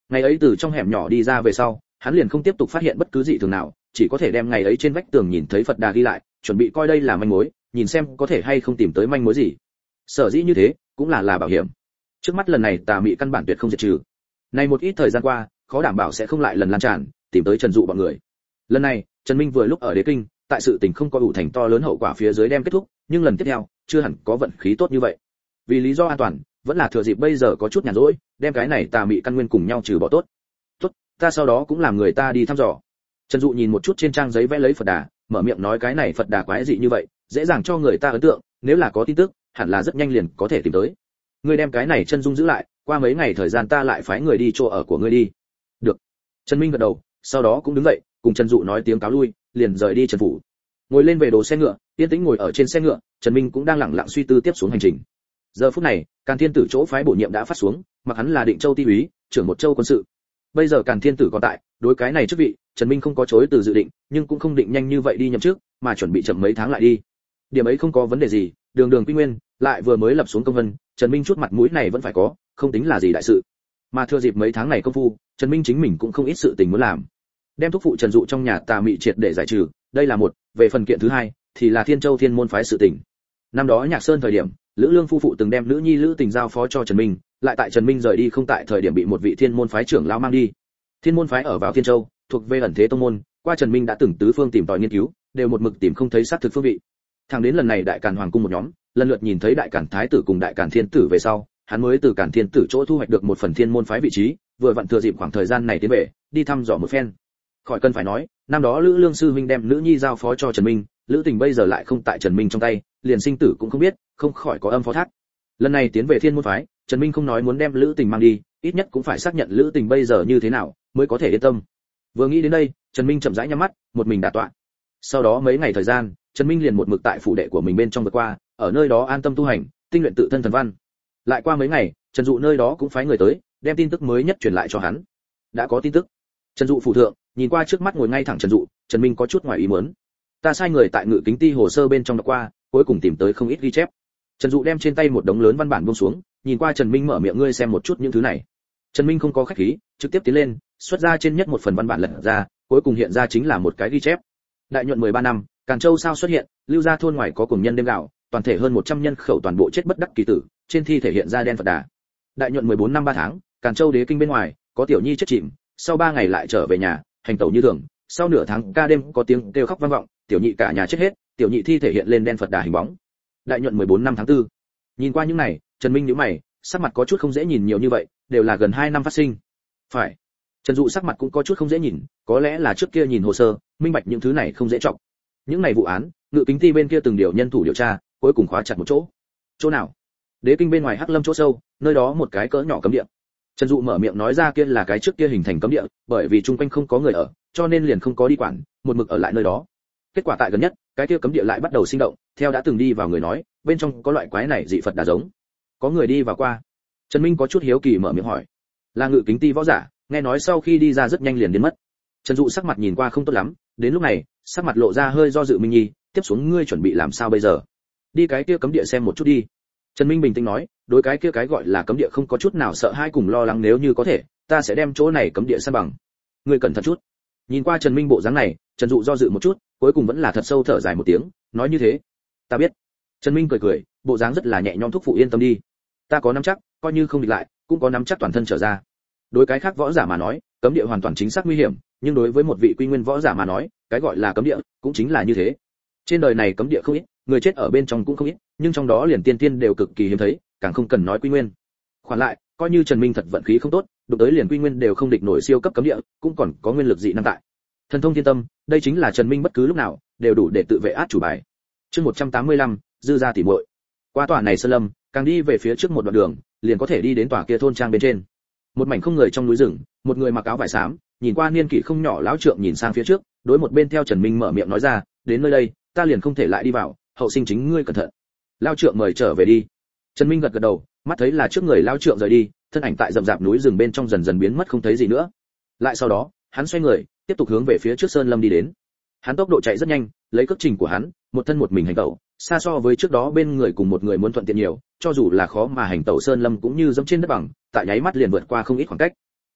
Ngày ấy từ trong hẻm nhỏ đi ra về sau, hắn liền không tiếp tục phát hiện bất cứ dị thường nào, chỉ có thể đem ngày ấy trên vách tường nhìn thấy Phật Đà ghi lại, chuẩn bị coi đây là manh mối, nhìn xem có thể hay không tìm tới manh mối gì. Sở dĩ như thế, cũng là là bảo hiểm. Trước mắt lần này tà mị căn bản tuyệt không diệt trừ. Nay một ít thời gian qua, khó đảm bảo sẽ không lại lần lan tràn, tìm tới Trần Dụ bọn người. Lần này, Trần Minh vừa lúc ở Đế Kinh, tại sự tình không có ủ thành to lớn hậu quả phía dưới đem kết thúc, nhưng lần tiếp theo, chưa hẳn có vận khí tốt như vậy. Vì lý do an toàn, vẫn là thừa dịp bây giờ có chút nhàn rỗi, đem cái này tà mị căn nguyên cùng nhau trừ bỏ tốt. Tốt, ta sau đó cũng làm người ta đi thăm dò. Trần Dụ nhìn một chút trên trang giấy vẽ lấy Phật Đà, mở miệng nói cái này Phật Đà quái dị như vậy, dễ dàng cho người ta ấn tượng, nếu là có tin tức, hẳn là rất nhanh liền có thể tìm tới. Ngươi đem cái này chân dung giữ lại, qua mấy ngày thời gian ta lại phái người đi chỗ ở của ngươi đi. Được. Trần Minh gật đầu, sau đó cũng đứng dậy, cùng Trần Dụ nói tiếng cáo lui, liền rời đi Trần phủ. Ngồi lên về đồ xe ngựa, yên tĩnh ngồi ở trên xe ngựa, Trần Minh cũng đang lặng lặng suy tư tiếp xuống hành trình. Giờ phút này, Càn Thiên Tử chỗ phái bổ nhiệm đã phát xuống, mặc hắn là Định Châu Ti úy, trưởng một châu quân sự. Bây giờ Càn Thiên Tử còn tại, đối cái này chức vị, Trần Minh không có chối từ dự định, nhưng cũng không định nhanh như vậy đi nhậm chức, mà chuẩn bị chậm mấy tháng lại đi. Điểm ấy không có vấn đề gì, đường đường quy nguyên, lại vừa mới lập xuống công vân, Trần Minh chút mặt mũi này vẫn phải có, không tính là gì đại sự. Mà thừa dịp mấy tháng này công phu, Trần Minh chính mình cũng không ít sự tình muốn làm. Đem thúc phụ Trần Dụ trong nhà tà mị triệt để giải trừ, đây là một, về phần kiện thứ hai thì là Thiên Châu Thiên môn phái sự tình. Năm đó Nhạc Sơn thời điểm, Lữ Lương phu phụ từng đem nữ nhi Lữ Tình giao phó cho Trần Minh, lại tại Trần Minh rời đi không tại thời điểm bị một vị Thiên môn phái trưởng lão mang đi. Thiên môn phái ở vào Thiên Châu, thuộc về ẩn thế tông môn, qua Trần Minh đã từng tứ phương tìm tòi nghiên cứu, đều một mực tìm không thấy xác thực phương vị. Thẳng đến lần này Đại Càn Hoàng cung một nhóm, lần lượt nhìn thấy Đại Càn Thái tử cùng Đại Càn Thiên tử về sau, hắn mới từ Càn Thiên tử chỗ thu hoạch được một phần Thiên môn phái vị trí, vừa vặn thừa dịp khoảng thời gian này tiến về, đi thăm dò một phen. Khỏi cần phải nói, năm đó Lữ Lương sư huynh đem nữ nhi giao phó cho Trần Minh, Lữ Tình bây giờ lại không tại Trần Minh trong tay, liền sinh tử cũng không biết, không khỏi có âm phó thác. Lần này tiến về Thiên môn phái, Trần Minh không nói muốn đem Lữ Tình mang đi, ít nhất cũng phải xác nhận Lữ Tình bây giờ như thế nào, mới có thể yên tâm. Vừa nghĩ đến đây, Trần Minh chậm rãi nhắm mắt, một mình đả tọa. Sau đó mấy ngày thời gian, Trần Minh liền một mực tại phủ đệ của mình bên trong vượt qua, ở nơi đó an tâm tu hành, tinh luyện tự thân thần văn. Lại qua mấy ngày, Trần Dụ nơi đó cũng phái người tới, đem tin tức mới nhất truyền lại cho hắn. Đã có tin tức. Trần Dụ phủ thượng, nhìn qua trước mắt ngồi ngay thẳng Trần Dụ, Trần Minh có chút ngoài ý muốn. Ta sai người tại Ngự Kính Ti hồ sơ bên trong đọc qua, cuối cùng tìm tới không ít ghi chép. Trần Dụ đem trên tay một đống lớn văn bản buông xuống, nhìn qua Trần Minh mở miệng ngươi xem một chút những thứ này. Trần Minh không có khách khí, trực tiếp tiến lên, xuất ra trên nhất một phần văn bản lật ra, cuối cùng hiện ra chính là một cái ghi chép. Đại nhuận mười ba năm, Càn Châu sao xuất hiện, lưu gia thôn ngoài có cùng nhân đêm gạo, toàn thể hơn một trăm nhân khẩu toàn bộ chết bất đắc kỳ tử, trên thi thể hiện ra đen Phật Đà. Đại nhuận mười bốn năm ba tháng, Càn Châu Đế Kinh bên ngoài, có tiểu nhi chết chìm, sau ba ngày lại trở về nhà, hành tẩu như thường, sau nửa tháng ca đêm có tiếng kêu khóc vang vọng, tiểu nhị cả nhà chết hết, tiểu nhị thi thể hiện lên đen Phật Đà hình bóng. Đại nhuận mười bốn năm tháng tư. Nhìn qua những này, Trần Minh nhíu mày, sắc mặt có chút không dễ nhìn nhiều như vậy, đều là gần hai năm phát sinh. Phải. Trần Dụ sắc mặt cũng có chút không dễ nhìn, có lẽ là trước kia nhìn hồ sơ, minh bạch những thứ này không dễ trọng. Những này vụ án, Ngự Kính Ti bên kia từng điều nhân thủ điều tra, cuối cùng khóa chặt một chỗ. Chỗ nào? Đế Kinh bên ngoài Hắc Lâm chỗ sâu, nơi đó một cái cỡ nhỏ cấm địa. Trần Dụ mở miệng nói ra kia là cái trước kia hình thành cấm địa, bởi vì chung quanh không có người ở, cho nên liền không có đi quản, một mực ở lại nơi đó. Kết quả tại gần nhất, cái kia cấm địa lại bắt đầu sinh động, theo đã từng đi vào người nói, bên trong có loại quái này dị Phật Đà giống. Có người đi vào qua. Trần Minh có chút hiếu kỳ mở miệng hỏi. Là Ngự Kính Ti võ giả, nghe nói sau khi đi ra rất nhanh liền biến mất. Trần Dụ sắc mặt nhìn qua không tốt lắm, đến lúc này, sắc mặt lộ ra hơi do dự Minh Nhi, tiếp xuống ngươi chuẩn bị làm sao bây giờ? Đi cái kia cấm địa xem một chút đi. Trần Minh bình tĩnh nói, đối cái kia cái gọi là cấm địa không có chút nào sợ hãi cùng lo lắng, nếu như có thể, ta sẽ đem chỗ này cấm địa san bằng. Ngươi cẩn thận chút. Nhìn qua Trần Minh bộ dáng này, Trần Dụ do dự một chút, cuối cùng vẫn là thật sâu thở dài một tiếng, nói như thế. Ta biết. Trần Minh cười cười, bộ dáng rất là nhẹ nhõm thúc phụ yên tâm đi. Ta có nắm chắc, coi như không địch lại, cũng có nắm chắc toàn thân trở ra. Đối cái khác võ giả mà nói, cấm địa hoàn toàn chính xác nguy hiểm, nhưng đối với một vị quy nguyên võ giả mà nói, cái gọi là cấm địa cũng chính là như thế. Trên đời này cấm địa không ít, người chết ở bên trong cũng không ít, nhưng trong đó liền tiên tiên đều cực kỳ hiếm thấy, càng không cần nói quy nguyên. Khoản lại, coi như Trần Minh thật vận khí không tốt, đụng tới liền quy nguyên đều không địch nổi siêu cấp cấm địa, cũng còn có nguyên lực dị năng tại. Thần thông thiên tâm, đây chính là Trần Minh bất cứ lúc nào đều đủ để tự vệ át chủ bài. Chương một trăm tám mươi lăm, dư gia tỉ muội. Qua tòa này sơn lâm, càng đi về phía trước một đoạn đường, liền có thể đi đến tòa kia thôn trang bên trên. Một mảnh không người trong núi rừng, một người mặc áo vải xám, nhìn qua niên kỷ không nhỏ lão trượng nhìn sang phía trước, đối một bên theo Trần Minh mở miệng nói ra, đến nơi đây, ta liền không thể lại đi vào, hậu sinh chính ngươi cẩn thận. Lão trượng mời trở về đi. Trần Minh gật gật đầu, mắt thấy là trước người lão trượng rời đi, thân ảnh tại rậm rạp núi rừng bên trong dần dần biến mất không thấy gì nữa. Lại sau đó, hắn xoay người, tiếp tục hướng về phía trước sơn lâm đi đến. Hắn tốc độ chạy rất nhanh, lấy cước trình của hắn, một thân một mình hành tẩu, xa so với trước đó bên người cùng một người muốn thuận tiện nhiều, cho dù là khó mà hành tẩu sơn lâm cũng như dẫm trên đất bằng, tại nháy mắt liền vượt qua không ít khoảng cách.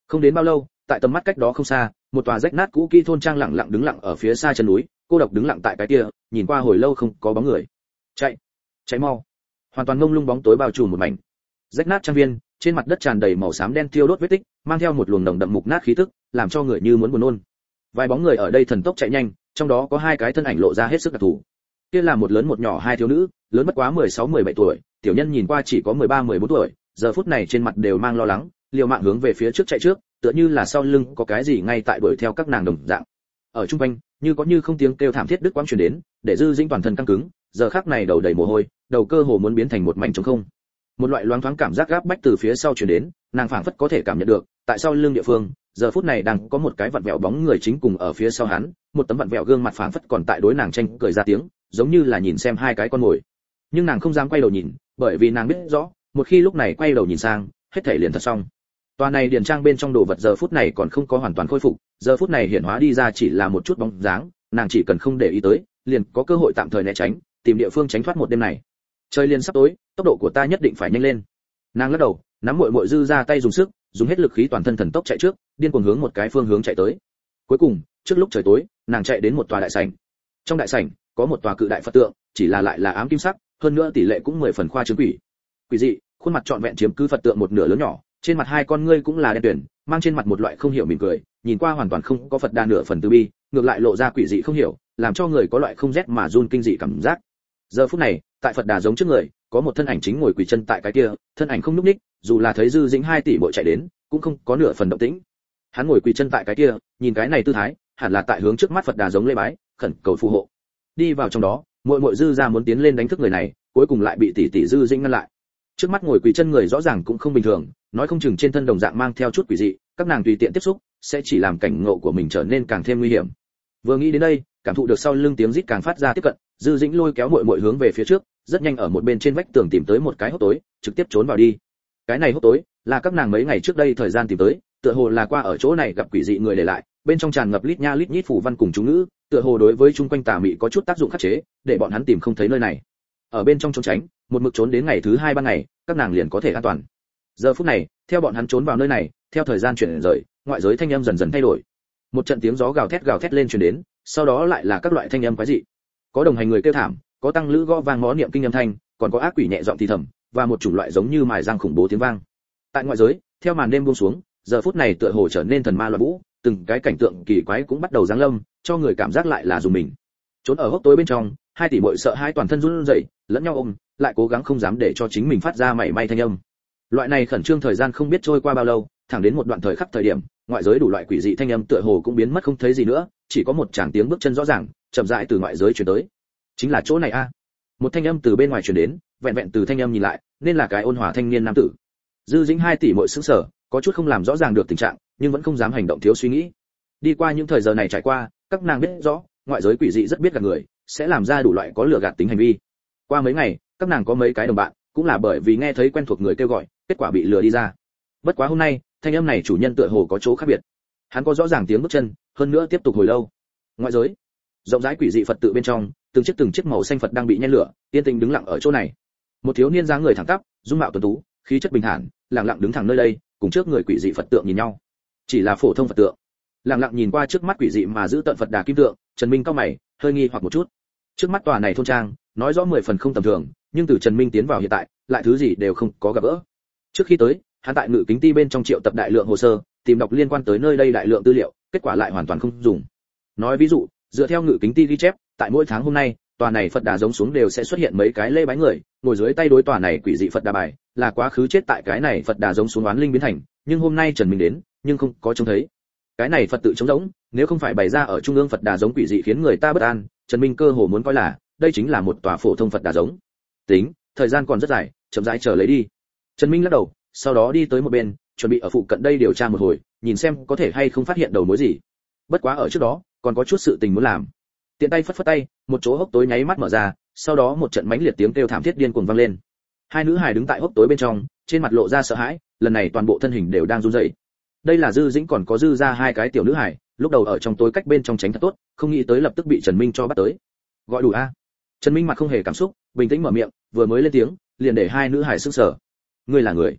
Không đến bao lâu, tại tầm mắt cách đó không xa, một tòa rách nát cũ kỹ thôn trang lặng lặng đứng lặng ở phía xa chân núi, cô độc đứng lặng tại cái kia, nhìn qua hồi lâu không có bóng người. Chạy, chạy mau! Hoàn toàn ngông lung bóng tối bao trùm một mảnh. Rách nát trang viên, trên mặt đất tràn đầy màu xám đen thiêu đốt vết tích, mang theo một luồng nồng đậm mục nát khí tức, làm cho người như muốn buồn nôn. Vài bóng người ở đây thần tốc chạy nhanh, trong đó có hai cái thân ảnh lộ ra hết sức đặc thù. Kia là một lớn một nhỏ hai thiếu nữ, lớn bất quá mười sáu mười bảy tuổi, tiểu nhân nhìn qua chỉ có mười ba mười bốn tuổi, giờ phút này trên mặt đều mang lo lắng, liều mạng hướng về phía trước chạy trước, tựa như là sau lưng có cái gì ngay tại đuổi theo các nàng đồng dạng. Ở trung quanh, như có như không tiếng kêu thảm thiết đứt quãng truyền đến, để Dư Dĩnh toàn thân căng cứng, giờ khắc này đầu đầy mồ hôi, đầu cơ hồ muốn biến thành một mảnh trống không. Một loại loáng thoáng cảm giác gáp bách từ phía sau truyền đến, nàng phảng phất có thể cảm nhận được, tại sau lưng địa phương, giờ phút này đang có một cái vặn vẹo bóng người chính cùng ở phía sau hắn, một tấm vặn vẹo gương mặt phảng phất còn tại đối nàng tranh cười ra tiếng, giống như là nhìn xem hai cái con mồi. Nhưng nàng không dám quay đầu nhìn, bởi vì nàng biết rõ, một khi lúc này quay đầu nhìn sang, hết thảy liền thật xong. Toàn này điển trang bên trong đồ vật giờ phút này còn không có hoàn toàn khôi phục, giờ phút này hiện hóa đi ra chỉ là một chút bóng dáng, nàng chỉ cần không để ý tới, liền có cơ hội tạm thời né tránh, tìm địa phương tránh thoát một đêm này. Trời liền sắp tối, tốc độ của ta nhất định phải nhanh lên. Nàng lắc đầu, nắm muội muội Dư ra tay dùng sức, dùng hết lực khí toàn thân thần tốc chạy trước, điên cuồng hướng một cái phương hướng chạy tới. Cuối cùng, trước lúc trời tối, nàng chạy đến một tòa đại sảnh. Trong đại sảnh có một tòa cự đại Phật tượng, chỉ là lại là ám kim sắc, hơn nữa tỷ lệ cũng mười phần khoa trương quỷ. Quỷ dị, khuôn mặt trọn vẹn chiếm cứ Phật tượng một nửa lớn nhỏ, trên mặt hai con ngươi cũng là đen tuyền, mang trên mặt một loại không hiểu mỉm cười, nhìn qua hoàn toàn không có Phật đa nửa phần từ bi, ngược lại lộ ra quỷ dị không hiểu, làm cho người có loại không rét mà run kinh dị cảm giác. Giờ phút này, tại Phật đà giống trước người, có một thân ảnh chính ngồi quỳ chân tại cái kia, thân ảnh không nhúc nhích, dù là thấy Dư Dĩnh hai tỷ muội chạy đến, cũng không có nửa phần động tĩnh. Hắn ngồi quỳ chân tại cái kia, nhìn cái này tư thái, hẳn là tại hướng trước mắt Phật đà giống lễ bái, khẩn cầu phù hộ. Đi vào trong đó, muội muội Dư ra muốn tiến lên đánh thức người này, cuối cùng lại bị tỷ tỷ Dư Dĩnh ngăn lại. Trước mắt ngồi quỳ chân người rõ ràng cũng không bình thường, nói không chừng trên thân đồng dạng mang theo chút quỷ dị, các nàng tùy tiện tiếp xúc, sẽ chỉ làm cảnh ngộ của mình trở nên càng thêm nguy hiểm. Vừa nghĩ đến đây, cảm thụ được sau lưng tiếng rít càng phát ra tiếp cận, Dư Dĩnh lôi kéo muội muội hướng về phía trước, rất nhanh ở một bên trên vách tường tìm tới một cái hốc tối, trực tiếp trốn vào đi. Cái này hốc tối là các nàng mấy ngày trước đây thời gian tìm tới, tựa hồ là qua ở chỗ này gặp quỷ dị người để lại, bên trong tràn ngập lít nha lít nhít phù văn cùng chú ngữ, tựa hồ đối với chung quanh tà mị có chút tác dụng khắc chế, để bọn hắn tìm không thấy nơi này. Ở bên trong trốn tránh, một mực trốn đến ngày thứ hai ban ngày, các nàng liền có thể an toàn. Giờ phút này, theo bọn hắn trốn vào nơi này, theo thời gian chuyển rời, ngoại giới thanh âm dần dần thay đổi. Một trận tiếng gió gào thét gào thét lên truyền đến, sau đó lại là các loại thanh âm quái dị. Có đồng hành người kêu thảm, có tăng lữ gõ vang mó niệm kinh âm thanh, còn có ác quỷ nhẹ giọng thì thầm, và một chủng loại giống như mài răng khủng bố tiếng vang. Tại ngoại giới, theo màn đêm buông xuống, giờ phút này tựa hồ trở nên thần ma loạn vũ, từng cái cảnh tượng kỳ quái cũng bắt đầu giáng lâm, cho người cảm giác lại là dùng mình. Trốn ở hốc tối bên trong, hai tỷ muội sợ hai toàn thân run rẩy, lẫn nhau ôm, lại cố gắng không dám để cho chính mình phát ra mảy may thanh âm. Loại này khẩn trương thời gian không biết trôi qua bao lâu, thẳng đến một đoạn thời khắc thời điểm, ngoại giới đủ loại quỷ dị thanh âm tựa hồ cũng biến mất không thấy gì nữa, chỉ có một tràng tiếng bước chân rõ ràng, chậm rãi từ ngoại giới truyền tới. Chính là chỗ này a. Một thanh âm từ bên ngoài truyền đến, vẹn vẹn từ thanh âm nhìn lại, nên là cái ôn hòa thanh niên nam tử. Dư Dĩnh hai tỷ muội sững sờ, có chút không làm rõ ràng được tình trạng, nhưng vẫn không dám hành động thiếu suy nghĩ. Đi qua những thời giờ này trải qua, các nàng biết rõ, ngoại giới quỷ dị rất biết gạt người, sẽ làm ra đủ loại có lừa gạt tính hành vi. Qua mấy ngày, các nàng có mấy cái đồng bạn, cũng là bởi vì nghe thấy quen thuộc người kêu gọi, kết quả bị lừa đi ra. Bất quá hôm nay, thanh âm này chủ nhân tựa hồ có chỗ khác biệt. Hắn có rõ ràng tiếng bước chân, hơn nữa tiếp tục hồi lâu. Ngoại giới, rộng rãi quỷ dị Phật tự bên trong, từng chiếc từng chiếc màu xanh Phật đang bị nhen lửa, yên tĩnh đứng lặng ở chỗ này. Một thiếu niên dáng người thẳng tắp, dung mạo tuấn tú, khí chất bình thản, lặng lặng đứng thẳng nơi đây, cùng trước người quỷ dị Phật tượng nhìn nhau. Chỉ là phổ thông Phật tượng. Lặng lặng nhìn qua trước mắt quỷ dị mà giữ tận Phật đà kim tượng, Trần Minh cau mày, hơi nghi hoặc một chút. Trước mắt tòa này thôn trang, nói rõ mười phần không tầm thường, nhưng từ Trần Minh tiến vào hiện tại, lại thứ gì đều không có gặp gỡ. Trước khi tới, hắn tại ngự kính ti bên trong triệu tập đại lượng hồ sơ, tìm đọc liên quan tới nơi đây đại lượng tư liệu, kết quả lại hoàn toàn không dùng. Nói ví dụ, dựa theo ngự kính ti ghi chép, tại mỗi tháng hôm nay, tòa này Phật đà giống xuống đều sẽ xuất hiện mấy cái lê bái người, ngồi dưới tay đối tòa này quỷ dị Phật đà bài, là quá khứ chết tại cái này Phật đà giống xuống oán linh biến thành, nhưng hôm nay Trần Minh đến, nhưng không có trông thấy. Cái này Phật tự trống rỗng, nếu không phải bày ra ở trung ương Phật đà giống quỷ dị khiến người ta bất an, Trần Minh cơ hồ muốn coi là đây chính là một tòa phổ thông Phật đà giống. Tính, thời gian còn rất dài, chậm rãi chờ lấy đi. Trần Minh lắc đầu, sau đó đi tới một bên, chuẩn bị ở phụ cận đây điều tra một hồi, nhìn xem có thể hay không phát hiện đầu mối gì. Bất quá ở trước đó, còn có chút sự tình muốn làm. Tiện tay phất phất tay, một chỗ hốc tối nháy mắt mở ra, sau đó một trận mãnh liệt tiếng kêu thảm thiết điên cuồng vang lên. Hai nữ hài đứng tại hốc tối bên trong, trên mặt lộ ra sợ hãi, lần này toàn bộ thân hình đều đang run rẩy. Đây là Dư Dĩnh còn có Dư ra hai cái tiểu nữ hài, lúc đầu ở trong tối cách bên trong tránh thật tốt, không nghĩ tới lập tức bị Trần Minh cho bắt tới. Gọi đủ a. Trần Minh mặt không hề cảm xúc, bình tĩnh mở miệng, vừa mới lên tiếng, liền để hai nữ hài sững sờ. Ngươi là người?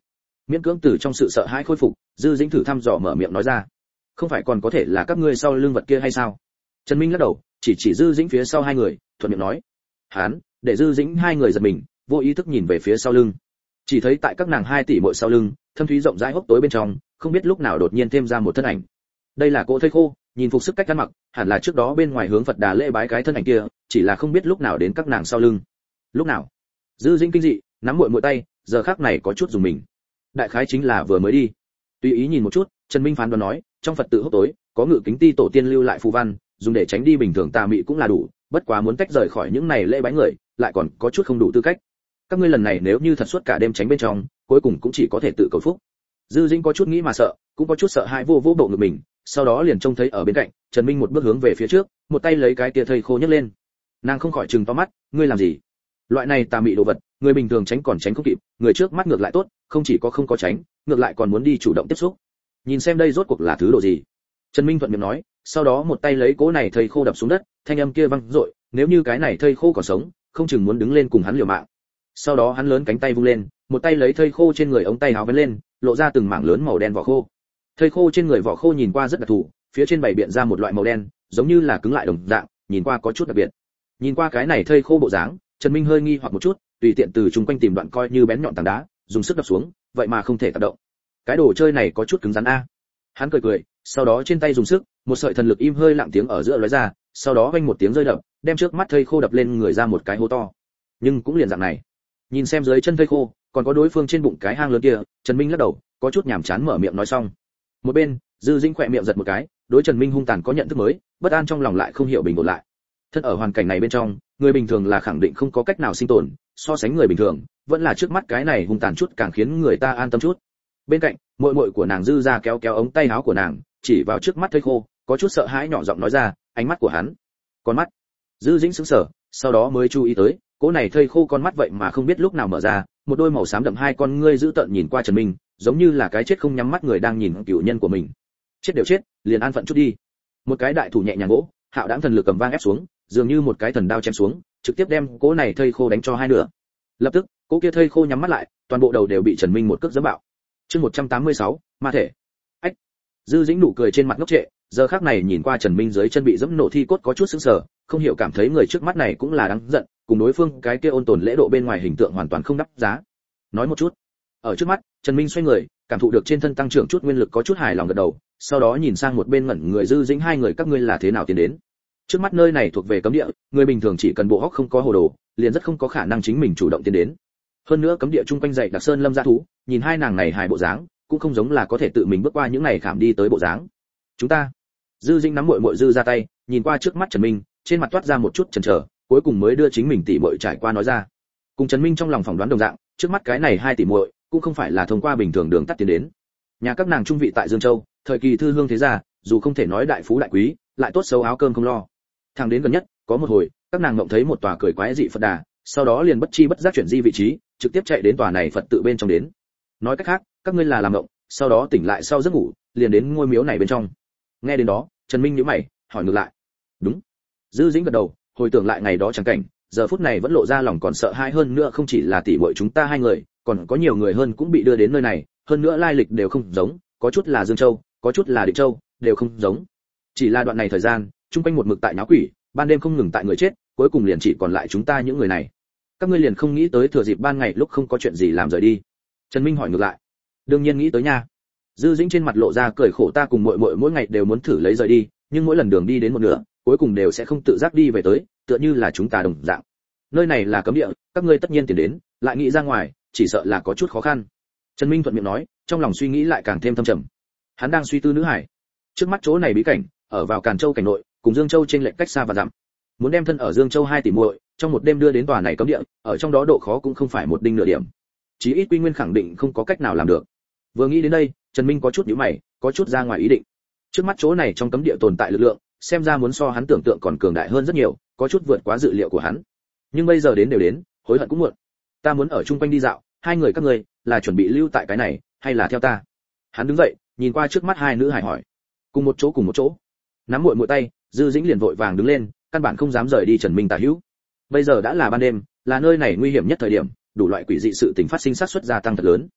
Miễn cưỡng từ trong sự sợ hãi khôi phục, Dư Dĩnh thử thăm dò mở miệng nói ra. Không phải còn có thể là các ngươi sau lưng vật kia hay sao? Trần Minh lắc đầu, chỉ chỉ Dư Dĩnh phía sau hai người, thuận miệng nói. Hán, để Dư Dĩnh hai người giật mình, vô ý thức nhìn về phía sau lưng. Chỉ thấy tại các nàng hai tỷ muội sau lưng, thâm thúy rộng rãi hốc tối bên trong, không biết lúc nào đột nhiên thêm ra một thân ảnh. Đây là Cỗ Thây Khô, nhìn phục sức cách ăn mặc, hẳn là trước đó bên ngoài hướng Phật Đà lễ bái cái thân ảnh kia, chỉ là không biết lúc nào đến các nàng sau lưng. Lúc nào? Dư Dĩnh kinh dị, nắm muội muội tay, giờ khắc này có chút dùng mình. Đại khái chính là vừa mới đi. Tùy ý nhìn một chút, Trần Minh phán đoán nói, trong Phật tự hốc tối, có Ngự Kính Ti tổ tiên lưu lại phù văn, dùng để tránh đi bình thường tà mị cũng là đủ, bất quá muốn tách rời khỏi những này lễ bái người, lại còn có chút không đủ tư cách. Các ngươi lần này nếu như thật suốt cả đêm tránh bên trong, cuối cùng cũng chỉ có thể tự cầu phúc. Dư Dĩnh có chút nghĩ mà sợ, cũng có chút sợ hãi vô vô bộ ngực mình, sau đó liền trông thấy ở bên cạnh, Trần Minh một bước hướng về phía trước, một tay lấy cái tia thây khô nhấc lên. Nàng không khỏi trừng to mắt, ngươi làm gì? Loại này tà mị đồ vật, người bình thường tránh còn tránh không kịp, người trước mắt ngược lại tốt, không chỉ có không có tránh, ngược lại còn muốn đi chủ động tiếp xúc. Nhìn xem đây rốt cuộc là thứ đồ gì. Trần Minh thuận miệng nói, sau đó một tay lấy cố này thây khô đập xuống đất, thanh âm kia vang dội, nếu như cái này thây khô còn sống, không chừng muốn đứng lên cùng hắn liều mạng. Sau đó hắn lớn cánh tay vung lên, một tay lấy thây khô trên người ống tay áo vén lên, lộ ra từng mảng lớn màu đen vỏ khô. Thây khô trên người vỏ khô nhìn qua rất đặc thù, phía trên bảy biện ra một loại màu đen, giống như là cứng lại đồng dạng, nhìn qua có chút đặc biệt. Nhìn qua cái này thây khô bộ dáng, Trần Minh hơi nghi hoặc một chút, tùy tiện từ chung quanh tìm đoạn coi như bén nhọn tảng đá, dùng sức đập xuống, vậy mà không thể tác động. Cái đồ chơi này có chút cứng rắn a. Hắn cười cười, sau đó trên tay dùng sức, một sợi thần lực im hơi lặng tiếng ở giữa lóe ra, sau đó vang một tiếng rơi đập, đem trước mắt thây khô đập lên người ra một cái hố to. Nhưng cũng liền dạng này. Nhìn xem dưới chân thây khô, còn có đối phương trên bụng cái hang lớn kia, Trần Minh lắc đầu, có chút nhàm chán mở miệng nói xong. Một bên, Dư Dĩnh khỏe miệng giật một cái, đối Trần Minh hung tàn có nhận thức mới, bất an trong lòng lại không hiểu bình ổn lại. Thân ở hoàn cảnh này bên trong, người bình thường là khẳng định không có cách nào sinh tồn, so sánh người bình thường, vẫn là trước mắt cái này hung tàn chút càng khiến người ta an tâm chút. Bên cạnh, muội muội của nàng Dư ra kéo kéo ống tay áo của nàng, chỉ vào trước mắt thây khô, có chút sợ hãi nhỏ giọng nói ra, ánh mắt của hắn. Con mắt. Dư Dĩnh sững sờ, sau đó mới chú ý tới, cỗ này thây khô con mắt vậy mà không biết lúc nào mở ra, một đôi màu xám đậm hai con ngươi dữ tợn nhìn qua Trần Minh, giống như là cái chết không nhắm mắt người đang nhìn cửu nhân của mình. Chết đều chết, liền an phận chút đi. Một cái đại thủ nhẹ nhàng gỗ, hạo đãng thần lực cầm vang ép xuống, dường như một cái thần đao chém xuống, trực tiếp đem cỗ này thây khô đánh cho hai nửa. Lập tức, cỗ kia thây khô nhắm mắt lại, toàn bộ đầu đều bị Trần Minh một cước giẫm bạo. Chương một trăm tám mươi sáu, ma thể. Ách. Dư Dĩnh nụ cười trên mặt ngốc trệ, giờ khắc này nhìn qua Trần Minh dưới chân bị giẫm nổ thi cốt có chút sững sờ, không hiểu cảm thấy người trước mắt này cũng là đáng giận, cùng đối phương cái kia ôn tồn lễ độ bên ngoài hình tượng hoàn toàn không đắp giá. Nói một chút. Ở trước mắt, Trần Minh xoay người, cảm thụ được trên thân tăng trưởng chút nguyên lực có chút hài lòng gật đầu, sau đó nhìn sang một bên ngẩn người Dư Dĩnh hai người các ngươi là thế nào tiến đến? Trước mắt nơi này thuộc về cấm địa, người bình thường chỉ cần bộ hốc không có hồ đồ, liền rất không có khả năng chính mình chủ động tiến đến. Hơn nữa cấm địa chung quanh dãy đặc sơn lâm gia thú, nhìn hai nàng này hài bộ dáng, cũng không giống là có thể tự mình bước qua những này khảm đi tới bộ dáng. Chúng ta. Dư Dĩnh nắm muội muội Dư ra tay, nhìn qua trước mắt Trần Minh, trên mặt toát ra một chút chần chờ, cuối cùng mới đưa chính mình tỷ muội trải qua nói ra. Cùng Trần Minh trong lòng phỏng đoán đồng dạng, trước mắt cái này hai tỷ muội cũng không phải là thông qua bình thường đường tắt tiến đến. Nhà các nàng trung vị tại Dương Châu, thời kỳ thư hương thế gia, dù không thể nói đại phú đại quý, lại tốt xấu áo cơm không lo. Thằng đến gần nhất, có một hồi, các nàng ngậm thấy một tòa cười quái dị Phật Đà, sau đó liền bất chi bất giác chuyển di vị trí, trực tiếp chạy đến tòa này Phật tự bên trong đến. Nói cách khác, các ngươi là làm ngậm, sau đó tỉnh lại sau giấc ngủ, liền đến ngôi miếu này bên trong. Nghe đến đó, Trần Minh nhíu mày, hỏi ngược lại. Đúng. Dư Dĩnh gật đầu, hồi tưởng lại ngày đó chẳng cảnh, giờ phút này vẫn lộ ra lòng còn sợ hãi hơn nữa, không chỉ là tỷ muội chúng ta hai người, còn có nhiều người hơn cũng bị đưa đến nơi này, hơn nữa lai lịch đều không giống, có chút là Dương Châu, có chút là Định Châu, đều không giống. Chỉ là đoạn này thời gian, chung quanh một mực tại nháo quỷ, ban đêm không ngừng tại người chết, cuối cùng liền chỉ còn lại chúng ta những người này. Các ngươi liền không nghĩ tới thừa dịp ban ngày lúc không có chuyện gì làm rời đi? Trần Minh hỏi ngược lại. Đương nhiên nghĩ tới nha. Dư Dĩnh trên mặt lộ ra cười khổ, ta cùng muội muội mỗi ngày đều muốn thử lấy rời đi, nhưng mỗi lần đường đi đến một nửa, cuối cùng đều sẽ không tự giác đi về tới, tựa như là chúng ta đồng dạng. Nơi này là cấm địa, các ngươi tất nhiên tiến đến, lại nghĩ ra ngoài, chỉ sợ là có chút khó khăn. Trần Minh thuận miệng nói, trong lòng suy nghĩ lại càng thêm thâm trầm. Hắn đang suy tư nữ hải. Trước mắt chỗ này bí cảnh, ở vào Càn Châu cảnh nội, cùng Dương Châu trên lệch cách xa và dặm. Muốn đem thân ở Dương Châu hai tỷ muội, trong một đêm đưa đến tòa này cấm địa, ở trong đó độ khó cũng không phải một đinh nửa điểm. Chí ít Quy Nguyên khẳng định không có cách nào làm được. Vừa nghĩ đến đây, Trần Minh có chút nhíu mày, có chút ra ngoài ý định. Trước mắt chỗ này trong cấm địa tồn tại lực lượng, xem ra muốn so hắn tưởng tượng còn cường đại hơn rất nhiều, có chút vượt quá dự liệu của hắn. Nhưng bây giờ đến đều đến, hối hận cũng muộn. Ta muốn ở chung quanh đi dạo, hai người các ngươi là chuẩn bị lưu tại cái này, hay là theo ta? Hắn đứng dậy, nhìn qua trước mắt hai nữ hài hỏi. Cùng một chỗ cùng một chỗ. Nắm muội muội tay, Dư Dĩnh liền vội vàng đứng lên, căn bản không dám rời đi Trần Minh tả hữu. Bây giờ đã là ban đêm, là nơi này nguy hiểm nhất thời điểm, đủ loại quỷ dị sự tình phát sinh sát suất gia tăng thật lớn.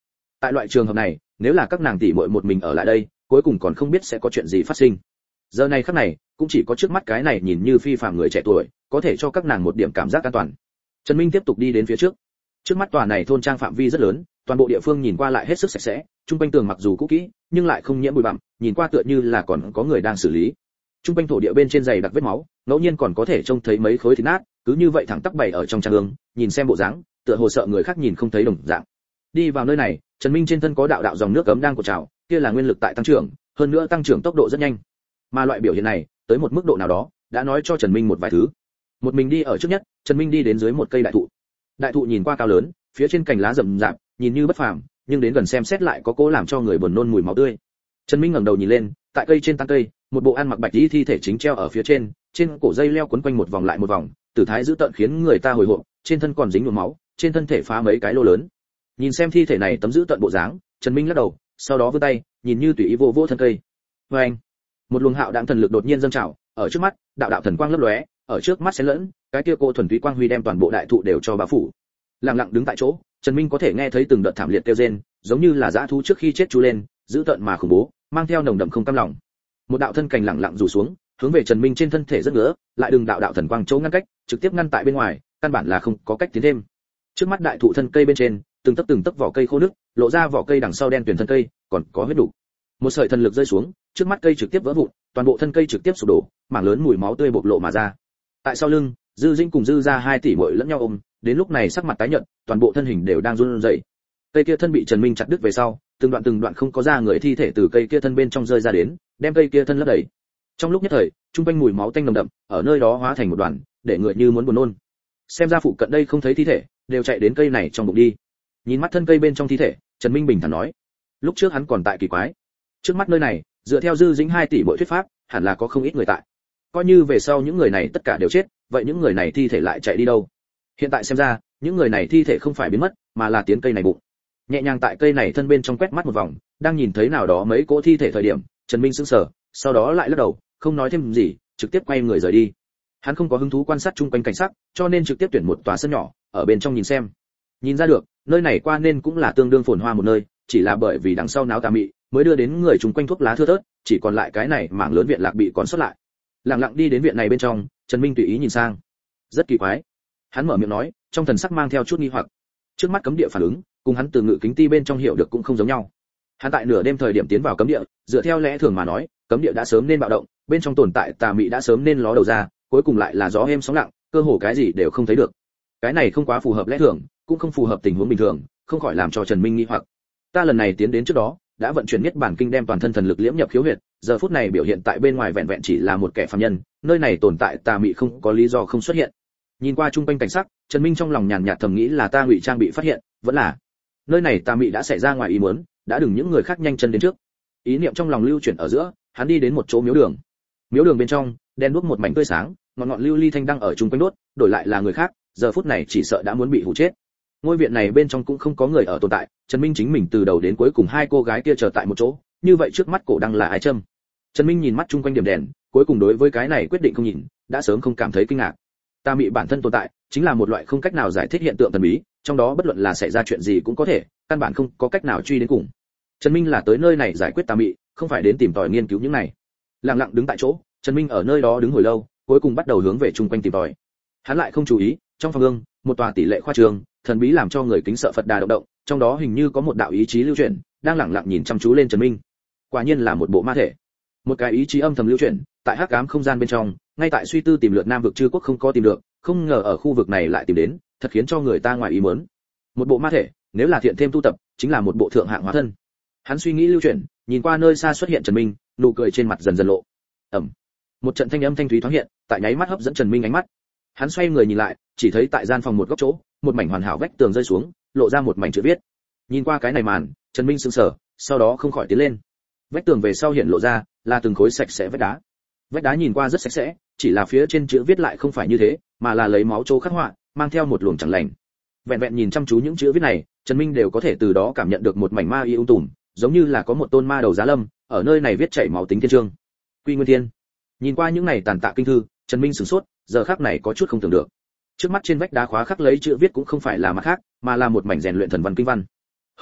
Tại loại trường hợp này, nếu là các nàng tỷ muội một mình ở lại đây, cuối cùng còn không biết sẽ có chuyện gì phát sinh. Giờ này khắc này, cũng chỉ có trước mắt cái này nhìn như phi phàm người trẻ tuổi, có thể cho các nàng một điểm cảm giác an toàn. Trần Minh tiếp tục đi đến phía trước. Trước mắt tòa này thôn trang phạm vi rất lớn, toàn bộ địa phương nhìn qua lại hết sức sạch sẽ, trung quanh tường mặc dù cũ kỹ, nhưng lại không nhiễm bụi bặm, nhìn qua tựa như là còn có người đang xử lý. Trung quanh thổ địa bên trên dày đặc vết máu, ngẫu nhiên còn có thể trông thấy mấy khối thịt nát, cứ như vậy thẳng tắp bày ở trong trang hương, nhìn xem bộ dáng, tựa hồ sợ người khác nhìn không thấy đồng dạng. Đi vào nơi này, Trần Minh trên thân có đạo đạo dòng nước ấm đang cột trào, kia là nguyên lực tại tăng trưởng, hơn nữa tăng trưởng tốc độ rất nhanh. Mà loại biểu hiện này, tới một mức độ nào đó, đã nói cho Trần Minh một vài thứ. Một mình đi ở trước nhất, Trần Minh đi đến dưới một cây đại thụ. Đại thụ nhìn qua cao lớn, phía trên cành lá rậm rạp, nhìn như bất phàm, nhưng đến gần xem xét lại có cố làm cho người buồn nôn mùi máu tươi. Trần Minh ngẩng đầu nhìn lên, tại cây trên tán cây, một bộ ăn mặc bạch y thi thể chính treo ở phía trên, trên cổ dây leo quấn quanh một vòng lại một vòng, tử thái dữ tợn khiến người ta hồi hộp, trên thân còn dính nhuộm máu, trên thân thể phá mấy cái lỗ lớn. Nhìn xem thi thể này tấm dữ tợn bộ dáng, Trần Minh lắc đầu, sau đó vươn tay, nhìn như tùy ý vô vô thân cây. Và anh, một luồng hạo đạm thần lực đột nhiên dâng trào, ở trước mắt, đạo đạo thần quang lấp lóe, ở trước mắt xen lẫn, cái kia cô thuần túy quang huy đem toàn bộ đại thụ đều cho bao phủ. Lặng lặng đứng tại chỗ, Trần Minh có thể nghe thấy từng đợt thảm liệt kêu rên, giống như là dã thú trước khi chết chú lên, dữ tợn mà khủng bố, mang theo nồng đậm không cam lòng. Một đạo thân cành lặng lặng rủ xuống, hướng về Trần Minh trên thân thể rất ngứa, lại đừng đạo đạo thần quang chỗ ngăn cách, trực tiếp ngăn tại bên ngoài, căn bản là không có cách tiến thêm. Trước mắt đại thụ thân cây bên trên, từng tấc từng tấc vỏ cây khô nứt, lộ ra vỏ cây đằng sau đen tuyền thân cây, còn có huyết đủ. Một sợi thần lực rơi xuống, trước mắt cây trực tiếp vỡ vụn, toàn bộ thân cây trực tiếp sụp đổ, mảng lớn mùi máu tươi bộc lộ mà ra. Tại sau lưng, Dư Dĩnh cùng Dư gia hai tỷ muội lẫn nhau ôm, đến lúc này sắc mặt tái nhợt, toàn bộ thân hình đều đang run rẩy. Cây kia thân bị Trần Minh chặt đứt về sau, từng đoạn từng đoạn không có ra người thi thể từ cây kia thân bên trong rơi ra đến, đem cây kia thân lấp đầy. Trong lúc nhất thời, trung quanh mùi máu tanh nồng đậm, ở nơi đó hóa thành một đoàn, để người như muốn buồn nôn. Xem ra phụ cận đây không thấy thi thể, đều chạy đến cây này trong bụng đi. Nhìn mắt thân cây bên trong thi thể, Trần Minh bình thản nói, lúc trước hắn còn tại kỳ quái, trước mắt nơi này, dựa theo Dư Dĩnh hai tỷ mỗi thuyết pháp, hẳn là có không ít người tại. Coi như về sau những người này tất cả đều chết, vậy những người này thi thể lại chạy đi đâu? Hiện tại xem ra, những người này thi thể không phải biến mất, mà là tiến cây này bụng. Nhẹ nhàng tại cây này thân bên trong quét mắt một vòng, đang nhìn thấy nào đó mấy cỗ thi thể thời điểm, Trần Minh sững sờ, sau đó lại lắc đầu, không nói thêm gì, trực tiếp quay người rời đi. Hắn không có hứng thú quan sát chung quanh cảnh sắc, cho nên trực tiếp tuyển một tòa sân nhỏ, ở bên trong nhìn xem. Nhìn ra được, nơi này qua nên cũng là tương đương phồn hoa một nơi, chỉ là bởi vì đằng sau náo tà mị, mới đưa đến người chung quanh thuốc lá thưa thớt, chỉ còn lại cái này mảng lớn viện lạc bị còn sót lại. Lặng lặng đi đến viện này bên trong, Trần Minh tùy ý nhìn sang. Rất kỳ quái. Hắn mở miệng nói, trong thần sắc mang theo chút nghi hoặc. Trước mắt cấm địa phản ứng, cùng hắn từ ngự kính ti bên trong hiểu được cũng không giống nhau. Hắn tại nửa đêm thời điểm tiến vào cấm địa, dựa theo lẽ thường mà nói, cấm địa đã sớm nên bạo động, bên trong tồn tại tà mị đã sớm nên ló đầu ra, cuối cùng lại là gió êm sóng lặng, cơ hồ cái gì đều không thấy được. Cái này không quá phù hợp lẽ thường, cũng không phù hợp tình huống bình thường, không khỏi làm cho Trần Minh nghi hoặc. Ta lần này tiến đến trước đó, đã vận chuyển nhất bản kinh đem toàn thân thần lực liễm nhập khiếu huyệt, giờ phút này biểu hiện tại bên ngoài vẹn vẹn chỉ là một kẻ phàm nhân, nơi này tồn tại tà mị không có lý do không xuất hiện. Nhìn qua trung quanh cảnh sắc, Trần Minh trong lòng nhàn nhạt thầm nghĩ là ta ngụy trang bị phát hiện, vẫn là nơi này tà mị đã xảy ra ngoài ý muốn, đã đừng những người khác nhanh chân đến trước. Ý niệm trong lòng lưu chuyển ở giữa, hắn đi đến một chỗ miếu đường. Miếu đường bên trong, đen đuốc một mảnh tươi sáng, ngọn ngọn lưu ly thanh đăng ở trung quanh đốt, đổi lại là người khác, giờ phút này chỉ sợ đã muốn bị hủ chết. Ngôi viện này bên trong cũng không có người ở tồn tại, Trần Minh chính mình từ đầu đến cuối cùng hai cô gái kia chờ tại một chỗ, như vậy trước mắt cổ đăng là ai châm? Trần Minh nhìn mắt chung quanh điểm đèn, cuối cùng đối với cái này quyết định không nhìn, đã sớm không cảm thấy kinh ngạc. Tà mị bản thân tồn tại, chính là một loại không cách nào giải thích hiện tượng thần bí, trong đó bất luận là xảy ra chuyện gì cũng có thể, căn bản không có cách nào truy đến cùng. Trần Minh là tới nơi này giải quyết tà mị, không phải đến tìm tòi nghiên cứu những này. Lặng lặng đứng tại chỗ, Trần Minh ở nơi đó đứng hồi lâu, cuối cùng bắt đầu hướng về chung quanh tìm tòi. Hắn lại không chú ý, trong phòng ương, một tòa tỷ lệ khoa trường, thần bí làm cho người kính sợ Phật Đà động động, trong đó hình như có một đạo ý chí lưu chuyển, đang lặng lặng nhìn chăm chú lên Trần Minh. Quả nhiên là một bộ ma thể. Một cái ý chí âm thầm lưu chuyển, tại hắc ám không gian bên trong, ngay tại suy tư tìm lượt Nam vực chư quốc không có tìm được, không ngờ ở khu vực này lại tìm đến, thật khiến cho người ta ngoài ý muốn. Một bộ ma thể, nếu là thiện thêm tu tập, chính là một bộ thượng hạng hóa thân. Hắn suy nghĩ lưu chuyển, nhìn qua nơi xa xuất hiện Trần Minh, nụ cười trên mặt dần dần lộ. Ầm. Một trận thanh âm thanh thúy thoáng hiện, tại nháy mắt hấp dẫn Trần Minh ánh mắt. Hắn xoay người nhìn lại, chỉ thấy tại gian phòng một góc chỗ, một mảnh hoàn hảo vách tường rơi xuống, lộ ra một mảnh chữ viết. Nhìn qua cái này màn, Trần Minh sững sờ, sau đó không khỏi tiến lên. Vách tường về sau hiện lộ ra, là từng khối sạch sẽ vách đá. Vách đá nhìn qua rất sạch sẽ, chỉ là phía trên chữ viết lại không phải như thế, mà là lấy máu trô khắc họa, mang theo một luồng chẳng lành. Vẹn vẹn nhìn chăm chú những chữ viết này, Trần Minh đều có thể từ đó cảm nhận được một mảnh ma y ung tùm, giống như là có một tôn ma đầu giá lâm, ở nơi này viết chảy máu tính thiên chương. Quy Nguyên Thiên. Nhìn qua những này tàn tạ kinh thư, Trần Minh sửng sốt, giờ khắc này có chút không tưởng được. Trước mắt trên vách đá khóa khắc lấy chữ viết cũng không phải là mặt khác, mà là một mảnh rèn luyện thần văn kinh văn. Hơn nữa,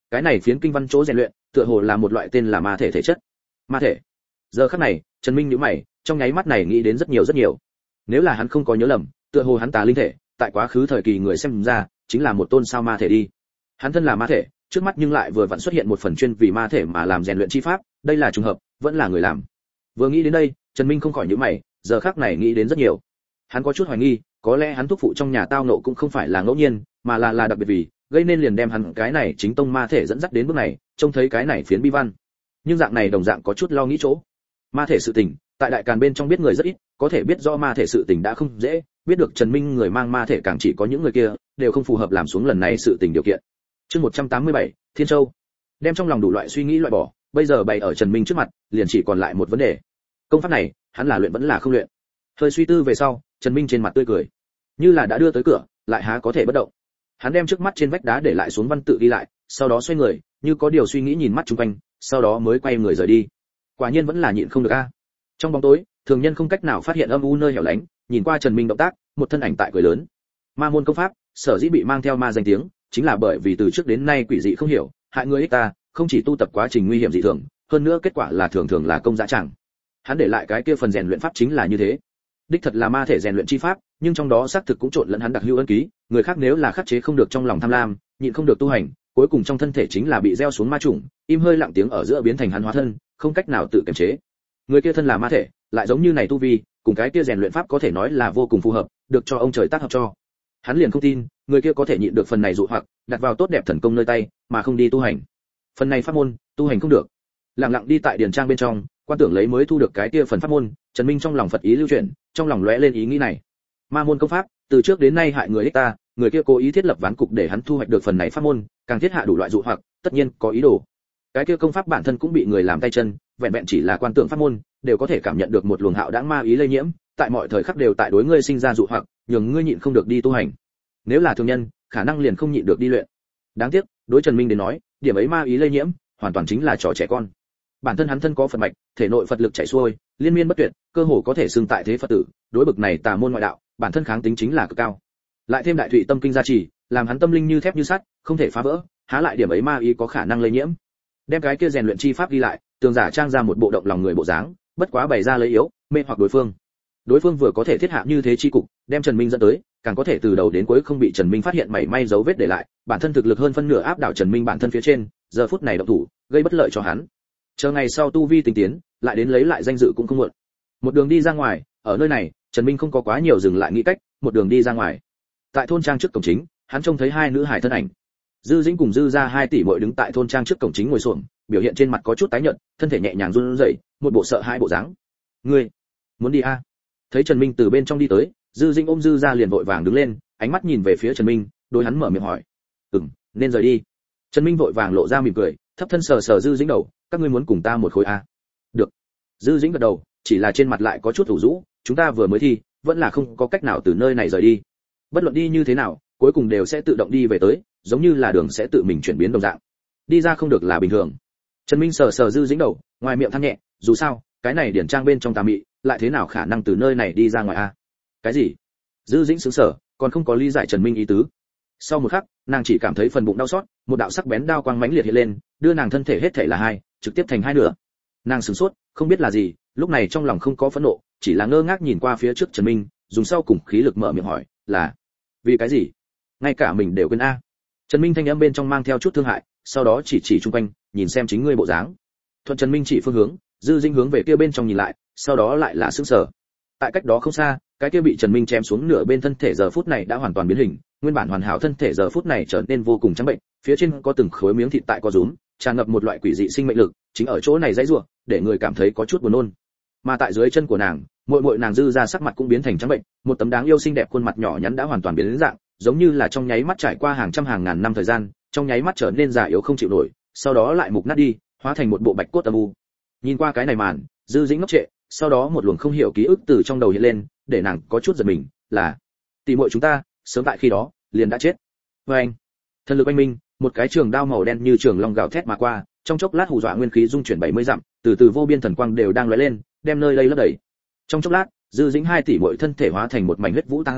cái này phiến kinh văn chỗ rèn luyện tựa hồ là một loại tên là ma thể thể chất. Ma thể. Giờ khắc này Trần Minh nhíu mày, trong nháy mắt này nghĩ đến rất nhiều rất nhiều. Nếu là hắn không có nhớ lầm, tựa hồ hắn tà linh thể tại quá khứ thời kỳ người xem ra chính là một tôn sao ma thể đi. Hắn thân là ma thể, trước mắt nhưng lại vừa vặn xuất hiện một phần chuyên vì ma thể mà làm rèn luyện chi pháp, đây là trùng hợp, vẫn là người làm. Vừa nghĩ đến đây, Trần Minh không khỏi nhíu mày, giờ khắc này nghĩ đến rất nhiều. Hắn có chút hoài nghi, có lẽ hắn thúc phụ trong nhà tao nộ cũng không phải là ngẫu nhiên, mà là là đặc biệt vì, gây nên liền đem hắn cái này chính tông ma thể dẫn dắt đến bước này, trông thấy cái này phiến bi văn. Nhưng dạng này đồng dạng có chút lo nghĩ chỗ. Ma thể sự tình, tại đại càn bên trong biết người rất ít, có thể biết rõ ma thể sự tình đã không dễ, biết được Trần Minh người mang ma thể càng chỉ có những người kia, đều không phù hợp làm xuống lần này sự tình điều kiện. Chương một trăm tám mươi bảy, Thiên Châu. Đem trong lòng đủ loại suy nghĩ loại bỏ, bây giờ bày ở Trần Minh trước mặt, liền chỉ còn lại một vấn đề. Công pháp này, hắn là luyện vẫn là không luyện? Hơi suy tư về sau, Trần Minh trên mặt tươi cười, như là đã đưa tới cửa, lại há có thể bất động. Hắn đem trước mắt trên vách đá để lại xuống văn tự đi lại, sau đó xoay người, như có điều suy nghĩ nhìn mắt xung quanh, sau đó mới quay người rời đi. Quả nhiên vẫn là nhịn không được a. Trong bóng tối, thường nhân không cách nào phát hiện âm u nơi hẻo lánh, nhìn qua Trần Minh động tác, một thân ảnh tại cười lớn. Ma môn công pháp, sở dĩ bị mang theo ma danh tiếng, chính là bởi vì từ trước đến nay quỷ dị không hiểu, hại người ích ta, không chỉ tu tập quá trình nguy hiểm dị thường, hơn nữa kết quả là thường thường là công dã tràng. Hắn để lại cái kia phần rèn luyện pháp chính là như thế. Đích thật là ma thể rèn luyện chi pháp, nhưng trong đó xác thực cũng trộn lẫn hắn đặc hữu ân ký, người khác nếu là khắc chế không được trong lòng tham lam, nhịn không được tu hành, cuối cùng trong thân thể chính là bị gieo xuống ma chủng, im hơi lặng tiếng ở giữa biến thành hắn hóa thân, không cách nào tự kiềm chế. Người kia thân là ma thể, lại giống như này tu vi, cùng cái kia rèn luyện pháp có thể nói là vô cùng phù hợp, được cho ông trời tác hợp cho. Hắn liền không tin, người kia có thể nhịn được phần này dụ hoặc, đặt vào tốt đẹp thần công nơi tay, mà không đi tu hành. Phần này pháp môn, tu hành không được. Lặng lặng đi tại điền trang bên trong, quan tưởng lấy mới thu được cái kia phần pháp môn, Trần Minh trong lòng Phật ý lưu chuyển, trong lòng lóe lên ý nghĩ này. Ma môn công pháp, từ trước đến nay hại người ích ta, người kia cố ý thiết lập ván cục để hắn thu hoạch được phần này pháp môn, càng thiết hạ đủ loại dụ hoặc, tất nhiên có ý đồ. Cái kia công pháp bản thân cũng bị người làm tay chân, vẹn vẹn chỉ là quan tưởng pháp môn, đều có thể cảm nhận được một luồng hạo đãng ma ý lây nhiễm, tại mọi thời khắc đều tại đối ngươi sinh ra dụ hoặc, nhường ngươi nhịn không được đi tu hành. Nếu là thường nhân, khả năng liền không nhịn được đi luyện. Đáng tiếc, đối Trần Minh đến nói, điểm ấy ma ý lây nhiễm, hoàn toàn chính là trò trẻ con. Bản thân hắn thân có Phật mạch, thể nội Phật lực chảy xuôi, liên miên bất tuyệt, cơ hồ có thể xưng tại thế Phật tử, đối bực này tà môn ngoại đạo, bản thân kháng tính chính là cực cao. Lại thêm đại thụy tâm kinh gia trì, làm hắn tâm linh như thép như sắt, không thể phá vỡ, há lại điểm ấy ma ý có khả năng lây nhiễm. Đem cái kia rèn luyện chi pháp đi lại, tường giả trang ra một bộ động lòng người bộ dáng, bất quá bày ra lấy yếu, mê hoặc đối phương. Đối phương vừa có thể thiết hạ như thế chi cục, đem Trần Minh dẫn tới, càng có thể từ đầu đến cuối không bị Trần Minh phát hiện mảy may dấu vết để lại, bản thân thực lực hơn phân nửa áp đảo Trần Minh bản thân phía trên, giờ phút này động thủ, gây bất lợi cho hắn. Chờ ngày sau tu vi tinh tiến, lại đến lấy lại danh dự cũng không muộn. Một đường đi ra ngoài, ở nơi này, Trần Minh không có quá nhiều dừng lại nghĩ cách, một đường đi ra ngoài. Tại thôn trang trước cổng chính, hắn trông thấy hai nữ hài thân ảnh. Dư Dĩnh cùng Dư gia hai tỷ muội đứng tại thôn trang trước cổng chính ngồi xổm, biểu hiện trên mặt có chút tái nhợt, thân thể nhẹ nhàng run rẩy, một bộ sợ hãi bộ dáng. "Ngươi muốn đi a?" Thấy Trần Minh từ bên trong đi tới, Dư Dĩnh ôm Dư gia liền vội vàng đứng lên, ánh mắt nhìn về phía Trần Minh, đối hắn mở miệng hỏi. "Ừm, nên rời đi." Trần Minh vội vàng lộ ra mỉm cười, thấp thân sờ sờ Dư Dĩnh đầu, "Các ngươi muốn cùng ta một khối a?" "Được." Dư Dĩnh gật đầu, chỉ là trên mặt lại có chút ủ rũ, "Chúng ta vừa mới thi, vẫn là không có cách nào từ nơi này rời đi. Bất luận đi như thế nào, cuối cùng đều sẽ tự động đi về tới, giống như là đường sẽ tự mình chuyển biến đồng dạng. Đi ra không được là bình thường." Trần Minh sờ sờ Dư Dĩnh đầu, ngoài miệng than nhẹ, dù sao, cái này điển trang bên trong tà mị, lại thế nào khả năng từ nơi này đi ra ngoài a? Cái gì? Dư Dĩnh sững sờ, còn không có lý giải Trần Minh ý tứ. Sau một khắc, nàng chỉ cảm thấy phần bụng đau xót, một đạo sắc bén đao quang mãnh liệt hiện lên, đưa nàng thân thể hết thảy là hai, trực tiếp thành hai nửa. Nàng sửng sốt, không biết là gì, lúc này trong lòng không có phẫn nộ, chỉ là ngơ ngác nhìn qua phía trước Trần Minh, dùng sau cùng khí lực mở miệng hỏi, là vì cái gì? Ngay cả mình đều quên a. Trần Minh thanh âm bên trong mang theo chút thương hại, sau đó chỉ chỉ chung quanh, nhìn xem chính ngươi bộ dáng. Thuận Trần Minh chỉ phương hướng, Dư Dĩnh hướng về kia bên trong nhìn lại, sau đó lại là sững sờ. Tại cách đó không xa, cái kia bị Trần Minh chém xuống nửa bên thân thể giờ phút này đã hoàn toàn biến hình, nguyên bản hoàn hảo thân thể giờ phút này trở nên vô cùng trắng bệnh, phía trên có từng khối miếng thịt tại co rúm, tràn ngập một loại quỷ dị sinh mệnh lực, chính ở chỗ này dãy rủa, để người cảm thấy có chút buồn nôn. Mà tại dưới chân của nàng, muội muội nàng Dư ra sắc mặt cũng biến thành trắng bệnh, một tấm đáng yêu xinh đẹp khuôn mặt nhỏ nhắn đã hoàn toàn biến đến dạng, giống như là trong nháy mắt trải qua hàng trăm hàng ngàn năm thời gian, trong nháy mắt trở nên già yếu không chịu nổi, sau đó lại mục nát đi, hóa thành một bộ bạch cốt âm u. Nhìn qua cái này màn, Dư Dĩnh ngốc trệ, sau đó một luồng không hiểu ký ức từ trong đầu hiện lên, để nàng có chút giật mình, là tỷ muội chúng ta, sớm tại khi đó, liền đã chết. Và anh, thần lực anh minh, một cái trường đao màu đen như trường long gào thét mà qua, trong chốc lát hù dọa nguyên khí dung chuyển bảy mươi dặm, từ từ vô biên thần quang đều đang lóe lên, đem nơi đây lấp đầy. Trong chốc lát, Dư Dĩnh hai tỷ muội thân thể hóa thành một mảnh huyết vũ tăng ra,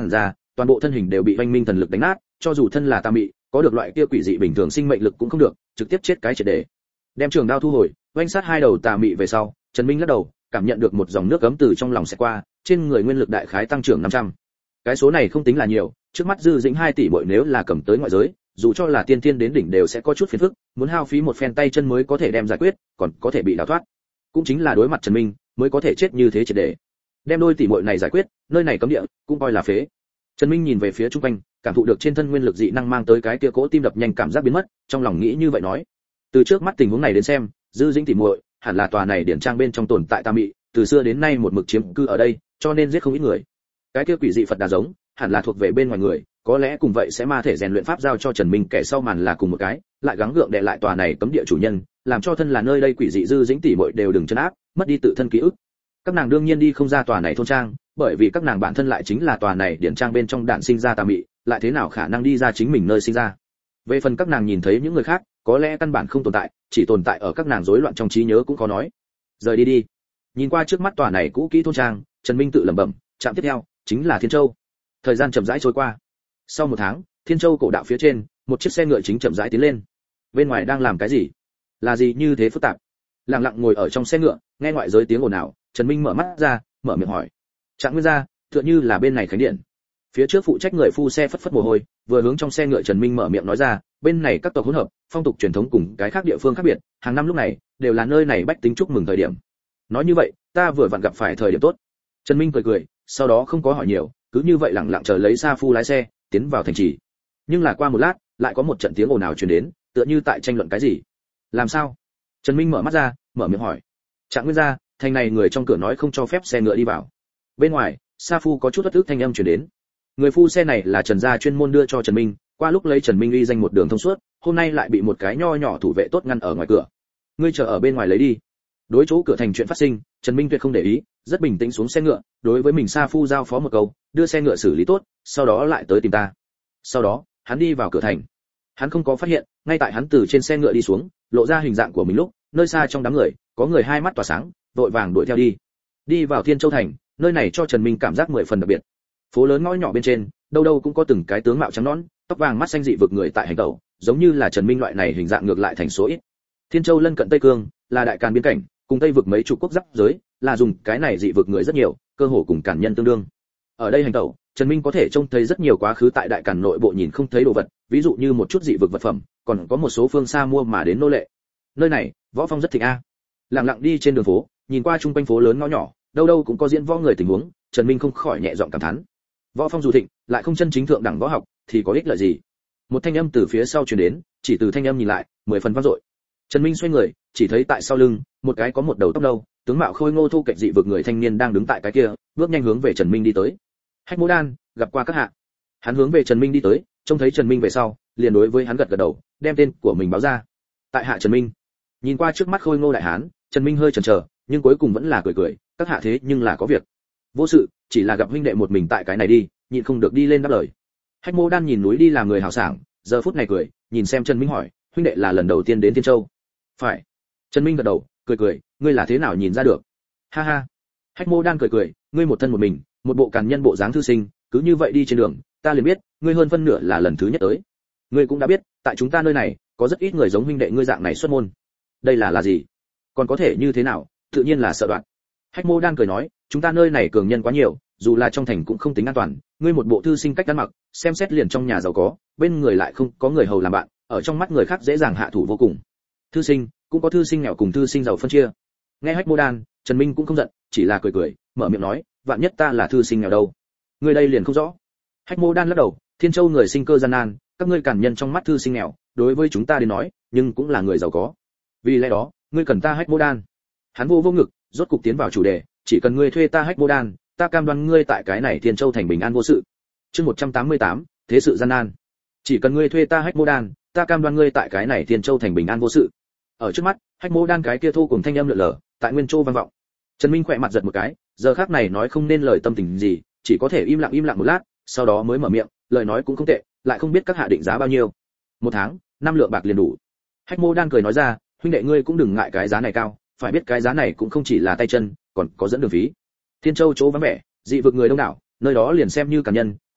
toàn bộ thân hình đều bị oanh minh thần lực đánh nát, cho dù thân là tà mị, có được loại kia quỷ dị bình thường sinh mệnh lực cũng không được, trực tiếp chết cái triệt để. Đem trường đao thu hồi, oanh sát hai đầu tà mị về sau, Trần Minh lắc đầu, cảm nhận được một dòng nước ấm từ trong lòng sẽ qua, trên người nguyên lực đại khái tăng trưởng năm trăm. Cái số này không tính là nhiều, trước mắt dư dĩnh hai tỷ bội nếu là cầm tới ngoại giới, dù cho là tiên tiên đến đỉnh đều sẽ có chút phiền phức, muốn hao phí một phen tay chân mới có thể đem giải quyết, còn có thể bị đào thoát. Cũng chính là đối mặt Trần Minh, mới có thể chết như thế triệt để. Đem đôi tỷ muội này giải quyết, nơi này cấm địa, cũng coi là phế. Trần Minh nhìn về phía trung quanh, cảm thụ được trên thân nguyên lực dị năng mang tới cái kia cỗ tim đập nhanh cảm giác biến mất, trong lòng nghĩ như vậy nói. Từ trước mắt tình huống này đến xem, dư dĩnh tỷ muội hẳn là tòa này điển trang bên trong tồn tại tà mị, từ xưa đến nay một mực chiếm cư ở đây, cho nên giết không ít người. Cái kia quỷ dị Phật Đà giống, hẳn là thuộc về bên ngoài người, có lẽ cùng vậy sẽ ma thể rèn luyện pháp giao cho Trần Minh kẻ sau màn là cùng một cái, lại gắng gượng đè lại tòa này cấm địa chủ nhân, làm cho thân là nơi đây quỷ dị dư dĩnh tỷ muội đều đừng chân áp, mất đi tự thân ký ức. Các nàng đương nhiên đi không ra tòa này thôn trang, bởi vì các nàng bản thân lại chính là tòa này điển trang bên trong đạn sinh ra tà mị, lại thế nào khả năng đi ra chính mình nơi sinh ra. Về phần các nàng nhìn thấy những người khác, có lẽ căn bản không tồn tại, chỉ tồn tại ở các nàng rối loạn trong trí nhớ cũng có nói. Rời đi đi. Nhìn qua trước mắt tòa này cũ kỹ thôn trang, Trần Minh tự lẩm bẩm, trạm tiếp theo chính là Thiên Châu. Thời gian chậm rãi trôi qua. Sau một tháng, Thiên Châu cổ đạo phía trên, một chiếc xe ngựa chính chậm rãi tiến lên. Bên ngoài đang làm cái gì? Là gì như thế phức tạp? Lặng lặng ngồi ở trong xe ngựa, nghe ngoại giới tiếng ồn ào, Trần Minh mở mắt ra, mở miệng hỏi. Trạng Nguyên gia, tựa như là bên này khánh điện. Phía trước phụ trách người phu xe phất phất mồ hôi, vừa hướng trong xe ngựa Trần Minh mở miệng nói ra, bên này các tộc hỗn hợp, phong tục truyền thống cùng cái khác địa phương khác biệt, hàng năm lúc này đều là nơi này bách tính chúc mừng thời điểm. Nói như vậy, ta vừa vặn gặp phải thời điểm tốt. Trần Minh cười cười, sau đó không có hỏi nhiều, cứ như vậy lặng lặng chờ lấy Sa Phu lái xe tiến vào thành trì. Nhưng là qua một lát, lại có một trận tiếng ồn ào truyền đến, tựa như tại tranh luận cái gì. Làm sao? Trần Minh mở mắt ra, mở miệng hỏi. Trạng Nguyên gia, thành này người trong cửa nói không cho phép xe ngựa đi vào. Bên ngoài, Sa Phu có chút bất ức thanh âm truyền đến. Người phu xe này là Trần gia chuyên môn đưa cho Trần Minh, qua lúc lấy Trần Minh uy danh một đường thông suốt, hôm nay lại bị một cái nho nhỏ thủ vệ tốt ngăn ở ngoài cửa. Ngươi chờ ở bên ngoài lấy đi. Đối chỗ cửa thành chuyện phát sinh, Trần Minh tuyệt không để ý, rất bình tĩnh xuống xe ngựa, đối với mình Sa Phu giao phó một câu, đưa xe ngựa xử lý tốt, sau đó lại tới tìm ta. Sau đó, hắn đi vào cửa thành. Hắn không có phát hiện, ngay tại hắn từ trên xe ngựa đi xuống, lộ ra hình dạng của mình lúc, nơi xa trong đám người, có người hai mắt tỏa sáng, vội vàng đuổi theo đi. Đi vào Thiên Châu thành, nơi này cho Trần Minh cảm giác mười phần đặc biệt. Phố lớn ngõ nhỏ bên trên, đâu đâu cũng có từng cái tướng mạo trắng nõn, tóc vàng mắt xanh dị vực người tại hành tẩu, giống như là Trần Minh loại này hình dạng ngược lại thành số ít. Thiên Châu lân cận Tây Cương, là đại càn biên cảnh, cùng Tây vực mấy chục quốc giáp giới, là dùng cái này dị vực người rất nhiều, cơ hồ cùng càn nhân tương đương. Ở đây hành tẩu, Trần Minh có thể trông thấy rất nhiều quá khứ tại đại càn nội bộ nhìn không thấy đồ vật, ví dụ như một chút dị vực vật phẩm, còn có một số phương xa mua mà đến nô lệ. Nơi này, võ phong rất thịnh a. Lặng lặng đi trên đường phố, nhìn qua trung quanh phố lớn ngõ nhỏ, đâu đâu cũng có diễn võ người tình huống, Trần Minh không khỏi nhẹ giọng cảm thán. Võ phong dù thịnh, lại không chân chính thượng đẳng võ học, thì có ích lợi gì? Một thanh âm từ phía sau truyền đến, chỉ từ thanh âm nhìn lại, mười phần vang dội. Trần Minh xoay người, chỉ thấy tại sau lưng, một cái có một đầu tóc nâu, tướng mạo khôi ngô thu kệch dị vực người thanh niên đang đứng tại cái kia, bước nhanh hướng về Trần Minh đi tới. Hách Mỗ Đan, gặp qua các hạ. Hắn hướng về Trần Minh đi tới, trông thấy Trần Minh về sau, liền đối với hắn gật gật đầu, đem tên của mình báo ra. Tại hạ Trần Minh. Nhìn qua trước mắt khôi ngô đại hán, Trần Minh hơi chần chờ, nhưng cuối cùng vẫn là cười cười, các hạ thế nhưng là có việc. Vô sự, chỉ là gặp huynh đệ một mình tại cái này đi, nhịn không được đi lên đáp lời. Hách Mỗ Đan nhìn núi đi làm người hào sảng, giờ phút này cười, nhìn xem Trần Minh hỏi, huynh đệ là lần đầu tiên đến Thiên Châu? Phải. Trần Minh gật đầu, cười cười, ngươi là thế nào nhìn ra được? Ha ha. Hách Mỗ Đan cười cười, ngươi một thân một mình, một bộ càn nhân bộ dáng thư sinh, cứ như vậy đi trên đường, ta liền biết, ngươi hơn phân nửa là lần thứ nhất tới. Ngươi cũng đã biết, tại chúng ta nơi này, có rất ít người giống huynh đệ ngươi dạng này xuất môn. Đây là là gì? Còn có thể như thế nào? Tự nhiên là sợ đoạn. Hách Mỗ Đan cười nói, chúng ta nơi này cường nhân quá nhiều, dù là trong thành cũng không tính an toàn, ngươi một bộ thư sinh cách ăn mặc, xem xét liền trong nhà giàu có, bên người lại không có người hầu làm bạn, ở trong mắt người khác dễ dàng hạ thủ vô cùng. Thư sinh, cũng có thư sinh nghèo cùng thư sinh giàu phân chia. Nghe Hách Mỗ Đan, Trần Minh cũng không giận, chỉ là cười cười, mở miệng nói, vạn nhất ta là thư sinh nghèo đâu? Ngươi đây liền không rõ. Hách Mỗ Đan lắc đầu, Thiên Châu người sinh cơ gian nan, các ngươi cản nhân trong mắt thư sinh nghèo, đối với chúng ta đến nói, nhưng cũng là người giàu có. Vì lẽ đó, ngươi cần ta Hách Mỗ Đan. Hắn vô vô ngực, rốt cục tiến vào chủ đề, chỉ cần ngươi thuê ta Hách Mỗ Đan, ta cam đoan ngươi tại cái này Thiên Châu thành bình an vô sự. Chương một trăm tám mươi tám, thế sự gian nan. Chỉ cần ngươi thuê ta Hách Mỗ Đan, ta cam đoan ngươi tại cái này Thiên Châu thành bình an vô sự. Ở trước mắt, Hách Mỗ Đan cái kia thô cùng thanh âm lượn lờ, tại nguyên châu vang vọng. Trần Minh khỏe mặt giật một cái, giờ khắc này nói không nên lời tâm tình gì, chỉ có thể im lặng im lặng một lát, sau đó mới mở miệng, lời nói cũng không tệ, lại không biết các hạ định giá bao nhiêu. Một tháng, năm lượng bạc liền đủ. Hách Mỗ Đan cười nói ra, huynh đệ ngươi cũng đừng ngại cái giá này cao, phải biết cái giá này cũng không chỉ là tay chân, còn có dẫn đường phí. Thiên Châu chỗ vắng vẻ, dị vực người đông đảo, nơi đó liền xem như càn nhân,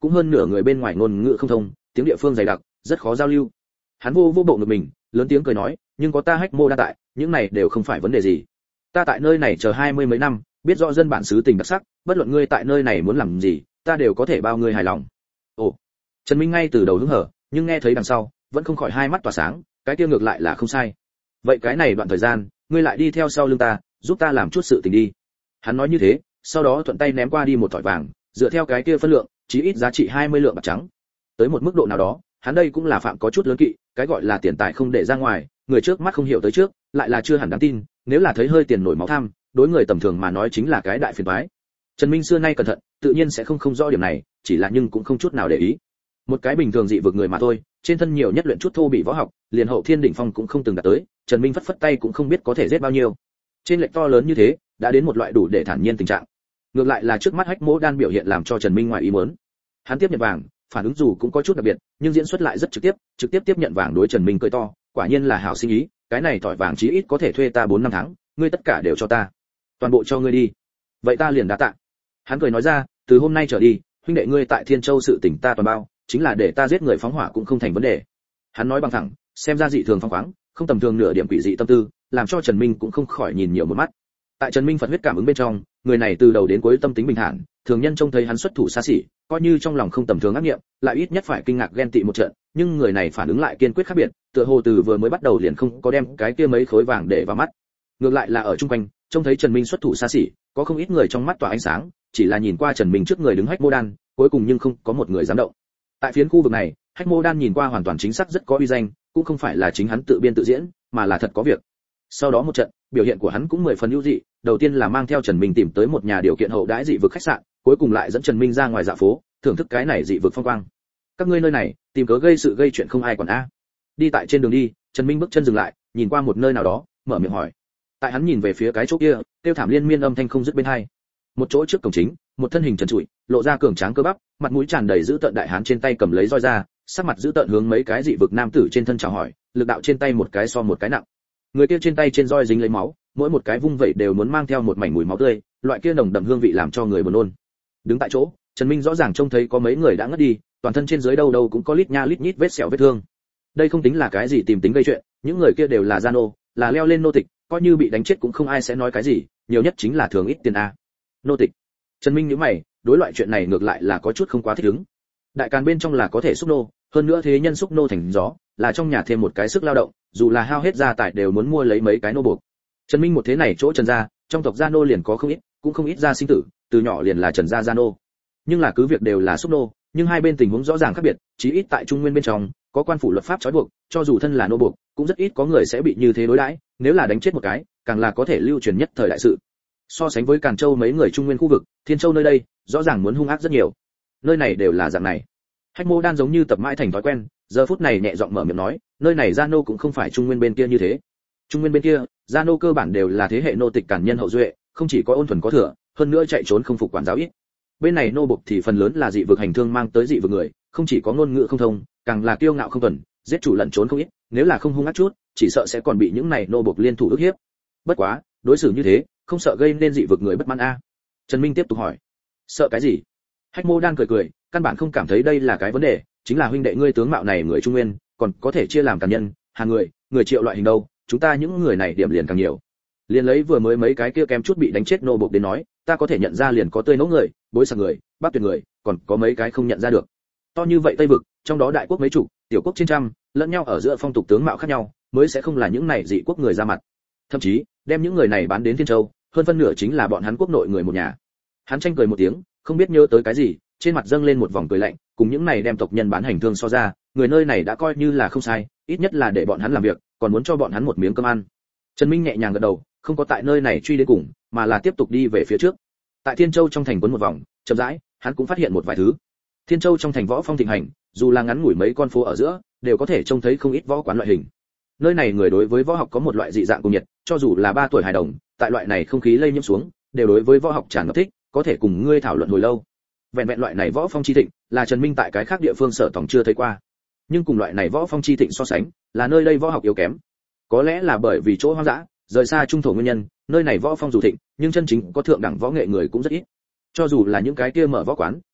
cũng hơn nửa người bên ngoài ngôn ngữ không thông, tiếng địa phương dày đặc, rất khó giao lưu. Hắn vô vô bộ ngực mình, lớn tiếng cười nói, nhưng có ta Hách Mô Đan tại, những này đều không phải vấn đề gì. Ta tại nơi này chờ hai mươi mấy năm, biết rõ dân bản xứ tình đặc sắc, bất luận ngươi tại nơi này muốn làm gì, ta đều có thể bao ngươi hài lòng. Ồ. Trần Minh ngay từ đầu hứng hở, nhưng nghe thấy đằng sau, vẫn không khỏi hai mắt tỏa sáng, cái kia ngược lại là không sai. Vậy cái này đoạn thời gian, ngươi lại đi theo sau lưng ta, giúp ta làm chút sự tình đi. Hắn nói như thế, sau đó thuận tay ném qua đi một thỏi vàng, dựa theo cái kia phân lượng, chí ít giá trị hai mươi lượng bạc trắng. Tới một mức độ nào đó, hắn đây cũng là phạm có chút lớn kỵ, cái gọi là tiền tài không để ra ngoài, người trước mắt không hiểu tới trước, lại là chưa hẳn đáng tin, nếu là thấy hơi tiền nổi máu tham, đối người tầm thường mà nói chính là cái đại phiền toái. Trần Minh xưa nay cẩn thận, tự nhiên sẽ không không rõ điểm này, chỉ là nhưng cũng không chút nào để ý. Một cái bình thường dị vực người mà thôi, trên thân nhiều nhất luyện chút thô bị võ học, liền hậu thiên đỉnh phong cũng không từng đạt tới, Trần Minh phất phất tay cũng không biết có thể giết bao nhiêu. Trên lệch to lớn như thế, đã đến một loại đủ để thản nhiên tình trạng. Ngược lại là trước mắt Hách Mỗ Đan biểu hiện làm cho Trần Minh ngoài ý muốn. Hắn tiếp nhận vàng, phản ứng dù cũng có chút đặc biệt, nhưng diễn xuất lại rất trực tiếp, trực tiếp tiếp nhận vàng đối Trần Minh cười to, quả nhiên là hảo sinh ý, cái này thỏi vàng chí ít có thể thuê ta bốn năm tháng, ngươi tất cả đều cho ta. Toàn bộ cho ngươi đi. Vậy ta liền đa tạ. Hắn cười nói ra, từ hôm nay trở đi, huynh đệ ngươi tại Thiên Châu sự tình ta toàn bao, chính là để ta giết người phóng hỏa cũng không thành vấn đề. Hắn nói bằng thẳng, xem ra dị thường phóng khoáng, không tầm thường nửa điểm quỷ dị tâm tư, làm cho Trần Minh cũng không khỏi nhìn nhiều một mắt. Tại Trần Minh Phật huyết cảm ứng bên trong, người này từ đầu đến cuối tâm tính bình thản, thường nhân trông thấy hắn xuất thủ xa xỉ, coi như trong lòng không tầm thường ác nghiệm, lại ít nhất phải kinh ngạc ghen tị một trận, nhưng người này phản ứng lại kiên quyết khác biệt, tựa hồ từ vừa mới bắt đầu liền không có đem cái kia mấy khối vàng để vào mắt. Ngược lại là ở chung quanh, trông thấy Trần Minh xuất thủ xa xỉ, có không ít người trong mắt tỏa ánh sáng, chỉ là nhìn qua Trần Minh trước người đứng Hách Mô Đan, cuối cùng nhưng không có một người dám động. Tại phiến khu vực này, Hách Mô Đan nhìn qua hoàn toàn chính xác rất có uy danh, cũng không phải là chính hắn tự biên tự diễn, mà là thật có việc. Sau đó một trận, biểu hiện của hắn cũng mười phần ưu dị, đầu tiên là mang theo Trần Minh tìm tới một nhà điều kiện hậu đãi dị vực khách sạn, cuối cùng lại dẫn Trần Minh ra ngoài dạo phố, thưởng thức cái này dị vực phong quang. Các ngươi nơi này, tìm cớ gây sự gây chuyện không ai quản a. Đi tại trên đường đi, Trần Minh bước chân dừng lại, nhìn qua một nơi nào đó, mở miệng hỏi. Tại hắn nhìn về phía cái chỗ kia, tiêu thảm liên miên âm thanh không dứt bên hai. Một chỗ trước cổng chính, một thân hình trần trụi, lộ ra cường tráng cơ bắp, mặt mũi tràn đầy dữ tợn đại hán trên tay cầm lấy roi ra, sắc mặt dữ tợn hướng mấy cái dị vực nam tử trên thân chào hỏi, lực đạo trên tay một cái so một cái nặng. Người kia trên tay trên roi dính lấy máu, mỗi một cái vung vẩy đều muốn mang theo một mảnh mùi máu tươi, loại kia nồng đậm hương vị làm cho người buồn nôn. Đứng tại chỗ, Trần Minh rõ ràng trông thấy có mấy người đã ngất đi, toàn thân trên dưới đâu đâu cũng có lít nha lít nhít vết sẹo vết thương. Đây không tính là cái gì tìm tính gây chuyện, những người kia đều là gia nô, là leo lên nô tịch, coi như bị đánh chết cũng không ai sẽ nói cái gì, nhiều nhất chính là thường ít tiền a. Nô tịch. Trần Minh nhíu mày, đối loại chuyện này ngược lại là có chút không quá thích ứng. Đại càn bên trong là có thể xúc nô, hơn nữa thế nhân xúc nô thành gió, là trong nhà thêm một cái sức lao động, dù là hao hết gia tài đều muốn mua lấy mấy cái nô buộc. Trần Minh một thế này chỗ Trần gia, trong tộc gia nô liền có không ít, cũng không ít gia sinh tử, từ nhỏ liền là Trần gia gia nô. Nhưng là cứ việc đều là xúc nô, nhưng hai bên tình huống rõ ràng khác biệt, chí ít tại Trung Nguyên bên trong, có quan phủ luật pháp trói buộc, cho dù thân là nô buộc, cũng rất ít có người sẽ bị như thế đối đãi, nếu là đánh chết một cái, càng là có thể lưu truyền nhất thời đại sự. So sánh với Càn Châu mấy người Trung Nguyên khu vực, Thiên Châu nơi đây, rõ ràng muốn hung ác rất nhiều. Nơi này đều là dạng này. Hách Mô Đan giống như tập mãi thành thói quen, giờ phút này nhẹ giọng mở miệng nói, nơi này gia nô cũng không phải Trung Nguyên bên kia như thế. Trung Nguyên bên kia, gia nô cơ bản đều là thế hệ nô tịch cản nhân hậu duệ, không chỉ có ôn thuần có thừa, hơn nữa chạy trốn không phục quản giáo ít. Bên này nô buộc thì phần lớn là dị vực hành thương mang tới dị vực người, không chỉ có ngôn ngữ không thông, càng là kiêu ngạo không tuần, giết chủ lẫn trốn không ít, nếu là không hung ác chút, chỉ sợ sẽ còn bị những này nô buộc liên thủ ức hiếp. Bất quá, đối xử như thế, không sợ gây nên dị vực người bất mãn a? Trần Minh tiếp tục hỏi. Sợ cái gì? Hách Mô Đan cười cười, căn bản không cảm thấy đây là cái vấn đề, chính là huynh đệ ngươi tướng mạo này người Trung Nguyên, còn có thể chia làm càn nhân, hàng người, người triệu loại hình đâu, chúng ta những người này điểm liền càng nhiều. Liền lấy vừa mới mấy cái kia kém chút bị đánh chết nô buộc đến nói, ta có thể nhận ra liền có tươi nấu người, bối sạc người, bác tuyệt người, còn có mấy cái không nhận ra được. To như vậy Tây vực, trong đó đại quốc mấy chục, tiểu quốc trên trăm, lẫn nhau ở giữa phong tục tướng mạo khác nhau, mới sẽ không là những này dị quốc người ra mặt. Thậm chí, đem những người này bán đến Thiên Châu, hơn phân nửa chính là bọn hắn quốc nội người một nhà. Hắn tranh cười một tiếng, không biết nhớ tới cái gì, trên mặt dâng lên một vòng cười lạnh, cùng những này đem tộc nhân bán hành thương so ra, người nơi này đã coi như là không sai, ít nhất là để bọn hắn làm việc, còn muốn cho bọn hắn một miếng cơm ăn. Trần Minh nhẹ nhàng gật đầu, không có tại nơi này truy đến cùng, mà là tiếp tục đi về phía trước. Tại Thiên Châu trong thành quấn một vòng, chậm rãi, hắn cũng phát hiện một vài thứ. Thiên Châu trong thành võ phong thịnh hành, dù là ngắn ngủi mấy con phố ở giữa, đều có thể trông thấy không ít võ quán loại hình. Nơi này người đối với võ học có một loại dị dạng cùng nhiệt, cho dù là ba tuổi hài đồng, tại loại này không khí lây nhiễm xuống, đều đối với võ học tràn ngập thích, có thể cùng ngươi thảo luận hồi lâu. Vẹn vẹn loại này võ phong chi thịnh, là Trần Minh tại cái khác địa phương sở tổng chưa thấy qua. Nhưng cùng loại này võ phong chi thịnh so sánh, là nơi đây võ học yếu kém. Có lẽ là bởi vì chỗ hoang dã, rời xa trung thổ nguyên nhân, nơi này võ phong dù thịnh, nhưng chân chính có thượng đẳng võ nghệ người cũng rất ít. Cho dù là những cái kia mở võ quán,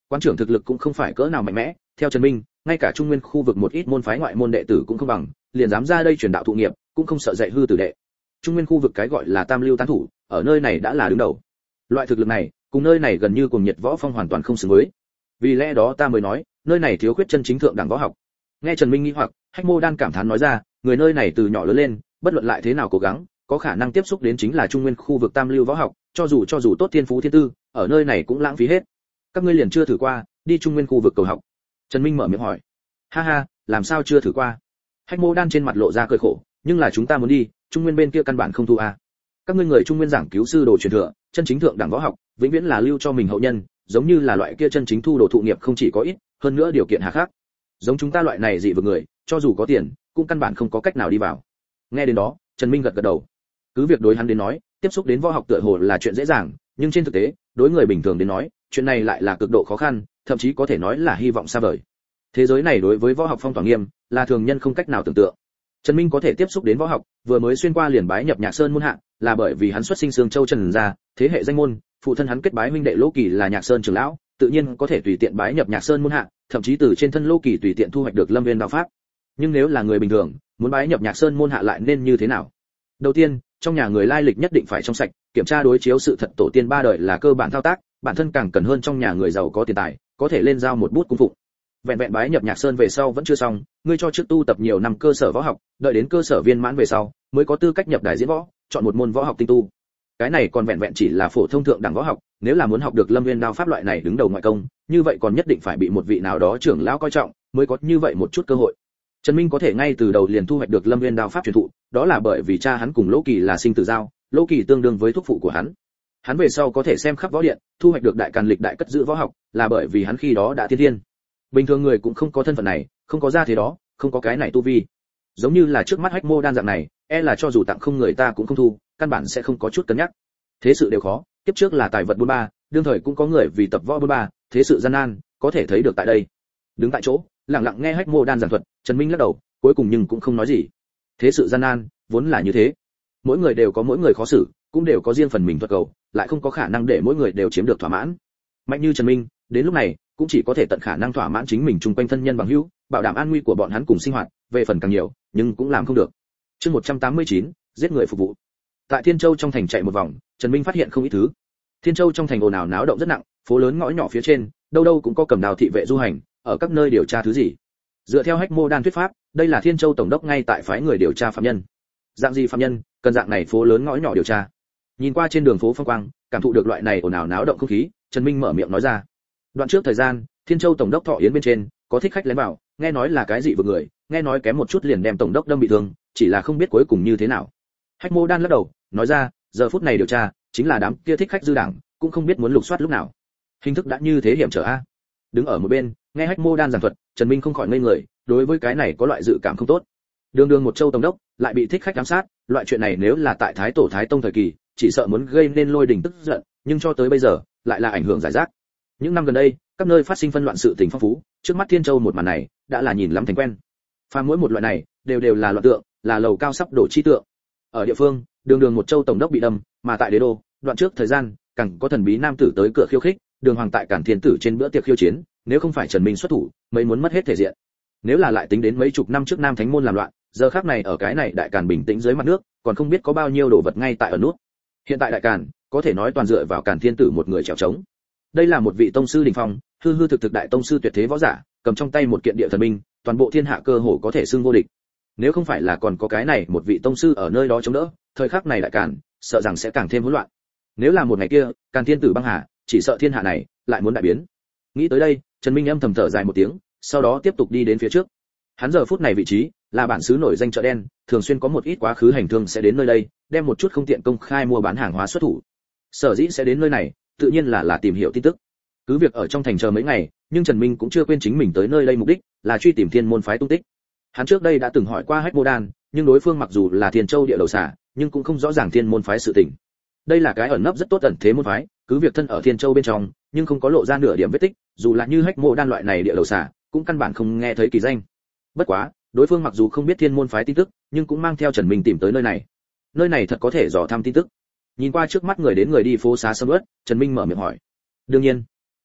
Quán trưởng thực lực cũng không phải cỡ nào mạnh mẽ, theo Trần Minh, ngay cả trung nguyên khu vực một ít môn phái ngoại môn đệ tử cũng không bằng, liền dám ra đây truyền đạo thụ nghiệp, cũng không sợ dạy hư tử đệ. Trung nguyên khu vực cái gọi là tam lưu tán thủ, ở nơi này đã là đứng đầu. Loại thực lực này, cùng nơi này gần như cùng nhiệt võ phong hoàn toàn không xứng với. Vì lẽ đó ta mới nói, nơi này thiếu khuyết chân chính thượng đẳng võ học. Nghe Trần Minh nghi hoặc, Hách Mô Đan cảm thán nói ra, người nơi này từ nhỏ lớn lên, bất luận lại thế nào cố gắng, có khả năng tiếp xúc đến chính là trung nguyên khu vực tam lưu võ học, cho dù cho dù tốt thiên phú thiên tư, ở nơi này cũng lãng phí hết. Các ngươi liền chưa thử qua, đi trung nguyên khu vực cầu học? Trần Minh mở miệng hỏi. Ha ha, làm sao chưa thử qua? Hách Mô Đan trên mặt lộ ra cười khổ, nhưng là chúng ta muốn đi, trung nguyên bên kia căn bản không thu à. Các ngươi người trung nguyên giảng cứu sư đồ truyền thừa, chân chính thượng đẳng võ học, vĩnh viễn là lưu cho mình hậu nhân, giống như là loại kia chân chính thu đồ thụ nghiệp không chỉ có ít, hơn nữa điều kiện hà khắc. Giống chúng ta loại này dị vực người, cho dù có tiền, cũng căn bản không có cách nào đi vào. Nghe đến đó, Trần Minh gật gật đầu. Cứ việc đối hắn đến nói, tiếp xúc đến võ học tựa hồ là chuyện dễ dàng, nhưng trên thực tế, đối người bình thường đến nói, chuyện này lại là cực độ khó khăn, thậm chí có thể nói là hy vọng xa vời. Thế giới này đối với võ học phong tỏa nghiêm, là thường nhân không cách nào tưởng tượng. Trần Minh có thể tiếp xúc đến võ học, vừa mới xuyên qua liền bái nhập Nhạc Sơn môn hạ, là bởi vì hắn xuất sinh Sương Châu Trần gia, thế hệ danh môn, phụ thân hắn kết bái huynh đệ Lỗ Kỳ là Nhạc Sơn trưởng lão, tự nhiên có thể tùy tiện bái nhập Nhạc Sơn môn hạ, thậm chí từ trên thân Lỗ Kỳ tùy tiện thu hoạch được Lâm Viên đạo pháp. Nhưng nếu là người bình thường, muốn bái nhập Nhạc Sơn môn hạ lại nên như thế nào? Đầu tiên, trong nhà người lai lịch nhất định phải trong sạch, kiểm tra đối chiếu sự thật tổ tiên ba đời là cơ bản thao tác, bản thân càng cần hơn trong nhà người giàu có tiền tài, có thể lên giao một bút cung phụng. Vẹn vẹn bái nhập Nhạc Sơn về sau vẫn chưa xong, ngươi cho trước tu tập nhiều năm cơ sở võ học, đợi đến cơ sở viên mãn về sau, mới có tư cách nhập đài diễn võ, chọn một môn võ học tinh tu. Cái này còn vẹn vẹn chỉ là phổ thông thượng đẳng võ học, nếu là muốn học được Lâm Viên đao pháp loại này đứng đầu ngoại công, như vậy còn nhất định phải bị một vị nào đó trưởng lão coi trọng, mới có như vậy một chút cơ hội. Trần Minh có thể ngay từ đầu liền thu hoạch được Lâm Viên đao pháp truyền thụ, đó là bởi vì cha hắn cùng Lỗ Kỳ là sinh tử giao, Lỗ Kỳ tương đương với thúc phụ của hắn. Hắn về sau có thể xem khắp võ điện, thu hoạch được đại càn lịch đại cất giữ võ học, là bởi vì hắn khi đó đã tiên thiên. Bình thường người cũng không có thân phận này, không có gia thế đó, không có cái này tu vi. Giống như là trước mắt Hách Mô Đan dạng này, e là cho dù tặng không người ta cũng không thu, căn bản sẽ không có chút cân nhắc. Thế sự đều khó, kiếp trước là tài vật bốn ba, đương thời cũng có người vì tập võ bốn ba, thế sự gian nan, có thể thấy được tại đây. Đứng tại chỗ, lặng lặng nghe Hách Mô Đan giảng thuật, Trần Minh lắc đầu, cuối cùng nhưng cũng không nói gì. Thế sự gian nan, vốn là như thế. Mỗi người đều có mỗi người khó xử, cũng đều có riêng phần mình thuật cầu, lại không có khả năng để mỗi người đều chiếm được thỏa mãn. Mạnh như Trần Minh, đến lúc này, cũng chỉ có thể tận khả năng thỏa mãn chính mình chung quanh thân nhân bằng hữu, bảo đảm an nguy của bọn hắn cùng sinh hoạt, về phần càng nhiều, nhưng cũng làm không được. Chương một trăm tám mươi chín, giết người phục vụ. Tại Thiên Châu trong thành chạy một vòng, Trần Minh phát hiện không ít thứ. Thiên Châu trong thành ồn ào náo động rất nặng, phố lớn ngõ nhỏ phía trên, đâu đâu cũng có cầm đào thị vệ du hành, ở các nơi điều tra thứ gì. Dựa theo Hách Mô Đan thuyết pháp, đây là Thiên Châu tổng đốc ngay tại phái người điều tra phạm nhân. Dạng gì phạm nhân, cần dạng này phố lớn ngõ nhỏ điều tra. Nhìn qua trên đường phố phong quang, cảm thụ được loại này ồn ào náo động không khí, Trần Minh mở miệng nói ra. Đoạn trước thời gian, Thiên Châu tổng đốc Thọ Yến bên trên, có thích khách lén vào, nghe nói là cái gì vừa người, nghe nói kém một chút liền đem tổng đốc đâm bị thương, chỉ là không biết cuối cùng như thế nào. Hách Mô Đan lắc đầu, nói ra, giờ phút này điều tra, chính là đám kia thích khách dư đảng, cũng không biết muốn lục soát lúc nào. Hình thức đã như thế hiểm trở a. Đứng ở một bên, nghe Hách Mô Đan giảng thuật, Trần Minh không khỏi ngây người, đối với cái này có loại dự cảm không tốt. Đường đường một châu tổng đốc, lại bị thích khách ám sát, loại chuyện này nếu là tại Thái Tổ Thái Tông thời kỳ, chỉ sợ muốn gây nên lôi đình tức giận, nhưng cho tới bây giờ, lại là ảnh hưởng giải rác. Những năm gần đây, các nơi phát sinh phân loạn sự tình phong phú, trước mắt Thiên Châu một màn này, đã là nhìn lắm thành quen. Phàm mỗi một loại này, đều đều là loạn tượng, là lầu cao sắp đổ chi tượng. Ở địa phương, đường đường một châu tổng đốc bị đâm, mà tại đế đô, đoạn trước thời gian, càng có thần bí nam tử tới cửa khiêu khích, đường hoàng tại Cản Thiên tử trên bữa tiệc khiêu chiến, nếu không phải Trần Minh xuất thủ, mấy muốn mất hết thể diện. Nếu là lại tính đến mấy chục năm trước Nam Thánh môn làm loạn, giờ khắc này ở cái này đại Càn bình tĩnh dưới mặt nước, còn không biết có bao nhiêu đồ vật ngay tại ở nút. Hiện tại đại Càn, có thể nói toàn dựa vào Càn Thiên tử một người trèo trống. Đây là một vị tông sư đỉnh phong, hư hư thực thực đại tông sư tuyệt thế võ giả, cầm trong tay một kiện địa thần binh, toàn bộ thiên hạ cơ hồ có thể xưng vô địch. Nếu không phải là còn có cái này một vị tông sư ở nơi đó chống đỡ, thời khắc này đại Càn, sợ rằng sẽ càng thêm hỗn loạn. Nếu là một ngày kia, Càn Thiên tử băng hà, chỉ sợ thiên hạ này lại muốn đại biến. Nghĩ tới đây, Trần Minh âm thầm thở dài một tiếng, sau đó tiếp tục đi đến phía trước. Hắn giờ phút này vị trí là bản xứ nổi danh chợ đen, thường xuyên có một ít quá khứ hành thương sẽ đến nơi đây, đem một chút không tiện công khai mua bán hàng hóa xuất thủ. Sở dĩ sẽ đến nơi này, tự nhiên là là tìm hiểu tin tức. Cứ việc ở trong thành chờ mấy ngày, nhưng Trần Minh cũng chưa quên chính mình tới nơi đây mục đích là truy tìm Thiên môn phái tung tích. Hắn trước đây đã từng hỏi qua Hách Mô Đan, nhưng đối phương mặc dù là Thiên Châu địa đầu xà, nhưng cũng không rõ ràng Thiên môn phái sự tình. Đây là cái ẩn nấp rất tốt ẩn thế môn phái, cứ việc thân ở Thiên Châu bên trong, nhưng không có lộ ra nửa điểm vết tích, dù là như Hách Mô Đan loại này địa đầu xà, cũng căn bản không nghe thấy kỳ danh. Bất quá, đối phương mặc dù không biết Thiên môn phái tin tức, nhưng cũng mang theo Trần Minh tìm tới nơi này. Nơi này thật có thể dò thăm tin tức. Nhìn qua trước mắt người đến người đi phố xá sầm uất, Trần Minh mở miệng hỏi. Đương nhiên,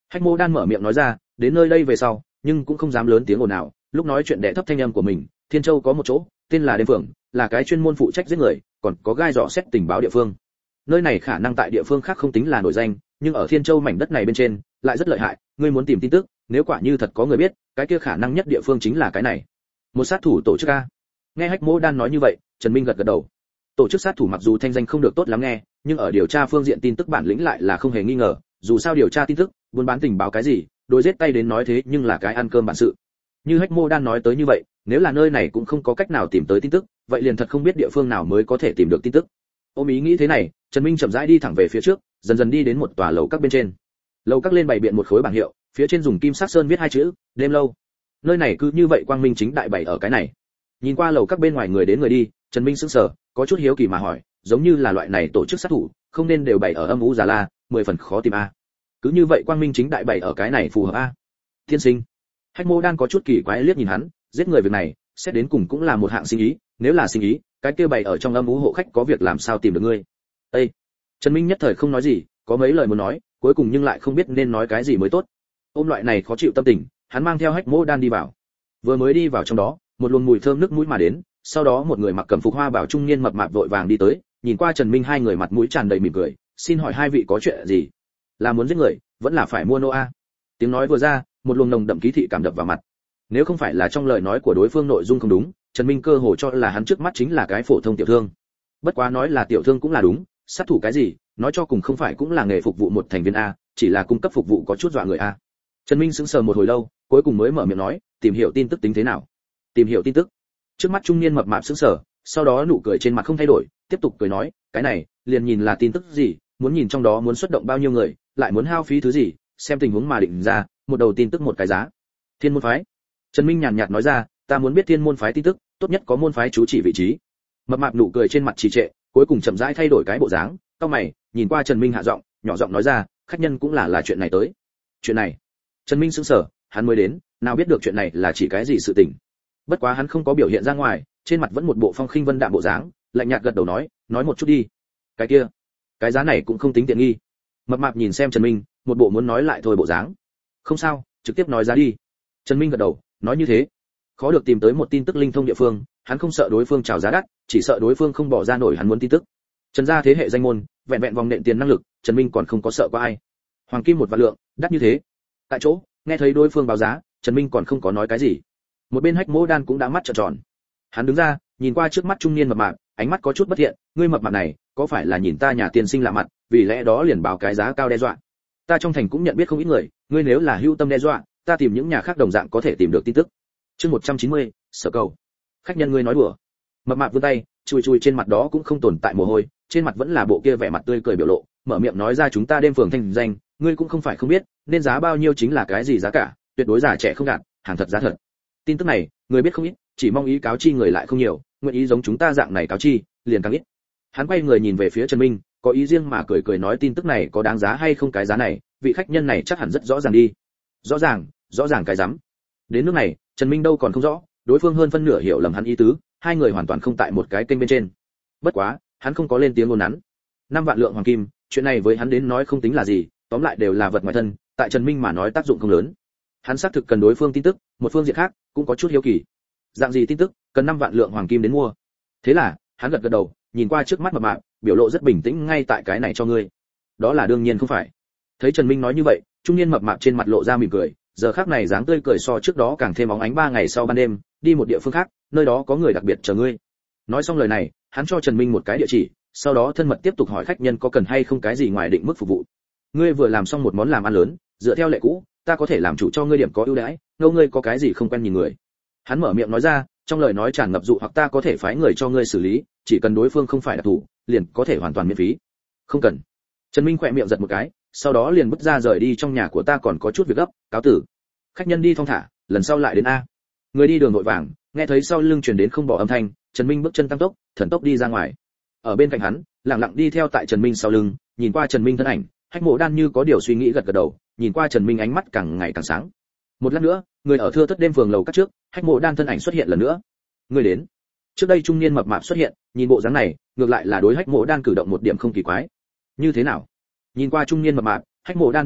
Hách Mộ Đan mở miệng nói ra, đến nơi đây về sau, nhưng cũng không dám lớn tiếng ồn nào, lúc nói chuyện đè thấp thanh âm của mình. Thiên Châu có một chỗ, tên là Đêm Phường, là cái chuyên môn phụ trách giết người, còn có gai dò xét tình báo địa phương. Nơi này khả năng tại địa phương khác không tính là nổi danh, nhưng ở Thiên Châu mảnh đất này bên trên, lại rất lợi hại. Ngươi muốn tìm tin tức, nếu quả như thật có người biết, cái kia khả năng nhất địa phương chính là cái này. Một sát thủ tổ chức a. Nghe Hách Mộ Đan nói như vậy, Trần Minh gật gật đầu. Tổ chức sát thủ mặc dù thanh danh không được tốt lắm nghe, nhưng ở điều tra phương diện tin tức bản lĩnh lại là không hề nghi ngờ, dù sao điều tra tin tức, buôn bán tình báo cái gì, đối giết tay đến nói thế nhưng là cái ăn cơm bản sự. Như Hách Mộ Đan nói tới như vậy, nếu là nơi này cũng không có cách nào tìm tới tin tức, vậy liền thật không biết địa phương nào mới có thể tìm được tin tức. Ôm ý nghĩ thế này, Trần Minh chậm rãi đi thẳng về phía trước, dần dần đi đến một tòa lầu các bên trên. Lầu các lên bày biện một khối bảng hiệu, phía trên dùng kim sắc sơn viết hai chữ, đêm lâu. Nơi này cứ như vậy quang minh chính đại bày ở cái này. Nhìn qua lầu các bên ngoài người đến người đi, Trần Minh sững sờ, có chút hiếu kỳ mà hỏi, giống như là loại này tổ chức sát thủ, không nên đều bày ở âm u già la, mười phần khó tìm a. Cứ như vậy quang minh chính đại bày ở cái này phù hợp a. Thiên sinh. Hách Mộ Đan có chút kỳ quái liếc nhìn hắn, giết người việc này, xét đến cùng cũng là một hạng sinh ý, nếu là sinh ý, cái kia bày ở trong âm u hộ khách có việc làm sao tìm được ngươi. Ê. Trần Minh nhất thời không nói gì, có mấy lời muốn nói, cuối cùng nhưng lại không biết nên nói cái gì mới tốt. Ôm loại này khó chịu tâm tình, hắn mang theo Hách Mộ Đan đi vào. Vừa mới đi vào trong đó, một luồng mùi thơm nước mũi mà đến, sau đó một người mặc cẩm phục hoa bảo trung niên mập mạp vội vàng đi tới, nhìn qua Trần Minh hai người mặt mũi tràn đầy mỉm cười, xin hỏi hai vị có chuyện gì? Là muốn giết người, vẫn là phải mua nô a? Tiếng nói vừa ra, một luồng nồng đậm ký thị cảm đập vào mặt. Nếu không phải là trong lời nói của đối phương nội dung không đúng, Trần Minh cơ hồ cho là hắn trước mắt chính là cái phổ thông tiểu thương. Bất quá nói là tiểu thương cũng là đúng, sát thủ cái gì, nói cho cùng không phải cũng là nghề phục vụ một thành viên a, chỉ là cung cấp phục vụ có chút dọa người a. Trần Minh sững sờ một hồi lâu, cuối cùng mới mở miệng nói, tìm hiểu tin tức tính thế nào? Tìm hiểu tin tức? Trước mắt trung niên mập mạp sững sờ, sau đó nụ cười trên mặt không thay đổi, tiếp tục cười nói, cái này, liền nhìn là tin tức gì, muốn nhìn trong đó muốn xuất động bao nhiêu người, lại muốn hao phí thứ gì, xem tình huống mà định ra, một đầu tin tức một cái giá. Thiên môn phái. Trần Minh nhàn nhạt nói ra, ta muốn biết thiên môn phái tin tức, tốt nhất có môn phái chú chỉ vị trí. Mập mạp nụ cười trên mặt trì trệ, cuối cùng chậm rãi thay đổi cái bộ dáng, cau mày, nhìn qua Trần Minh hạ giọng, nhỏ giọng nói ra, khách nhân cũng là là chuyện này tới. Chuyện này? Trần Minh sững sờ, hắn mới đến, nào biết được chuyện này là chỉ cái gì sự tình. Bất quá hắn không có biểu hiện ra ngoài, trên mặt vẫn một bộ phong khinh vân đạm bộ dáng, lạnh nhạt gật đầu nói, nói một chút đi. Cái kia, cái giá này cũng không tính tiện nghi. Mập mạp nhìn xem Trần Minh, một bộ muốn nói lại thôi bộ dáng. Không sao, trực tiếp nói giá đi. Trần Minh gật đầu, nói như thế. Khó được tìm tới một tin tức linh thông địa phương, hắn không sợ đối phương chào giá đắt, chỉ sợ đối phương không bỏ ra nổi hắn muốn tin tức. Trần gia thế hệ danh môn, vẹn vẹn vòng nện tiền năng lực, Trần Minh còn không có sợ qua ai. Hoàng kim một vạn lượng, đắt như thế. Tại chỗ, nghe thấy đối phương báo giá, Trần Minh còn không có nói cái gì. Một bên Hách Mộ Đan cũng đã mắt trợn tròn. Hắn đứng ra, nhìn qua trước mắt trung niên mập mạp, ánh mắt có chút bất thiện, ngươi mập mạp này, có phải là nhìn ta nhà tiên sinh lạ mặt, vì lẽ đó liền báo cái giá cao đe dọa. Ta trong thành cũng nhận biết không ít người, ngươi nếu là hữu tâm đe dọa, ta tìm những nhà khác đồng dạng có thể tìm được tin tức. Chương một trăm chín mươi, sở cầu. Khách nhân ngươi nói đùa. Mập mạp vươn tay, chùi chùi trên mặt đó cũng không tồn tại mồ hôi, trên mặt vẫn là bộ kia vẻ mặt tươi cười biểu lộ, mở miệng nói ra chúng ta đêm phường thanh danh, ngươi cũng không phải không biết, nên giá bao nhiêu chính là cái gì giá cả, tuyệt đối giả trẻ không gạt, hàng thật giá thật. Tin tức này, người biết không ít, chỉ mong ý cáo chi người lại không nhiều, nguyện ý giống chúng ta dạng này cáo chi, liền càng ít. Hắn quay người nhìn về phía Trần Minh, có ý riêng mà cười cười nói tin tức này có đáng giá hay không cái giá này, vị khách nhân này chắc hẳn rất rõ ràng đi. Rõ ràng, rõ ràng cái rắm. Đến nước này, Trần Minh đâu còn không rõ, đối phương hơn phân nửa hiểu lầm hắn ý tứ, hai người hoàn toàn không tại một cái kênh bên trên. Bất quá, hắn không có lên tiếng ngôn nắn. Năm vạn lượng hoàng kim, chuyện này với hắn đến nói không tính là gì, tóm lại đều là vật ngoài thân, tại Trần Minh mà nói tác dụng không lớn. Hắn xác thực cần đối phương tin tức, một phương diện khác cũng có chút hiếu kỳ. Dạng gì tin tức, cần năm vạn lượng hoàng kim đến mua. Thế là, hắn gật gật đầu, nhìn qua trước mắt mập mạp, biểu lộ rất bình tĩnh ngay tại cái này cho ngươi. Đó là đương nhiên không phải. Thấy Trần Minh nói như vậy, trung niên mập mạp trên mặt lộ ra mỉm cười, giờ khắc này dáng tươi cười so trước đó càng thêm óng ánh ba ngày sau ban đêm, đi một địa phương khác, nơi đó có người đặc biệt chờ ngươi. Nói xong lời này, hắn cho Trần Minh một cái địa chỉ, sau đó thân mật tiếp tục hỏi khách nhân có cần hay không cái gì ngoài định mức phục vụ. Ngươi vừa làm xong một món làm ăn lớn, dựa theo lệ cũ, ta có thể làm chủ cho ngươi điểm có ưu đãi, ngâu ngươi có cái gì không quen nhìn người. Hắn mở miệng nói ra, trong lời nói tràn ngập dụ hoặc ta có thể phái người cho ngươi xử lý, chỉ cần đối phương không phải đặc thủ, liền có thể hoàn toàn miễn phí. Không cần. Trần Minh khỏe miệng giật một cái, sau đó liền bước ra rời đi trong nhà của ta còn có chút việc gấp, cáo tử. Khách nhân đi thong thả, lần sau lại đến a. Người đi đường nội vàng, nghe thấy sau lưng truyền đến không bỏ âm thanh, Trần Minh bước chân tăng tốc, thần tốc đi ra ngoài. Ở bên cạnh hắn, lặng lặng đi theo tại Trần Minh sau lưng, nhìn qua Trần Minh thân ảnh, Hách Mộ Đan như có điều suy nghĩ gật gật đầu, nhìn qua Trần Minh ánh mắt càng ngày càng sáng. Một lát nữa, người ở thưa thất đêm phường lầu các trước, Hách Mộ Đan thân ảnh xuất hiện lần nữa. Người đến. Trước đây trung niên mập mạp xuất hiện, nhìn bộ dáng này, ngược lại là đối Hách Mộ Đan cử động một điểm không kỳ quái. Như thế nào? Nhìn qua trung niên mập mạp, Hách Mộ Đan biến sắc,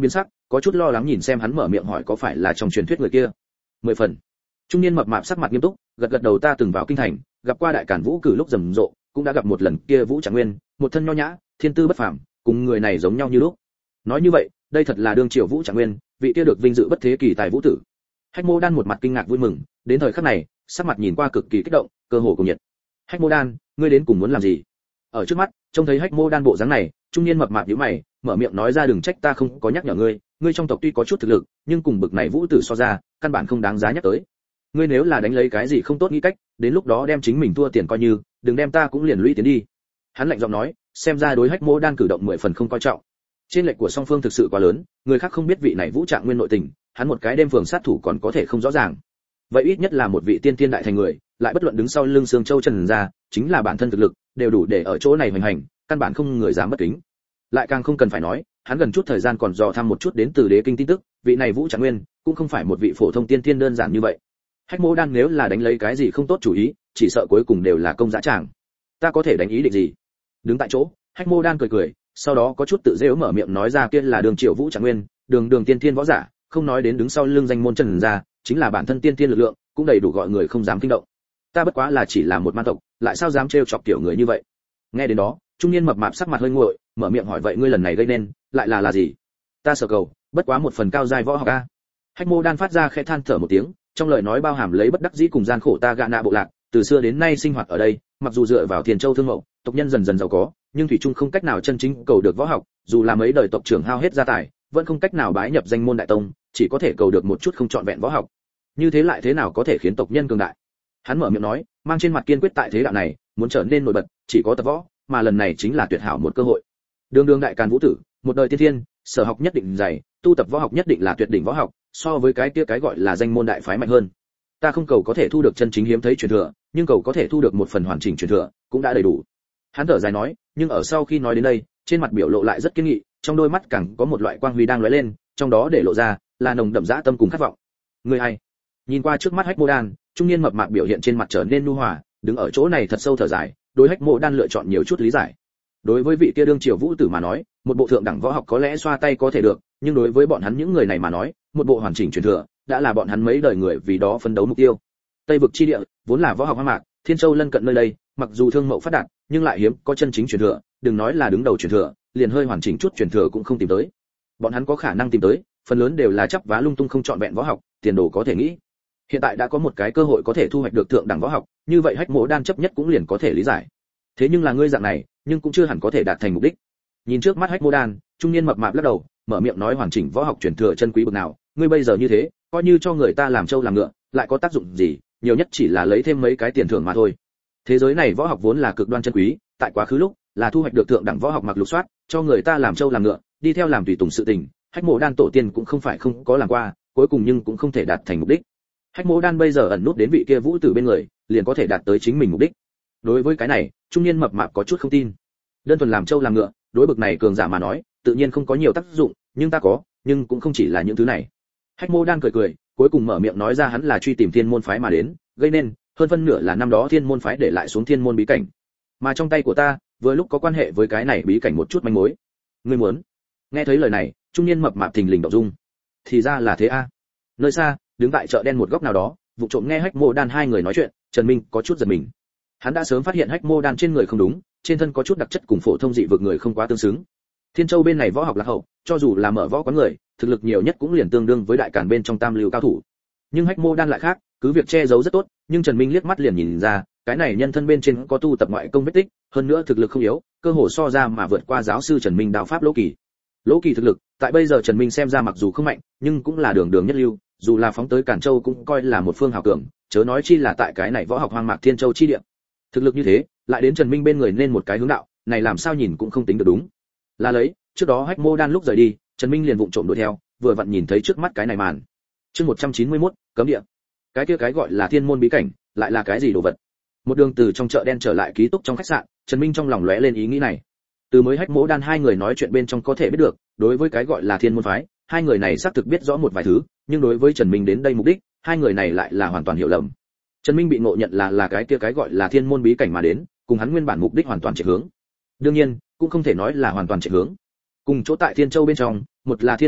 có chút lo lắng nhìn xem hắn mở miệng hỏi có phải là trong truyền thuyết người kia. Mười phần. Trung niên mập mạp sắc mặt nghiêm túc, gật gật đầu ta từng vào kinh thành, gặp qua đại cản vũ cử lúc rầm rộ, cũng đã gặp một lần kia Vũ Trạng Nguyên, một thân nho nhã, thiên tư bất phàm, cùng người này giống nhau như lúc. Nói như vậy, đây thật là đương triều Vũ Trạng Nguyên, vị kia được vinh dự bất thế kỳ tài vũ tử. Hách Mô Đan một mặt kinh ngạc vui mừng, đến thời khắc này, sắc mặt nhìn qua cực kỳ kích động, cơ hồ cùng nhiệt. Hách Mô Đan, ngươi đến cùng muốn làm gì? Ở trước mắt, trông thấy Hách Mô Đan bộ dáng này, trung niên mập mạp nhíu mày, mở miệng nói ra đừng trách ta không có nhắc nhở ngươi, ngươi trong tộc tuy có chút thực lực, nhưng cùng bực này vũ tử so ra, căn bản không đáng giá nhắc tới. Ngươi nếu là đánh lấy cái gì không tốt nghĩ cách, đến lúc đó đem chính mình thua tiền coi như, đừng đem ta cũng liền lũy tiến đi. Hắn lạnh giọng nói, xem ra đối Hách Mô Đan cử động mười phần không coi trọng. Trên lệch của song phương thực sự quá lớn, người khác không biết vị này Vũ Trạng Nguyên nội tình, hắn một cái đêm phường sát thủ còn có thể không rõ ràng. Vậy ít nhất là một vị tiên tiên đại thành người, lại bất luận đứng sau lưng Sương Châu Trần gia, chính là bản thân thực lực, đều đủ để ở chỗ này hoành hành, căn bản không người dám bất kính. Lại càng không cần phải nói, hắn gần chút thời gian còn dò thăm một chút đến từ Đế Kinh tin tức, vị này Vũ Trạng Nguyên cũng không phải một vị phổ thông tiên tiên đơn giản như vậy. Hách Mô Đan nếu là đánh lấy cái gì không tốt chủ ý, chỉ sợ cuối cùng đều là công dã tràng. Ta có thể đánh ý định gì? Đứng tại chỗ, Hách Mô Đan cười cười, sau đó có chút tự giễu mở miệng nói ra kia là đường triệu Vũ Trạng Nguyên, đường đường tiên tiên võ giả, không nói đến đứng sau lưng danh môn Trần gia, chính là bản thân tiên tiên lực lượng, cũng đầy đủ gọi người không dám kinh động. Ta bất quá là chỉ là một man tộc, lại sao dám trêu chọc tiểu người như vậy? Nghe đến đó, trung niên mập mạp sắc mặt hơi nguội, mở miệng hỏi vậy ngươi lần này gây nên, lại là là gì? Ta sở cầu, bất quá một phần cao giai võ học a. Hách Mô Đan phát ra khẽ than thở một tiếng, trong lời nói bao hàm lấy bất đắc dĩ cùng gian khổ ta gạ nạ bộ lạc, từ xưa đến nay sinh hoạt ở đây, mặc dù dựa vào Thiên Châu thương mậu, tộc nhân dần dần giàu có, nhưng thủy chung không cách nào chân chính cầu được võ học, dù là mấy đời tộc trưởng hao hết gia tài, vẫn không cách nào bái nhập danh môn đại tông, chỉ có thể cầu được một chút không trọn vẹn võ học. Như thế lại thế nào có thể khiến tộc nhân cường đại? Hắn mở miệng nói, mang trên mặt kiên quyết tại thế đạo này, muốn trở nên nổi bật, chỉ có tập võ, mà lần này chính là tuyệt hảo một cơ hội. Đường đường đại càn vũ tử, một đời tiên thiên, sở học nhất định dày, tu tập võ học nhất định là tuyệt đỉnh võ học, so với cái kia cái gọi là danh môn đại phái mạnh hơn. Ta không cầu có thể thu được chân chính hiếm thấy truyền thừa, nhưng cầu có thể thu được một phần hoàn chỉnh truyền thừa, cũng đã đầy đủ. Hắn thở dài nói, nhưng ở sau khi nói đến đây, trên mặt biểu lộ lại rất kiên nghị, trong đôi mắt càng có một loại quang huy đang lóe lên, trong đó để lộ ra là nồng đậm dã tâm cùng khát vọng. Người ai? Nhìn qua trước mắt Hách Mô Đan, trung niên mập mạp biểu hiện trên mặt trở nên nhu hòa, đứng ở chỗ này thật sâu thở dài, đối Hách Mô Đan lựa chọn nhiều chút lý giải. Đối với vị kia đương triều vũ tử mà nói, một bộ thượng đẳng võ học có lẽ xoa tay có thể được, nhưng đối với bọn hắn những người này mà nói, một bộ hoàn chỉnh truyền thừa đã là bọn hắn mấy đời người vì đó phấn đấu mục tiêu. Tây vực chi địa vốn là võ học hoang mạc, Thiên Châu lân cận nơi đây, mặc dù thương mậu phát đạt, nhưng lại hiếm có chân chính truyền thừa, đừng nói là đứng đầu truyền thừa, liền hơi hoàn chỉnh chút truyền thừa cũng không tìm tới. Bọn hắn có khả năng tìm tới, phần lớn đều là chấp vá lung tung không chọn vẹn võ học, tiền đồ có thể nghĩ. Hiện tại đã có một cái cơ hội có thể thu hoạch được thượng đẳng võ học, như vậy Hách Mộ Đan chấp nhất cũng liền có thể lý giải. Thế nhưng là ngươi dạng này, nhưng cũng chưa hẳn có thể đạt thành mục đích. Nhìn trước mắt Hách Mộ Đan, trung niên mập mạp lắc đầu, mở miệng nói hoàn chỉnh võ học truyền thừa chân quý bậc nào, ngươi bây giờ như thế, coi như cho người ta làm trâu làm ngựa, lại có tác dụng gì, nhiều nhất chỉ là lấy thêm mấy cái tiền thưởng mà thôi. Thế giới này võ học vốn là cực đoan chân quý, tại quá khứ lúc, là thu hoạch được thượng đẳng võ học mặc lục soát, cho người ta làm trâu làm ngựa, đi theo làm tùy tùng sự tình, Hách Mộ Đan tổ tiên cũng không phải không có làm qua, cuối cùng nhưng cũng không thể đạt thành mục đích. Hách Mộ Đan bây giờ ẩn nút đến vị kia vũ tử bên người, liền có thể đạt tới chính mình mục đích. Đối với cái này, trung niên mập mạp có chút không tin. Đơn thuần làm trâu làm ngựa, đối bực này cường giả mà nói, tự nhiên không có nhiều tác dụng, nhưng ta có, nhưng cũng không chỉ là những thứ này. Hách Mộ Đan cười cười, cuối cùng mở miệng nói ra hắn là truy tìm thiên môn phái mà đến, gây nên hơn phân nửa là năm đó thiên môn phái để lại xuống thiên môn bí cảnh, mà trong tay của ta vừa lúc có quan hệ với cái này bí cảnh một chút manh mối. Ngươi muốn? Nghe thấy lời này, trung niên mập mạp thình lình động dung. Thì ra là thế a. À. Nơi xa, đứng tại chợ đen một góc nào đó, vụ trộm nghe Hách Mộ Đan hai người nói chuyện, Trần Minh có chút giật mình. Hắn đã sớm phát hiện Hách Mộ Đan trên người không đúng, trên thân có chút đặc chất cùng phổ thông dị vực người không quá tương xứng. Thiên Châu bên này võ học lạc hậu, cho dù là mở võ quán người, thực lực nhiều nhất cũng liền tương đương với đại càn bên trong tam lưu cao thủ. Nhưng Hách Mộ Đan lại khác, cứ việc che giấu rất tốt, nhưng Trần Minh liếc mắt liền nhìn ra, cái này nhân thân bên trên có tu tập ngoại công vết tích, hơn nữa thực lực không yếu, cơ hồ so ra mà vượt qua giáo sư Trần Minh đao pháp Lỗ Kỳ. Lỗ Kỳ thực lực, tại bây giờ Trần Minh xem ra mặc dù không mạnh, nhưng cũng là đường đường nhất lưu, dù là phóng tới Càn Châu cũng coi là một phương hào cường, chớ nói chi là tại cái này võ học hoang mạc Thiên Châu chi địa. Thực lực như thế, lại đến Trần Minh bên người nên một cái hướng đạo, này làm sao nhìn cũng không tính được đúng. Là lấy, trước đó Hách Mộ Đan lúc rời đi, Trần Minh liền vụng trộm đuổi theo, vừa vặn nhìn thấy trước mắt cái này màn. Chương một trăm chín mươi mốt, cấm địa. Cái kia cái gọi là thiên môn bí cảnh, lại là cái gì đồ vật? Một đường từ trong chợ đen trở lại ký túc trong khách sạn, Trần Minh trong lòng lóe lên ý nghĩ này. Từ mới Hách Mộ Đan hai người nói chuyện bên trong có thể biết được, đối với cái gọi là thiên môn phái, hai người này xác thực biết rõ một vài thứ, nhưng đối với Trần Minh đến đây mục đích, hai người này lại là hoàn toàn hiểu lầm. Trần Minh bị ngộ nhận là là cái kia cái gọi là thiên môn bí cảnh mà đến, cùng hắn nguyên bản mục đích hoàn toàn chạy hướng. Đương nhiên, cũng không thể nói là hoàn toàn chạy hướng. Cùng chỗ tại Thiên Châu bên trong, một là thiên môn phái,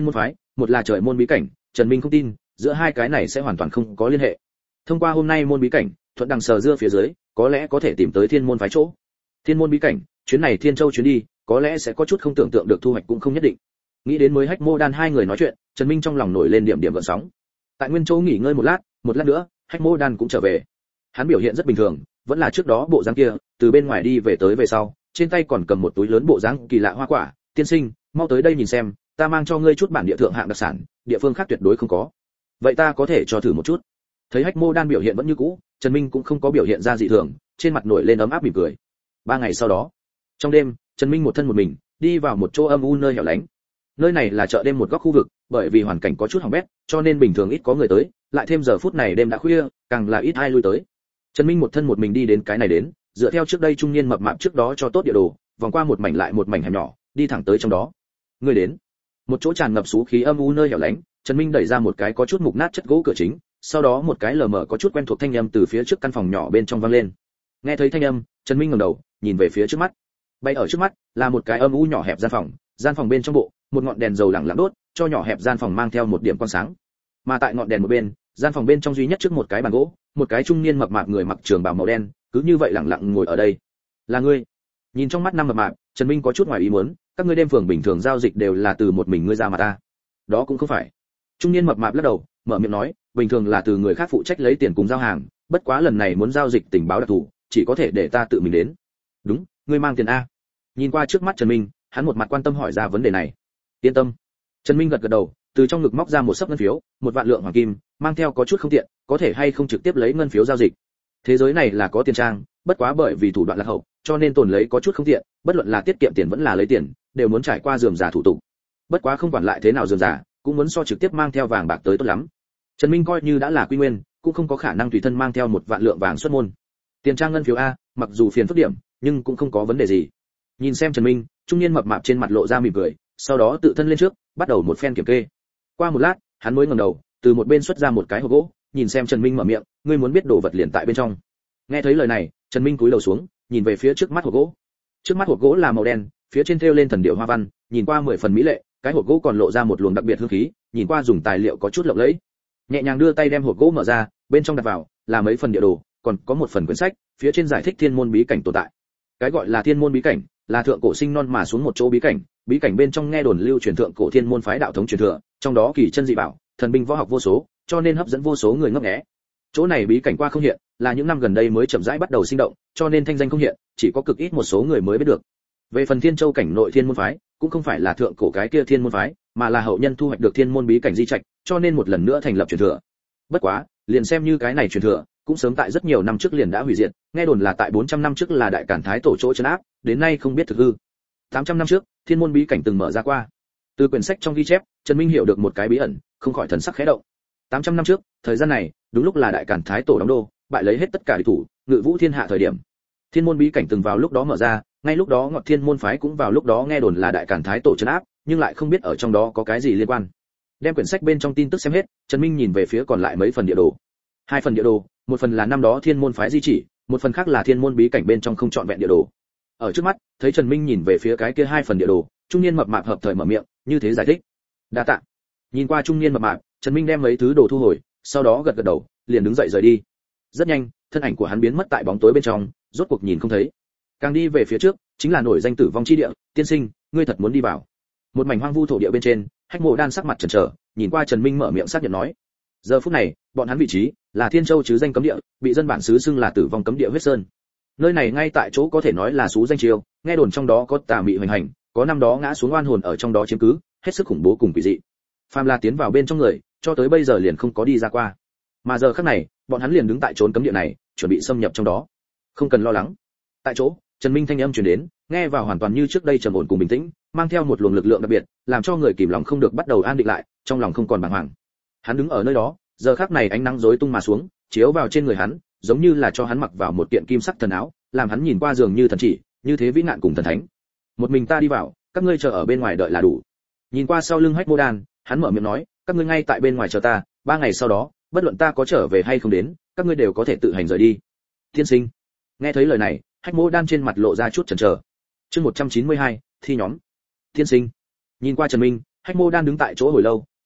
một là trời môn bí cảnh, Trần Minh không tin giữa hai cái này sẽ hoàn toàn không có liên hệ. Thông qua hôm nay môn bí cảnh, thuận đằng sờ dưa phía dưới, có lẽ có thể tìm tới thiên môn phái chỗ. Thiên môn bí cảnh, chuyến này Thiên Châu chuyến đi, có lẽ sẽ có chút không tưởng tượng được thu hoạch cũng không nhất định. Nghĩ đến mới Hách Mô Đan hai người nói chuyện, Trần Minh trong lòng nổi lên điểm điểm gợn sóng. Tại Nguyên Châu nghỉ ngơi một lát, một lát nữa, Hách Mô Đan cũng trở về. Hắn biểu hiện rất bình thường, vẫn là trước đó bộ dáng kia, từ bên ngoài đi về tới về sau, trên tay còn cầm một túi lớn bộ dáng kỳ lạ hoa quả. Tiên sinh, mau tới đây nhìn xem, ta mang cho ngươi chút bản địa thượng hạng đặc sản, địa phương khác tuyệt đối không có. Vậy ta có thể cho thử một chút. Thấy Hách Mô Đan biểu hiện vẫn như cũ, Trần Minh cũng không có biểu hiện ra dị thường, trên mặt nổi lên ấm áp mỉm cười. Ba ngày sau đó, trong đêm, Trần Minh một thân một mình đi vào một chỗ âm u nơi hẻo lánh. Nơi này là chợ đêm một góc khu vực, bởi vì hoàn cảnh có chút hỏng bét, cho nên bình thường ít có người tới, lại thêm giờ phút này đêm đã khuya, càng là ít ai lui tới. Trần Minh một thân một mình đi đến cái này đến, dựa theo trước đây trung niên mập mạp trước đó cho tốt địa đồ, vòng qua một mảnh lại một mảnh hẻm nhỏ, đi thẳng tới trong đó. Người đến. Một chỗ tràn ngập xú khí âm u nơi hẻo lánh, Trần Minh đẩy ra một cái có chút mục nát chất gỗ cửa chính, sau đó một cái lờ mờ có chút quen thuộc thanh âm từ phía trước căn phòng nhỏ bên trong vang lên. Nghe thấy thanh âm, Trần Minh ngẩng đầu, nhìn về phía trước mắt. Bay ở trước mắt là một cái âm u nhỏ hẹp gian phòng, gian phòng bên trong bộ, một ngọn đèn dầu lẳng lặng đốt, cho nhỏ hẹp gian phòng mang theo một điểm quang sáng. Mà tại ngọn đèn một bên, gian phòng bên trong duy nhất trước một cái bàn gỗ, một cái trung niên mập mạp người mặc trường bào màu đen, cứ như vậy lẳng lặng ngồi ở đây. Là ngươi? Nhìn trong mắt năm mập mạp, Trần Minh có chút ngoài ý muốn, các ngươi đêm phường bình thường giao dịch đều là từ một mình ngươi ra mà ta. Đó cũng không phải. Trung niên mập mạp lắc đầu, mở miệng nói, bình thường là từ người khác phụ trách lấy tiền cùng giao hàng, bất quá lần này muốn giao dịch tình báo đặc thù, chỉ có thể để ta tự mình đến. Đúng, ngươi mang tiền a? Nhìn qua trước mắt Trần Minh, hắn một mặt quan tâm hỏi ra vấn đề này. Yên tâm. Trần Minh gật gật đầu, từ trong ngực móc ra một xấp ngân phiếu, một vạn lượng hoàng kim, mang theo có chút không tiện, có thể hay không trực tiếp lấy ngân phiếu giao dịch. Thế giới này là có tiền trang, bất quá bởi vì thủ đoạn lạc hậu, cho nên tồn lấy có chút không tiện, bất luận là tiết kiệm tiền vẫn là lấy tiền, đều muốn trải qua rườm rà thủ tục. Bất quá không quản lại thế nào rườm rà, cũng muốn so trực tiếp mang theo vàng bạc tới tốt lắm. Trần Minh coi như đã là quy nguyên, cũng không có khả năng tùy thân mang theo một vạn lượng vàng xuất môn. Tiền trang ngân phiếu a, mặc dù phiền phức điểm, nhưng cũng không có vấn đề gì. Nhìn xem Trần Minh, trung niên mập mạp trên mặt lộ ra mỉm cười, sau đó tự thân lên trước, bắt đầu một phen kiểm kê. Qua một lát, hắn mới ngẩng đầu, từ một bên xuất ra một cái hộp gỗ, nhìn xem Trần Minh mở miệng, ngươi muốn biết đồ vật liền tại bên trong. Nghe thấy lời này, Trần Minh cúi đầu xuống, nhìn về phía trước mắt hộp gỗ. Trước mắt hộp gỗ là màu đen, phía trên thêu lên thần điệu hoa văn, nhìn qua mười phần mỹ lệ, cái hộp gỗ còn lộ ra một luồng đặc biệt hương khí, nhìn qua dùng tài liệu có chút lộng lẫy. Nhẹ nhàng đưa tay đem hộp gỗ mở ra, bên trong đặt vào là mấy phần địa đồ, còn có một phần quyển sách, phía trên giải thích thiên môn bí cảnh tồn tại. Cái gọi là thiên môn bí cảnh, là thượng cổ sinh non mà xuống một chỗ bí cảnh, bí cảnh bên trong nghe đồn lưu truyền thượng cổ thiên môn phái đạo thống truyền thừa, trong đó kỳ chân dị bảo, thần binh võ học vô số, cho nên hấp dẫn vô số người ngấp nghé. Chỗ này bí cảnh qua không hiện, là những năm gần đây mới chậm rãi bắt đầu sinh động, cho nên thanh danh không hiện, chỉ có cực ít một số người mới biết được. Về phần Thiên Châu cảnh nội thiên môn phái, cũng không phải là thượng cổ cái kia thiên môn phái, mà là hậu nhân thu hoạch được thiên môn bí cảnh di trạch, cho nên một lần nữa thành lập truyền thừa. Bất quá, liền xem như cái này truyền thừa, cũng sớm tại rất nhiều năm trước liền đã hủy diệt, nghe đồn là tại bốn trăm năm trước là đại cản thái tổ chỗ trấn áp, đến nay không biết thực hư. tám trăm năm trước, thiên môn bí cảnh từng mở ra qua. Từ quyển sách trong ghi chép, Trần Minh hiểu được một cái bí ẩn, không khỏi thần sắc khẽ động. tám trăm năm trước, thời gian này, đúng lúc là đại cản thái tổ đóng đô, bại lấy hết tất cả địch thủ, ngự vũ thiên hạ thời điểm. Thiên môn bí cảnh từng vào lúc đó mở ra, ngay lúc đó Ngọc Thiên môn phái cũng vào lúc đó nghe đồn là đại cản thái tổ trấn áp, nhưng lại không biết ở trong đó có cái gì liên quan. Đem quyển sách bên trong tin tức xem hết, Trần Minh nhìn về phía còn lại mấy phần địa đồ. Hai phần địa đồ, một phần là năm đó thiên môn phái di chỉ, một phần khác là thiên môn bí cảnh bên trong không chọn vẹn địa đồ. Ở trước mắt, thấy Trần Minh nhìn về phía cái kia hai phần địa đồ, trung niên mập mạp hợp thời mở miệng, như thế giải thích. Đa tạ. Nhìn qua trung niên mập mạp, Trần Minh đem mấy thứ đồ thu hồi, sau đó gật gật đầu, liền đứng dậy rời đi. Rất nhanh, thân ảnh của hắn biến mất tại bóng tối bên trong, rốt cuộc nhìn không thấy. Càng đi về phía trước, chính là nổi danh tử vong chi địa, tiên sinh, ngươi thật muốn đi vào? Một mảnh hoang vu thổ địa bên trên, Hách Mộ Đan sắc mặt chần chờ, nhìn qua Trần Minh mở miệng xác nhận nói. Giờ phút này, bọn hắn vị trí là Thiên Châu chứ danh cấm địa, bị dân bản xứ xưng là tử vong cấm địa huyết sơn. Nơi này ngay tại chỗ có thể nói là xú danh chiêu, nghe đồn trong đó có tà mị hoành hành, có năm đó ngã xuống oan hồn ở trong đó chiếm cứ, hết sức khủng bố cùng quỷ dị. Phàm là tiến vào bên trong người, cho tới bây giờ liền không có đi ra qua. Mà giờ khắc này, bọn hắn liền đứng tại trốn cấm địa này, chuẩn bị xâm nhập trong đó. Không cần lo lắng. Tại chỗ, Trần Minh thanh âm truyền đến, nghe vào hoàn toàn như trước đây trầm ổn cùng bình tĩnh, mang theo một luồng lực lượng đặc biệt, làm cho người kìm lòng không được bắt đầu an định lại, trong lòng không còn bàng hoàng. Hắn đứng ở nơi đó, giờ khắc này ánh nắng rối tung mà xuống, chiếu vào trên người hắn, giống như là cho hắn mặc vào một kiện kim sắc thần áo, làm hắn nhìn qua dường như thần chỉ, như thế vĩ nạn cùng thần thánh. Một mình ta đi vào, các ngươi chờ ở bên ngoài đợi là đủ. Nhìn qua sau lưng Hách Mộ Đan, hắn mở miệng nói, các ngươi ngay tại bên ngoài chờ ta, ba ngày sau đó, bất luận ta có trở về hay không đến, các ngươi đều có thể tự hành rời đi. Tiên sinh. Nghe thấy lời này, Hách Mộ Đan trên mặt lộ ra chút chần chờ. Chương một trăm chín mươi hai, thi nhóm. Tiên sinh. Nhìn qua Trần Minh, Hách Mộ Đan đứng tại chỗ hồi lâu,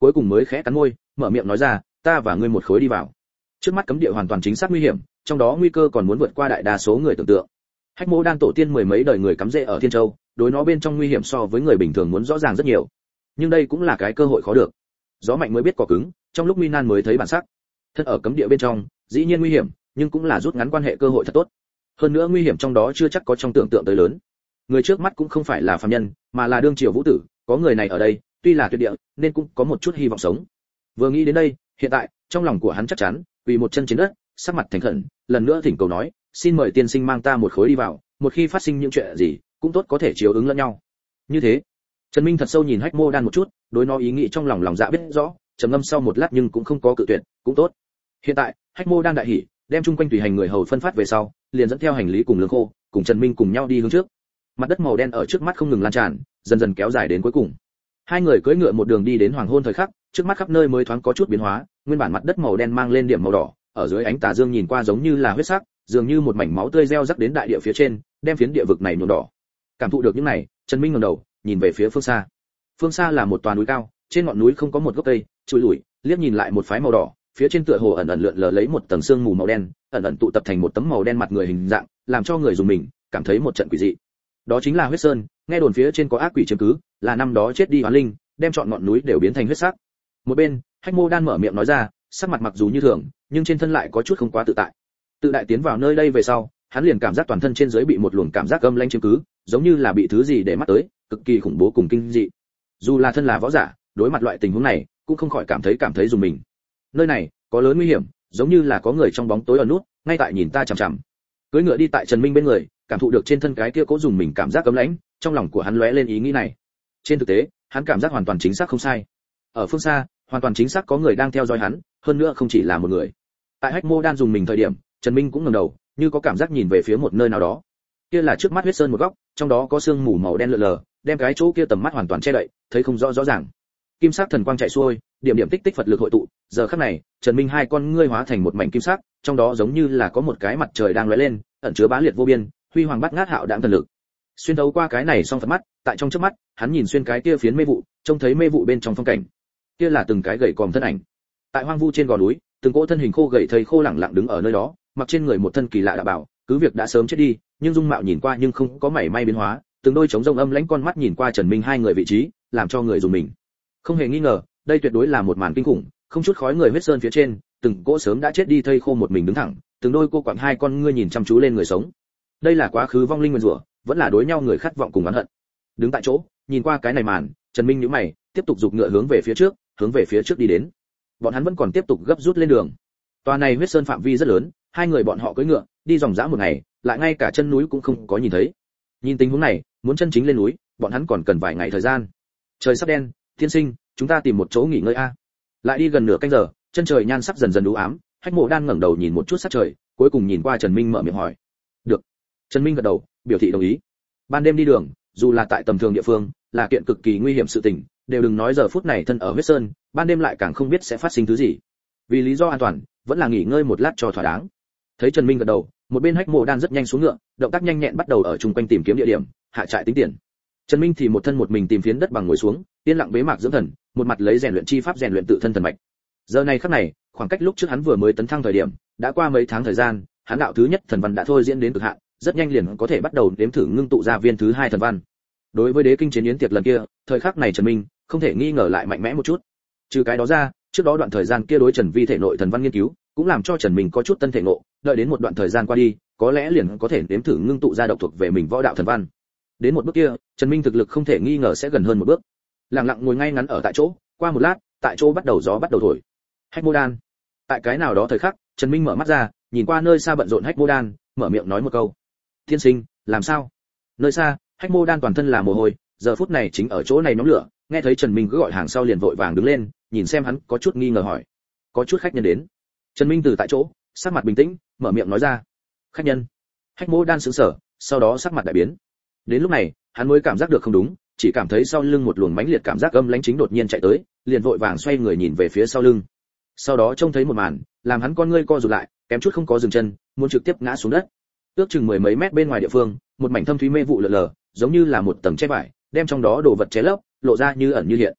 cuối cùng mới khẽ cắn môi, mở miệng nói ra, ta và ngươi một khối đi vào. Trước mắt cấm địa hoàn toàn chính xác nguy hiểm, trong đó nguy cơ còn muốn vượt qua đại đa số người tưởng tượng. Hách Mô Đan tổ tiên mười mấy đời người cắm rễ ở Thiên Châu, đối nó bên trong nguy hiểm so với người bình thường muốn rõ ràng rất nhiều. Nhưng đây cũng là cái cơ hội khó được. Gió mạnh mới biết cỏ cứng, trong lúc nguy nan mới thấy bản sắc. Thân ở cấm địa bên trong, dĩ nhiên nguy hiểm, nhưng cũng là rút ngắn quan hệ cơ hội thật tốt. Hơn nữa nguy hiểm trong đó chưa chắc có trong tưởng tượng tới lớn. Người trước mắt cũng không phải là phàm nhân, mà là đương triều vũ tử, có người này ở đây, tuy là tuyệt địa, nên cũng có một chút hy vọng sống. Vừa nghĩ đến đây, hiện tại, trong lòng của hắn chắc chắn, quỳ một chân trên đất, sắc mặt thành khẩn, lần nữa thỉnh cầu nói, xin mời tiên sinh mang ta một khối đi vào, một khi phát sinh những chuyện gì, cũng tốt có thể chiếu ứng lẫn nhau. Như thế, Trần Minh thật sâu nhìn Hách Mô Đan một chút, đối nó ý nghĩ trong lòng lòng dạ biết rõ, trầm ngâm sau một lát nhưng cũng không có cự tuyệt, cũng tốt. Hiện tại, Hách Mô Đan đại hỉ, đem chung quanh tùy hành người hầu phân phát về sau, liền dẫn theo hành lý cùng lương khô, cùng Trần Minh cùng nhau đi hướng trước. Mặt đất màu đen ở trước mắt không ngừng lan tràn, dần dần kéo dài đến cuối cùng. Hai người cưỡi ngựa một đường đi đến hoàng hôn thời khắc, trước mắt khắp nơi mới thoáng có chút biến hóa, nguyên bản mặt đất màu đen mang lên điểm màu đỏ, ở dưới ánh tà dương nhìn qua giống như là huyết sắc, dường như một mảnh máu tươi gieo rắc đến đại địa phía trên, đem phiến địa vực này nhuộm đỏ. Cảm thụ được những này, Trần Minh ngẩng đầu, nhìn về phía phương xa. Phương xa là một tòa núi cao, trên ngọn núi không có một gốc cây, trụi lủi, liếc nhìn lại một phái màu đỏ, phía trên tựa hồ ẩn ẩn lượn lờ lấy một tầng sương mù màu đen, ẩn ẩn tụ tập thành một tấm màu đen mặt người hình dạng, làm cho người dùng mình cảm thấy một trận quỷ dị. Đó chính là huyết sơn, nghe đồn phía trên có ác quỷ chiếm cứ, là năm đó chết đi oán linh, đem trọn ngọn núi đều biến thành huyết sắc. Một bên, Hách Mô Đan mở miệng nói ra, sắc mặt mặc dù như thường, nhưng trên thân lại có chút không quá tự tại. Tự đại tiến vào nơi đây về sau, hắn liền cảm giác toàn thân trên dưới bị một luồng cảm giác âm lãnh chiếm cứ, giống như là bị thứ gì để mắt tới, cực kỳ khủng bố cùng kinh dị. Dù là thân là võ giả, đối mặt loại tình huống này, cũng không khỏi cảm thấy cảm thấy rùng mình. Nơi này có lớn nguy hiểm, giống như là có người trong bóng tối ở nút, ngay tại nhìn ta chằm chằm. Cưỡi ngựa đi tại Trần Minh bên người, cảm thụ được trên thân cái kia cố dùng mình cảm giác cấm lãnh, trong lòng của hắn lóe lên ý nghĩ này. Trên thực tế, hắn cảm giác hoàn toàn chính xác không sai. Ở phương xa, hoàn toàn chính xác có người đang theo dõi hắn, hơn nữa không chỉ là một người. Tại Hách Mô Đan dùng mình thời điểm, Trần Minh cũng ngẩng đầu, như có cảm giác nhìn về phía một nơi nào đó. Kia là trước mắt huyết sơn một góc, trong đó có sương mù màu đen lờ lờ, đem cái chỗ kia tầm mắt hoàn toàn che đậy, thấy không rõ rõ ràng. Kim sắc thần quang chạy xuôi, điểm điểm tích tích Phật lực hội tụ, giờ khắc này, Trần Minh hai con ngươi hóa thành một mảnh kim sắc, trong đó giống như là có một cái mặt trời đang lóe lên, ẩn chứa bá liệt vô biên, huy hoàng bát ngát hạo đãng thần lực. Xuyên thấu qua cái này song Phật mắt, tại trong chớp mắt, hắn nhìn xuyên cái kia phiến mê vụ, trông thấy mê vụ bên trong phong cảnh. Kia là từng cái gậy còm thân ảnh. Tại hoang vu trên gò núi, từng cỗ thân hình khô gầy thây khô lẳng lặng đứng ở nơi đó, mặc trên người một thân kỳ lạ đạo bảo, cứ việc đã sớm chết đi, nhưng dung mạo nhìn qua nhưng không có mảy may biến hóa, từng đôi trống rông âm lãnh con mắt nhìn qua Trần Minh hai người vị trí, làm cho người dùng mình. Không hề nghi ngờ, đây tuyệt đối là một màn kinh khủng, không chút khói người huyết sơn phía trên, từng cỗ sớm đã chết đi thây khô một mình đứng thẳng, từng đôi cô quặng hai con ngươi nhìn chăm chú lên người sống. Đây là quá khứ vong linh nguyên rủa, vẫn là đối nhau người khát vọng cùng oán hận. Đứng tại chỗ, nhìn qua cái này màn, Trần Minh nhíu mày, tiếp tục giục ngựa hướng về phía trước, hướng về phía trước đi đến. Bọn hắn vẫn còn tiếp tục gấp rút lên đường. Tòa này huyết sơn phạm vi rất lớn, hai người bọn họ cưỡi ngựa, đi dòng dã một ngày, lại ngay cả chân núi cũng không có nhìn thấy. Nhìn tình huống này, muốn chân chính lên núi, bọn hắn còn cần vài ngày thời gian. Trời sắp đen, tiên sinh, chúng ta tìm một chỗ nghỉ ngơi a. Lại đi gần nửa canh giờ, chân trời nhan sắc dần dần u ám, Hách Mộ Đan ngẩng đầu nhìn một chút sắc trời, cuối cùng nhìn qua Trần Minh mở miệng hỏi. Được. Trần Minh gật đầu, biểu thị đồng ý. Ban đêm đi đường, dù là tại tầm thường địa phương, là kiện cực kỳ nguy hiểm sự tình, đều đừng nói giờ phút này thân ở huyết sơn, ban đêm lại càng không biết sẽ phát sinh thứ gì. Vì lý do an toàn, vẫn là nghỉ ngơi một lát cho thỏa đáng. Thấy Trần Minh gật đầu, một bên Hách Mộ Đan rất nhanh xuống ngựa, động tác nhanh nhẹn bắt đầu ở chung quanh tìm kiếm địa điểm, hạ trại tính tiền. Trần Minh thì một thân một mình tìm phiến đất bằng ngồi xuống, yên lặng bế mạc dưỡng thần, một mặt lấy rèn luyện chi pháp rèn luyện tự thân thần mạch. Giờ này khắc này, khoảng cách lúc trước hắn vừa mới tấn thăng thời điểm, đã qua mấy tháng thời gian, hắn đạo thứ nhất thần văn đã thôi diễn đến cực hạn, rất nhanh liền có thể bắt đầu đếm thử ngưng tụ ra viên thứ hai thần văn. Đối với đế kinh chiến yến tiệc lần kia, thời khắc này Trần Minh không thể nghi ngờ lại mạnh mẽ một chút. Trừ cái đó ra, trước đó đoạn thời gian kia đối Trần Vi thể nội thần văn nghiên cứu, cũng làm cho Trần Minh có chút tân thể ngộ, đợi đến một đoạn thời gian qua đi, có lẽ liền có thể đếm thử ngưng tụ ra độc thuộc về mình võ đạo thần văn. Đến một bước kia, Trần Minh thực lực không thể nghi ngờ sẽ gần hơn một bước. Lặng lặng ngồi ngay ngắn ở tại chỗ, qua một lát, tại chỗ bắt đầu gió bắt đầu thổi. Hách Mô Đan. Tại cái nào đó thời khắc, Trần Minh mở mắt ra, nhìn qua nơi xa bận rộn Hách Mô Đan, mở miệng nói một câu. Thiên sinh, làm sao? Nơi xa, Hách Mô Đan toàn thân là mồ hôi, giờ phút này chính ở chỗ này nhóm lửa, nghe thấy Trần Minh cứ gọi hàng sau liền vội vàng đứng lên, nhìn xem hắn có chút nghi ngờ hỏi. Có chút khách nhân đến. Trần Minh từ tại chỗ, sắc mặt bình tĩnh, mở miệng nói ra. Khách nhân. Hách Mô Đan sững sờ, sau đó sắc mặt đại biến. Đến lúc này, hắn mới cảm giác được không đúng, chỉ cảm thấy sau lưng một luồng mãnh liệt cảm giác âm lãnh chính đột nhiên chạy tới, liền vội vàng xoay người nhìn về phía sau lưng. Sau đó trông thấy một màn, làm hắn con ngươi co rụt lại, kém chút không có dừng chân, muốn trực tiếp ngã xuống đất. Ước chừng mười mấy mét bên ngoài địa phương, một mảnh thâm thúy mê vụ lờ lờ, giống như là một tầng che vải, đem trong đó đồ vật che lấp, lộ ra như ẩn như hiện.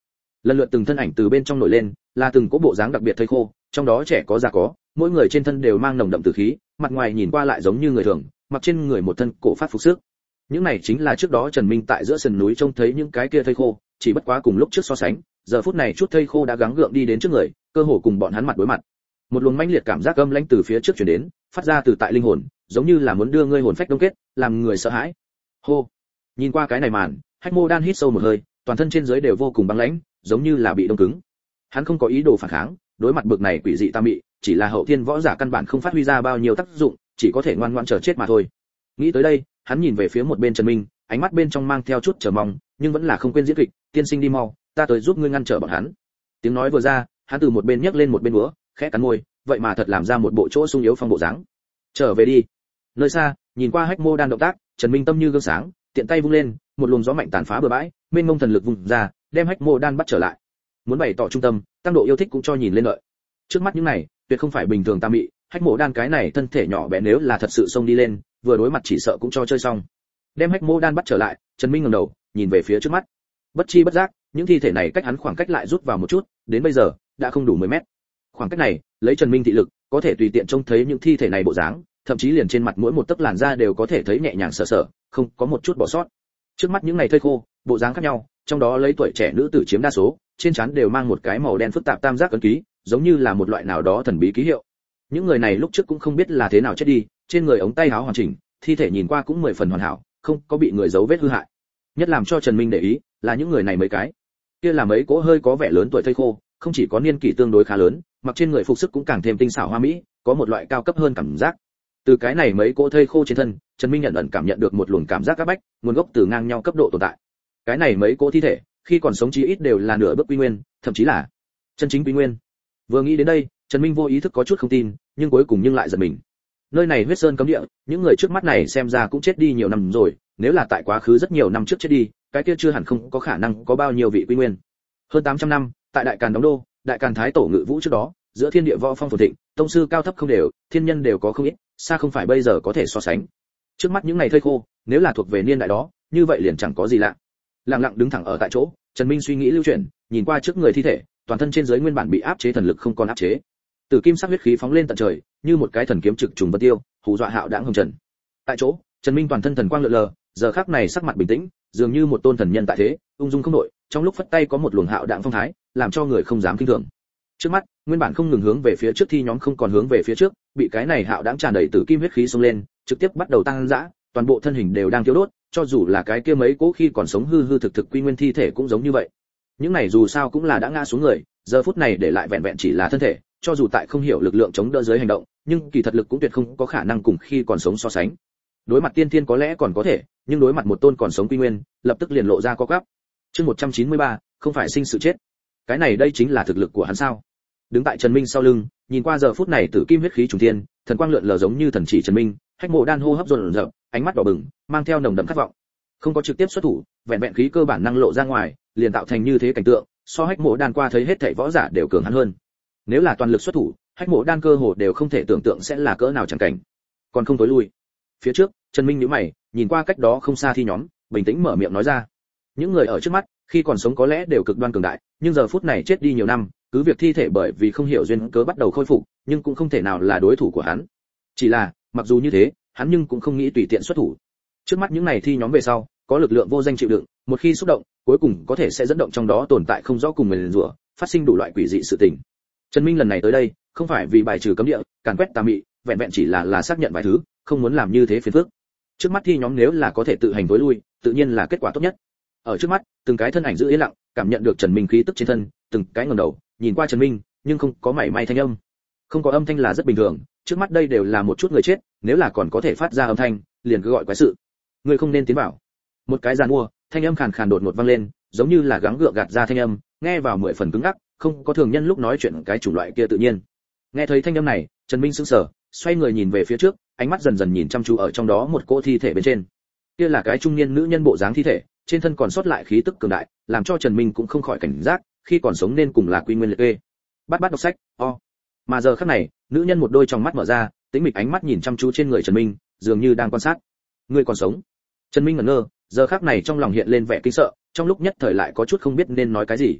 lần lượt từng thân ảnh từ bên trong nổi lên, là từng cỗ bộ dáng đặc biệt thây khô, trong đó trẻ có già có, mỗi người trên thân đều mang nồng đậm tử khí, mặt ngoài nhìn qua lại giống như người thường, mặc trên người một thân cổ phát phục sức. Những này chính là trước đó Trần Minh tại giữa sườn núi trông thấy những cái kia thây khô, chỉ bất quá cùng lúc trước so sánh, giờ phút này chút thây khô đã gắng gượng đi đến trước người, cơ hồ cùng bọn hắn mặt đối mặt. Một luồng mãnh liệt cảm giác âm lãnh từ phía trước truyền đến, phát ra từ tại linh hồn, giống như là muốn đưa ngươi hồn phách đông kết, làm người sợ hãi. Hô. Nhìn qua cái này màn, Hách Mô Đan hít sâu một hơi, toàn thân trên dưới đều vô cùng băng lãnh, giống như là bị đông cứng. Hắn không có ý đồ phản kháng, đối mặt bực này quỷ dị tam mị, chỉ là hậu thiên võ giả căn bản không phát huy ra bao nhiêu tác dụng, chỉ có thể ngoan ngoãn chờ chết mà thôi. Nghĩ tới đây, hắn nhìn về phía một bên Trần Minh, ánh mắt bên trong mang theo chút chờ mong, nhưng vẫn là không quên diễn kịch, tiên sinh đi mau, ta tới giúp ngươi ngăn trở bọn hắn. Tiếng nói vừa ra, hắn từ một bên nhấc lên một bên búa, khẽ cắn môi, vậy mà thật làm ra một bộ chỗ sung yếu phong bộ dáng. Trở về đi. Nơi xa, nhìn qua Hách Mô Đan động tác, Trần Minh tâm như gương sáng, tiện tay vung lên, một luồng gió mạnh tàn phá bờ bãi, mênh mông thần lực vùng ra, đem Hách Mô Đan bắt trở lại. Muốn bày tỏ trung tâm, tăng độ yêu thích cũng cho nhìn lên lợi. Trước mắt những này, tuyệt không phải bình thường tam mị, Hách Mô Đan cái này thân thể nhỏ bé nếu là thật sự xông đi lên, vừa đối mặt chỉ sợ cũng cho chơi xong. Đem Hách Mô Đan bắt trở lại, Trần Minh ngẩng đầu, nhìn về phía trước mắt. Bất chi bất giác, những thi thể này cách hắn khoảng cách lại rút vào một chút, đến bây giờ đã không đủ mười mét. Khoảng cách này, lấy Trần Minh thị lực, có thể tùy tiện trông thấy những thi thể này bộ dáng, thậm chí liền trên mặt mỗi một tấc làn da đều có thể thấy nhẹ nhàng sờ sờ, không có một chút bỏ sót. Trước mắt những này thây khô, bộ dáng khác nhau, trong đó lấy tuổi trẻ nữ tử chiếm đa số, trên trán đều mang một cái màu đen phức tạp tam giác ấn ký, giống như là một loại nào đó thần bí ký hiệu. Những người này lúc trước cũng không biết là thế nào chết đi, trên người ống tay áo hoàn chỉnh, thi thể nhìn qua cũng mười phần hoàn hảo, không có bị người giấu vết hư hại. Nhất làm cho Trần Minh để ý là những người này mấy cái, kia là mấy cỗ hơi có vẻ lớn tuổi thây khô, không chỉ có niên kỷ tương đối khá lớn, mặc trên người phục sức cũng càng thêm tinh xảo hoa mỹ, có một loại cao cấp hơn cảm giác. Từ cái này mấy cỗ thây khô trên thân, Trần Minh nhận ẩn cảm nhận được một luồng cảm giác áp bách, nguồn gốc từ ngang nhau cấp độ tồn tại. Cái này mấy cỗ thi thể, khi còn sống chí ít đều là nửa bước quy nguyên, thậm chí là chân chính quy nguyên. Vừa nghĩ đến đây, Trần Minh vô ý thức có chút không tin, nhưng cuối cùng nhưng lại giật mình. Nơi này huyết sơn cấm địa, những người trước mắt này xem ra cũng chết đi nhiều năm rồi, nếu là tại quá khứ rất nhiều năm trước chết đi, cái kia chưa hẳn không có khả năng có bao nhiêu vị quy nguyên. Hơn tám trăm năm, tại Đại Càn đóng đô, Đại Càn Thái Tổ ngự vũ trước đó, giữa thiên địa võ phong phồn thịnh, tông sư cao thấp không đều, thiên nhân đều có không ít, xa không phải bây giờ có thể so sánh. Trước mắt những ngày thây khô, nếu là thuộc về niên đại đó, như vậy liền chẳng có gì lạ. Lặng lặng đứng thẳng ở tại chỗ, Trần Minh suy nghĩ lưu chuyển, nhìn qua trước người thi thể, toàn thân trên dưới nguyên bản bị áp chế thần lực không còn áp chế. Tử kim sắc huyết khí phóng lên tận trời, như một cái thần kiếm trực trùng vân tiêu, hù dọa hạo đãng hồng trần. Tại chỗ, Trần Minh toàn thân thần quang lượn lờ, giờ khắc này sắc mặt bình tĩnh, dường như một tôn thần nhân tại thế, ung dung không đổi, trong lúc phất tay có một luồng hạo đãng phong thái, làm cho người không dám kinh thường. Trước mắt, nguyên bản không ngừng hướng về phía trước thi nhóm không còn hướng về phía trước, bị cái này hạo đãng tràn đầy tử kim huyết khí xông lên, trực tiếp bắt đầu tăng dã, toàn bộ thân hình đều đang thiêu đốt, cho dù là cái kia mấy cố khi còn sống hư hư thực thực quy nguyên thi thể cũng giống như vậy. Những này dù sao cũng là đã ngã xuống người, giờ phút này để lại vẹn vẹn chỉ là thân thể, cho dù tại không hiểu lực lượng chống đỡ dưới hành động, nhưng kỳ thật lực cũng tuyệt không có khả năng cùng khi còn sống so sánh. Đối mặt tiên thiên có lẽ còn có thể, nhưng đối mặt một tôn còn sống quy nguyên, lập tức liền lộ ra có gắp. Chương một trăm chín mươi ba, không phải sinh sự chết. Cái này đây chính là thực lực của hắn sao? Đứng tại Trần Minh sau lưng, nhìn qua giờ phút này tử kim huyết khí trùng thiên, thần quang lượn lờ giống như thần chỉ Trần Minh, Hách Mộ Đan hô hấp dồn dập, ánh mắt đỏ bừng, mang theo nồng đậm khát vọng. Không có trực tiếp xuất thủ, vẹn vẹn khí cơ bản năng lộ ra ngoài, liền tạo thành như thế cảnh tượng, so Hách Mộ Đan qua thấy hết thảy võ giả đều cường hắn hơn. Nếu là toàn lực xuất thủ, Hách Mộ Đan cơ hồ đều không thể tưởng tượng sẽ là cỡ nào chẳng cảnh. Còn không tối lui. Phía trước, Trần Minh nhíu mày, nhìn qua cách đó không xa thi nhóm, bình tĩnh mở miệng nói ra. Những người ở trước mắt, khi còn sống có lẽ đều cực đoan cường đại, nhưng giờ phút này chết đi nhiều năm, cứ việc thi thể bởi vì không hiểu duyên cớ bắt đầu khôi phục, nhưng cũng không thể nào là đối thủ của hắn. Chỉ là, mặc dù như thế, hắn nhưng cũng không nghĩ tùy tiện xuất thủ. Trước mắt những này thi nhóm về sau, có lực lượng vô danh chịu đựng, một khi xúc động, cuối cùng có thể sẽ dẫn động trong đó tồn tại không rõ cùng nguyền rủa, phát sinh đủ loại quỷ dị sự tình. Trần Minh lần này tới đây, không phải vì bài trừ cấm địa, càn quét tà mị, vẹn vẹn chỉ là là xác nhận vài thứ, không muốn làm như thế phiền phức. Trước mắt thi nhóm nếu là có thể tự hành tối lui, tự nhiên là kết quả tốt nhất. Ở trước mắt, từng cái thân ảnh giữ yên lặng, cảm nhận được Trần Minh khí tức trên thân, từng cái ngẩng đầu, nhìn qua Trần Minh, nhưng không có mảy may thanh âm. Không có âm thanh là rất bình thường, trước mắt đây đều là một chút người chết, nếu là còn có thể phát ra âm thanh, liền cứ gọi quái sự. Ngươi không nên tiến vào. Một cái giàn mua, thanh âm khàn khàn đột ngột vang lên, giống như là gắng gượng gạt ra thanh âm, nghe vào mười phần cứng ngắc, không có thường nhân lúc nói chuyện cái chủng loại kia tự nhiên. Nghe thấy thanh âm này, Trần Minh sững sờ, xoay người nhìn về phía trước, ánh mắt dần dần nhìn chăm chú ở trong đó một cỗ thi thể bên trên. Kia là cái trung niên nữ nhân bộ dáng thi thể, trên thân còn sót lại khí tức cường đại, làm cho Trần Minh cũng không khỏi cảnh giác, khi còn sống nên cùng là quy nguyên liệt kê. Bát bát đọc sách, o. Mà giờ khắc này, nữ nhân một đôi tròng mắt mở ra, tĩnh mịch ánh mắt nhìn chăm chú trên người Trần Minh, dường như đang quan sát. Ngươi còn sống? Trần Minh ngẩn ngơ, giờ khắc này trong lòng hiện lên vẻ kinh sợ, trong lúc nhất thời lại có chút không biết nên nói cái gì.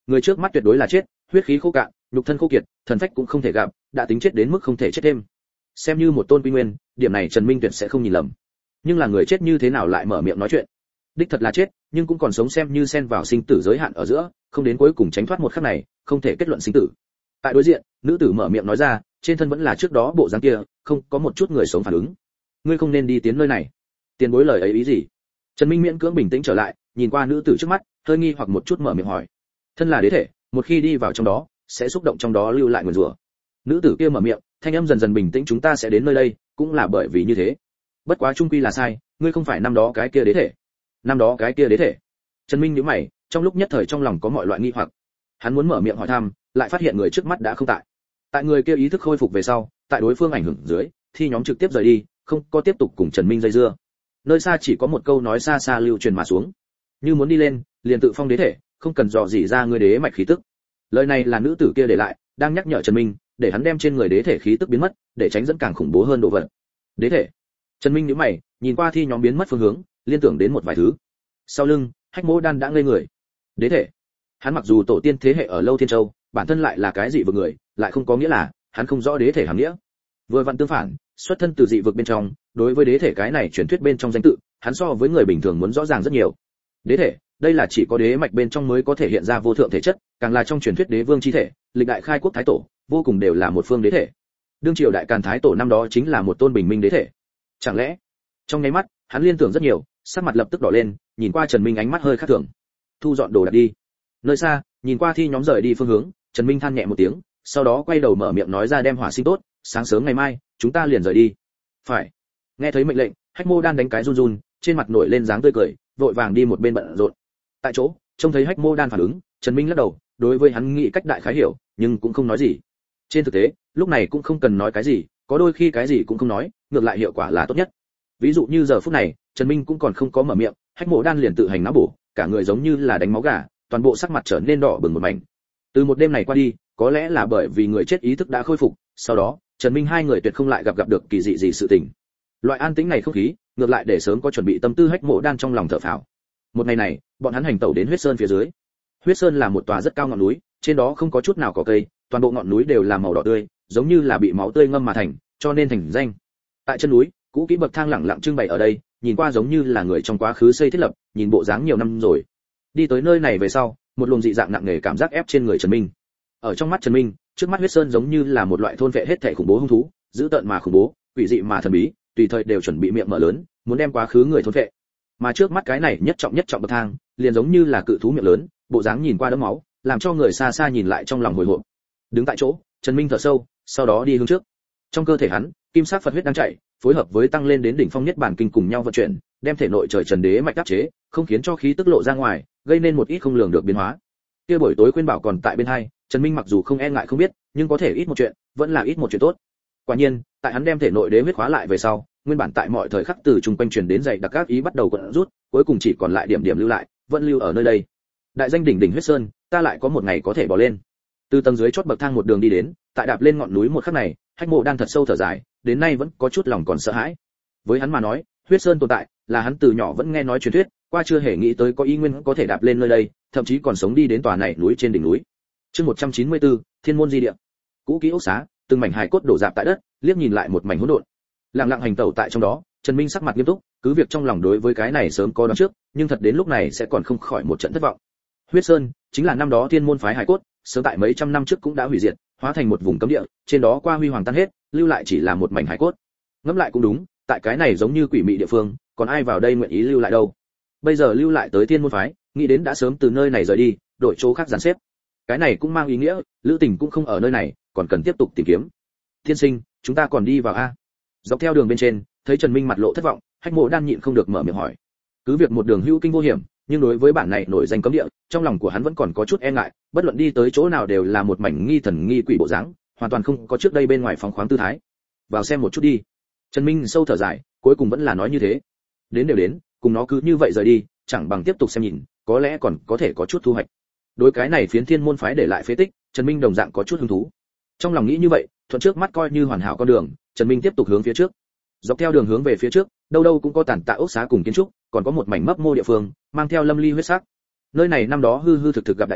Người trước mắt tuyệt đối là chết, huyết khí khô cạn, nhục thân khô kiệt, thần phách cũng không thể gặp, đã tính chết đến mức không thể chết thêm. Xem như một tôn quy nguyên, điểm này Trần Minh tuyệt sẽ không nhìn lầm. Nhưng là người chết như thế nào lại mở miệng nói chuyện? Đích thật là chết, nhưng cũng còn sống, xem như xen vào sinh tử giới hạn ở giữa, không đến cuối cùng tránh thoát một khắc này, không thể kết luận sinh tử. Tại đối diện, nữ tử mở miệng nói ra, trên thân vẫn là trước đó bộ dáng kia, không có một chút người sống phản ứng. Ngươi không nên đi tiến nơi này. Tiền bối lời ấy ý gì? Trần Minh miễn cưỡng bình tĩnh trở lại, nhìn qua nữ tử trước mắt, hơi nghi hoặc một chút mở miệng hỏi. Thân là đế thể, một khi đi vào trong đó, sẽ xúc động trong đó lưu lại nguồn rủa. Nữ tử kia mở miệng, thanh âm dần dần bình tĩnh, chúng ta sẽ đến nơi đây, cũng là bởi vì như thế. Bất quá trung quy là sai, ngươi không phải năm đó cái kia đế thể. Năm đó cái kia đế thể. Trần Minh nhíu mày, trong lúc nhất thời trong lòng có mọi loại nghi hoặc. Hắn muốn mở miệng hỏi thăm, lại phát hiện người trước mắt đã không tại. Tại người kia ý thức khôi phục về sau, tại đối phương ảnh hưởng dưới, thi nhóm trực tiếp rời đi, không có tiếp tục cùng Trần Minh dây dưa. Nơi xa chỉ có một câu nói xa xa lưu truyền mà xuống. Như muốn đi lên, liền tự phong đế thể, không cần dò dỉ ra người đế mạch khí tức. Lời này là nữ tử kia để lại, đang nhắc nhở Trần Minh, để hắn đem trên người đế thể khí tức biến mất, để tránh dẫn càng khủng bố hơn độ vật. Đế thể. Trần Minh nhíu mày, nhìn qua thi nhóm biến mất phương hướng, liên tưởng đến một vài thứ. Sau lưng, Hách Mỗ Đan đã ngây người. Đế thể. Hắn mặc dù tổ tiên thế hệ ở Lâu Thiên Châu, bản thân lại là cái dị vực người, lại không có nghĩa là hắn không rõ đế thể hàm nghĩa. Vừa vặn tương phản, xuất thân từ dị vực bên trong, đối với đế thể cái này truyền thuyết bên trong danh tự, hắn so với người bình thường muốn rõ ràng rất nhiều. Đế thể, đây là chỉ có đế mạch bên trong mới có thể hiện ra vô thượng thể chất, càng là trong truyền thuyết đế vương chi thể, lịch đại khai quốc thái tổ, vô cùng đều là một phương đế thể. Đương triều đại Càn Thái tổ năm đó chính là một tôn bình minh đế thể. Chẳng lẽ? Trong nháy mắt, hắn liên tưởng rất nhiều, sắc mặt lập tức đỏ lên, nhìn qua Trần Minh ánh mắt hơi khác thường. Thu dọn đồ đạc đi. Nơi xa, nhìn qua thi nhóm rời đi phương hướng, Trần Minh than nhẹ một tiếng, sau đó quay đầu mở miệng nói ra đem hỏa sinh tốt, sáng sớm ngày mai, chúng ta liền rời đi. Phải. Nghe thấy mệnh lệnh, Hách Mô Đan đánh cái run run, trên mặt nổi lên dáng tươi cười, vội vàng đi một bên bận rộn. Tại chỗ, trông thấy Hách Mô Đan phản ứng, Trần Minh lắc đầu, đối với hắn nghĩ cách đại khái hiểu, nhưng cũng không nói gì. Trên thực tế, lúc này cũng không cần nói cái gì, có đôi khi cái gì cũng không nói, ngược lại hiệu quả là tốt nhất. Ví dụ như giờ phút này, Trần Minh cũng còn không có mở miệng, Hách Mộ Đan liền tự hành não bổ, cả người giống như là đánh máu gà, toàn bộ sắc mặt trở nên đỏ bừng một mảnh. Từ một đêm này qua đi, có lẽ là bởi vì người chết ý thức đã khôi phục, sau đó, Trần Minh hai người tuyệt không lại gặp gặp được kỳ dị gì sự tình. Loại an tĩnh này không khí, ngược lại để sớm có chuẩn bị tâm tư Hách Mộ Đan trong lòng thở phào. Một ngày này, bọn hắn hành tẩu đến Huyết Sơn phía dưới. Huyết Sơn là một tòa rất cao ngọn núi, trên đó không có chút nào cỏ cây, toàn bộ ngọn núi đều là màu đỏ tươi, giống như là bị máu tươi ngâm mà thành, cho nên thành danh. Tại chân núi, cũ kỹ bậc thang lẳng lặng trưng bày ở đây, nhìn qua giống như là người trong quá khứ xây thiết lập, nhìn bộ dáng nhiều năm rồi. Đi tới nơi này về sau, một luồng dị dạng nặng nề cảm giác ép trên người Trần Minh. Ở trong mắt Trần Minh, trước mắt Huyết Sơn giống như là một loại thôn vệ hết thảy khủng bố hung thú, dữ tợn mà khủng bố, quỷ dị mà thần bí, tùy thời đều chuẩn bị miệng mở lớn, muốn đem quá khứ người thôn vệ. Mà trước mắt cái này nhất trọng nhất trọng bậc thang, liền giống như là cự thú miệng lớn, bộ dáng nhìn qua đẫm máu, làm cho người xa xa nhìn lại trong lòng hồi hộp. Đứng tại chỗ, Trần Minh thở sâu, sau đó đi hướng trước. Trong cơ thể hắn, kim sắc Phật huyết đang chạy, phối hợp với tăng lên đến đỉnh phong nhất bản kinh cùng nhau vận chuyển, đem thể nội trời trần đế mạch áp chế, không khiến cho khí tức lộ ra ngoài, gây nên một ít không lường được biến hóa. Kia buổi tối khuyên bảo còn tại bên hai, Trần Minh mặc dù không e ngại không biết, nhưng có thể ít một chuyện, vẫn là ít một chuyện tốt. Quả nhiên, tại hắn đem thể nội đế huyết khóa lại về sau, nguyên bản tại mọi thời khắc từ trung quanh truyền đến dày đặc các ý bắt đầu cuộn rút, cuối cùng chỉ còn lại điểm điểm lưu lại, vẫn lưu ở nơi đây. Đại danh đỉnh đỉnh Huyết Sơn, ta lại có một ngày có thể bò lên. Từ tầng dưới chót bậc thang một đường đi đến, tại đạp lên ngọn núi một khắc này, Hách Mộ Đan thật sâu thở dài, đến nay vẫn có chút lòng còn sợ hãi. Với hắn mà nói, Huyết Sơn tồn tại, là hắn từ nhỏ vẫn nghe nói truyền thuyết, qua chưa hề nghĩ tới có ý nguyên có thể đạp lên nơi đây, thậm chí còn sống đi đến tòa này núi trên đỉnh núi. Chương một trăm chín mươi tư, Thiên môn di địa. Cũ kỹ ốc xá, từng mảnh hài cốt đổ rạp tại đất, liếc nhìn lại một mảnh hỗn độn. Lặng lặng hành tẩu tại trong đó, Trần Minh sắc mặt nghiêm túc, cứ việc trong lòng đối với cái này sớm có đoán trước, nhưng thật đến lúc này sẽ còn không khỏi một trận thất vọng. Huyết Sơn chính là năm đó Thiên môn phái hài cốt, sớm tại mấy trăm năm trước cũng đã hủy diệt, hóa thành một vùng cấm địa, trên đó qua huy hoàng tan hết, lưu lại chỉ là một mảnh hài cốt. Ngẫm lại cũng đúng, tại cái này giống như quỷ mị địa phương, còn ai vào đây nguyện ý lưu lại đâu? Bây giờ lưu lại tới Thiên môn phái, nghĩ đến đã sớm từ nơi này rời đi, đổi chỗ khác dàn xếp. Cái này cũng mang ý nghĩa, Lữ Tình cũng không ở nơi này, còn cần tiếp tục tìm kiếm. Thiên sinh, chúng ta còn đi vào a? Dọc theo đường bên trên, thấy Trần Minh mặt lộ thất vọng, Hách Mộ Đan nhịn không được mở miệng hỏi. Cứ việc một đường hữu kinh vô hiểm, nhưng đối với bản này nổi danh cấm địa, trong lòng của hắn vẫn còn có chút e ngại, bất luận đi tới chỗ nào đều là một mảnh nghi thần nghi quỷ bộ dáng, hoàn toàn không có trước đây bên ngoài phóng khoáng tư thái. Vào xem một chút đi. Trần Minh sâu thở dài, cuối cùng vẫn là nói như thế. Đến đều đến, cùng nó cứ như vậy rời đi, chẳng bằng tiếp tục xem nhìn, có lẽ còn có thể có chút thu hoạch. Đối cái này phiến Thiên môn phái để lại phế tích, Trần Minh đồng dạng có chút hứng thú. Trong lòng nghĩ như vậy, thuận trước mắt coi như hoàn hảo con đường, Trần Minh tiếp tục hướng phía trước. Dọc theo đường hướng về phía trước, đâu đâu cũng có tàn tạ ốc xá cùng kiến trúc, còn có một mảnh mấp mô địa phương, mang theo lâm ly huyết sắc. Nơi này năm đó hư hư thực thực gặp đại chiến,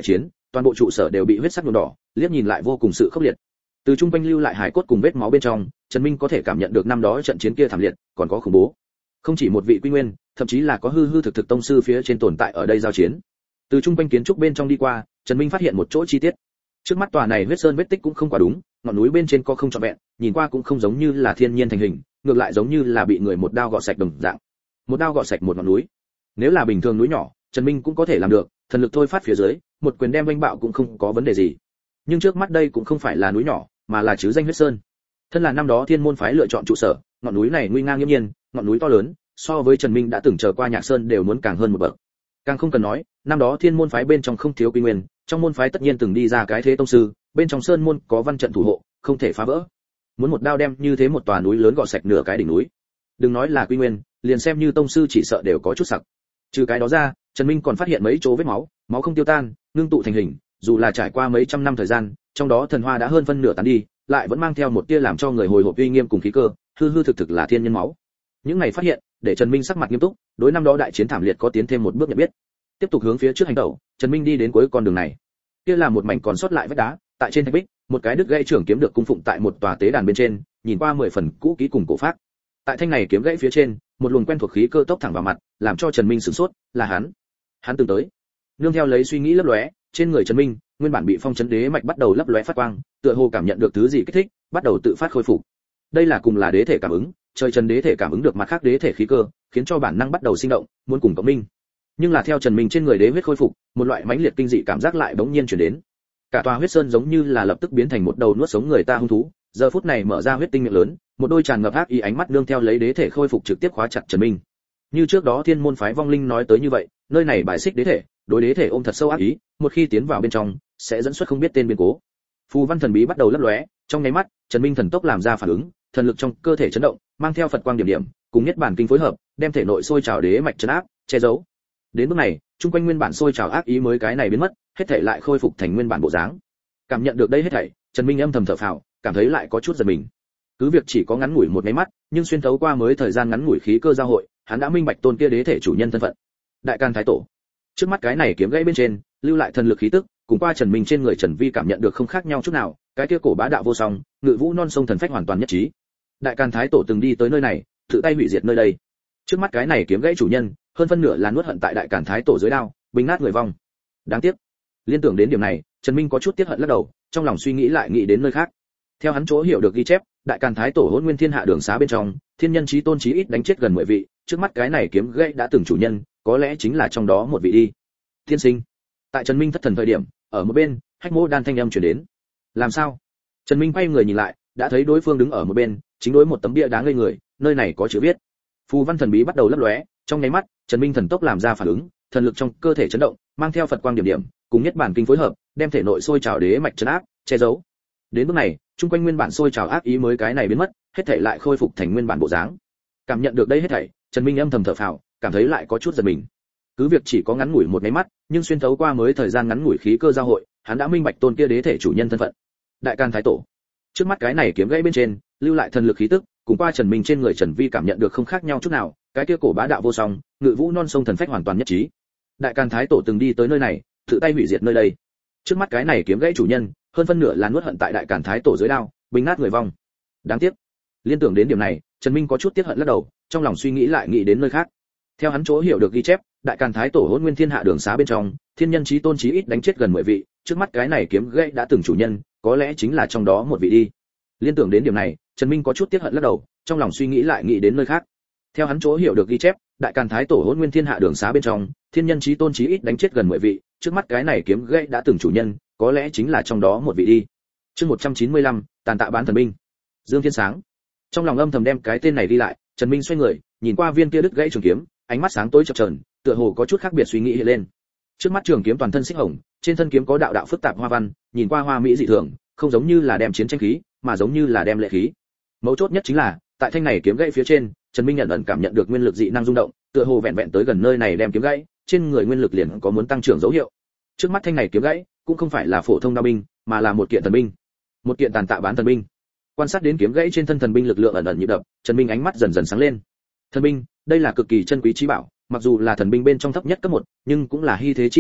toàn bộ trụ sở đều bị huyết sắc nhuộm đỏ, liếc nhìn lại vô cùng sự khốc liệt. Từ trung quanh lưu lại hải cốt cùng vết máu bên trong, Trần Minh có thể cảm nhận được năm đó trận chiến kia thảm liệt, còn có khủng bố. Không chỉ một vị quy nguyên, thậm chí là có hư hư thực thực tông sư phía trên tồn tại ở đây giao chiến. Từ trung quanh kiến trúc bên trong đi qua, Trần Minh phát hiện một chỗ chi tiết. Trước mắt tòa này huyết sơn vết tích cũng không quá đúng, ngọn núi bên trên có không trọn vẹn, nhìn qua cũng không giống như là thiên nhiên thành hình, ngược lại giống như là bị người một đao gọt sạch đồng dạng. Một đao gọt sạch một ngọn núi. Nếu là bình thường núi nhỏ, Trần Minh cũng có thể làm được, thần lực thôi phát phía dưới, một quyền đem vênh bạo cũng không có vấn đề gì. Nhưng trước mắt đây cũng không phải là núi nhỏ, mà là chứ danh huyết sơn. Thân là năm đó Thiên môn phái lựa chọn trụ sở, ngọn núi này nguy ngang nghiêm nhiên, ngọn núi to lớn, so với Trần Minh đã từng chờ qua Nhạc Sơn đều muốn càng hơn một bậc. Càng không cần nói, năm đó Thiên môn phái bên trong không thiếu quy nguyên, trong môn phái tất nhiên từng đi ra cái thế tông sư, bên trong sơn môn có văn trận thủ hộ, không thể phá vỡ. Muốn một đao đem như thế một tòa núi lớn gọt sạch nửa cái đỉnh núi. Đừng nói là quy nguyên, liền xem như tông sư chỉ sợ đều có chút sặc. Trừ cái đó ra, Trần Minh còn phát hiện mấy chỗ vết máu, máu không tiêu tan, ngưng tụ thành hình, dù là trải qua mấy trăm năm thời gian, trong đó thần hoa đã hơn phân nửa tán đi, lại vẫn mang theo một tia làm cho người hồi hộp uy nghiêm cùng khí cơ, hư hư thực thực là thiên nhân máu. Những này phát hiện, để Trần Minh sắc mặt nghiêm túc, đối năm đó đại chiến thảm liệt có tiến thêm một bước nhận biết. Tiếp tục hướng phía trước hành động, Trần Minh đi đến cuối con đường này. Kia là một mảnh còn sót lại vách đá, tại trên thạch bích, một cái đứt gãy trưởng kiếm được cung phụng tại một tòa tế đàn bên trên, nhìn qua mười phần cũ kỹ cùng cổ phác. Tại thanh này kiếm gãy phía trên, một luồng quen thuộc khí cơ tốc thẳng vào mặt, làm cho Trần Minh sửng sốt, là hắn. Hắn từng tới. Nương theo lấy suy nghĩ lấp lóe, trên người Trần Minh, nguyên bản bị phong chấn đế mạch bắt đầu lấp lóe phát quang, tựa hồ cảm nhận được thứ gì kích thích, bắt đầu tự phát khôi phục. Đây là cùng là đế thể cảm ứng, trời Trần đế thể cảm ứng được mặt khác đế thể khí cơ, khiến cho bản năng bắt đầu sinh động, muốn cùng cộng minh. Nhưng là theo Trần Minh trên người đế huyết khôi phục, một loại mãnh liệt kinh dị cảm giác lại bỗng nhiên truyền đến. Cả tòa huyết sơn giống như là lập tức biến thành một đầu nuốt sống người ta hung thú, giờ phút này mở ra huyết tinh miệng lớn, một đôi tràn ngập ác ý ánh mắt nương theo lấy đế thể khôi phục trực tiếp khóa chặt Trần Minh. Như trước đó Thiên môn phái vong linh nói tới như vậy, nơi này bài xích đế thể, đối đế thể ôm thật sâu ác ý, một khi tiến vào bên trong, sẽ dẫn xuất không biết tên biến cố. Phù văn thần bí bắt đầu lấp lóe, trong nháy mắt, Trần Minh thần tốc làm ra phản ứng, thần lực trong cơ thể chấn động, mang theo Phật quang điểm điểm, cùng nhất bản kinh phối hợp, đem thể nội sôi trào đế mạch trấn áp, che giấu. Đến bước này, trung quanh nguyên bản sôi trào ác ý mới cái này biến mất, hết thảy lại khôi phục thành nguyên bản bộ dáng. Cảm nhận được đây hết thảy, Trần Minh âm thầm thở phào, cảm thấy lại có chút giật mình. Cứ việc chỉ có ngắn ngủi một cái mắt, nhưng xuyên thấu qua mới thời gian ngắn ngủi khí cơ giao hội, hắn đã minh bạch tôn kia đế thể chủ nhân thân phận. Đại Can Thái Tổ. Trước mắt cái này kiếm gãy bên trên, lưu lại thần lực khí tức, cùng qua Trần Minh trên người Trần Vi cảm nhận được không khác nhau chút nào, cái kia cổ bá đạo vô song, ngự vũ non sông thần phách hoàn toàn nhất trí. Đại Can Thái Tổ từng đi tới nơi này, tự tay hủy diệt nơi đây. Trước mắt cái này kiếm gãy chủ nhân, hơn phân nửa là nuốt hận tại Đại Can Thái Tổ dưới đao, bình nát người vong. Đáng tiếc. Liên tưởng đến điểm này, Trần Minh có chút tiếc hận lắc đầu, trong lòng suy nghĩ lại nghĩ đến nơi khác. Theo hắn chỗ hiểu được ghi chép, Đại Can Thái Tổ Hỗn Nguyên Thiên Hạ đường xá bên trong, thiên nhân chí tôn chí ít đánh chết gần mười vị, trước mắt cái này kiếm gãy đã từng chủ nhân, có lẽ chính là trong đó một vị đi. Thiên sinh. Tại Trần Minh thất thần thời điểm, ở một bên, Hách Mỗ Đan thanh âm truyền đến. Làm sao? Trần Minh quay người nhìn lại, đã thấy đối phương đứng ở một bên, chính đối một tấm bia đá ngây người, nơi này có chữ viết. Phù văn thần bí bắt đầu lấp lóe, trong nháy mắt, Trần Minh thần tốc làm ra phản ứng, thần lực trong cơ thể chấn động, mang theo Phật quang điểm điểm, cùng nhất bản kinh phối hợp, đem thể nội sôi trào đế mạch trấn áp, che giấu. Đến bước này, trung quanh nguyên bản sôi trào ác ý mới cái này biến mất, hết thảy lại khôi phục thành nguyên bản bộ dáng. Cảm nhận được đây hết thảy, Trần Minh âm thầm thở phào, cảm thấy lại có chút giật mình. Cứ việc chỉ có ngắn ngủi một cái mắt, nhưng xuyên thấu qua mới thời gian ngắn ngủi khí cơ giao hội, hắn đã minh bạch tôn kia đế thể chủ nhân thân phận. Đại Can Thái Tổ. Trước mắt cái này kiếm gãy bên trên, lưu lại thần lực khí tức, cùng qua Trần Minh trên người Trần Vi cảm nhận được không khác nhau chút nào, cái kia cổ bá đạo vô song, ngự vũ non sông thần phách hoàn toàn nhất trí. Đại Can Thái Tổ từng đi tới nơi này, tự tay hủy diệt nơi đây. Trước mắt cái này kiếm gãy chủ nhân, hơn phân nửa là nuốt hận tại Đại Can Thái Tổ dưới đao, bình nát người vong. Đáng tiếc. Liên tưởng đến điểm này, Trần Minh có chút tiếc hận lắc đầu, trong lòng suy nghĩ lại nghĩ đến nơi khác. Theo hắn chỗ hiểu được ghi chép, Đại Can Thái Tổ Hỗn Nguyên Thiên Hạ đường xá bên trong, thiên nhân chí tôn chí ít đánh chết gần mười vị, trước mắt cái này kiếm gãy đã từng chủ nhân, có lẽ chính là trong đó một vị đi. Liên tưởng đến điểm này, Trần Minh có chút tiếc hận lắc đầu, trong lòng suy nghĩ lại nghĩ đến nơi khác. Theo hắn chỗ hiểu được ghi chép, Đại Can Thái Tổ Hỗn Nguyên Thiên Hạ đường xá bên trong, thiên nhân chí tôn chí ít đánh chết gần mười vị, trước mắt cái này kiếm gãy đã từng chủ nhân, có lẽ chính là trong đó một vị đi. Chương một trăm chín mươi lăm, tàn tạ bán thần binh. Dương Thiên Sáng. Trong lòng âm thầm đem cái tên này đi lại, Trần Minh xoay người, nhìn qua viên kia đứt gãy trường kiếm, ánh mắt sáng tối chập chờn, tựa hồ có chút khác biệt suy nghĩ hiện lên. Trước mắt trường kiếm toàn thân xích hồng, trên thân kiếm có đạo đạo phức tạp hoa văn, nhìn qua hoa mỹ dị thường, không giống như là đem chiến tranh khí, mà giống như là đem lệ khí. Mấu chốt nhất chính là, tại thanh này kiếm gãy phía trên, Trần Minh nhận ẩn cảm nhận được nguyên lực dị năng rung động, tựa hồ vẹn vẹn tới gần nơi này đem kiếm gãy, trên người nguyên lực liền có muốn tăng trưởng dấu hiệu. Trước mắt thanh này kiếm gãy, cũng không phải là phổ thông đao binh, mà là một kiện thần binh, một kiện tàn tạ bán thần binh. Quan sát đến kiếm gãy trên thân thần binh lực lượng ẩn ẩn nhịp đập, Trần Minh ánh mắt dần dần sáng lên. Thần binh, đây là cực kỳ chân quý chi bảo, mặc dù là thần binh bên trong thấp nhất cấp một, nhưng cũng là hy thế chi bảo,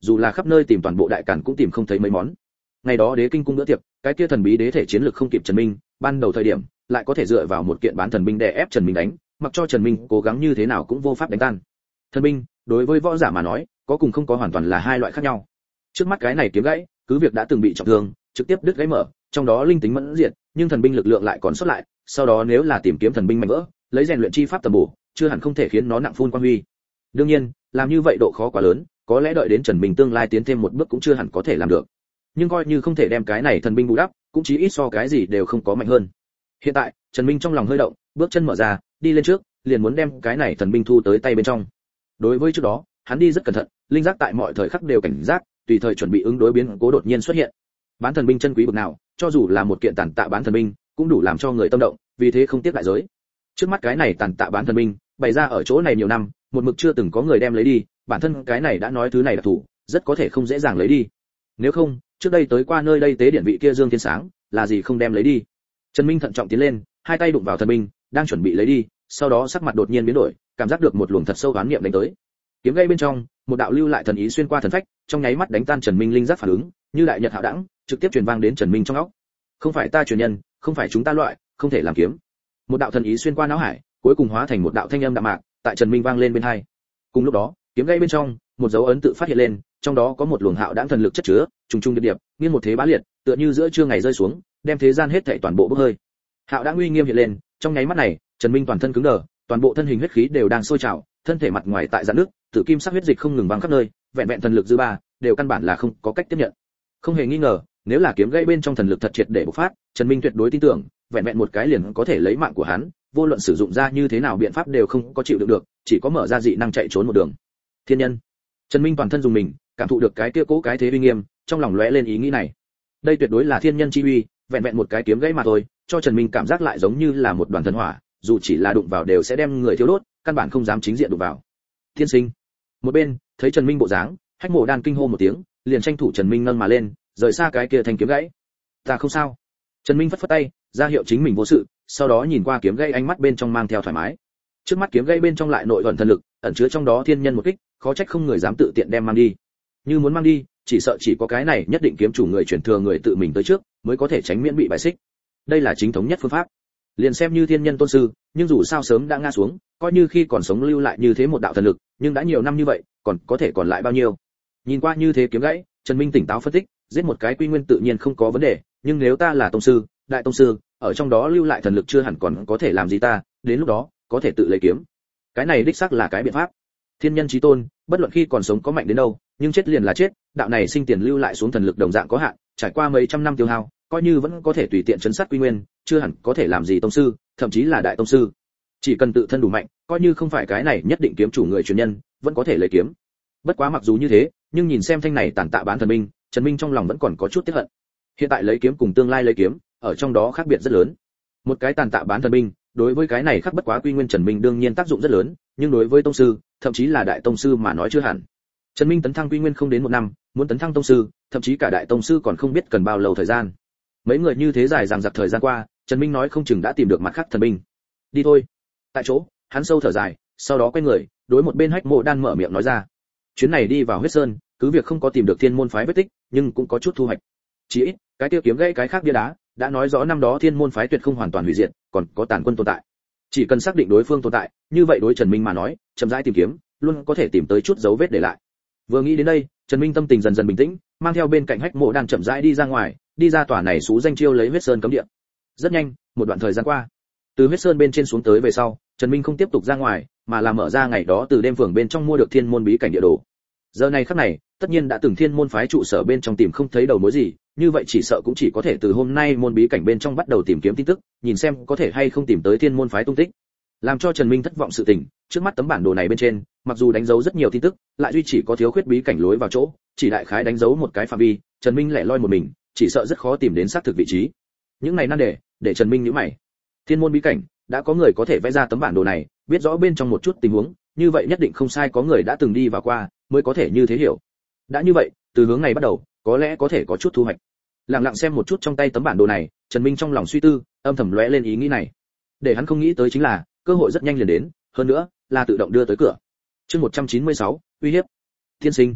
dù là khắp nơi tìm toàn bộ đại càn cũng tìm không thấy mấy món. Ngày đó đế kinh cung bữa tiệc, cái kia thần bí đế thể chiến lực không kịp Trần Minh, ban đầu thời điểm lại có thể dựa vào một kiện bán thần binh đè ép Trần Minh đánh, mặc cho Trần Minh cố gắng như thế nào cũng vô pháp đánh tan. Thần binh, đối với võ giả mà nói, có cùng không có hoàn toàn là hai loại khác nhau. Trước mắt cái này kiếm gãy, cứ việc đã từng bị trọng thương, trực tiếp đứt gãy mở, trong đó linh tính mẫn diệt, nhưng thần binh lực lượng lại còn sót lại, sau đó nếu là tìm kiếm thần binh mạnh vỡ, lấy rèn luyện chi pháp tầm bổ, chưa hẳn không thể khiến nó nặng phun quan huy. Đương nhiên, làm như vậy độ khó quá lớn, có lẽ đợi đến Trần Minh tương lai tiến thêm một bước cũng chưa hẳn có thể làm được. Nhưng coi như không thể đem cái này thần binh bù đắp, cũng chí ít so cái gì đều không có mạnh hơn. Hiện tại, Trần Minh trong lòng hơi động, bước chân mở ra, đi lên trước, liền muốn đem cái này thần binh thu tới tay bên trong. Đối với trước đó, hắn đi rất cẩn thận, linh giác tại mọi thời khắc đều cảnh giác, tùy thời chuẩn bị ứng đối biến cố đột nhiên xuất hiện. Bán thần binh chân quý bậc nào, cho dù là một kiện tàn tạ bán thần binh, cũng đủ làm cho người tâm động, vì thế không tiếc đại giới. Trước mắt cái này tàn tạ bán thần binh, bày ra ở chỗ này nhiều năm, một mực chưa từng có người đem lấy đi, bản thân cái này đã nói thứ này là thủ, rất có thể không dễ dàng lấy đi. Nếu không, trước đây tới qua nơi đây tế điển vị kia Dương Thiên Sáng, là gì không đem lấy đi. Trần Minh thận trọng tiến lên, hai tay đụng vào thần binh, đang chuẩn bị lấy đi, sau đó sắc mặt đột nhiên biến đổi, cảm giác được một luồng thật sâu oán niệm đánh tới. Kiếm gây bên trong, một đạo lưu lại thần ý xuyên qua thần phách, trong nháy mắt đánh tan Trần Minh linh giác phản ứng, như đại nhật hạo đẳng, trực tiếp truyền vang đến Trần Minh trong óc. Không phải ta truyền nhân, không phải chúng ta loại, không thể làm kiếm. Một đạo thần ý xuyên qua não hải, cuối cùng hóa thành một đạo thanh âm đạm mạc, tại Trần Minh vang lên bên tai. Cùng lúc đó, kiếm gây bên trong, một dấu ấn tự phát hiện lên, trong đó có một luồng hạo đẳng thần lực chất chứa, trùng trùng điệp điệp, nghiêng một thế bá liệt, tựa như giữa trưa ngày rơi xuống, đem thế gian hết thảy toàn bộ bốc hơi. Hạo đẳng uy nghiêm hiện lên, trong nháy mắt này, Trần Minh toàn thân cứng đờ, toàn bộ thân hình huyết khí đều đang sôi trào, thân thể mặt ngoài tại giãn nước, tự kim sắc huyết dịch không ngừng văng khắp nơi, vẹn vẹn thần lực dư ba, đều căn bản là không có cách tiếp nhận. Không hề nghi ngờ, nếu là kiếm gây bên trong thần lực thật triệt để bộc phát, Trần Minh tuyệt đối tin tưởng, vẹn vẹn một cái liền có thể lấy mạng của hắn, vô luận sử dụng ra như thế nào biện pháp đều không có chịu đựng được, chỉ có mở ra dị năng chạy trốn một đường. Thiên nhân. Trần Minh toàn thân dùng mình, cảm thụ được cái kia cố cái thế uy nghiêm, trong lòng lóe lên ý nghĩ này. Đây tuyệt đối là thiên nhân chi uy, vẹn vẹn một cái kiếm gãy mà thôi, cho Trần Minh cảm giác lại giống như là một đoàn thần hỏa, dù chỉ là đụng vào đều sẽ đem người thiêu đốt, căn bản không dám chính diện đụng vào. Thiên sinh. Một bên, thấy Trần Minh bộ dáng, Hách Mộ Đan kinh hô một tiếng, liền tranh thủ Trần Minh nâng mà lên, rời xa cái kia thanh kiếm gãy. Ta không sao. Trần Minh phất phất tay, ra hiệu chính mình vô sự, sau đó nhìn qua kiếm gãy, ánh mắt bên trong mang theo thoải mái. Trước mắt kiếm gãy bên trong lại nội ẩn thần lực, ẩn chứa trong đó thiên nhân một kích, khó trách không người dám tự tiện đem mang đi. Như muốn mang đi, chỉ sợ chỉ có cái này nhất định kiếm chủ người chuyển thừa người tự mình tới trước, mới có thể tránh miễn bị bài xích. Đây là chính thống nhất phương pháp. Liền xem như thiên nhân tôn sư, nhưng dù sao sớm đã ngã xuống, coi như khi còn sống lưu lại như thế một đạo thần lực, nhưng đã nhiều năm như vậy, còn có thể còn lại bao nhiêu? Nhìn qua như thế kiếm gãy, Trần Minh tỉnh táo phân tích, giết một cái quy nguyên tự nhiên không có vấn đề, nhưng nếu ta là tông sư, đại tông sư, ở trong đó lưu lại thần lực chưa hẳn còn có thể làm gì ta, đến lúc đó, có thể tự lấy kiếm. Cái này đích xác là cái biện pháp. Thiên nhân chí tôn, bất luận khi còn sống có mạnh đến đâu, nhưng chết liền là chết, đạo này sinh tiền lưu lại xuống thần lực đồng dạng có hạn, trải qua mấy trăm năm tiêu hao, coi như vẫn có thể tùy tiện chấn sát quy nguyên, chưa hẳn có thể làm gì tông sư, thậm chí là đại tông sư. Chỉ cần tự thân đủ mạnh, coi như không phải cái này nhất định kiếm chủ người truyền nhân, vẫn có thể lấy kiếm. Bất quá mặc dù như thế, nhưng nhìn xem thanh này tàn tạ bán thần binh, Trần Minh trong lòng vẫn còn có chút tiếc hận. Hiện tại lấy kiếm cùng tương lai lấy kiếm, ở trong đó khác biệt rất lớn. Một cái tàn tạ bán thần binh, đối với cái này khác bất quá quy nguyên Trần Minh đương nhiên tác dụng rất lớn, nhưng đối với tông sư, thậm chí là đại tông sư mà nói chưa hẳn. Trần Minh tấn thăng quy nguyên không đến một năm, muốn tấn thăng tông sư, thậm chí cả đại tông sư còn không biết cần bao lâu thời gian. Mấy người như thế dài dằng dặc thời gian qua, Trần Minh nói không chừng đã tìm được mặt khác thần binh. Đi thôi. Tại chỗ, hắn sâu thở dài, sau đó quay người, đối một bên Hách Mộ Đan mở miệng nói ra. Chuyến này đi vào Huyết Sơn, cứ việc không có tìm được Thiên môn phái vết tích, nhưng cũng có chút thu hoạch. Chỉ ít, cái tiêu kiếm gãy cái khác bia đá, đã nói rõ năm đó Thiên môn phái tuyệt không hoàn toàn hủy diệt, còn có tàn quân tồn tại. Chỉ cần xác định đối phương tồn tại, như vậy đối Trần Minh mà nói, chậm rãi tìm kiếm, luôn có thể tìm tới chút dấu vết để lại. Vừa nghĩ đến đây, Trần Minh tâm tình dần dần bình tĩnh, mang theo bên cạnh Hách Mộ Đan chậm rãi đi ra ngoài, đi ra tòa này xú danh chiêu lấy Huyết Sơn cấm địa. Rất nhanh, một đoạn thời gian qua, từ Huyết Sơn bên trên xuống tới về sau, Trần Minh không tiếp tục ra ngoài, mà là mở ra ngày đó từ đêm phường bên trong mua được Thiên môn bí cảnh địa đồ. Giờ này khắc này, tất nhiên đã từng Thiên môn phái trụ sở bên trong tìm không thấy đầu mối gì, như vậy chỉ sợ cũng chỉ có thể từ hôm nay môn bí cảnh bên trong bắt đầu tìm kiếm tin tức, nhìn xem có thể hay không tìm tới Thiên môn phái tung tích. Làm cho Trần Minh thất vọng sự tình, trước mắt tấm bản đồ này bên trên, mặc dù đánh dấu rất nhiều tin tức, lại duy chỉ có thiếu khuyết bí cảnh lối vào chỗ, chỉ đại khái đánh dấu một cái phạm vi, Trần Minh lẻ loi một mình, chỉ sợ rất khó tìm đến xác thực vị trí. Những này nan đề, để Trần Minh nhíu mày. Thiên môn bí cảnh, đã có người có thể vẽ ra tấm bản đồ này, biết rõ bên trong một chút tình huống, như vậy nhất định không sai có người đã từng đi vào qua, mới có thể như thế hiểu. Đã như vậy, từ hướng này bắt đầu, có lẽ có thể có chút thu hoạch. Lặng lặng xem một chút trong tay tấm bản đồ này, Trần Minh trong lòng suy tư, âm thầm lóe lên ý nghĩ này. Để hắn không nghĩ tới chính là, cơ hội rất nhanh liền đến, hơn nữa, là tự động đưa tới cửa. Chương một trăm chín mươi sáu, uy hiếp. Tiên sinh.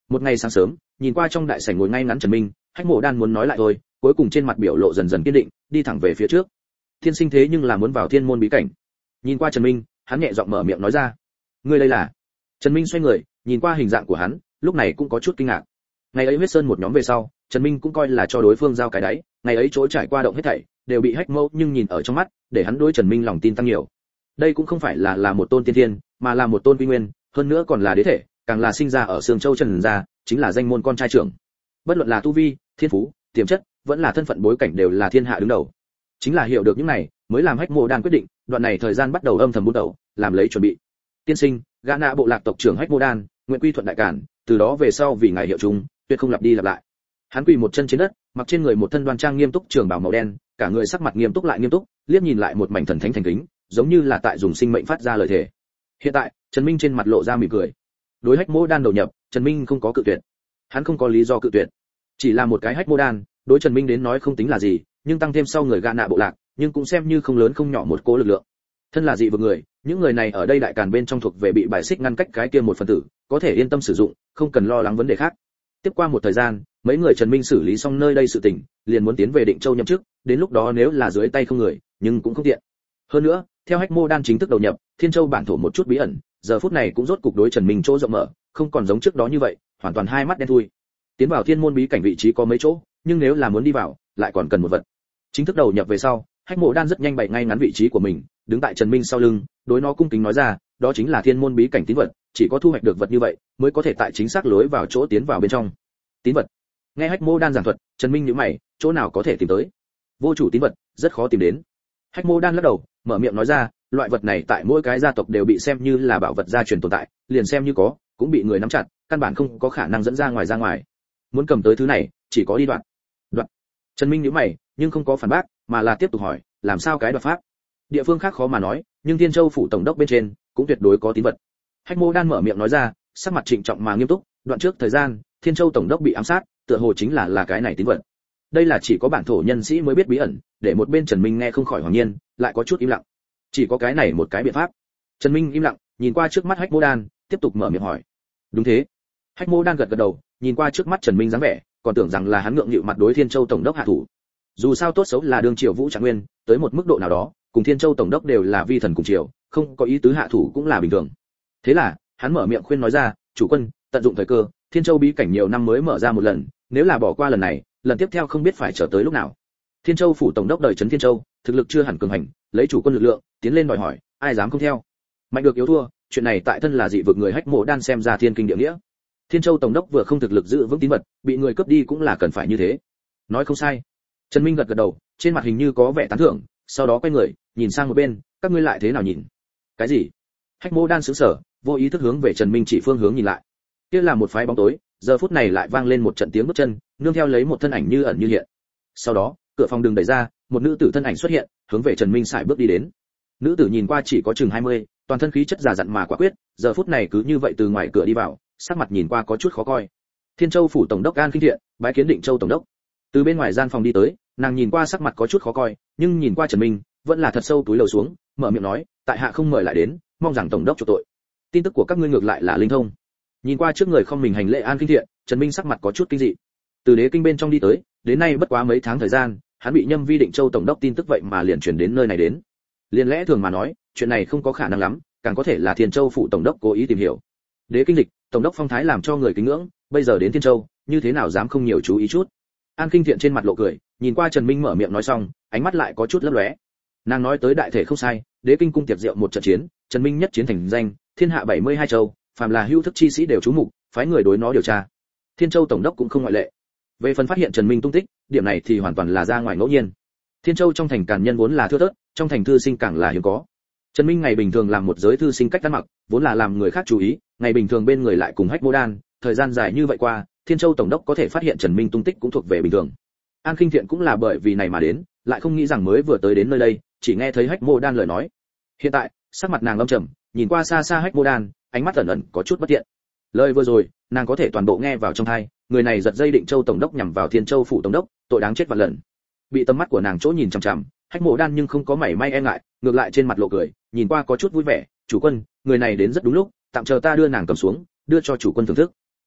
Một ngày sáng sớm, nhìn qua trong đại sảnh ngồi ngay ngắn Trần Minh, Hách Mộ Đan muốn nói lại thôi, cuối cùng trên mặt biểu lộ dần dần kiên định, đi thẳng về phía trước. Thiên sinh thế nhưng là muốn vào thiên môn bí cảnh. Nhìn qua Trần Minh, hắn nhẹ giọng mở miệng nói ra. Ngươi đây là? Trần Minh xoay người, nhìn qua hình dạng của hắn, lúc này cũng có chút kinh ngạc. Ngày ấy huyết sơn một nhóm về sau, Trần Minh cũng coi là cho đối phương giao cái đáy, ngày ấy chỗ trải qua động hết thảy, đều bị Hách Mộ nhưng nhìn ở trong mắt, để hắn đối Trần Minh lòng tin tăng nhiều. Đây cũng không phải là là một tôn tiên thiên, mà là một tôn quy nguyên, hơn nữa còn là đế thể, càng là sinh ra ở Sương Châu Trần gia, chính là danh môn con trai trưởng. Bất luận là tu vi, thiên phú, tiềm chất, vẫn là thân phận bối cảnh đều là thiên hạ đứng đầu. Chính là hiểu được những này, mới làm Hách Mộ Đan quyết định, đoạn này thời gian bắt đầu âm thầm bút đầu, làm lấy chuẩn bị. Tiên sinh, gã nạ bộ lạc tộc trưởng Hách Mộ Đan, nguyện quy thuận đại cản, từ đó về sau vì ngài hiệu chung, tuyệt không lặp đi lặp lại. Hắn quỳ một chân trên đất, mặc trên người một thân đoan trang nghiêm túc trường bào màu đen, cả người sắc mặt nghiêm túc lại nghiêm túc, liếc nhìn lại một mảnh thần thánh thành kính, giống như là tại dùng sinh mệnh phát ra lời thề. Hiện tại, Trần Minh trên mặt lộ ra mỉm cười. Đối Hách Mộ Đan đầu nhập, Trần Minh không có cự tuyệt. Hắn không có lý do cự tuyệt. Chỉ là một cái Hách Mộ Đan, đối Trần Minh đến nói không tính là gì, nhưng tăng thêm sau người gã nạ bộ lạc, nhưng cũng xem như không lớn không nhỏ một cỗ lực lượng. Thân là dị vực người, những người này ở đây đại càn bên trong thuộc về bị bài xích ngăn cách cái kia một phần tử, có thể yên tâm sử dụng, không cần lo lắng vấn đề khác. Tiếp qua một thời gian, mấy người Trần Minh xử lý xong nơi đây sự tình, liền muốn tiến về Định Châu nhậm chức, đến lúc đó nếu là dưới tay không người, nhưng cũng không tiện. Hơn nữa, theo Hách Mộ Đan chính thức đầu nhập, Thiên Châu bản thổ một chút bí ẩn, giờ phút này cũng rốt cục đối Trần Minh chỗ rộng mở, không còn giống trước đó như vậy, hoàn toàn hai mắt đen thui. Tiến vào thiên môn bí cảnh vị trí có mấy chỗ, nhưng nếu là muốn đi vào, lại còn cần một vật. Chính thức đầu nhập về sau, Hách Mộ Đan rất nhanh bày ngay ngắn vị trí của mình, đứng tại Trần Minh sau lưng, đối nó cung kính nói ra, đó chính là thiên môn bí cảnh tín vật, chỉ có thu hoạch được vật như vậy, mới có thể tại chính xác lối vào chỗ tiến vào bên trong. Tín vật. Nghe Hách Mộ Đan giảng thuật, Trần Minh nhíu mày, chỗ nào có thể tìm tới? Vô chủ tín vật, rất khó tìm đến. Hách Mộ Đan lắc đầu, mở miệng nói ra, loại vật này tại mỗi cái gia tộc đều bị xem như là bảo vật gia truyền tồn tại, liền xem như có, cũng bị người nắm chặt, căn bản không có khả năng dẫn ra ngoài ra ngoài. Muốn cầm tới thứ này, chỉ có đi đoạn. Đoạn. Trần Minh nhíu mày, nhưng không có phản bác, mà là tiếp tục hỏi, làm sao cái đoạt pháp? Địa phương khác khó mà nói, nhưng Thiên Châu phủ tổng đốc bên trên cũng tuyệt đối có tín vật. Hách Mộ Đan mở miệng nói ra, sắc mặt trịnh trọng mà nghiêm túc, đoạn trước thời gian, Thiên Châu tổng đốc bị ám sát, tựa hồ chính là là cái này tín vật. Đây là chỉ có bản thổ nhân sĩ mới biết bí ẩn, để một bên Trần Minh nghe không khỏi hoàng nhiên, lại có chút im lặng. Chỉ có cái này một cái biện pháp. Trần Minh im lặng, nhìn qua trước mắt Hách Mộ Đan, tiếp tục mở miệng hỏi. Đúng thế. Hách Mộ Đan gật gật đầu, nhìn qua trước mắt Trần Minh dáng vẻ, còn tưởng rằng là hắn ngượng nghịu mặt đối Thiên Châu tổng đốc hạ thủ. Dù sao tốt xấu là đương triều Vũ Trạng Nguyên, tới một mức độ nào đó, cùng Thiên Châu tổng đốc đều là vi thần cùng triều, không có ý tứ hạ thủ cũng là bình thường. Thế là, hắn mở miệng khuyên nói ra, chủ quân, tận dụng thời cơ, Thiên Châu bí cảnh nhiều năm mới mở ra một lần, nếu là bỏ qua lần này, lần tiếp theo không biết phải chờ tới lúc nào. Thiên Châu phủ tổng đốc đời trấn Thiên Châu, thực lực chưa hẳn cường hành, lấy chủ quân lực lượng, tiến lên đòi hỏi, ai dám không theo. Mạnh được yếu thua, chuyện này tại thân là dị vực người Hách Mộ Đan xem ra thiên kinh địa nghĩa. Thiên Châu tổng đốc vừa không thực lực giữ vững tín vật, bị người cướp đi cũng là cần phải như thế. Nói không sai. Trần Minh gật gật đầu, trên mặt hình như có vẻ tán thưởng, sau đó quay người, nhìn sang một bên, các ngươi lại thế nào nhìn? Cái gì? Hách Mộ Đan sững sờ, vô ý thức hướng về Trần Minh chỉ phương hướng nhìn lại. Kia là một phái bóng tối, giờ phút này lại vang lên một trận tiếng bước chân, nương theo lấy một thân ảnh như ẩn như hiện. Sau đó, cửa phòng đường đẩy ra, một nữ tử thân ảnh xuất hiện, hướng về Trần Minh sải bước đi đến. Nữ tử nhìn qua chỉ có chừng hai mươi, toàn thân khí chất già dặn mà quả quyết, giờ phút này cứ như vậy từ ngoài cửa đi vào, sắc mặt nhìn qua có chút khó coi. Thiên Châu phủ tổng đốc An Kinh Thiện, bái kiến Định Châu tổng đốc. Từ bên ngoài gian phòng đi tới, nàng nhìn qua sắc mặt có chút khó coi, nhưng nhìn qua Trần Minh, vẫn là thật sâu túi lầu xuống, mở miệng nói, tại hạ không mời lại đến, mong rằng tổng đốc chuộc tội. Tin tức của các ngươi ngược lại là linh thông. Nhìn qua trước người không mình hành lễ An Kinh Thiện, Trần Minh sắc mặt có chút kinh dị. Từ đế kinh bên trong đi tới, đến nay bất quá mấy tháng thời gian, hắn bị nhâm vi Định Châu tổng đốc tin tức vậy mà liền chuyển đến nơi này đến. Liên lẽ thường mà nói, chuyện này không có khả năng lắm, càng có thể là Thiên Châu phủ tổng đốc cố ý tìm hiểu. Đế kinh lịch, tổng đốc phong thái làm cho người kính ngưỡng, bây giờ đến Thiên Châu, như thế nào dám không nhiều chú ý chút. An Kinh Thiện trên mặt lộ cười, nhìn qua Trần Minh mở miệng nói xong, ánh mắt lại có chút lấp lóe. Nàng nói tới đại thể không sai, đế kinh cung tiệc rượu một trận chiến, Trần Minh nhất chiến thành danh, thiên hạ bảy mươi hai châu, phàm là hữu thức chi sĩ đều chú mục, phái người đối nó điều tra. Thiên Châu tổng đốc cũng không ngoại lệ. Về phần phát hiện Trần Minh tung tích, điểm này thì hoàn toàn là ra ngoài ngẫu nhiên. Thiên Châu trong thành càn nhân vốn là thưa thớt, trong thành thư sinh càng là hiếm có. Trần Minh ngày bình thường làm một giới thư sinh cách ăn mặc, vốn là làm người khác chú ý, ngày bình thường bên người lại cùng Hách Mộ Đan, thời gian dài như vậy qua, Thiên Châu tổng đốc có thể phát hiện Trần Minh tung tích cũng thuộc về bình thường. An Kinh Thiện cũng là bởi vì này mà đến, lại không nghĩ rằng mới vừa tới đến nơi đây, chỉ nghe thấy Hách Mộ Đan lời nói. Hiện tại, sắc mặt nàng âm trầm, nhìn qua xa xa Hách Mộ Đan, ánh mắt ẩn ẩn có chút bất thiện. Lời vừa rồi, nàng có thể toàn bộ nghe vào trong tai, người này giật dây Định Châu tổng đốc nhằm vào Thiên Châu phủ tổng đốc, tội đáng chết vạn lần. Bị tầm mắt của nàng chỗ nhìn chằm chằm, Hách Mộ Đan nhưng không có mảy may e ngại, ngược lại trên mặt lộ cười, nhìn qua có chút vui vẻ, "Chủ quân, người này đến rất đúng lúc, tạm chờ ta đưa nàng cầm xuống, đưa cho chủ quân thưởng thức."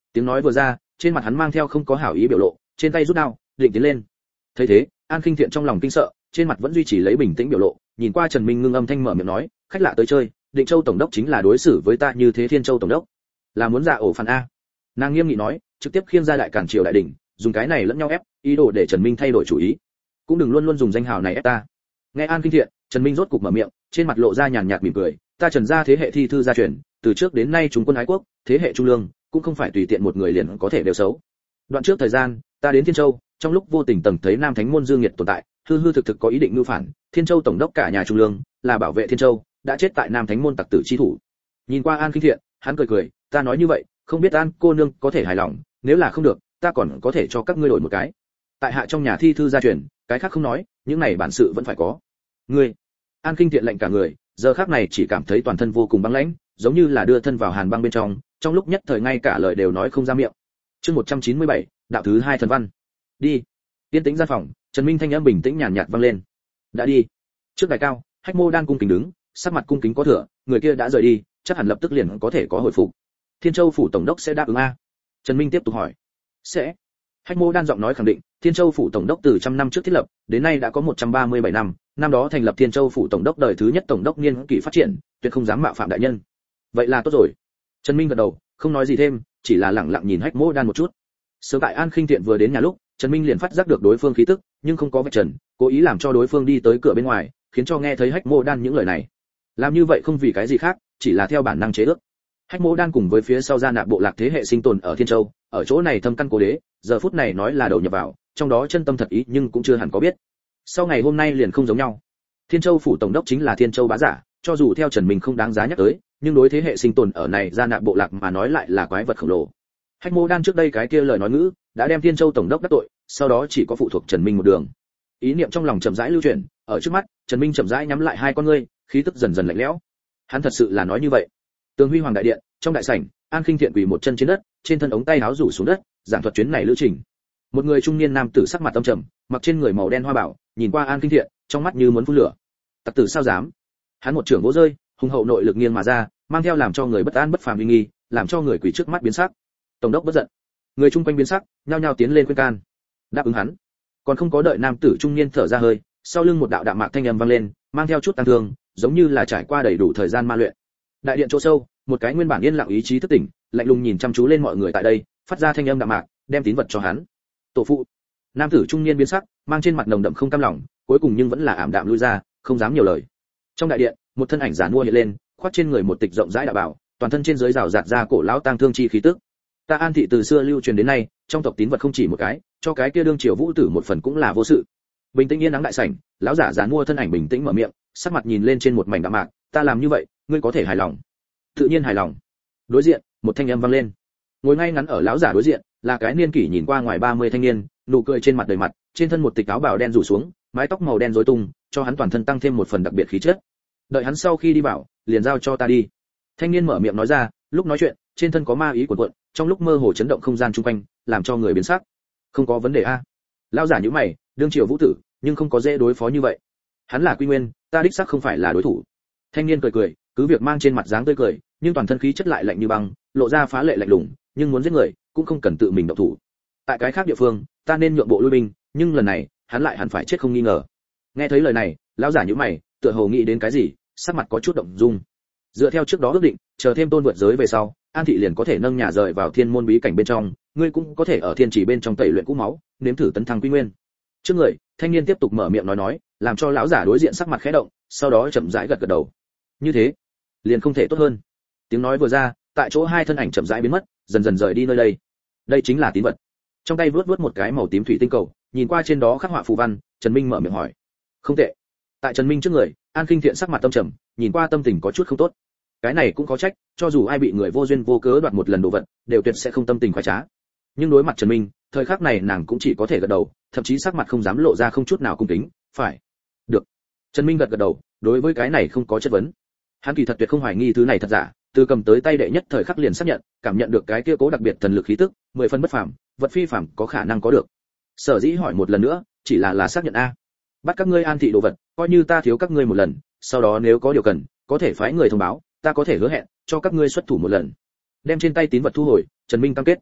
Tiếng nói vừa ra, trên mặt hắn mang theo không có hảo ý biểu lộ, trên tay rút đao, định tiến lên. Thấy thế, An Khinh Thiện trong lòng kinh sợ, trên mặt vẫn duy trì lấy bình tĩnh biểu lộ, nhìn qua Trần Minh ngưng âm thanh mở miệng nói, khách lạ tới chơi, Định Châu tổng đốc chính là đối xử với ta như thế Thiên Châu tổng đốc, là muốn dạ ổ phản a. Nàng nghiêm nghị nói, trực tiếp khiêng ra đại cản triều đại đỉnh, dùng cái này lẫn nhau ép, ý đồ để Trần Minh thay đổi chủ ý. Cũng đừng luôn luôn dùng danh hào này ép ta. Nghe An Kinh Thiện, Trần Minh rốt cục mở miệng, trên mặt lộ ra nhàn nhạt mỉm cười, ta Trần gia thế hệ thi thư gia truyền, từ trước đến nay chúng quân ái quốc, thế hệ trung lương, cũng không phải tùy tiện một người liền có thể đều xấu. Đoạn trước thời gian, ta đến Thiên Châu, trong lúc vô tình tầng thấy Nam Thánh môn Dương Nghiệt tồn tại, hư hư thực thực có ý định mưu phản, Thiên Châu tổng đốc cả nhà trung lương, là bảo vệ Thiên Châu, đã chết tại Nam Thánh môn tặc tử chi thủ. Nhìn qua An Kinh Thiện, hắn cười cười, ta nói như vậy, không biết An cô nương có thể hài lòng, nếu là không được, ta còn có thể cho các ngươi đổi một cái. Tại hạ trong nhà thi thư gia truyền, cái khác không nói, những này bản sự vẫn phải có. Ngươi, An Kinh Thiện lạnh cả người, giờ khắc này chỉ cảm thấy toàn thân vô cùng băng lãnh, giống như là đưa thân vào hàn băng bên trong, trong lúc nhất thời ngay cả lời đều nói không ra miệng. Chương một trăm chín mươi bảy, đạo thứ hai thần văn. Đi. Tiên tĩnh gian phòng, Trần Minh thanh âm bình tĩnh nhàn nhạt vang lên. Đã đi. Trước đài cao, Hách Mô Đan cung kính đứng, sắc mặt cung kính có thừa, người kia đã rời đi, chắc hẳn lập tức liền có thể có hồi phục. Thiên Châu phủ tổng đốc sẽ đáp ứng a? Trần Minh tiếp tục hỏi. Sẽ. Hách Mô Đan giọng nói khẳng định, Thiên Châu phủ tổng đốc từ trăm năm trước thiết lập, đến nay đã có một trăm ba mươi bảy năm, năm đó thành lập Thiên Châu phủ tổng đốc đời thứ nhất tổng đốc niên kỷ phát triển, tuyệt không dám mạo phạm đại nhân. Vậy là tốt rồi. Trần Minh gật đầu, không nói gì thêm, chỉ là lặng lặng nhìn Hách Mô Đan một chút. Sớm tại An Khinh Thiện vừa đến nhà lúc, Trần Minh liền phát giác được đối phương khí tức, nhưng không có vạch trần, cố ý làm cho đối phương đi tới cửa bên ngoài, khiến cho nghe thấy Hách Mô Đan những lời này. Làm như vậy không vì cái gì khác, chỉ là theo bản năng chế ước. Hách Mô Đan cùng với phía sau gia nạp bộ lạc thế hệ sinh tồn ở Thiên Châu, ở chỗ này thâm căn cố đế, giờ phút này nói là đầu nhập vào, trong đó chân tâm thật ý nhưng cũng chưa hẳn có biết. Sau ngày hôm nay liền không giống nhau. Thiên Châu phủ tổng đốc chính là Thiên Châu bá giả, cho dù theo Trần Minh không đáng giá nhắc tới, nhưng đối thế hệ sinh tồn ở này gia nạp bộ lạc mà nói lại là quái vật khổng lồ. Hách Mô Đan trước đây cái kia lời nói ngữ, đã đem Thiên Châu tổng đốc đắc tội, sau đó chỉ có phụ thuộc Trần Minh một đường. Ý niệm trong lòng chậm rãi lưu chuyển, ở trước mắt, Trần Minh chậm rãi nhắm lại hai con ngươi, khí tức dần dần lạnh lẽo. Hắn thật sự là nói như vậy. Tường Huy Hoàng đại điện, trong đại sảnh, An Khinh Thiện quỳ một chân trên đất, trên thân ống tay áo rủ xuống đất, giảng thuật chuyến này lữ trình. Một người trung niên nam tử sắc mặt âm trầm, mặc trên người màu đen hoa bảo, nhìn qua An Khinh Thiện, trong mắt như muốn phun lửa. Tặc tử sao dám? Hắn một trưởng vỗ rơi, hùng hậu nội lực nghiêng mà ra, mang theo làm cho người bất an bất phàm uy nghi, làm cho người quỳ trước mắt biến sắc. Tổng đốc bất giận. Người chung quanh biến sắc, nhao nhao tiến lên khuyên can. Đáp ứng hắn. Còn không có đợi nam tử trung niên thở ra hơi, sau lưng một đạo đạm mạc thanh âm vang lên, mang theo chút tăng thương, giống như là trải qua đầy đủ thời gian ma luyện. Đại điện chỗ sâu, một cái nguyên bản yên lặng ý chí thức tỉnh, lạnh lùng nhìn chăm chú lên mọi người tại đây, phát ra thanh âm đạm mạc, đem tín vật cho hắn. Tổ phụ. Nam tử trung niên biến sắc, mang trên mặt nồng đậm không cam lòng, cuối cùng nhưng vẫn là ảm đạm lui ra, không dám nhiều lời. Trong đại điện, một thân ảnh giản mua hiện lên, khoác trên người một tịch rộng rãi đạo bảo, toàn thân trên dưới rào rạt ra cổ lão tang thương chi khí tức. Ta An thị từ xưa lưu truyền đến nay, trong tộc tín vật không chỉ một cái, cho cái kia đương triều vũ tử một phần cũng là vô sự. Bình tĩnh yên nắng đại sảnh, lão giả giản mua thân ảnh bình tĩnh mở miệng, sắc mặt nhìn lên trên một mảnh đạm mạc, ta làm như vậy, ngươi có thể hài lòng? Tự nhiên hài lòng. Đối diện, một thanh âm vang lên. Ngồi ngay ngắn ở lão giả đối diện, là cái niên kỷ nhìn qua ngoài ba mươi thanh niên, nụ cười trên mặt đầy mặt, trên thân một tịch áo bào đen rủ xuống, mái tóc màu đen rối tung, cho hắn toàn thân tăng thêm một phần đặc biệt khí chất. Đợi hắn sau khi đi bảo, liền giao cho ta đi. Thanh niên mở miệng nói ra, lúc nói chuyện, trên thân có ma ý cuộn cuộn, trong lúc mơ hồ chấn động không gian chung quanh, làm cho người biến sắc. Không có vấn đề a. Lão giả nhíu mày, đương triều vũ tử, nhưng không có dễ đối phó như vậy. Hắn là Quy Nguyên, ta đích xác không phải là đối thủ. Thanh niên cười cười, cứ việc mang trên mặt dáng tươi cười, nhưng toàn thân khí chất lại lạnh như băng, lộ ra phá lệ lạnh lùng, nhưng muốn giết người, cũng không cần tự mình động thủ. Tại cái khác địa phương, ta nên nhượng bộ lui binh, nhưng lần này, hắn lại hẳn phải chết không nghi ngờ. Nghe thấy lời này, lão giả nhíu mày, tựa hồ nghĩ đến cái gì, sắc mặt có chút động dung. Dựa theo trước đó ước định, chờ thêm tôn vượt giới về sau, An thị liền có thể nâng nhà rời vào thiên môn bí cảnh bên trong, ngươi cũng có thể ở thiên chỉ bên trong tẩy luyện cũ máu, nếm thử tấn thăng quy nguyên. Trước người, thanh niên tiếp tục mở miệng nói nói, làm cho lão giả đối diện sắc mặt khẽ động, sau đó chậm rãi gật gật đầu. Như thế, liền không thể tốt hơn. Tiếng nói vừa ra, tại chỗ hai thân ảnh chậm rãi biến mất, dần dần rời đi nơi đây. Đây chính là tín vật. Trong tay vướt vướt một cái màu tím thủy tinh cầu, nhìn qua trên đó khắc họa phù văn, Trần Minh mở miệng hỏi. Không tệ. Tại Trần Minh trước người, An Khinh Thiện sắc mặt tâm trầm, nhìn qua tâm tình có chút không tốt. Cái này cũng có trách, cho dù ai bị người vô duyên vô cớ đoạt một lần đồ vật, đều tuyệt sẽ không tâm tình khoái trá. Nhưng đối mặt Trần Minh, thời khắc này nàng cũng chỉ có thể gật đầu, thậm chí sắc mặt không dám lộ ra không chút nào cung kính. Phải. Được. Trần Minh gật gật đầu, đối với cái này không có chất vấn. Hắn kỳ thật tuyệt không hoài nghi thứ này thật giả, từ cầm tới tay đệ nhất thời khắc liền xác nhận, cảm nhận được cái kia cố đặc biệt thần lực khí tức, mười phần bất phàm, vật phi phàm có khả năng có được. Sở dĩ hỏi một lần nữa, chỉ là là xác nhận a. Bắt các ngươi An thị đồ vật, coi như ta thiếu các ngươi một lần, sau đó nếu có điều cần, có thể phái người thông báo, ta có thể hứa hẹn cho các ngươi xuất thủ một lần. Đem trên tay tín vật thu hồi, Trần Minh cam kết.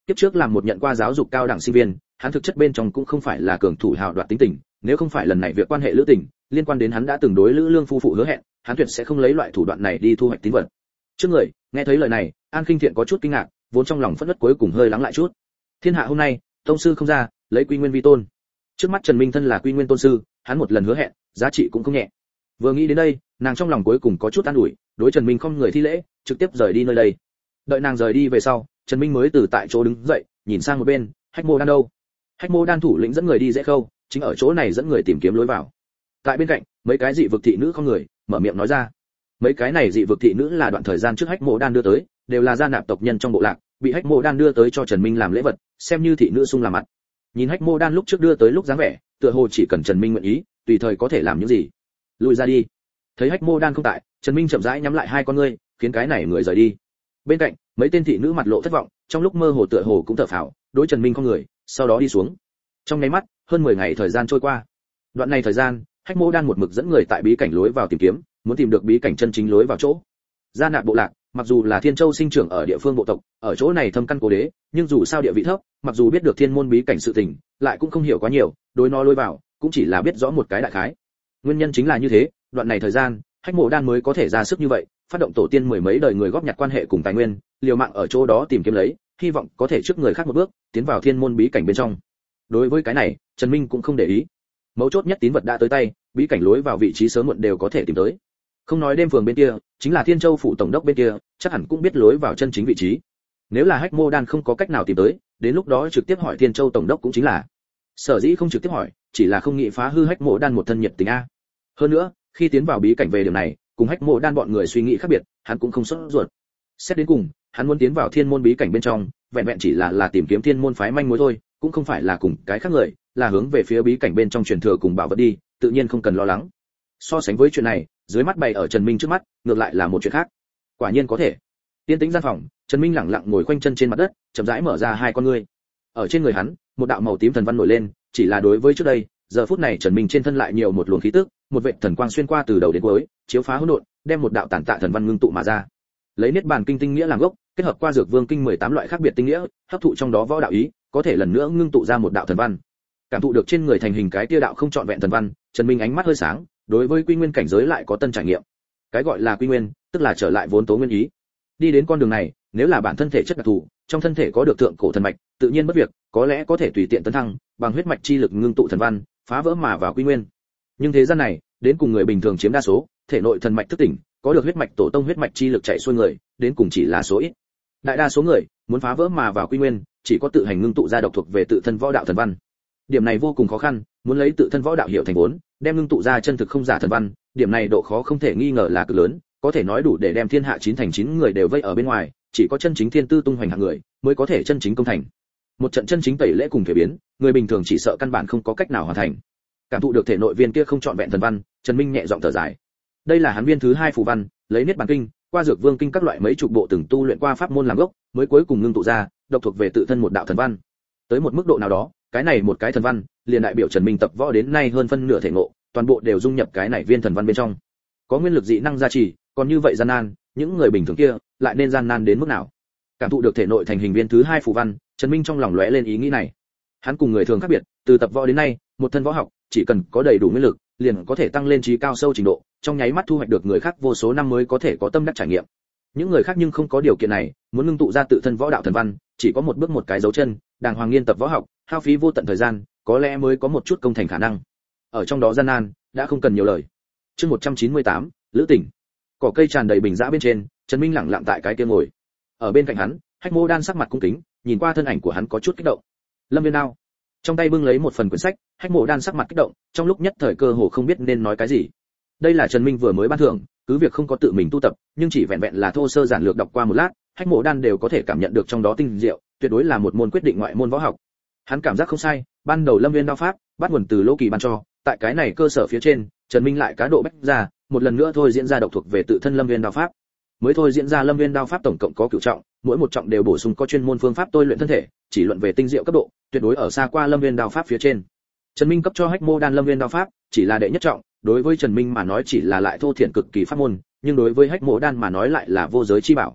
kiếp trước làm một nhận qua giáo dục cao đẳng sinh viên, hắn thực chất bên trong cũng không phải là cường thủ hào đoạt tính tình, nếu không phải lần này việc quan hệ lữ tình liên quan đến hắn đã từng đối Lữ Lương phu phụ hứa hẹn, hắn tuyệt sẽ không lấy loại thủ đoạn này đi thu hoạch tín vật. Trước người, nghe thấy lời này, An Khinh Thiện có chút kinh ngạc, vốn trong lòng phẫn uất cuối cùng hơi lắng lại chút. Thiên hạ hôm nay, tông sư không ra, lấy Quy Nguyên vi tôn. Trước mắt Trần Minh thân là Quy Nguyên tôn sư, hắn một lần hứa hẹn, giá trị cũng không nhẹ. Vừa nghĩ đến đây, nàng trong lòng cuối cùng có chút an ủi, đối Trần Minh không người thi lễ, trực tiếp rời đi nơi đây. Đợi nàng rời đi về sau, Trần Minh mới từ tại chỗ đứng dậy, nhìn sang một bên, Hách Mô Đan đâu? Hách Mô Đan thủ lĩnh dẫn người đi dễ khâu, chính ở chỗ này dẫn người tìm kiếm lối vào. Tại bên cạnh, mấy cái dị vực thị nữ không người, mở miệng nói ra. Mấy cái này dị vực thị nữ là đoạn thời gian trước Hách Mô Đan đưa tới, đều là gia nạp tộc nhân trong bộ lạc, bị Hách Mô Đan đưa tới cho Trần Minh làm lễ vật, xem như thị nữ sung làm mặt. Nhìn Hách Mô Đan lúc trước đưa tới lúc dáng vẻ, tựa hồ chỉ cần Trần Minh nguyện ý, tùy thời có thể làm những gì. Lùi ra đi. Thấy Hách Mô Đan không tại, Trần Minh chậm rãi nhắm lại hai con ngươi, khiến cái này người rời đi. Bên cạnh, mấy tên thị nữ mặt lộ thất vọng, trong lúc mơ hồ tựa hồ cũng thở phào, đối Trần Minh không người, sau đó đi xuống. Trong nháy mắt, hơn mười ngày thời gian trôi qua. Đoạn này thời gian, Hách Mô Đan một mực dẫn người tại bí cảnh lối vào tìm kiếm, muốn tìm được bí cảnh chân chính lối vào chỗ. Gia nạp bộ lạc, mặc dù là Thiên Châu sinh trưởng ở địa phương bộ tộc, ở chỗ này thâm căn cố đế, nhưng dù sao địa vị thấp, mặc dù biết được thiên môn bí cảnh sự tình, lại cũng không hiểu quá nhiều, đối nó lối vào, cũng chỉ là biết rõ một cái đại khái. Nguyên nhân chính là như thế, đoạn này thời gian, Hách Mộ Đan mới có thể ra sức như vậy, phát động tổ tiên mười mấy đời người góp nhặt quan hệ cùng tài nguyên, liều mạng ở chỗ đó tìm kiếm lấy, hy vọng có thể trước người khác một bước, tiến vào thiên môn bí cảnh bên trong. Đối với cái này, Trần Minh cũng không để ý. Mấu chốt nhất tín vật đã tới tay, bí cảnh lối vào vị trí sớm muộn đều có thể tìm tới. Không nói đêm phường bên kia, chính là Thiên Châu phủ tổng đốc bên kia, chắc hẳn cũng biết lối vào chân chính vị trí. Nếu là Hách Mô Đan không có cách nào tìm tới, đến lúc đó trực tiếp hỏi Thiên Châu tổng đốc cũng chính là. Sở dĩ không trực tiếp hỏi, chỉ là không nghĩ phá hư Hách Mô Đan một thân nhiệt tình a. Hơn nữa, khi tiến vào bí cảnh về điểm này, cùng Hách Mô Đan bọn người suy nghĩ khác biệt, hắn cũng không sốt ruột. Xét đến cùng, hắn muốn tiến vào thiên môn bí cảnh bên trong, vẹn vẹn chỉ là là tìm kiếm thiên môn phái manh mối thôi, cũng không phải là cùng cái khác người, là hướng về phía bí cảnh bên trong truyền thừa cùng bảo vật đi, tự nhiên không cần lo lắng. So sánh với chuyện này, dưới mắt bày ở Trần Minh trước mắt, ngược lại là một chuyện khác. Quả nhiên có thể. Tiên tĩnh gian phòng, Trần Minh lẳng lặng ngồi khoanh chân trên mặt đất, chậm rãi mở ra hai con ngươi. Ở trên người hắn, một đạo màu tím thần văn nổi lên, chỉ là đối với trước đây, giờ phút này Trần Minh trên thân lại nhiều một luồng khí tức, một vệt thần quang xuyên qua từ đầu đến cuối, chiếu phá hỗn độn, đem một đạo tản tạ thần văn ngưng tụ mà ra. Lấy niết bàn kinh tinh nghĩa làm gốc, kết hợp qua dược vương kinh mười tám loại khác biệt tinh nghĩa, hấp thụ trong đó võ đạo ý, có thể lần nữa ngưng tụ ra một đạo thần văn. Cảm thụ được trên người thành hình cái tia đạo không chọn vẹn thần văn, Trần Minh ánh mắt hơi sáng, đối với quy nguyên cảnh giới lại có tân trải nghiệm. Cái gọi là quy nguyên, tức là trở lại vốn tố nguyên ý. Đi đến con đường này, nếu là bản thân thể chất đặc thù, trong thân thể có được thượng cổ thần mạch, tự nhiên bất việc, có lẽ có thể tùy tiện tấn thăng, bằng huyết mạch chi lực ngưng tụ thần văn, phá vỡ mà vào quy nguyên. Nhưng thế gian này, đến cùng người bình thường chiếm đa số, thể nội thần mạch thức tỉnh, có được huyết mạch tổ tông huyết mạch chi lực chạy xuôi người, đến cùng chỉ là số ít. Đại đa số người, muốn phá vỡ mà vào quy nguyên, chỉ có tự hành ngưng tụ ra độc thuộc về tự thân võ đạo thần văn. Điểm này vô cùng khó khăn, muốn lấy tự thân võ đạo hiểu thành vốn, đem ngưng tụ ra chân thực không giả thần văn, điểm này độ khó không thể nghi ngờ là cực lớn, có thể nói đủ để đem thiên hạ chín thành chín người đều vây ở bên ngoài, chỉ có chân chính thiên tư tung hoành hạng người, mới có thể chân chính công thành. Một trận chân chính tẩy lễ cùng thể biến, người bình thường chỉ sợ căn bản không có cách nào hoàn thành. Cảm thụ được thể nội viên kia không chọn vẹn thần văn, Trần Minh nhẹ giọng thở dài. Đây là hắn viên thứ hai phù văn, lấy niết bàn kinh, qua dược vương kinh các loại mấy chục bộ từng tu luyện qua pháp môn làm gốc, mới cuối cùng ngưng tụ ra, độc thuộc về tự thân một đạo thần văn. Tới một mức độ nào đó, cái này một cái thần văn, liền đại biểu Trần Minh tập võ đến nay hơn phân nửa thể ngộ, toàn bộ đều dung nhập cái này viên thần văn bên trong. Có nguyên lực dị năng gia trì, còn như vậy gian nan, những người bình thường kia lại nên gian nan đến mức nào? Cảm thụ được thể nội thành hình viên thứ hai phù văn, Trần Minh trong lòng lóe lên ý nghĩ này. Hắn cùng người thường khác biệt, từ tập võ đến nay, một thân võ học, chỉ cần có đầy đủ nguyên lực, liền có thể tăng lên trí cao sâu trình độ, trong nháy mắt thu hoạch được người khác vô số năm mới có thể có tâm đắc trải nghiệm. Những người khác nhưng không có điều kiện này, muốn ngưng tụ ra tự thân võ đạo thần văn, chỉ có một bước một cái dấu chân, đàng hoàng nghiên tập võ học, hao phí vô tận thời gian, có lẽ mới có một chút công thành khả năng. Ở trong đó gian nan, đã không cần nhiều lời. Chương một trăm chín mươi tám, Lữ Tỉnh. Cỏ cây tràn đầy bình dã bên trên, Trần Minh lẳng lặng tại cái kia ngồi. Ở bên cạnh hắn, Hách Mô Đan sắc mặt cung kính, nhìn qua thân ảnh của hắn có chút kích động. Lâm Viên Đao, trong tay bưng lấy một phần quyển sách, Hách Mô Đan sắc mặt kích động, trong lúc nhất thời cơ hồ không biết nên nói cái gì. Đây là Trần Minh vừa mới ban thưởng, cứ việc không có tự mình tu tập, nhưng chỉ vẹn vẹn là thô sơ giản lược đọc qua một lát, Hách Mô Đan đều có thể cảm nhận được trong đó tinh diệu, tuyệt đối là một môn quyết định ngoại môn võ học. Hắn cảm giác không sai, ban đầu Lâm Viên đao pháp, bắt nguồn từ Lô Kỳ ban cho, tại cái này cơ sở phía trên, Trần Minh lại cá độ bách ra, một lần nữa thôi diễn ra độc thuộc về tự thân Lâm Viên đao pháp. Mới thôi diễn ra Lâm Viên đao pháp tổng cộng có cửu trọng, mỗi một trọng đều bổ sung có chuyên môn phương pháp tôi luyện thân thể, chỉ luận về tinh diệu cấp độ, tuyệt đối ở xa qua Lâm Viên đao pháp phía trên. Trần Minh cấp cho Hách Mô Đan Lâm Viên đao pháp, chỉ là đệ nhất trọng, đối với Trần Minh mà nói chỉ là lại thô thiển cực kỳ pháp môn, nhưng đối với Hách Mô Đan mà nói lại là vô giới chi bảo.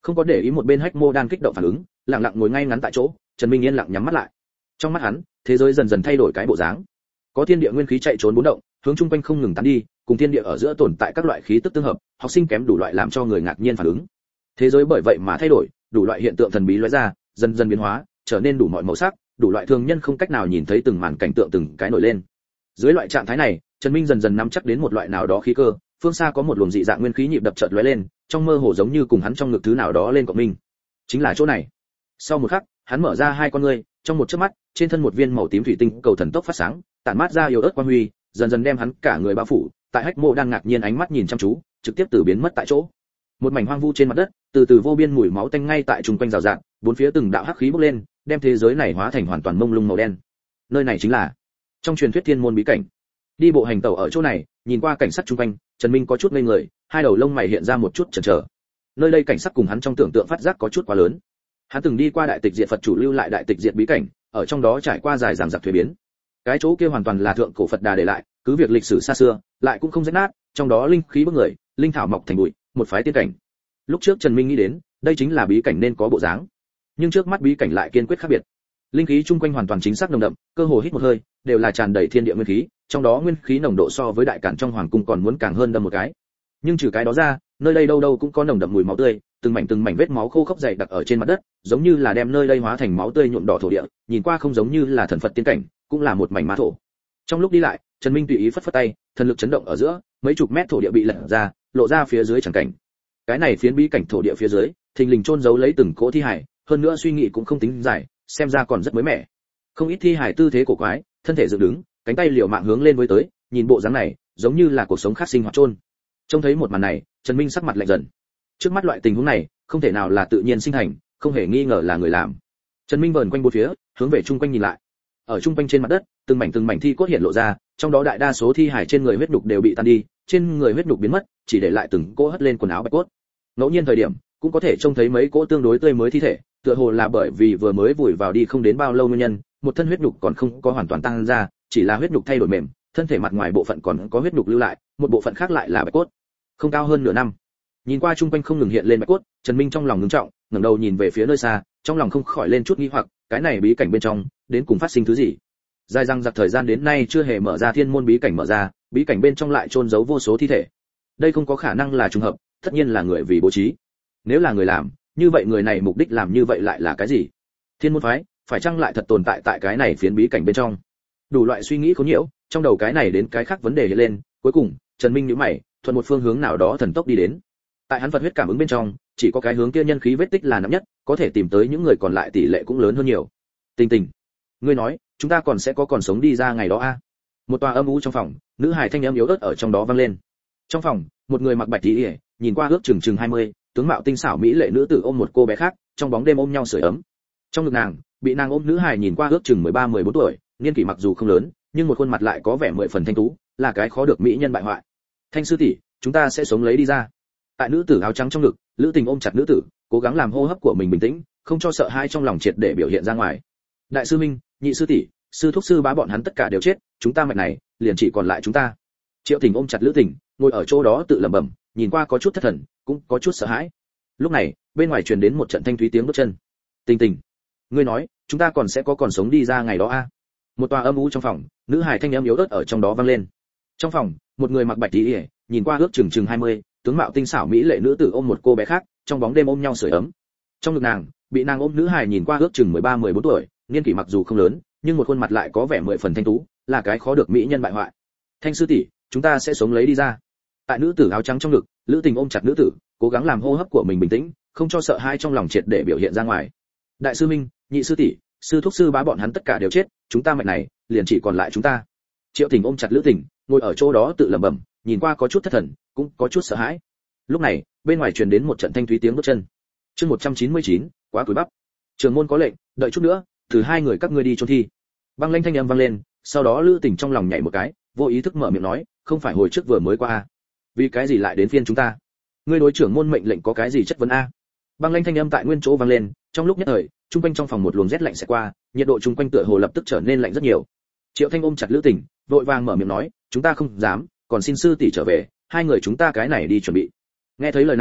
Không có để ý một bên Hách Mô Đan kích động phản ứng, lặng lặng ngồi ngay ngắn tại chỗ, Trần Minh yên lặng nhắm mắt lại. Trong mắt hắn, thế giới dần dần thay đổi cái bộ dáng. Có thiên địa nguyên khí chạy trốn bốn động, hướng chung quanh không ngừng tán đi, cùng thiên địa ở giữa tồn tại các loại khí tức tương hợp, học sinh kém đủ loại làm cho người ngạc nhiên phản ứng. Thế giới bởi vậy mà thay đổi, đủ loại hiện tượng thần bí lóe ra, dần dần biến hóa, trở nên đủ mọi màu sắc, đủ loại thường nhân không cách nào nhìn thấy từng màn cảnh tượng từng cái nổi lên. Dưới loại trạng thái này, Trần Minh dần dần nắm chắc đến một loại nào đó khí cơ, phương xa có một luồng dị dạng nguyên khí nhịp đập chợt lóe lên, trong mơ hồ giống như cùng hắn trong ngực thứ nào đó lên cộng minh. Chính là chỗ này. Sau một khắc, hắn mở ra hai con ngươi, trong một chớp mắt, trên thân một viên màu tím thủy tinh cầu thần tốc phát sáng, tản mát ra yếu ớt quang huy, dần dần đem hắn cả người bao phủ. Tại Hách Mộ đang ngạc nhiên ánh mắt nhìn chăm chú, trực tiếp từ biến mất tại chỗ. Một mảnh hoang vu trên mặt đất, từ từ vô biên mùi máu tanh ngay tại trung quanh rào rạt, bốn phía từng đạo hắc khí bốc lên, đem thế giới này hóa thành hoàn toàn mông lung màu đen. Nơi này chính là trong truyền thuyết thiên môn bí cảnh. Đi bộ hành tẩu ở chỗ này, nhìn qua cảnh sắc trung quanh, Trần Minh có chút ngây người, hai đầu lông mày hiện ra một chút chần chờ. Nơi đây cảnh sắc cùng hắn trong tưởng tượng phát giác có chút quá lớn. Hắn từng đi qua đại tịch diệt Phật chủ lưu lại đại tịch diệt bí cảnh, ở trong đó trải qua dài dằng dặc thuế biến. Cái chỗ kia hoàn toàn là thượng cổ Phật Đà để lại, cứ việc lịch sử xa xưa, lại cũng không rách nát, trong đó linh khí bức người, linh thảo mọc thành bụi, một phái tiên cảnh. Lúc trước Trần Minh nghĩ đến, đây chính là bí cảnh nên có bộ dáng. Nhưng trước mắt bí cảnh lại kiên quyết khác biệt. Linh khí chung quanh hoàn toàn chính xác nồng đậm, cơ hồ hít một hơi, đều là tràn đầy thiên địa nguyên khí, trong đó nguyên khí nồng độ so với đại cản trong hoàng cung còn muốn càng hơn đâm một cái. Nhưng trừ cái đó ra, nơi đây đâu đâu cũng có nồng đậm mùi máu tươi, từng mảnh từng mảnh vết máu khô khốc dày đặc ở trên mặt đất, giống như là đem nơi đây hóa thành máu tươi nhuộm đỏ thổ địa, nhìn qua không giống như là thần Phật tiên cảnh, cũng là một mảnh ma thổ. Trong lúc đi lại, Trần Minh tùy ý phất phất tay, thần lực chấn động ở giữa, mấy chục mét thổ địa bị lật ra, lộ ra phía dưới chẳng cảnh. Cái này phiến bí cảnh thổ địa phía dưới, thình lình chôn giấu lấy từng cỗ thi hải, hơn nữa suy nghĩ cũng không tính dài, xem ra còn rất mới mẻ. Không ít thi hải tư thế cổ quái, thân thể dựng đứng, cánh tay liều mạng hướng lên với tới, nhìn bộ dáng này, giống như là cuộc sống khác sinh hoạt chôn. Trông thấy một màn này, Trần Minh sắc mặt lạnh dần. Trước mắt loại tình huống này, không thể nào là tự nhiên sinh thành, không hề nghi ngờ là người làm. Trần Minh vờn quanh bốn phía, hướng về trung quanh nhìn lại. Ở trung quanh trên mặt đất, từng mảnh từng mảnh thi cốt hiện lộ ra, trong đó đại đa số thi hải trên người huyết nhục đều bị tan đi, trên người huyết nhục biến mất, chỉ để lại từng cỗ hất lên quần áo bạch cốt. Ngẫu nhiên thời điểm, cũng có thể trông thấy mấy cỗ tương đối tươi mới thi thể, tựa hồ là bởi vì vừa mới vùi vào đi không đến bao lâu nguyên nhân, một thân huyết nhục còn không có hoàn toàn tăng ra, chỉ là huyết nhục thay đổi mềm, thân thể mặt ngoài bộ phận còn có huyết nhục lưu lại, một bộ phận khác lại là bạch cốt. Không cao hơn nửa năm. Nhìn qua trung quanh không ngừng hiện lên bạch cốt, Trần Minh trong lòng ngưng trọng, ngẩng đầu nhìn về phía nơi xa, trong lòng không khỏi lên chút nghi hoặc, cái này bí cảnh bên trong, đến cùng phát sinh thứ gì? Dài răng giặc thời gian đến nay chưa hề mở ra thiên môn bí cảnh mở ra, bí cảnh bên trong lại chôn giấu vô số thi thể. Đây không có khả năng là trùng hợp, tất nhiên là người vì bố trí. Nếu là người làm, như vậy người này mục đích làm như vậy lại là cái gì? Thiên môn phái, phải chăng lại thật tồn tại tại cái này phiến bí cảnh bên trong? Đủ loại suy nghĩ khốn nhiễu, trong đầu cái này đến cái khác vấn đề hiện lên, cuối cùng, Trần Minh nhíu mày, thuận một phương hướng nào đó thần tốc đi đến. Tại hắn Phật huyết cảm ứng bên trong, chỉ có cái hướng kia nhân khí vết tích là nặng nhất, có thể tìm tới những người còn lại tỷ lệ cũng lớn hơn nhiều. Tình Tình, ngươi nói, chúng ta còn sẽ có còn sống đi ra ngày đó a? À? Một tòa âm u trong phòng, nữ hài thanh âm yếu ớt ở trong đó vang lên. Trong phòng, một người mặc bạch y, nhìn qua ước chừng chừng hai mươi, tướng mạo tinh xảo mỹ lệ nữ tử ôm một cô bé khác, trong bóng đêm ôm nhau sưởi ấm. Trong ngực nàng, bị nàng ôm nữ hài nhìn qua ước chừng mười ba mười bốn tuổi, niên kỷ mặc dù không lớn, nhưng một khuôn mặt lại có vẻ mười phần thanh tú, là cái khó được mỹ nhân bại hoại. Thanh sư tỷ, chúng ta sẽ sống lấy đi ra. Tại nữ tử áo trắng trong ngực, Lữ Tình ôm chặt nữ tử, cố gắng làm hô hấp của mình bình tĩnh, không cho sợ hãi trong lòng triệt để biểu hiện ra ngoài. Đại sư Minh, nhị sư tỷ, sư thúc sư bá bọn hắn tất cả đều chết, chúng ta mạch này, liền chỉ còn lại chúng ta. Triệu Tình ôm chặt Lữ Tình, ngồi ở chỗ đó tự lẩm bẩm, nhìn qua có chút thất thần, cũng có chút sợ hãi. Lúc này, bên ngoài truyền đến một trận thanh thúy tiếng bước chân. Tình Tình, ngươi nói, chúng ta còn sẽ có còn sống đi ra ngày đó a? À? Một tòa âm u trong phòng, nữ hài thanh âm yếu ớt ở trong đó vang lên. Trong phòng, một người mặc bạch y, nhìn qua ước chừng chừng hai mươi, tướng mạo tinh xảo mỹ lệ nữ tử ôm một cô bé khác, trong bóng đêm ôm nhau sưởi ấm. Trong ngực nàng, bị nàng ôm nữ hài nhìn qua ước chừng mười ba mười bốn tuổi, niên kỷ mặc dù không lớn, nhưng một khuôn mặt lại có vẻ mười phần thanh tú, là cái khó được mỹ nhân bại hoại. Thanh sư tỷ, chúng ta sẽ sống lấy đi ra. Tại nữ tử áo trắng trong ngực, Lữ Tình ôm chặt nữ tử, cố gắng làm hô hấp của mình bình tĩnh, không cho sợ hãi trong lòng triệt để biểu hiện ra ngoài. Đại sư Minh, nhị sư tỷ, sư thúc sư bá bọn hắn tất cả đều chết, chúng ta mạch này, liền chỉ còn lại chúng ta. Triệu Tình ôm chặt Lữ Tình, ngồi ở chỗ đó tự lẩm bẩm, nhìn qua có chút thất thần, cũng có chút sợ hãi. Lúc này, bên ngoài truyền đến một trận thanh thúy tiếng bước chân. Chương một trăm chín mươi chín, quá cúi bắp. Trường môn có lệnh, đợi chút nữa, từ hai người các ngươi đi chôn thi. Băng lanh thanh âm vang lên, sau đó Lữ Tình trong lòng nhảy một cái, vô ý thức mở miệng nói, không phải hồi trước vừa mới qua a? Vì cái gì lại đến phiên chúng ta? Ngươi đối trưởng môn mệnh lệnh có cái gì chất vấn a? Băng lanh thanh âm tại nguyên chỗ vang lên, trong lúc nhất thời, trung quanh trong phòng một luồng rét lạnh sẽ qua, nhiệt độ trung quanh tựa hồ lập tức trở nên lạnh rất nhiều. Triệu Thanh ôm chặt Lữ Tình, vội vàng mở miệng nói, chúng ta không dám, còn xin sư tỷ trở về, hai người chúng ta cái này đi chuẩn bị. Nghe thấy lời này,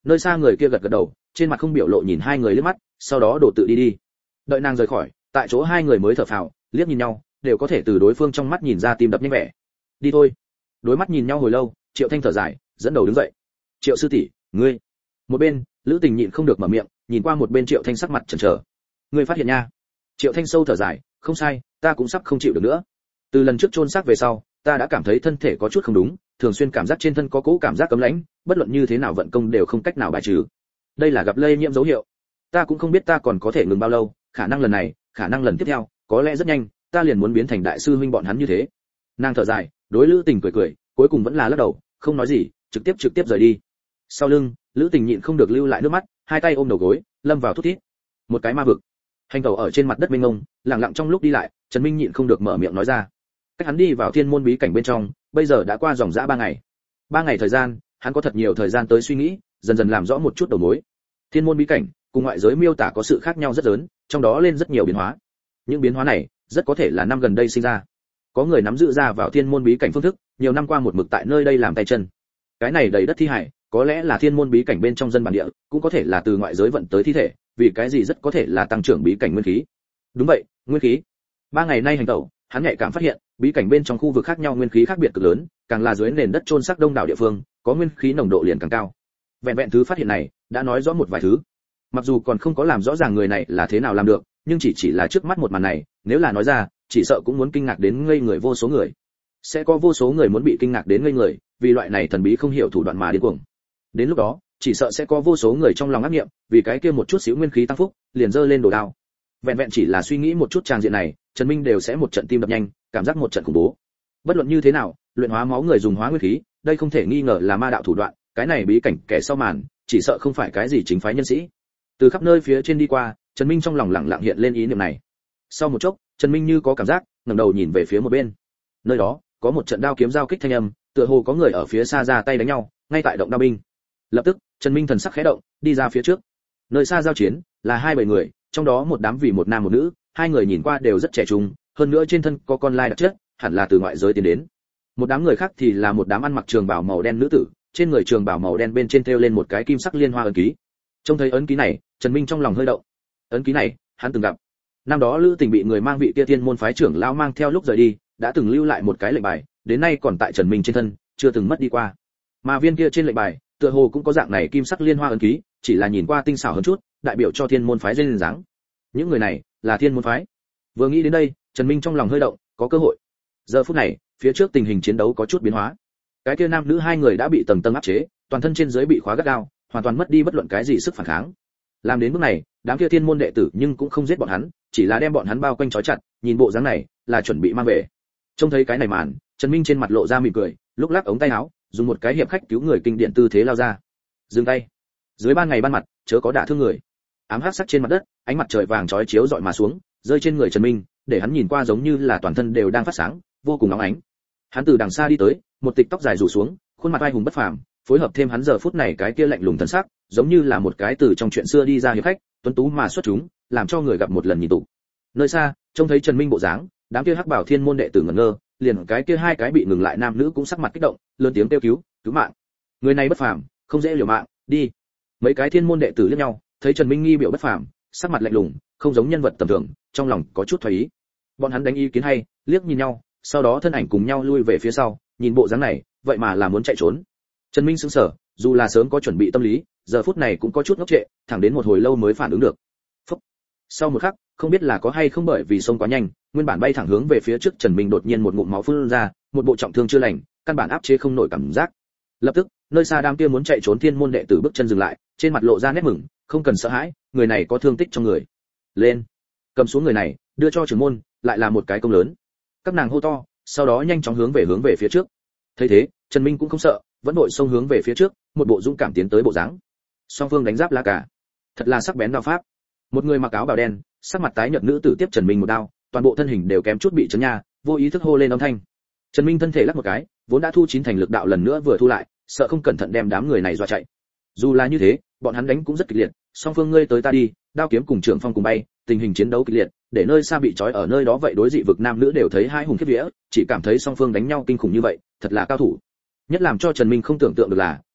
Nơi xa người kia gật gật đầu, trên mặt không biểu lộ nhìn hai người liếc mắt, sau đó đổ tự đi đi. Đợi nàng rời khỏi, tại chỗ hai người mới thở phào, liếc nhìn nhau, đều có thể từ đối phương trong mắt nhìn ra tim đập nhanh vẻ. Đi thôi. Đối mắt nhìn nhau hồi lâu, Triệu Thanh thở dài, dẫn đầu đứng dậy. Triệu sư tỷ, ngươi. Một bên, Lữ Tình nhịn không được mở miệng, nhìn qua một bên Triệu Thanh sắc mặt chần chờ. Ngươi phát hiện nha. Triệu Thanh sâu thở dài, không sai, ta cũng sắp không chịu được nữa. Từ lần trước chôn xác về sau, ta đã cảm thấy thân thể có chút không đúng, thường xuyên cảm giác trên thân có cỗ cảm giác cấm lãnh, bất luận như thế nào vận công đều không cách nào bài trừ. Đây là gặp lây nhiễm dấu hiệu. Ta cũng không biết ta còn có thể ngừng bao lâu, khả năng lần này, khả năng lần tiếp theo, có lẽ rất nhanh, ta liền muốn biến thành đại sư huynh bọn hắn như thế. Nàng thở dài, đối Lữ Tình cười cười, cuối cùng vẫn là lắc đầu, không nói gì, trực tiếp trực tiếp rời đi. Sau lưng, Lữ Tình nhịn không được lưu lại nước mắt, hai tay ôm đầu gối, lâm vào thút thít. Một cái ma vực. Hành tẩu ở trên mặt đất mênh mông, lặng lặng trong lúc đi lại, Trần Minh nhịn không được mở miệng nói ra. Cách hắn đi vào thiên môn bí cảnh bên trong, bây giờ đã qua dòng dã ba ngày. Ba ngày thời gian, hắn có thật nhiều thời gian tới suy nghĩ, dần dần làm rõ một chút đầu mối. Thiên môn bí cảnh cùng ngoại giới miêu tả có sự khác nhau rất lớn, trong đó lên rất nhiều biến hóa. Những biến hóa này rất có thể là năm gần đây sinh ra. Có người nắm giữ ra vào thiên môn bí cảnh phương thức, nhiều năm qua một mực tại nơi đây làm tay chân. Cái này đầy đất thi hải, có lẽ là thiên môn bí cảnh bên trong dân bản địa, cũng có thể là từ ngoại giới vận tới thi thể, vì cái gì rất có thể là tăng trưởng bí cảnh nguyên khí. Đúng vậy, nguyên khí. Ba ngày nay hành tẩu, hắn nhạy cảm phát hiện, bí cảnh bên trong khu vực khác nhau nguyên khí khác biệt cực lớn, càng là dưới nền đất chôn xác đông đảo địa phương, có nguyên khí nồng độ liền càng cao. Vẹn vẹn thứ phát hiện này, đã nói rõ một vài thứ. Mặc dù còn không có làm rõ ràng người này là thế nào làm được, nhưng chỉ chỉ là trước mắt một màn này, nếu là nói ra, chỉ sợ cũng muốn kinh ngạc đến ngây người vô số người. Sẽ có vô số người muốn bị kinh ngạc đến ngây người, vì loại này thần bí không hiểu thủ đoạn mà điên cuồng. Đến lúc đó, chỉ sợ sẽ có vô số người trong lòng ác niệm, vì cái kia một chút xíu nguyên khí tăng phúc, liền giơ lên đồ đao. Vẹn vẹn chỉ là suy nghĩ một chút tràng diện này, Trần Minh đều sẽ một trận tim đập nhanh, cảm giác một trận khủng bố. Bất luận như thế nào, luyện hóa máu người dùng hóa nguyên khí, đây không thể nghi ngờ là ma đạo thủ đoạn, cái này bí cảnh kẻ sau màn, chỉ sợ không phải cái gì chính phái nhân sĩ. Từ khắp nơi phía trên đi qua, Trần Minh trong lòng lặng lặng hiện lên ý niệm này. Sau một chốc, Trần Minh như có cảm giác, ngẩng đầu nhìn về phía một bên. Nơi đó, có một trận đao kiếm giao kích thanh âm, tựa hồ có người ở phía xa ra tay đánh nhau, ngay tại động đao binh. Lập tức, Trần Minh thần sắc khẽ động, đi ra phía trước. Nơi xa giao chiến, là hai bảy người, trong đó một đám vì một nam một nữ, hai người nhìn qua đều rất trẻ trung, hơn nữa trên thân có con lai đặc chất, hẳn là từ ngoại giới tiến đến. Một đám người khác thì là một đám ăn mặc trường bào màu đen nữ tử, trên người trường bào màu đen bên trên treo lên một cái kim sắc liên hoa ấn ký. Trông thấy ấn ký này, Trần Minh trong lòng hơi động. Ấn ký này, hắn từng gặp. Năm đó Lữ Tình bị người mang vị kia thiên môn phái trưởng lão mang theo lúc rời đi, đã từng lưu lại một cái lệnh bài, đến nay còn tại Trần Minh trên thân, chưa từng mất đi qua. Mà viên kia trên lệnh bài, tựa hồ cũng có dạng này kim sắc liên hoa ấn ký, chỉ là nhìn qua tinh xảo hơn chút, đại biểu cho thiên môn phái duyên dáng. Những người này là thiên môn phái. Vừa nghĩ đến đây, Trần Minh trong lòng hơi động, có cơ hội. Giờ phút này, phía trước tình hình chiến đấu có chút biến hóa. Cái kia nam nữ hai người đã bị tầng tầng áp chế, toàn thân trên dưới bị khóa gắt gao, hoàn toàn mất đi bất luận cái gì sức phản kháng. Làm đến bước này, đám kia thiên môn đệ tử nhưng cũng không giết bọn hắn, chỉ là đem bọn hắn bao quanh trói chặt, nhìn bộ dáng này, là chuẩn bị mang về. Trông thấy cái này màn, Trần Minh trên mặt lộ ra mỉm cười, lúc lắc ống tay áo, dùng một cái hiệp khách cứu người kinh điển tư thế lao ra. Dừng tay. Dưới ban ngày ban mặt, chớ có đả thương người. Ám hắc sắc trên mặt đất, ánh mặt trời vàng chói chiếu rọi mà xuống, rơi trên người Trần Minh, để hắn nhìn qua giống như là toàn thân đều đang phát sáng, vô cùng nóng ánh. Hắn từ đằng xa đi tới, một tịch tóc dài rủ xuống, khuôn mặt oai hùng bất phàm, phối hợp thêm hắn giờ phút này cái kia lạnh lùng thần sắc, giống như là một cái từ trong chuyện xưa đi ra hiệp khách, tuấn tú mà xuất chúng, làm cho người gặp một lần nhìn tụ. Nơi xa, trông thấy Trần Minh bộ dáng, đám kia hắc bảo thiên môn đệ tử ngẩn ngơ, liền cái kia hai cái bị ngừng lại nam nữ cũng sắc mặt kích động, lớn tiếng kêu cứu, cứu mạng. Người này bất phàm, không dễ liều mạng, đi. Mấy cái thiên môn đệ tử liếc nhau, thấy Trần Minh nghi biểu bất phàm, sắc mặt lạnh lùng, không giống nhân vật tầm thường, trong lòng có chút thoái ý. Bọn hắn đánh ý kiến hay, liếc nhìn nhau, sau đó thân ảnh cùng nhau lui về phía sau, nhìn bộ dáng này, vậy mà là muốn chạy trốn. Trần Minh sững sờ, dù là sớm có chuẩn bị tâm lý, giờ phút này cũng có chút ngốc trệ, thẳng đến một hồi lâu mới phản ứng được. Phúc. Sau một khắc, không biết là có hay không bởi vì xông quá nhanh, nguyên bản bay thẳng hướng về phía trước Trần Minh đột nhiên một ngụm máu phun ra, một bộ trọng thương chưa lành, căn bản áp chế không nổi cảm giác. Lập tức, nơi xa đám kia muốn chạy trốn thiên môn đệ tử bước chân dừng lại, trên mặt lộ ra nét mừng, không cần sợ hãi, người này có thương tích trong người. Lên, cầm xuống người này, đưa cho trưởng môn, lại là một cái công lớn. Các nàng hô to, sau đó nhanh chóng hướng về hướng về phía trước. Thấy thế, Trần Minh cũng không sợ, vẫn đội xông hướng về phía trước, một bộ dũng cảm tiến tới bộ dáng. Song phương đánh giáp la cả, thật là sắc bén đao pháp. Một người mặc áo bào đen, sắc mặt tái nhợt nữ tử tiếp Trần Minh một đao, toàn bộ thân hình đều kém chút bị chấn nha, vô ý thức hô lên âm thanh. Trần Minh thân thể lắc một cái, vốn đã thu chín thành lực đạo lần nữa vừa thu lại, sợ không cẩn thận đem đám người này dọa chạy. Dù là như thế, bọn hắn đánh cũng rất kịch liệt, song phương ngươi tới ta đi, đao kiếm cùng trưởng phong cùng bay, tình hình chiến đấu kịch liệt, để nơi xa bị trói ở nơi đó vậy đối dị vực nam nữ đều thấy hai hùng khiếp vía, chỉ cảm thấy song phương đánh nhau kinh khủng như vậy, thật là cao thủ. Nhất làm cho Trần Minh không tưởng tượng được là,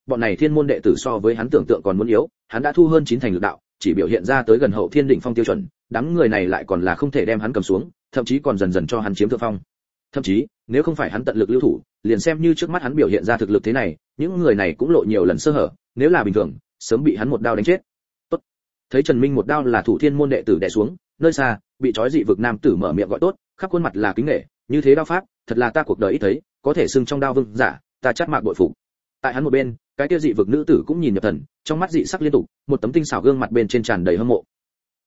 bọn này thiên môn đệ tử so với hắn tưởng tượng còn muốn yếu, hắn đã thu hơn chín thành lực đạo, chỉ biểu hiện ra tới gần hậu thiên đỉnh phong tiêu chuẩn, đám người này lại còn là không thể đem hắn cầm xuống, thậm chí còn dần dần cho hắn chiếm thượng phong. Thậm chí, nếu không phải hắn tận lực lưu thủ, liền xem như trước mắt hắn biểu hiện ra thực lực thế này, những người này cũng lộ nhiều lần sơ hở, nếu là bình thường, sớm bị hắn một đao đánh chết. Tốt. Thấy Trần Minh một đao là thủ thiên môn đệ tử đè xuống, nơi xa, bị trói dị vực nam tử mở miệng gọi tốt, khắp khuôn mặt là kính nể, như thế đao pháp, thật là ta cuộc đời ít thấy, có thể xưng trong đao vương giả, ta chát mạc bội phục. Tại hắn một bên, cái kia dị vực nữ tử cũng nhìn nhập thần, trong mắt dị sắc liên tục, một tấm tinh xảo gương mặt bên trên tràn đầy hâm mộ,